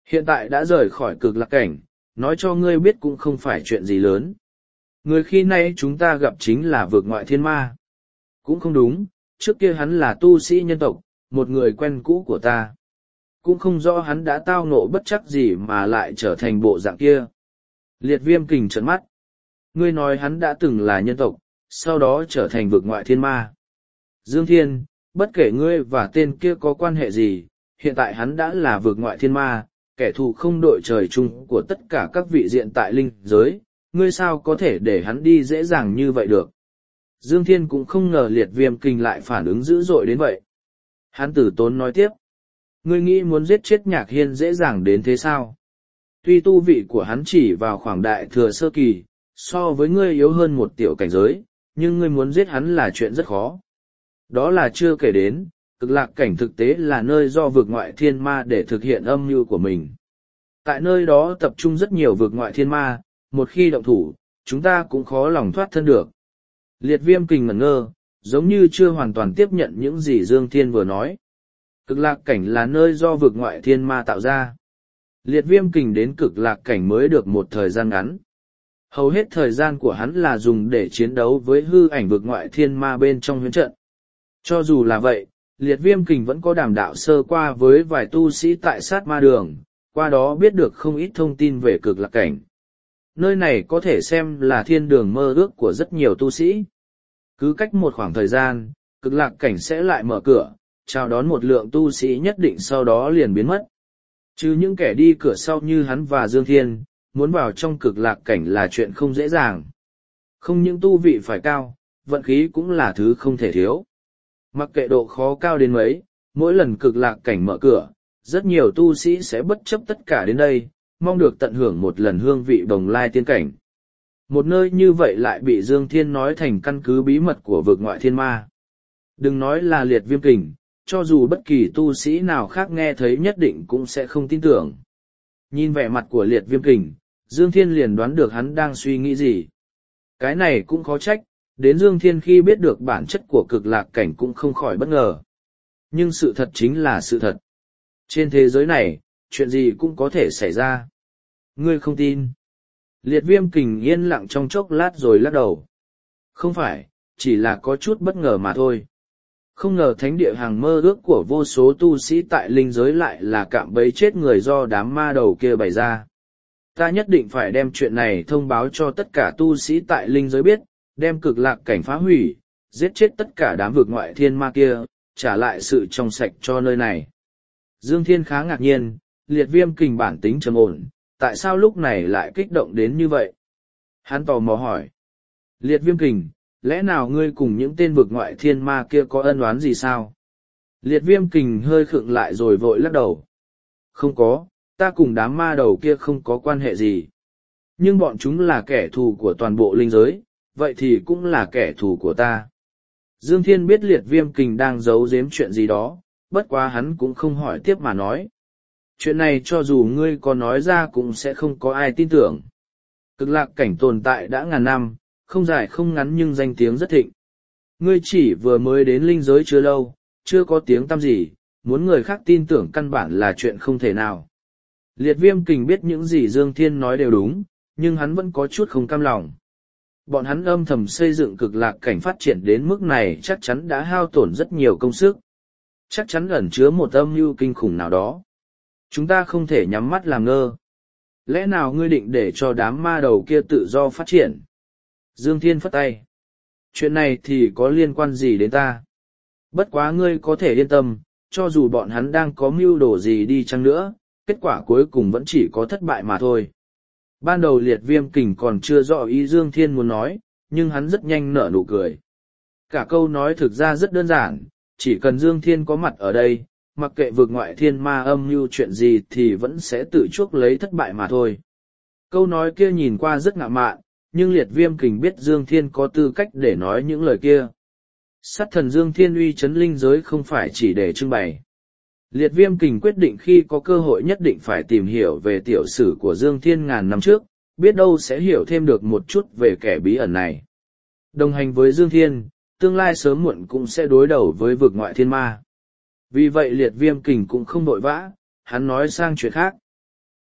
Hiện tại đã rời khỏi cực lạc cảnh, nói cho ngươi biết cũng không phải chuyện gì lớn. Người khi nay chúng ta gặp chính là vượt ngoại thiên ma. Cũng không đúng, trước kia hắn là tu sĩ nhân tộc, một người quen cũ của ta. Cũng không rõ hắn đã tao ngộ bất chắc gì mà lại trở thành bộ dạng kia. Liệt Viêm Kình trợn mắt. Ngươi nói hắn đã từng là nhân tộc, sau đó trở thành vực ngoại thiên ma. Dương Thiên, bất kể ngươi và tên kia có quan hệ gì, hiện tại hắn đã là vực ngoại thiên ma, kẻ thù không đội trời chung của tất cả các vị diện tại linh giới, ngươi sao có thể để hắn đi dễ dàng như vậy được. Dương Thiên cũng không ngờ Liệt Viêm Kình lại phản ứng dữ dội đến vậy. Hắn tử tốn nói tiếp. Ngươi nghĩ muốn giết chết Nhạc Hiên dễ dàng đến thế sao? Tuy tu vị của hắn chỉ vào khoảng đại thừa sơ kỳ, so với ngươi yếu hơn một tiểu cảnh giới, nhưng ngươi muốn giết hắn là chuyện rất khó. Đó là chưa kể đến, cực lạc cảnh thực tế là nơi do vực ngoại thiên ma để thực hiện âm mưu của mình. Tại nơi đó tập trung rất nhiều vực ngoại thiên ma, một khi động thủ, chúng ta cũng khó lòng thoát thân được. Liệt Viêm Kình ngẩn ngơ, giống như chưa hoàn toàn tiếp nhận những gì Dương Thiên vừa nói. Cực lạc cảnh là nơi do vực ngoại thiên ma tạo ra. Liệt Viêm Kình đến cực lạc cảnh mới được một thời gian ngắn. Hầu hết thời gian của hắn là dùng để chiến đấu với hư ảnh vực ngoại thiên ma bên trong huyễn trận. Cho dù là vậy, Liệt Viêm Kình vẫn có đàm đạo sơ qua với vài tu sĩ tại sát ma đường, qua đó biết được không ít thông tin về cực lạc cảnh. Nơi này có thể xem là thiên đường mơ ước của rất nhiều tu sĩ. Cứ cách một khoảng thời gian, cực lạc cảnh sẽ lại mở cửa, chào đón một lượng tu sĩ nhất định sau đó liền biến mất. Chứ những kẻ đi cửa sau như hắn và Dương Thiên, muốn vào trong cực lạc cảnh là chuyện không dễ dàng. Không những tu vị phải cao, vận khí cũng là thứ không thể thiếu. Mặc kệ độ khó cao đến mấy, mỗi lần cực lạc cảnh mở cửa, rất nhiều tu sĩ sẽ bất chấp tất cả đến đây, mong được tận hưởng một lần hương vị bồng lai tiên cảnh. Một nơi như vậy lại bị Dương Thiên nói thành căn cứ bí mật của vực ngoại thiên ma. Đừng nói là Liệt Viêm Kình, cho dù bất kỳ tu sĩ nào khác nghe thấy nhất định cũng sẽ không tin tưởng. Nhìn vẻ mặt của Liệt Viêm Kình, Dương Thiên liền đoán được hắn đang suy nghĩ gì. Cái này cũng khó trách, đến Dương Thiên khi biết được bản chất của cực lạc cảnh cũng không khỏi bất ngờ. Nhưng sự thật chính là sự thật. Trên thế giới này, chuyện gì cũng có thể xảy ra. Ngươi không tin. Liệt Viêm Kình yên lặng trong chốc lát rồi lắc đầu. Không phải, chỉ là có chút bất ngờ mà thôi. Không ngờ thánh địa hàng mơ ước của vô số tu sĩ tại linh giới lại là cạm bẫy chết người do đám ma đầu kia bày ra. Ta nhất định phải đem chuyện này thông báo cho tất cả tu sĩ tại linh giới biết, đem cực lạc cảnh phá hủy, giết chết tất cả đám vực ngoại thiên ma kia, trả lại sự trong sạch cho nơi này. Dương Thiên khá ngạc nhiên, Liệt Viêm Kình bản tính trầm ổn, tại sao lúc này lại kích động đến như vậy? Hắn tò mò hỏi. Liệt Viêm Kình, lẽ nào ngươi cùng những tên vực ngoại thiên ma kia có ân oán gì sao? Liệt Viêm Kình hơi khựng lại rồi vội lắc đầu. Không có, ta cùng đám ma đầu kia không có quan hệ gì. Nhưng bọn chúng là kẻ thù của toàn bộ linh giới, vậy thì cũng là kẻ thù của ta. Dương Thiên biết Liệt Viêm Kình đang giấu giếm chuyện gì đó, bất quá hắn cũng không hỏi tiếp mà nói. Chuyện này cho dù ngươi có nói ra cũng sẽ không có ai tin tưởng. Cực lạc cảnh tồn tại đã ngàn năm, không dài không ngắn nhưng danh tiếng rất thịnh. Ngươi chỉ vừa mới đến linh giới chưa lâu, chưa có tiếng tăm gì, muốn người khác tin tưởng căn bản là chuyện không thể nào. Liệt Viêm Kình biết những gì Dương Thiên nói đều đúng, nhưng hắn vẫn có chút không cam lòng. Bọn hắn âm thầm xây dựng cực lạc cảnh phát triển đến mức này chắc chắn đã hao tổn rất nhiều công sức. Chắc chắn ẩn chứa một âm mưu kinh khủng nào đó. Chúng ta không thể nhắm mắt làm ngơ. Lẽ nào ngươi định để cho đám ma đầu kia tự do phát triển? Dương Thiên phất tay. Chuyện này thì có liên quan gì đến ta? Bất quá ngươi có thể yên tâm, cho dù bọn hắn đang có mưu đồ gì đi chăng nữa, kết quả cuối cùng vẫn chỉ có thất bại mà thôi. Ban đầu Liệt Viêm Kình còn chưa rõ ý Dương Thiên muốn nói, nhưng hắn rất nhanh nở nụ cười. Cả câu nói thực ra rất đơn giản, chỉ cần Dương Thiên có mặt ở đây, mặc kệ vực ngoại thiên ma âm mưu chuyện gì thì vẫn sẽ tự chuốc lấy thất bại mà thôi. Câu nói kia nhìn qua rất ngạo mạn, nhưng Liệt Viêm Kình biết Dương Thiên có tư cách để nói những lời kia. Sát thần Dương Thiên uy chấn linh giới không phải chỉ để trưng bày. Liệt Viêm Kình quyết định khi có cơ hội nhất định phải tìm hiểu về tiểu sử của Dương Thiên ngàn năm trước, biết đâu sẽ hiểu thêm được một chút về kẻ bí ẩn này. Đồng hành với Dương Thiên, tương lai sớm muộn cũng sẽ đối đầu với vực ngoại thiên ma. Vì vậy Liệt Viêm Kình cũng không vội vã, hắn nói sang chuyện khác.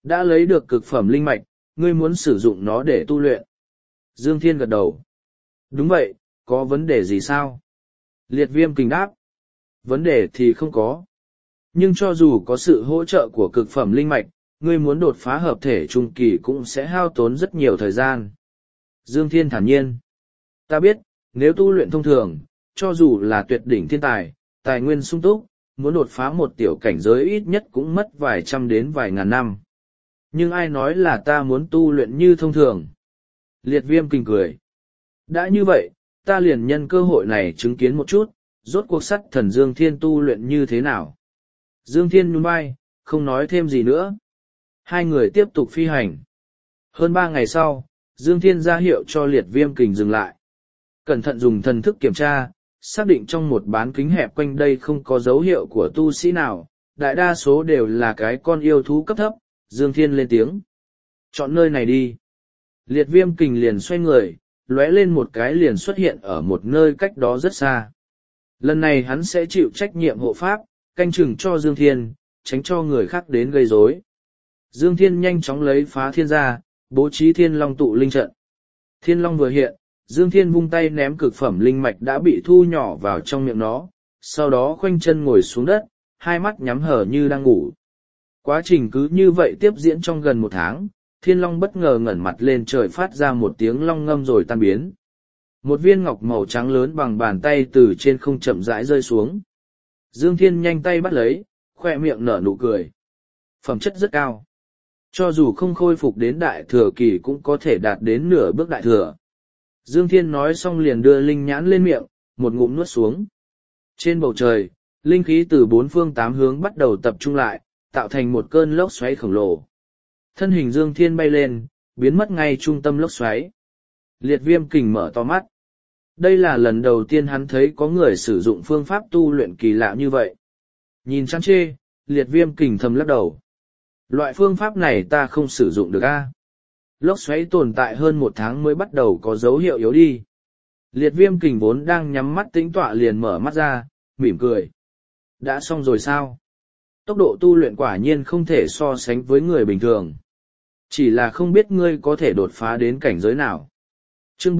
Đã lấy được cực phẩm linh mạch, ngươi muốn sử dụng nó để tu luyện. Dương Thiên gật đầu. Đúng vậy, có vấn đề gì sao? Liệt Viêm Kình đáp. Vấn đề thì không có. Nhưng cho dù có sự hỗ trợ của cực phẩm linh mạch, ngươi muốn đột phá hợp thể trung kỳ cũng sẽ hao tốn rất nhiều thời gian. Dương Thiên thản nhiên. Ta biết, nếu tu luyện thông thường, cho dù là tuyệt đỉnh thiên tài, tài nguyên sung túc, muốn đột phá một tiểu cảnh giới ít nhất cũng mất vài trăm đến vài ngàn năm. Nhưng ai nói là ta muốn tu luyện như thông thường? Liệt Viêm Kình cười. Đã như vậy, ta liền nhân cơ hội này chứng kiến một chút, rốt cuộc sắt thần Dương Thiên tu luyện như thế nào. Dương Thiên nhún vai, không nói thêm gì nữa. Hai người tiếp tục phi hành. Hơn 3 ngày sau, Dương Thiên ra hiệu cho Liệt Viêm Kình dừng lại. Cẩn thận dùng thần thức kiểm tra, xác định trong một bán kính hẹp quanh đây không có dấu hiệu của tu sĩ nào, đại đa số đều là cái con yêu thú cấp thấp. Dương Thiên lên tiếng. Chọn nơi này đi. Liệt Viêm Kình liền xoay người, lóe lên một cái liền xuất hiện ở một nơi cách đó rất xa. Lần này hắn sẽ chịu trách nhiệm hộ pháp, canh chừng cho Dương Thiên, tránh cho người khác đến gây rối. Dương Thiên nhanh chóng lấy phá thiên ra, bố trí thiên long tụ linh trận. Thiên long vừa hiện, Dương Thiên vung tay ném cực phẩm linh mạch đã bị thu nhỏ vào trong miệng nó, sau đó khoanh chân ngồi xuống đất, hai mắt nhắm hở như đang ngủ. Quá trình cứ như vậy tiếp diễn trong gần 1 tháng, thiên long bất ngờ ngẩng mặt lên trời phát ra một tiếng long ngâm rồi tan biến. Một viên ngọc màu trắng lớn bằng bàn tay từ trên không chậm rãi rơi xuống. Dương Thiên nhanh tay bắt lấy, khoe miệng nở nụ cười. Phẩm chất rất cao. Cho dù không khôi phục đến đại thừa kỳ cũng có thể đạt đến nửa bước đại thừa. Dương Thiên nói xong liền đưa linh nhãn lên miệng, một ngụm nuốt xuống. Trên bầu trời, linh khí từ 4 phương 8 hướng bắt đầu tập trung lại, tạo thành một cơn lốc xoáy khổng lồ. Thân hình Dương Thiên bay lên, biến mất ngay trung tâm lốc xoáy. Liệt Viêm Kình mở to mắt. Đây là lần đầu tiên hắn thấy có người sử dụng phương pháp tu luyện kỳ lạ như vậy. Nhìn chán chê, Liệt Viêm Kình thầm lắc đầu. Loại phương pháp này ta không sử dụng được a. Lốc xoáy tồn tại hơn 1 tháng mới bắt đầu có dấu hiệu yếu đi. Liệt Viêm Kình vốn đang nhắm mắt tĩnh tọa liền mở mắt ra, mỉm cười. Đã xong rồi sao? Tốc độ tu luyện quả nhiên không thể so sánh với người bình thường. Chỉ là không biết ngươi có thể đột phá đến cảnh giới nào. Chương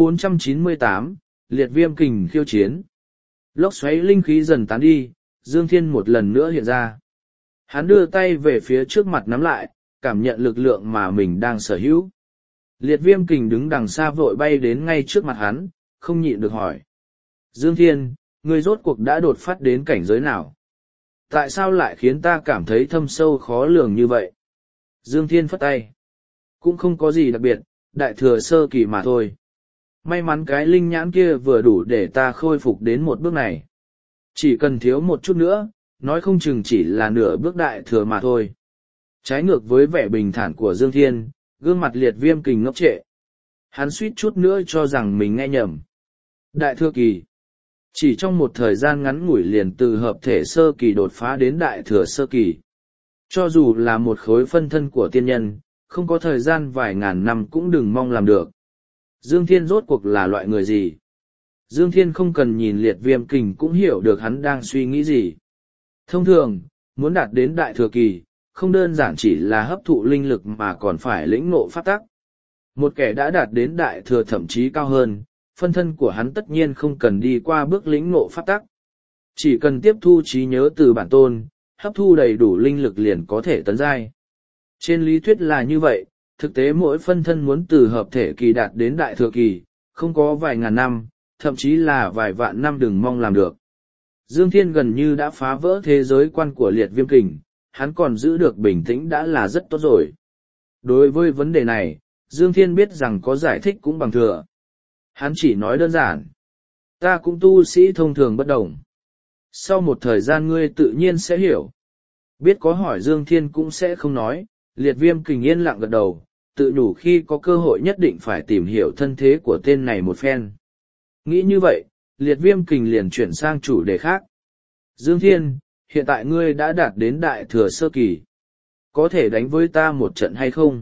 498, Liệt Viêm Kình khiêu chiến. Lốc xoáy linh khí dần tán đi, Dương Thiên một lần nữa hiện ra. Hắn đưa tay về phía trước mặt nắm lại, cảm nhận lực lượng mà mình đang sở hữu. Liệt Viêm Kình đứng đằng xa vội bay đến ngay trước mặt hắn, không nhịn được hỏi. Dương Thiên, ngươi rốt cuộc đã đột phát đến cảnh giới nào? Tại sao lại khiến ta cảm thấy thâm sâu khó lường như vậy? Dương Thiên phất tay. Cũng không có gì đặc biệt, đại thừa sơ kỳ mà thôi. May mắn cái linh nhãn kia vừa đủ để ta khôi phục đến một bước này. Chỉ cần thiếu một chút nữa, nói không chừng chỉ là nửa bước đại thừa mà thôi. Trái ngược với vẻ bình thản của Dương Thiên, gương mặt Liệt Viêm Kình ngốc trệ. Hắn suýt chút nữa cho rằng mình nghe nhầm. Đại thừa kỳ. Chỉ trong một thời gian ngắn ngủi liền từ hợp thể sơ kỳ đột phá đến đại thừa sơ kỳ. Cho dù là một khối phân thân của tiên nhân, không có thời gian vài ngàn năm cũng đừng mong làm được. Dương Thiên rốt cuộc là loại người gì? Dương Thiên không cần nhìn Liệt Viêm Kình cũng hiểu được hắn đang suy nghĩ gì. Thông thường, muốn đạt đến đại thừa kỳ, không đơn giản chỉ là hấp thụ linh lực mà còn phải lĩnh ngộ pháp tắc. Một kẻ đã đạt đến đại thừa thậm chí cao hơn, phân thân của hắn tất nhiên không cần đi qua bước lĩnh ngộ pháp tắc. Chỉ cần tiếp thu trí nhớ từ bản tôn, hấp thu đầy đủ linh lực liền có thể tấn giai. Trên lý thuyết là như vậy, thực tế mỗi phân thân muốn từ hợp thể kỳ đạt đến đại thừa kỳ, không có vài ngàn năm, thậm chí là vài vạn năm đừng mong làm được. Dương Thiên gần như đã phá vỡ thế giới quan của Liệt Viêm Kình, hắn còn giữ được bình tĩnh đã là rất tốt rồi. Đối với vấn đề này, Dương Thiên biết rằng có giải thích cũng bằng thừa. Hắn chỉ nói đơn giản. Ta cũng tu sĩ thông thường bất đồng. Sau một thời gian ngươi tự nhiên sẽ hiểu. Biết có hỏi Dương Thiên cũng sẽ không nói, Liệt Viêm Kình yên lặng gật đầu, tự nhủ khi có cơ hội nhất định phải tìm hiểu thân thế của tên này một phen. Nghĩ như vậy, Liệt Viêm Kình liền chuyển sang chủ đề khác. Dương Thiên, hiện tại ngươi đã đạt đến đại thừa sơ kỳ. Có thể đánh với ta một trận hay không?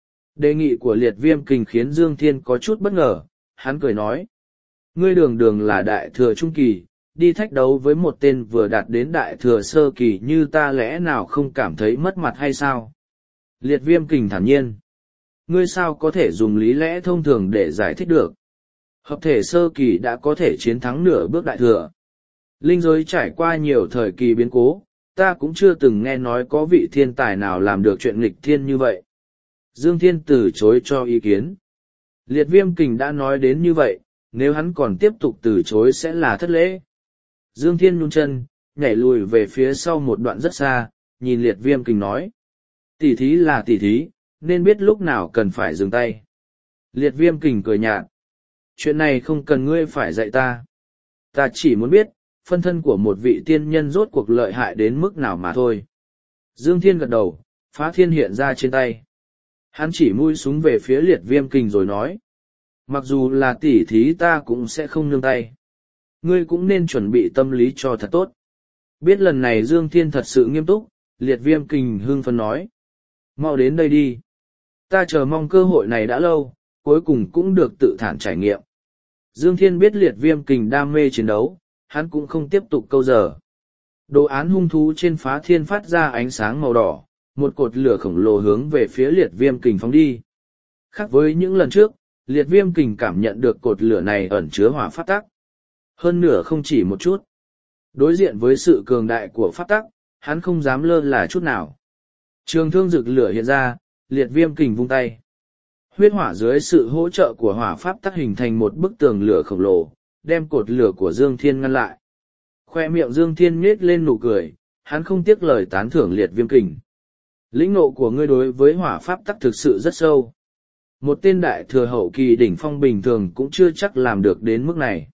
Đề nghị của Liệt Viêm Kình khiến Dương Thiên có chút bất ngờ, hắn cười nói. Ngươi đường đường là đại thừa trung kỳ, đi thách đấu với một tên vừa đạt đến đại thừa sơ kỳ như ta lẽ nào không cảm thấy mất mặt hay sao? Liệt Viêm Kình thản nhiên. Ngươi sao có thể dùng lý lẽ thông thường để giải thích được? Hợp thể sơ kỳ đã có thể chiến thắng nửa bước đại thừa. Linh giới trải qua nhiều thời kỳ biến cố, ta cũng chưa từng nghe nói có vị thiên tài nào làm được chuyện nghịch thiên như vậy. Dương Thiên từ chối cho ý kiến. Liệt Viêm Kình đã nói đến như vậy, nếu hắn còn tiếp tục từ chối sẽ là thất lễ. Dương Thiên nhún chân, nhảy lùi về phía sau một đoạn rất xa, nhìn Liệt Viêm Kình nói. Tỉ thí là tỉ thí, nên biết lúc nào cần phải dừng tay. Liệt Viêm Kình cười nhạt. Chuyện này không cần ngươi phải dạy ta. Ta chỉ muốn biết, phân thân của một vị tiên nhân rốt cuộc lợi hại đến mức nào mà thôi. Dương Thiên gật đầu, phá thiên hiện ra trên tay. Hắn chỉ mũi súng về phía Liệt Viêm Kình rồi nói. Mặc dù là tỉ thí ta cũng sẽ không nương tay. Ngươi cũng nên chuẩn bị tâm lý cho thật tốt. Biết lần này Dương Thiên thật sự nghiêm túc, Liệt Viêm Kình hưng phấn nói. Mau đến đây đi. Ta chờ mong cơ hội này đã lâu, cuối cùng cũng được tự thản trải nghiệm. Dương Thiên biết Liệt Viêm Kình đam mê chiến đấu, hắn cũng không tiếp tục câu giờ. Đồ án hung thú trên phá thiên phát ra ánh sáng màu đỏ, một cột lửa khổng lồ hướng về phía Liệt Viêm Kình phóng đi. Khác với những lần trước, Liệt Viêm Kình cảm nhận được cột lửa này ẩn chứa hỏa pháp tắc. Hơn nửa không chỉ một chút. Đối diện với sự cường đại của pháp tắc, hắn không dám lơ là chút nào. Trường thương rực lửa hiện ra, Liệt Viêm Kình vung tay. Huyết hỏa dưới sự hỗ trợ của hỏa pháp tắc hình thành một bức tường lửa khổng lồ, đem cột lửa của Dương Thiên ngăn lại. Khoe miệng Dương Thiên nhếch lên nụ cười, hắn không tiếc lời tán thưởng Liệt Viêm Kình. Lĩnh ngộ của ngươi đối với hỏa pháp tắc thực sự rất sâu. Một tên đại thừa hậu kỳ đỉnh phong bình thường cũng chưa chắc làm được đến mức này.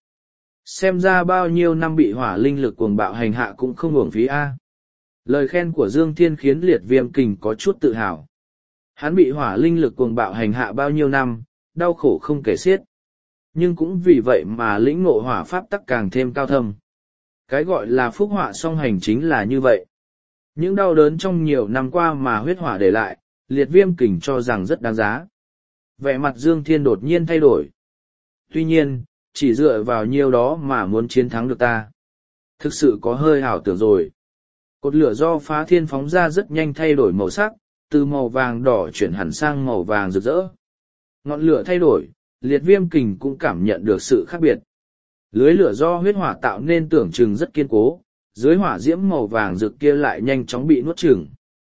Xem ra bao nhiêu năm bị hỏa linh lực cuồng bạo hành hạ cũng không uổng phí a. Lời khen của Dương Thiên khiến Liệt Viêm Kình có chút tự hào. Hắn bị hỏa linh lực cuồng bạo hành hạ bao nhiêu năm, đau khổ không kể xiết. Nhưng cũng vì vậy mà lĩnh ngộ hỏa pháp tắc càng thêm cao thâm. Cái gọi là phúc họa song hành chính là như vậy. Những đau đớn trong nhiều năm qua mà huyết hỏa để lại, Liệt Viêm Kình cho rằng rất đáng giá. Vẻ mặt Dương Thiên đột nhiên thay đổi. Tuy nhiên, chỉ dựa vào nhiêu đó mà muốn chiến thắng được ta. Thực sự có hơi ảo tưởng rồi. Cột lửa do phá thiên phóng ra rất nhanh thay đổi màu sắc, từ màu vàng đỏ chuyển hẳn sang màu vàng rực rỡ. Ngọn lửa thay đổi, Liệt Viêm Kình cũng cảm nhận được sự khác biệt. Lưới lửa do huyết hỏa tạo nên tưởng chừng rất kiên cố, dưới hỏa diễm màu vàng rực kia lại nhanh chóng bị nuốt chửng.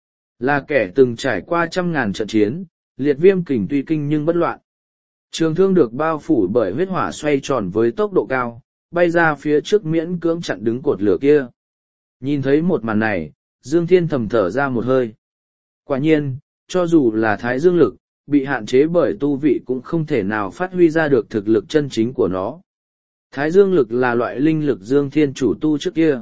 Là kẻ từng trải qua trăm ngàn trận chiến, Liệt Viêm Kình tuy kinh nhưng bất loạn. Trường thương được bao phủ bởi huyết hỏa xoay tròn với tốc độ cao, bay ra phía trước miễn cưỡng chặn đứng cột lửa kia. Nhìn thấy một màn này, Dương Thiên thầm thở ra một hơi. Quả nhiên, cho dù là thái dương lực, bị hạn chế bởi tu vị cũng không thể nào phát huy ra được thực lực chân chính của nó. Thái dương lực là loại linh lực Dương Thiên chủ tu trước kia.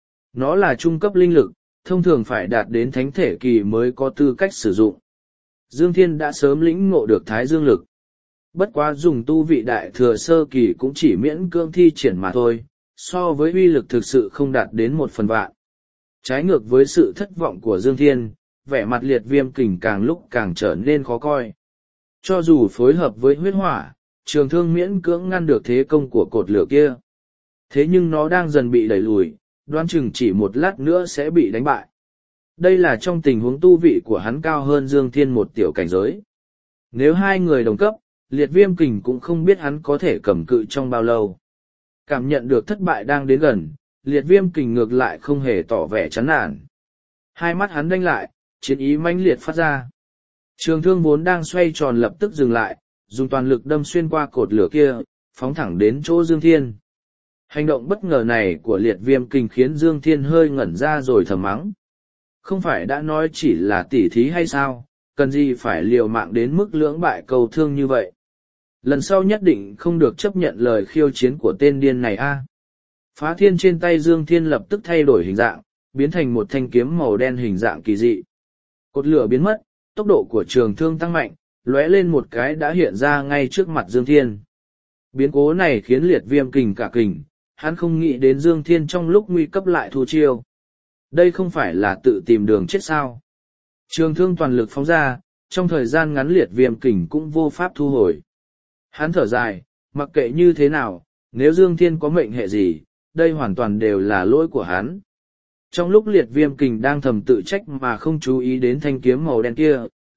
Nó là trung cấp linh lực, thông thường phải đạt đến thánh thể kỳ mới có tư cách sử dụng. Dương Thiên đã sớm lĩnh ngộ được thái dương lực. Bất quá dùng tu vị đại thừa sơ kỳ cũng chỉ miễn cưỡng thi triển mà thôi, so với uy lực thực sự không đạt đến 1/1000. Trái ngược với sự thất vọng của Dương Thiên, vẻ mặt Liệt Viêm Kình càng lúc càng trở nên khó coi. Cho dù phối hợp với huyết hỏa, trường thương miễn cưỡng ngăn được thế công của cột lửa kia. Thế nhưng nó đang dần bị đẩy lùi, đoán chừng chỉ một lát nữa sẽ bị đánh bại. Đây là trong tình huống tu vị của hắn cao hơn Dương Thiên một tiểu cảnh giới. Nếu hai người đồng cấp, Liệt Viêm Kình cũng không biết hắn có thể cầm cự trong bao lâu. Cảm nhận được thất bại đang đến gần, Liệt Viêm Kình ngược lại không hề tỏ vẻ chán nản. Hai mắt hắn đanh lại, chiến ý mãnh liệt phát ra. Trường thương vốn đang xoay tròn lập tức dừng lại, dùng toàn lực đâm xuyên qua cột lửa kia, phóng thẳng đến chỗ Dương Thiên. Hành động bất ngờ này của Liệt Viêm Kình khiến Dương Thiên hơi ngẩn ra rồi thầm mắng. Không phải đã nói chỉ là tỉ thí hay sao, cần gì phải liều mạng đến mức lưỡng bại cầu thương như vậy. Lần sau nhất định không được chấp nhận lời khiêu chiến của tên điên này a. Phá thiên trên tay Dương Thiên lập tức thay đổi hình dạng, biến thành một thanh kiếm màu đen hình dạng kỳ dị. Cột lửa biến mất, tốc độ của trường thương tăng mạnh, lóe lên một cái đã hiện ra ngay trước mặt Dương Thiên. Biến cố này khiến Liệt Viêm Kình cả kinh, hắn không nghĩ đến Dương Thiên trong lúc nguy cấp lại thu chiêu. Đây không phải là tự tìm đường chết sao. Trường thương toàn lực phóng ra, trong thời gian ngắn Liệt Viêm Kình cũng vô pháp thu hồi. Hắn thở dài, mặc kệ như thế nào, nếu Dương Thiên có mệnh hệ gì, đây hoàn toàn đều là lỗi của hắn. Trong lúc Liệt Viêm Kình đang thầm tự trách mà không chú ý đến thanh kiếm màu đen kia,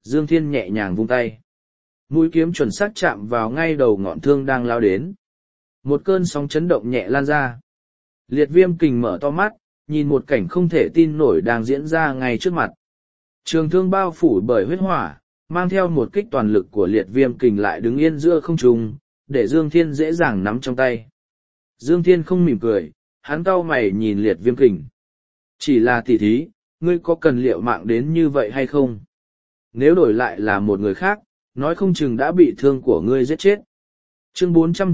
Dương Thiên nhẹ nhàng vung tay. Mũi kiếm chuẩn xác chạm vào ngay đầu ngọn thương đang lao đến. Một cơn sóng chấn động nhẹ lan ra. Liệt Viêm Kình mở to mắt, nhìn một cảnh không thể tin nổi đang diễn ra ngay trước mặt. Trường thương bao phủ bởi huyết hỏa, mang theo một kích toàn lực của Liệt Viêm Kình lại đứng yên giữa không trung, để Dương Thiên dễ dàng nắm trong tay. Dương Thiên không mỉm cười, hắn cau mày nhìn Liệt Viêm Kình. Chỉ là tỉ thí, ngươi có cần liệu mạng đến như vậy hay không? Nếu đổi lại là một người khác, nói không chừng đã bị thương của ngươi giết chết. Chương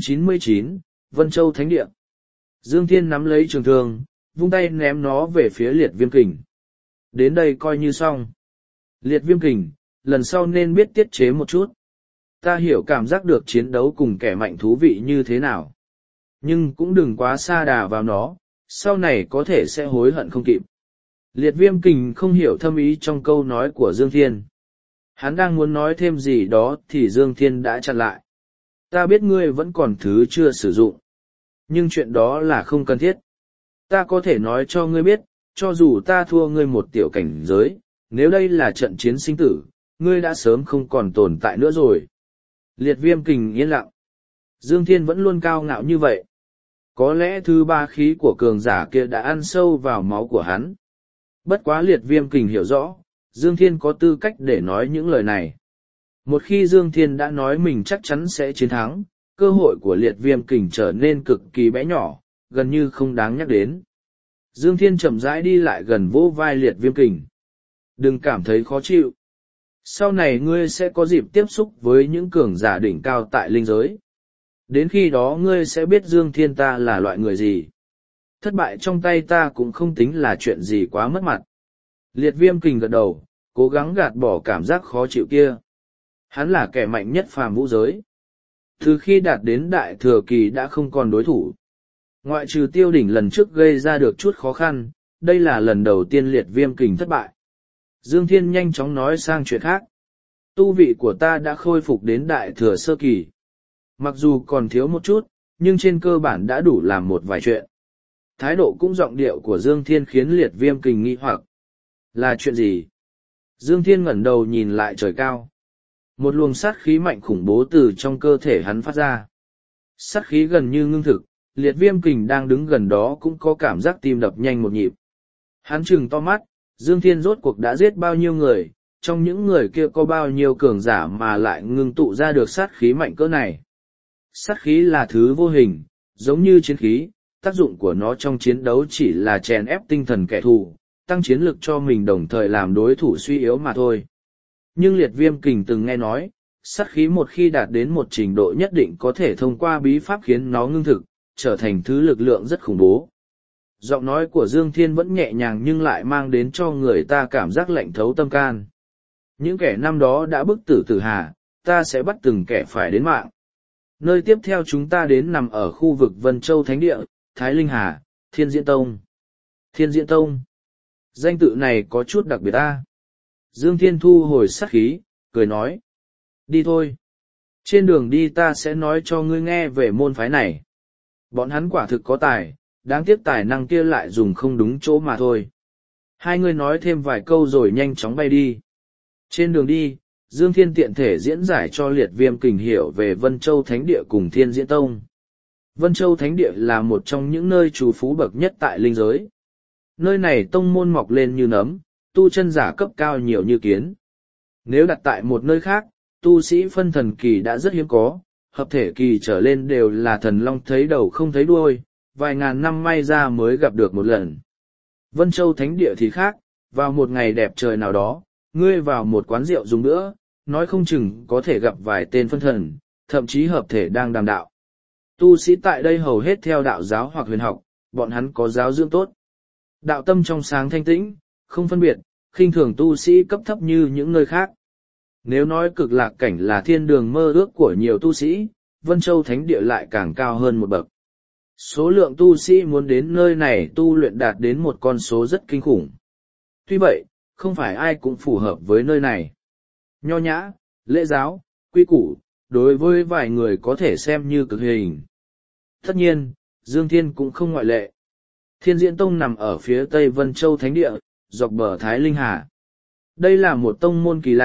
499, Vân Châu Thánh Địa. Dương Thiên nắm lấy trường thương, vung tay ném nó về phía Liệt Viêm Kình. Đến đây coi như xong. Liệt Viêm Kình, lần sau nên biết tiết chế một chút. Ta hiểu cảm giác được chiến đấu cùng kẻ mạnh thú vị như thế nào. Nhưng cũng đừng quá sa đà vào nó, sau này có thể sẽ hối hận không kịp. Liệt Viêm Kình không hiểu thâm ý trong câu nói của Dương Thiên. Hắn đang muốn nói thêm gì đó thì Dương Thiên đã chặn lại. Ta biết ngươi vẫn còn thứ chưa sử dụng. Nhưng chuyện đó là không cần thiết. Ta có thể nói cho ngươi biết, cho dù ta thua ngươi một tiểu cảnh giới, nếu đây là trận chiến sinh tử, ngươi đã sớm không còn tồn tại nữa rồi. Liệt Viêm Kình yên lặng. Dương Thiên vẫn luôn cao ngạo như vậy. Có lẽ thứ ba khí của cường giả kia đã ăn sâu vào máu của hắn. Bất quá Liệt Viêm Kình hiểu rõ, Dương Thiên có tư cách để nói những lời này. Một khi Dương Thiên đã nói mình chắc chắn sẽ chiến thắng, cơ hội của Liệt Viêm Kình trở nên cực kỳ bé nhỏ, gần như không đáng nhắc đến. Dương Thiên chậm rãi đi lại gần vỗ vai Liệt Viêm Kình. Đừng cảm thấy khó chịu. Sau này ngươi sẽ có dịp tiếp xúc với những cường giả đỉnh cao tại linh giới. Đến khi đó ngươi sẽ biết Dương Thiên ta là loại người gì. Thất bại trong tay ta cũng không tính là chuyện gì quá mất mặt. Liệt Viêm Kình gật đầu, cố gắng gạt bỏ cảm giác khó chịu kia. Hắn là kẻ mạnh nhất phàm vũ giới. Từ khi đạt đến đại thừa kỳ đã không còn đối thủ. Ngoại trừ Tiêu Đỉnh lần trước gây ra được chút khó khăn, đây là lần đầu tiên Liệt Viêm Kình thất bại. Dương Thiên nhanh chóng nói sang chuyện khác. Tu vị của ta đã khôi phục đến đại thừa sơ kỳ. Mặc dù còn thiếu một chút, nhưng trên cơ bản đã đủ làm một vài chuyện. Thái độ cũng giọng điệu của Dương Thiên khiến Liệt Viêm Kình nghi hoặc. Là chuyện gì? Dương Thiên ngẩng đầu nhìn lại trời cao. Một luồng sát khí mạnh khủng bố từ trong cơ thể hắn phát ra. Sát khí gần như ngưng thực, Liệt Viêm Kình đang đứng gần đó cũng có cảm giác tim đập nhanh một nhịp. Hắn trừng to mắt, Dương Thiên rốt cuộc đã giết bao nhiêu người, trong những người kia có bao nhiêu cường giả mà lại ngưng tụ ra được sát khí mạnh cỡ này. Sát khí là thứ vô hình, giống như chiến khí, tác dụng của nó trong chiến đấu chỉ là chèn ép tinh thần kẻ thù, tăng chiến lực cho mình đồng thời làm đối thủ suy yếu mà thôi. Nhưng Liệt Viêm Kình từng nghe nói, sát khí một khi đạt đến một trình độ nhất định có thể thông qua bí pháp khiến nó ngưng thực, trở thành thứ lực lượng rất khủng bố. Giọng nói của Dương Thiên vẫn nhẹ nhàng nhưng lại mang đến cho người ta cảm giác lạnh thấu tâm can. Những kẻ năm đó đã bức tử Tử Hà, ta sẽ bắt từng kẻ phải đến mạng. Nơi tiếp theo chúng ta đến nằm ở khu vực Vân Châu Thánh Địa, Thái Linh Hà, Thiên Diễn Tông. Thiên Diễn Tông. Danh tự này có chút đặc biệt ta. Dương Thiên thu hồi sát khí, cười nói. Đi thôi. Trên đường đi ta sẽ nói cho ngươi nghe về môn phái này. Bọn hắn quả thực có tài, đáng tiếc tài năng kia lại dùng không đúng chỗ mà thôi. Hai người nói thêm vài câu rồi nhanh chóng bay đi. Trên đường đi, Dương Thiên tiện thể diễn giải cho Liệt Viêm Kình hiểu về Vân Châu Thánh Địa cùng Thiên Diễn Tông. Vân Châu Thánh Địa là một trong những nơi trù phú bậc nhất tại linh giới. Nơi này tông môn mọc lên như nấm, tu chân giả cấp cao nhiều như kiến. Nếu đặt tại một nơi khác, tu sĩ phân thần kỳ đã rất hiếm có, hợp thể kỳ trở lên đều là thần long thấy đầu không thấy đuôi, vài ngàn năm may ra mới gặp được một lần. Vân Châu Thánh Địa thì khác, vào một ngày đẹp trời nào đó, ngươi vào một quán rượu dùng bữa, nói không chừng có thể gặp vài tên phân thần, thậm chí hợp thể đang đàm đạo. Tu sĩ tại đây hầu hết theo đạo giáo hoặc huyền học, bọn hắn có giáo dưỡng tốt. Đạo tâm trong sáng thanh tĩnh, không phân biệt, khinh thường tu sĩ cấp thấp như những nơi khác. Nếu nói cực lạc cảnh là thiên đường mơ ước của nhiều tu sĩ, Vân Châu Thánh Địa lại càng cao hơn một bậc. Số lượng tu sĩ muốn đến nơi này tu luyện đạt đến một con số rất kinh khủng. Tuy vậy, không phải ai cũng phù hợp với nơi này. Nho nhã, lễ giáo, quy củ, đối với vài người có thể xem như cực hình. Tất nhiên, Dương Thiên cũng không ngoại lệ. Thiên Diễn Tông nằm ở phía tây Vân Châu Thánh Địa, dọc bờ Thái Linh Hà. Đây là một tông môn kỳ lạ,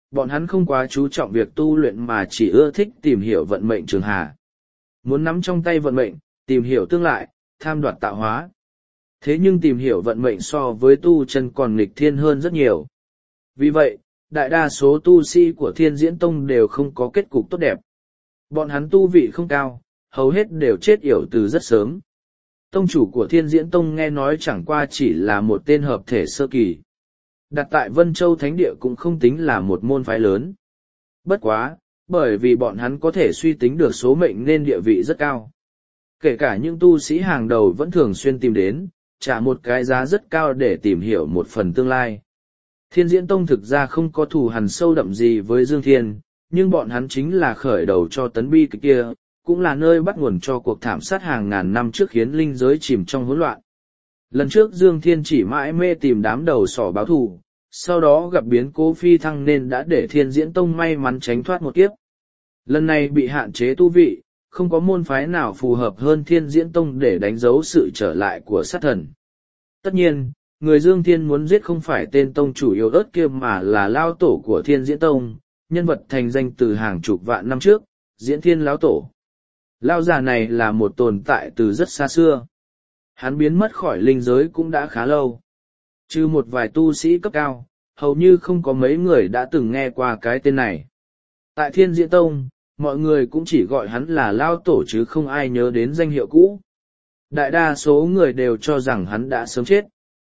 bọn hắn không quá chú trọng việc tu luyện mà chỉ ưa thích tìm hiểu vận mệnh trường hà. Muốn nắm trong tay vận mệnh, tìm hiểu tương lai, tham đoạt tạo hóa. Thế nhưng tìm hiểu vận mệnh so với tu chân còn nghịch thiên hơn rất nhiều. Vì vậy, đại đa số tu sĩ của Thiên Diễn Tông đều không có kết cục tốt đẹp. Bọn hắn tu vị không cao, hầu hết đều chết yểu từ rất sớm. Tông chủ của Thiên Diễn Tông nghe nói chẳng qua chỉ là một tên hợp thể sơ kỳ. Đặt tại Vân Châu Thánh Địa cũng không tính là một môn phái lớn. Bất quá, bởi vì bọn hắn có thể suy tính được số mệnh nên địa vị rất cao. Kể cả những tu sĩ hàng đầu vẫn thường xuyên tìm đến, trả một cái giá rất cao để tìm hiểu một phần tương lai. Thiên Diễn Tông thực ra không có thù hằn sâu đậm gì với Dương Thiên, nhưng bọn hắn chính là khởi đầu cho tấn bi kịch kia, cũng là nơi bắt nguồn cho cuộc thảm sát hàng ngàn năm trước khiến linh giới chìm trong hỗn loạn. Lần trước Dương Thiên chỉ mãi mê tìm đám đầu sỏ báo thù, sau đó gặp biến cố phi thăng nên đã để Thiên Diễn Tông may mắn tránh thoát một kiếp. Lần này bị hạn chế tu vị, không có môn phái nào phù hợp hơn Thiên Diễn Tông để đánh dấu sự trở lại của sát thần. Tất nhiên, người Dương Thiên muốn giết không phải tên tông chủ yếu ớt kia mà là lao tổ của Thiên Diễn Tông, nhân vật thành danh từ hàng chục vạn năm trước, Diễn Thiên lão tổ. Lao già này là một tồn tại từ rất xa xưa. Hắn biến mất khỏi linh giới cũng đã khá lâu. Trừ một vài tu sĩ cấp cao, hầu như không có mấy người đã từng nghe qua cái tên này. Tại Thiên Diễn Tông, mọi người cũng chỉ gọi hắn là Lao tổ chứ không ai nhớ đến danh hiệu cũ. Đại đa số người đều cho rằng hắn đã sớm chết.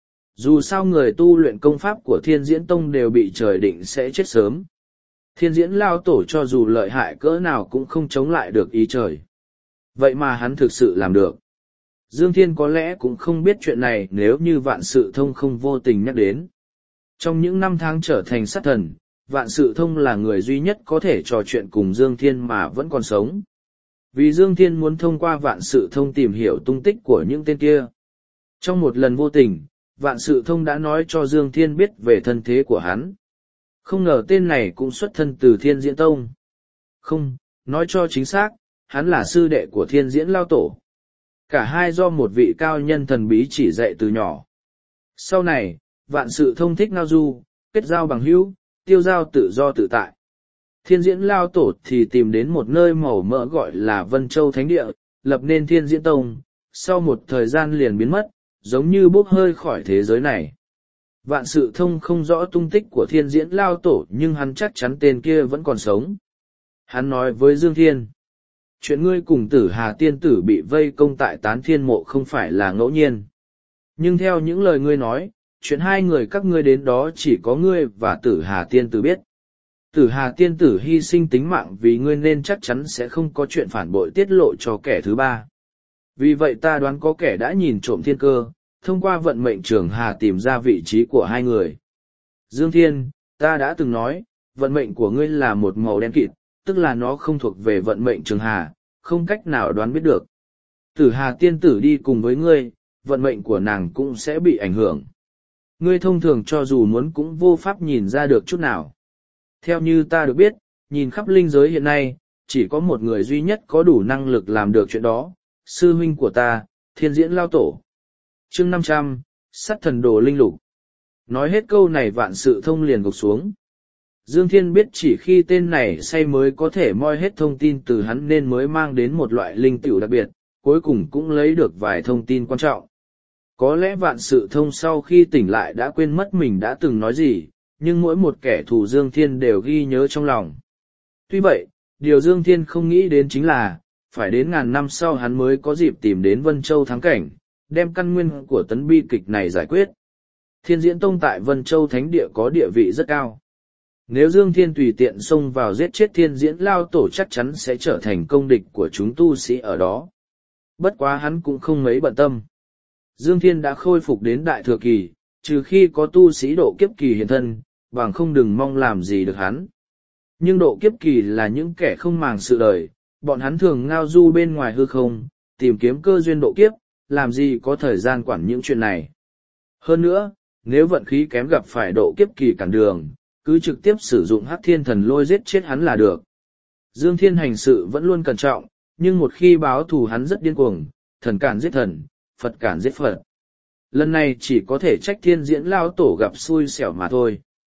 Dù sao người tu luyện công pháp của Thiên Diễn Tông đều bị trời định sẽ chết sớm. Thiên Diễn Lao tổ cho dù lợi hại cỡ nào cũng không chống lại được ý trời. Vậy mà hắn thực sự làm được. Dương Thiên có lẽ cũng không biết chuyện này nếu như Vạn Sự Thông không vô tình nhắc đến. Trong những năm tháng trở thành sát thần, Vạn Sự Thông là người duy nhất có thể trò chuyện cùng Dương Thiên mà vẫn còn sống. Vì Dương Thiên muốn thông qua Vạn Sự Thông tìm hiểu tung tích của những tên kia. Trong một lần vô tình, Vạn Sự Thông đã nói cho Dương Thiên biết về thân thế của hắn. Không ngờ tên này cũng xuất thân từ Thiên Diễn Tông. Không, nói cho chính xác, hắn là sư đệ của Thiên Diễn Lao Tổ. Cả hai do một vị cao nhân thần bí chỉ dạy từ nhỏ. Sau này, Vạn Sự Thông thích ngao du, kết giao bằng hữu, tiêu giao tự do tự tại. Thiên Diễn Lao Tổ thì tìm đến một nơi màu mỡ gọi là Vân Châu Thánh Địa, lập nên Thiên Diễn Tông, sau một thời gian liền biến mất, giống như bốc hơi khỏi thế giới này. Vạn Sự Thông không rõ tung tích của Thiên Diễn Lao Tổ nhưng hắn chắc chắn tên kia vẫn còn sống. Hắn nói với Dương Thiên, chuyện ngươi cùng Tử Hà Tiên Tử bị vây công tại Tán Thiên Mộ không phải là ngẫu nhiên. Nhưng theo những lời ngươi nói, chuyện hai người các ngươi đến đó chỉ có ngươi và Tử Hà Tiên Tử biết. Tử Hà Tiên Tử hy sinh tính mạng vì ngươi nên chắc chắn sẽ không có chuyện phản bội tiết lộ cho kẻ thứ ba. Vì vậy ta đoán có kẻ đã nhìn trộm thiên cơ, thông qua vận mệnh trường hà tìm ra vị trí của hai người. Dương Thiên, ta đã từng nói, vận mệnh của ngươi là một màu đen kịt, tức là nó không thuộc về vận mệnh trường hà, không cách nào đoán biết được. Tử Hà Tiên Tử đi cùng với ngươi, vận mệnh của nàng cũng sẽ bị ảnh hưởng. Ngươi thông thường cho dù muốn cũng vô pháp nhìn ra được chút nào. Theo như ta được biết, nhìn khắp linh giới hiện nay, chỉ có một người duy nhất có đủ năng lực làm được chuyện đó, sư huynh của ta, Thiên Diễn Lao Tổ. Chương 500, Sắt Thần Đồ Linh Lục. Nói hết câu này Vạn Sự Thông liền gục xuống. Dương Thiên biết chỉ khi tên này say mới có thể moi hết thông tin từ hắn nên mới mang đến một loại linh tựu đặc biệt, cuối cùng cũng lấy được vài thông tin quan trọng. Có lẽ Vạn Sự Thông sau khi tỉnh lại đã quên mất mình đã từng nói gì, nhưng mỗi một kẻ thù Dương Thiên đều ghi nhớ trong lòng. Tuy vậy, điều Dương Thiên không nghĩ đến chính là, phải đến ngàn năm sau hắn mới có dịp tìm đến Vân Châu Thắng Cảnh, đem căn nguyên của tấn bi kịch này giải quyết. Thiên Diễn Tông tại Vân Châu Thánh Địa có địa vị rất cao. Nếu Dương Thiên tùy tiện xông vào giết chết Thiên Diễn Lao Tổ chắc chắn sẽ trở thành công địch của chúng tu sĩ ở đó. Bất quá hắn cũng không mấy bận tâm. Dương Thiên đã khôi phục đến Đại Thừa Kỳ, trừ khi có tu sĩ độ kiếp kỳ hiện thân, bằng không đừng mong làm gì được hắn. Nhưng độ kiếp kỳ là những kẻ không màng sự đời, bọn hắn thường ngao du bên ngoài hư không, tìm kiếm cơ duyên độ kiếp, làm gì có thời gian quản những chuyện này. Hơn nữa, nếu vận khí kém gặp phải độ kiếp kỳ cản đường, cứ trực tiếp sử dụng Hắc Thiên Thần Lôi giết chết hắn là được. Dương Thiên hành sự vẫn luôn cẩn trọng, nhưng một khi báo thù hắn rất điên cuồng, thần cản giết thần, Phật cản giết Phật. Lần này chỉ có thể trách Thiên Diễn Lao Tổ gặp xui xẻo mà thôi.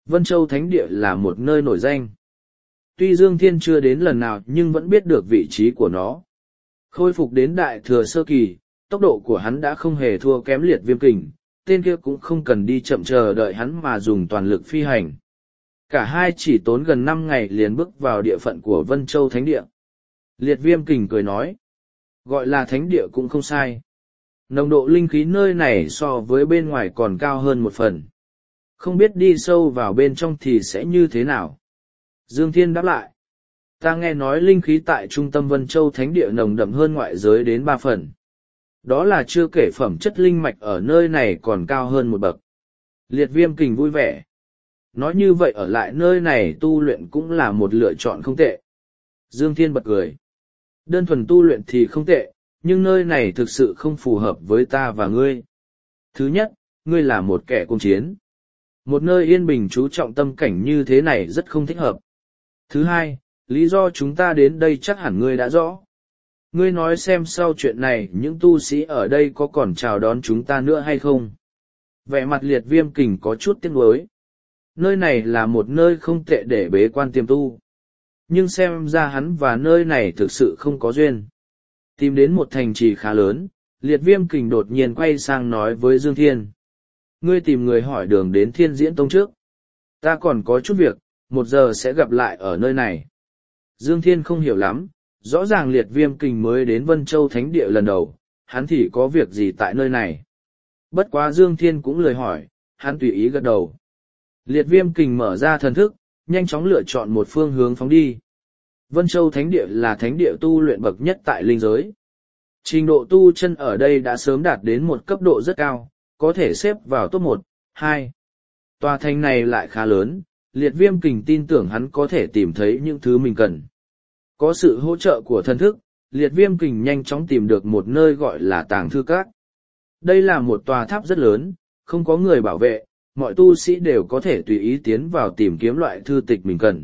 Vân Châu Thánh Địa là một nơi nổi danh. Tuy Dương Thiên chưa đến lần nào nhưng vẫn biết được vị trí của nó. Khôi phục đến đại thừa sơ kỳ, tốc độ của hắn đã không hề thua kém Liệt Viêm Kình, tên kia cũng không cần đi chậm chờ đợi hắn mà dùng toàn lực phi hành. Cả hai chỉ tốn gần 5 ngày liền bước vào địa phận của Vân Châu Thánh Địa. Liệt Viêm Kình cười nói, gọi là Thánh Địa cũng không sai. Nồng độ linh khí nơi này so với bên ngoài còn cao hơn một phần. Không biết đi sâu vào bên trong thì sẽ như thế nào. Dương Thiên đáp lại, ta nghe nói linh khí tại trung tâm Vân Châu Thánh Địa nồng đậm hơn ngoại giới đến 3 phần. Đó là chưa kể phẩm chất linh mạch ở nơi này còn cao hơn một bậc. Liệt Viêm Kình vui vẻ. Nói như vậy ở lại nơi này tu luyện cũng là một lựa chọn không tệ. Dương Thiên bật cười. Đơn thuần tu luyện thì không tệ, nhưng nơi này thực sự không phù hợp với ta và ngươi. Thứ nhất, ngươi là một kẻ cung chiến. Một nơi yên bình chú trọng tâm cảnh như thế này rất không thích hợp. Thứ hai, lý do chúng ta đến đây chắc hẳn ngươi đã rõ. Ngươi nói xem sau chuyện này những tu sĩ ở đây có còn chào đón chúng ta nữa hay không? Vẻ mặt Liệt Viêm Kình có chút tiếc nuối. Nơi này là một nơi không tệ để bế quan tiềm tu. Nhưng xem ra hắn và nơi này thực sự không có duyên. Tìm đến một thành trì khá lớn, Liệt Viêm Kình đột nhiên quay sang nói với Dương Thiên. Ngươi tìm người hỏi đường đến Thiên Diễn Tông trước. Ta còn có chút việc, 1 giờ sẽ gặp lại ở nơi này. Dương Thiên không hiểu lắm, rõ ràng Liệt Viêm Kình mới đến Vân Châu Thánh Địa lần đầu, hắn thì có việc gì tại nơi này. Bất quá Dương Thiên cũng lười hỏi, hắn tùy ý gật đầu. Liệt Viêm Kình mở ra thần thức, nhanh chóng lựa chọn một phương hướng phóng đi. Vân Châu Thánh Địa là thánh địa tu luyện bậc nhất tại linh giới. Trình độ tu chân ở đây đã sớm đạt đến một cấp độ rất cao, có thể xếp vào top 1, 2. Tòa thành này lại khá lớn, Liệt Viêm Kình tin tưởng hắn có thể tìm thấy những thứ mình cần. Có sự hỗ trợ của thần thức, Liệt Viêm Kình nhanh chóng tìm được một nơi gọi là Tàng Thư Các. Đây là một tòa tháp rất lớn, không có người bảo vệ, mọi tu sĩ đều có thể tùy ý tiến vào tìm kiếm loại thư tịch mình cần.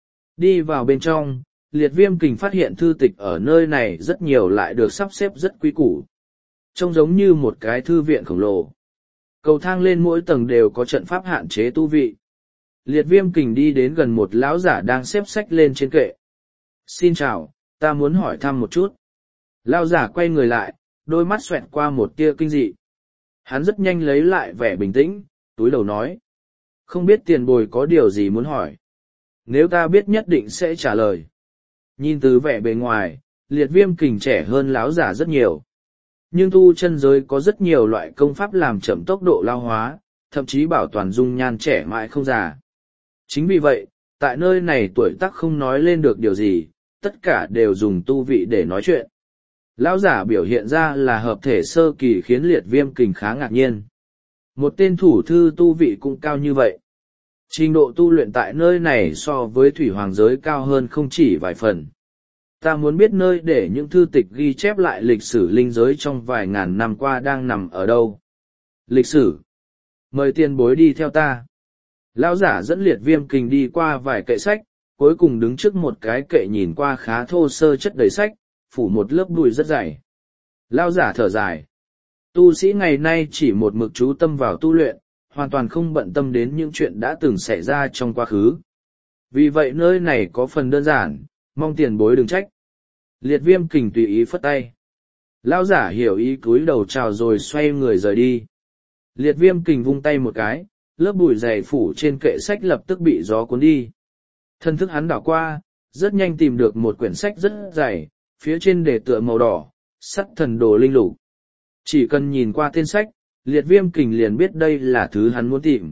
Đi vào bên trong, Liệt Viêm Kình phát hiện thư tịch ở nơi này rất nhiều lại được sắp xếp rất quý củ. Trông giống như một cái thư viện khổng lồ. Cầu thang lên mỗi tầng đều có trận pháp hạn chế tu vị. Liệt Viêm Kình đi đến gần một lão giả đang xếp sách lên trên kệ. Xin chào, ta muốn hỏi thăm một chút. Lão giả quay người lại, đôi mắt xoẹt qua một tia kinh dị. Hắn rất nhanh lấy lại vẻ bình tĩnh, túi đầu nói. Không biết tiền bồi có điều gì muốn hỏi. Nếu ta biết nhất định sẽ trả lời. Nhìn từ vẻ bề ngoài, Liệt Viêm Kình trẻ hơn lão giả rất nhiều. Nhưng tu chân giới có rất nhiều loại công pháp làm chậm tốc độ lao hóa, thậm chí bảo toàn dung nhan trẻ mãi không già. Chính vì vậy, tại nơi này tuổi tác không nói lên được điều gì, tất cả đều dùng tu vị để nói chuyện. Lão giả biểu hiện ra là hợp thể sơ kỳ khiến Liệt Viêm Kình khá ngạc nhiên. Một tên thủ thư tu vị cũng cao như vậy. Trình độ tu luyện tại nơi này so với thủy hoàng giới cao hơn không chỉ vài phần. Ta muốn biết nơi để những thư tịch ghi chép lại lịch sử linh giới trong vài ngàn năm qua đang nằm ở đâu. Lịch sử. Mời tiền bối đi theo ta. Lão giả dẫn Liệt Viêm Kình đi qua vài kệ sách, cuối cùng đứng trước một cái kệ nhìn qua khá thô sơ chất đầy sách, phủ một lớp bụi rất dày. Lão giả thở dài. Tu sĩ ngày nay chỉ một mực chú tâm vào tu luyện, hoàn toàn không bận tâm đến những chuyện đã từng xảy ra trong quá khứ. Vì vậy nơi này có phần đơn giản, mong tiền bối đừng trách. Liệt Viêm Kình tùy ý phất tay. Lão giả hiểu ý cúi đầu chào rồi xoay người rời đi. Liệt Viêm Kình vung tay một cái, lớp bụi dày phủ trên kệ sách lập tức bị gió cuốn đi. Thân thức hắn đảo qua, rất nhanh tìm được một quyển sách rất dày, phía trên đề tựa màu đỏ, Sắt Thần Đồ Linh Lục. Chỉ cần nhìn qua tên sách, Liệt Viêm Kình liền biết đây là thứ hắn muốn tìm.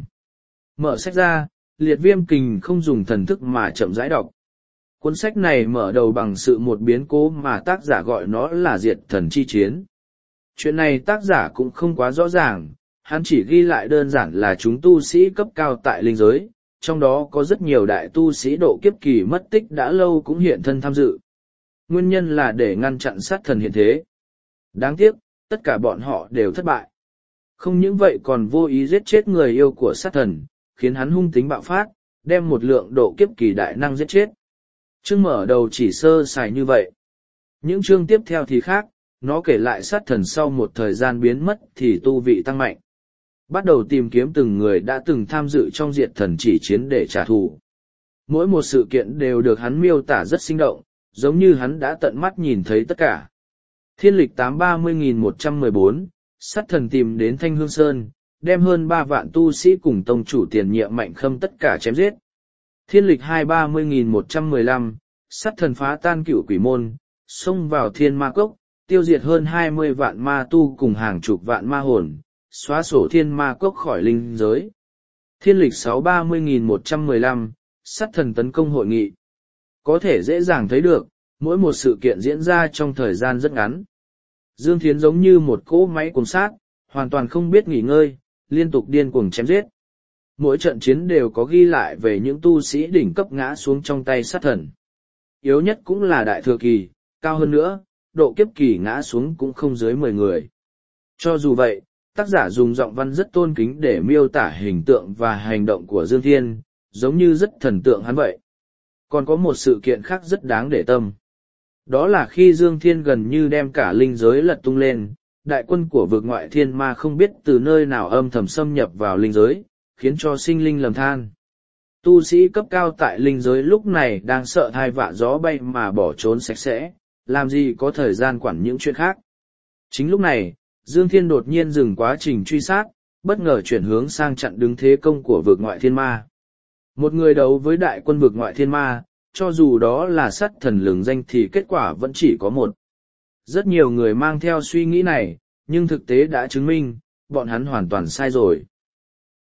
Mở sách ra, Liệt Viêm Kình không dùng thần thức mà chậm rãi đọc. Cuốn sách này mở đầu bằng sự một biến cố mà tác giả gọi nó là diệt thần chi chiến. Chuyện này tác giả cũng không quá rõ ràng, hắn chỉ ghi lại đơn giản là chúng tu sĩ cấp cao tại linh giới, trong đó có rất nhiều đại tu sĩ độ kiếp kỳ mất tích đã lâu cũng hiện thân tham dự. Nguyên nhân là để ngăn chặn sát thần hiện thế. Đáng tiếc, tất cả bọn họ đều thất bại. Không những vậy còn vô ý giết chết người yêu của sát thần, khiến hắn hung tính bạo phát, đem một lượng độ kiếp kỳ đại năng giết chết. Chương mở đầu chỉ sơ sài như vậy. Những chương tiếp theo thì khác, nó kể lại sát thần sau một thời gian biến mất thì tu vị tăng mạnh. bắt đầu tìm kiếm từng người đã từng tham dự trong diệt thần chỉ chiến để trả thù. Mỗi một sự kiện đều được hắn miêu tả rất sinh động, giống như hắn đã tận mắt nhìn thấy tất cả. Thiên lịch 830.114, sát thần tìm đến Thanh Hương Sơn, đem hơn 3 vạn tu sĩ cùng tông chủ tiền nhiệm Mạnh Khâm tất cả chém giết. Thiên lịch 230.115, sát thần phá tan cựu quỷ môn, xông vào thiên ma cốc, tiêu diệt hơn 20 vạn ma tu cùng hàng chục vạn ma hồn, xóa sổ thiên ma cốc khỏi linh giới. Thiên lịch 630.115, sát thần tấn công hội nghị. Có thể dễ dàng thấy được, mỗi một sự kiện diễn ra trong thời gian rất ngắn. Dương Thiến giống như một cỗ máy cuồng sát, hoàn toàn không biết nghỉ ngơi, liên tục điên cuồng chém giết. Mỗi trận chiến đều có ghi lại về những tu sĩ đỉnh cấp ngã xuống trong tay sát thần. Yếu nhất cũng là đại thừa kỳ, cao hơn nữa, độ kiếp kỳ ngã xuống cũng không dưới 10 người. Cho dù vậy, tác giả dùng giọng văn rất tôn kính để miêu tả hình tượng và hành động của Dương Thiên, giống như rất thần tượng hắn vậy. Còn có một sự kiện khác rất đáng để tâm. Đó là khi Dương Thiên gần như đem cả linh giới lật tung lên, đại quân của vực ngoại thiên ma không biết từ nơi nào âm thầm xâm nhập vào linh giới, khiến cho sinh linh lầm than. Tu sĩ cấp cao tại linh giới lúc này đang sợ thai vạ gió bay mà bỏ trốn sạch sẽ, làm gì có thời gian quản những chuyện khác. Chính lúc này, Dương Thiên đột nhiên dừng quá trình truy sát, bất ngờ chuyển hướng sang chặn đứng thế công của vực ngoại thiên ma. Một người đấu với đại quân vực ngoại thiên ma, cho dù đó là sát thần lừng danh thì kết quả vẫn chỉ có một. Rất nhiều người mang theo suy nghĩ này, nhưng thực tế đã chứng minh, bọn hắn hoàn toàn sai rồi.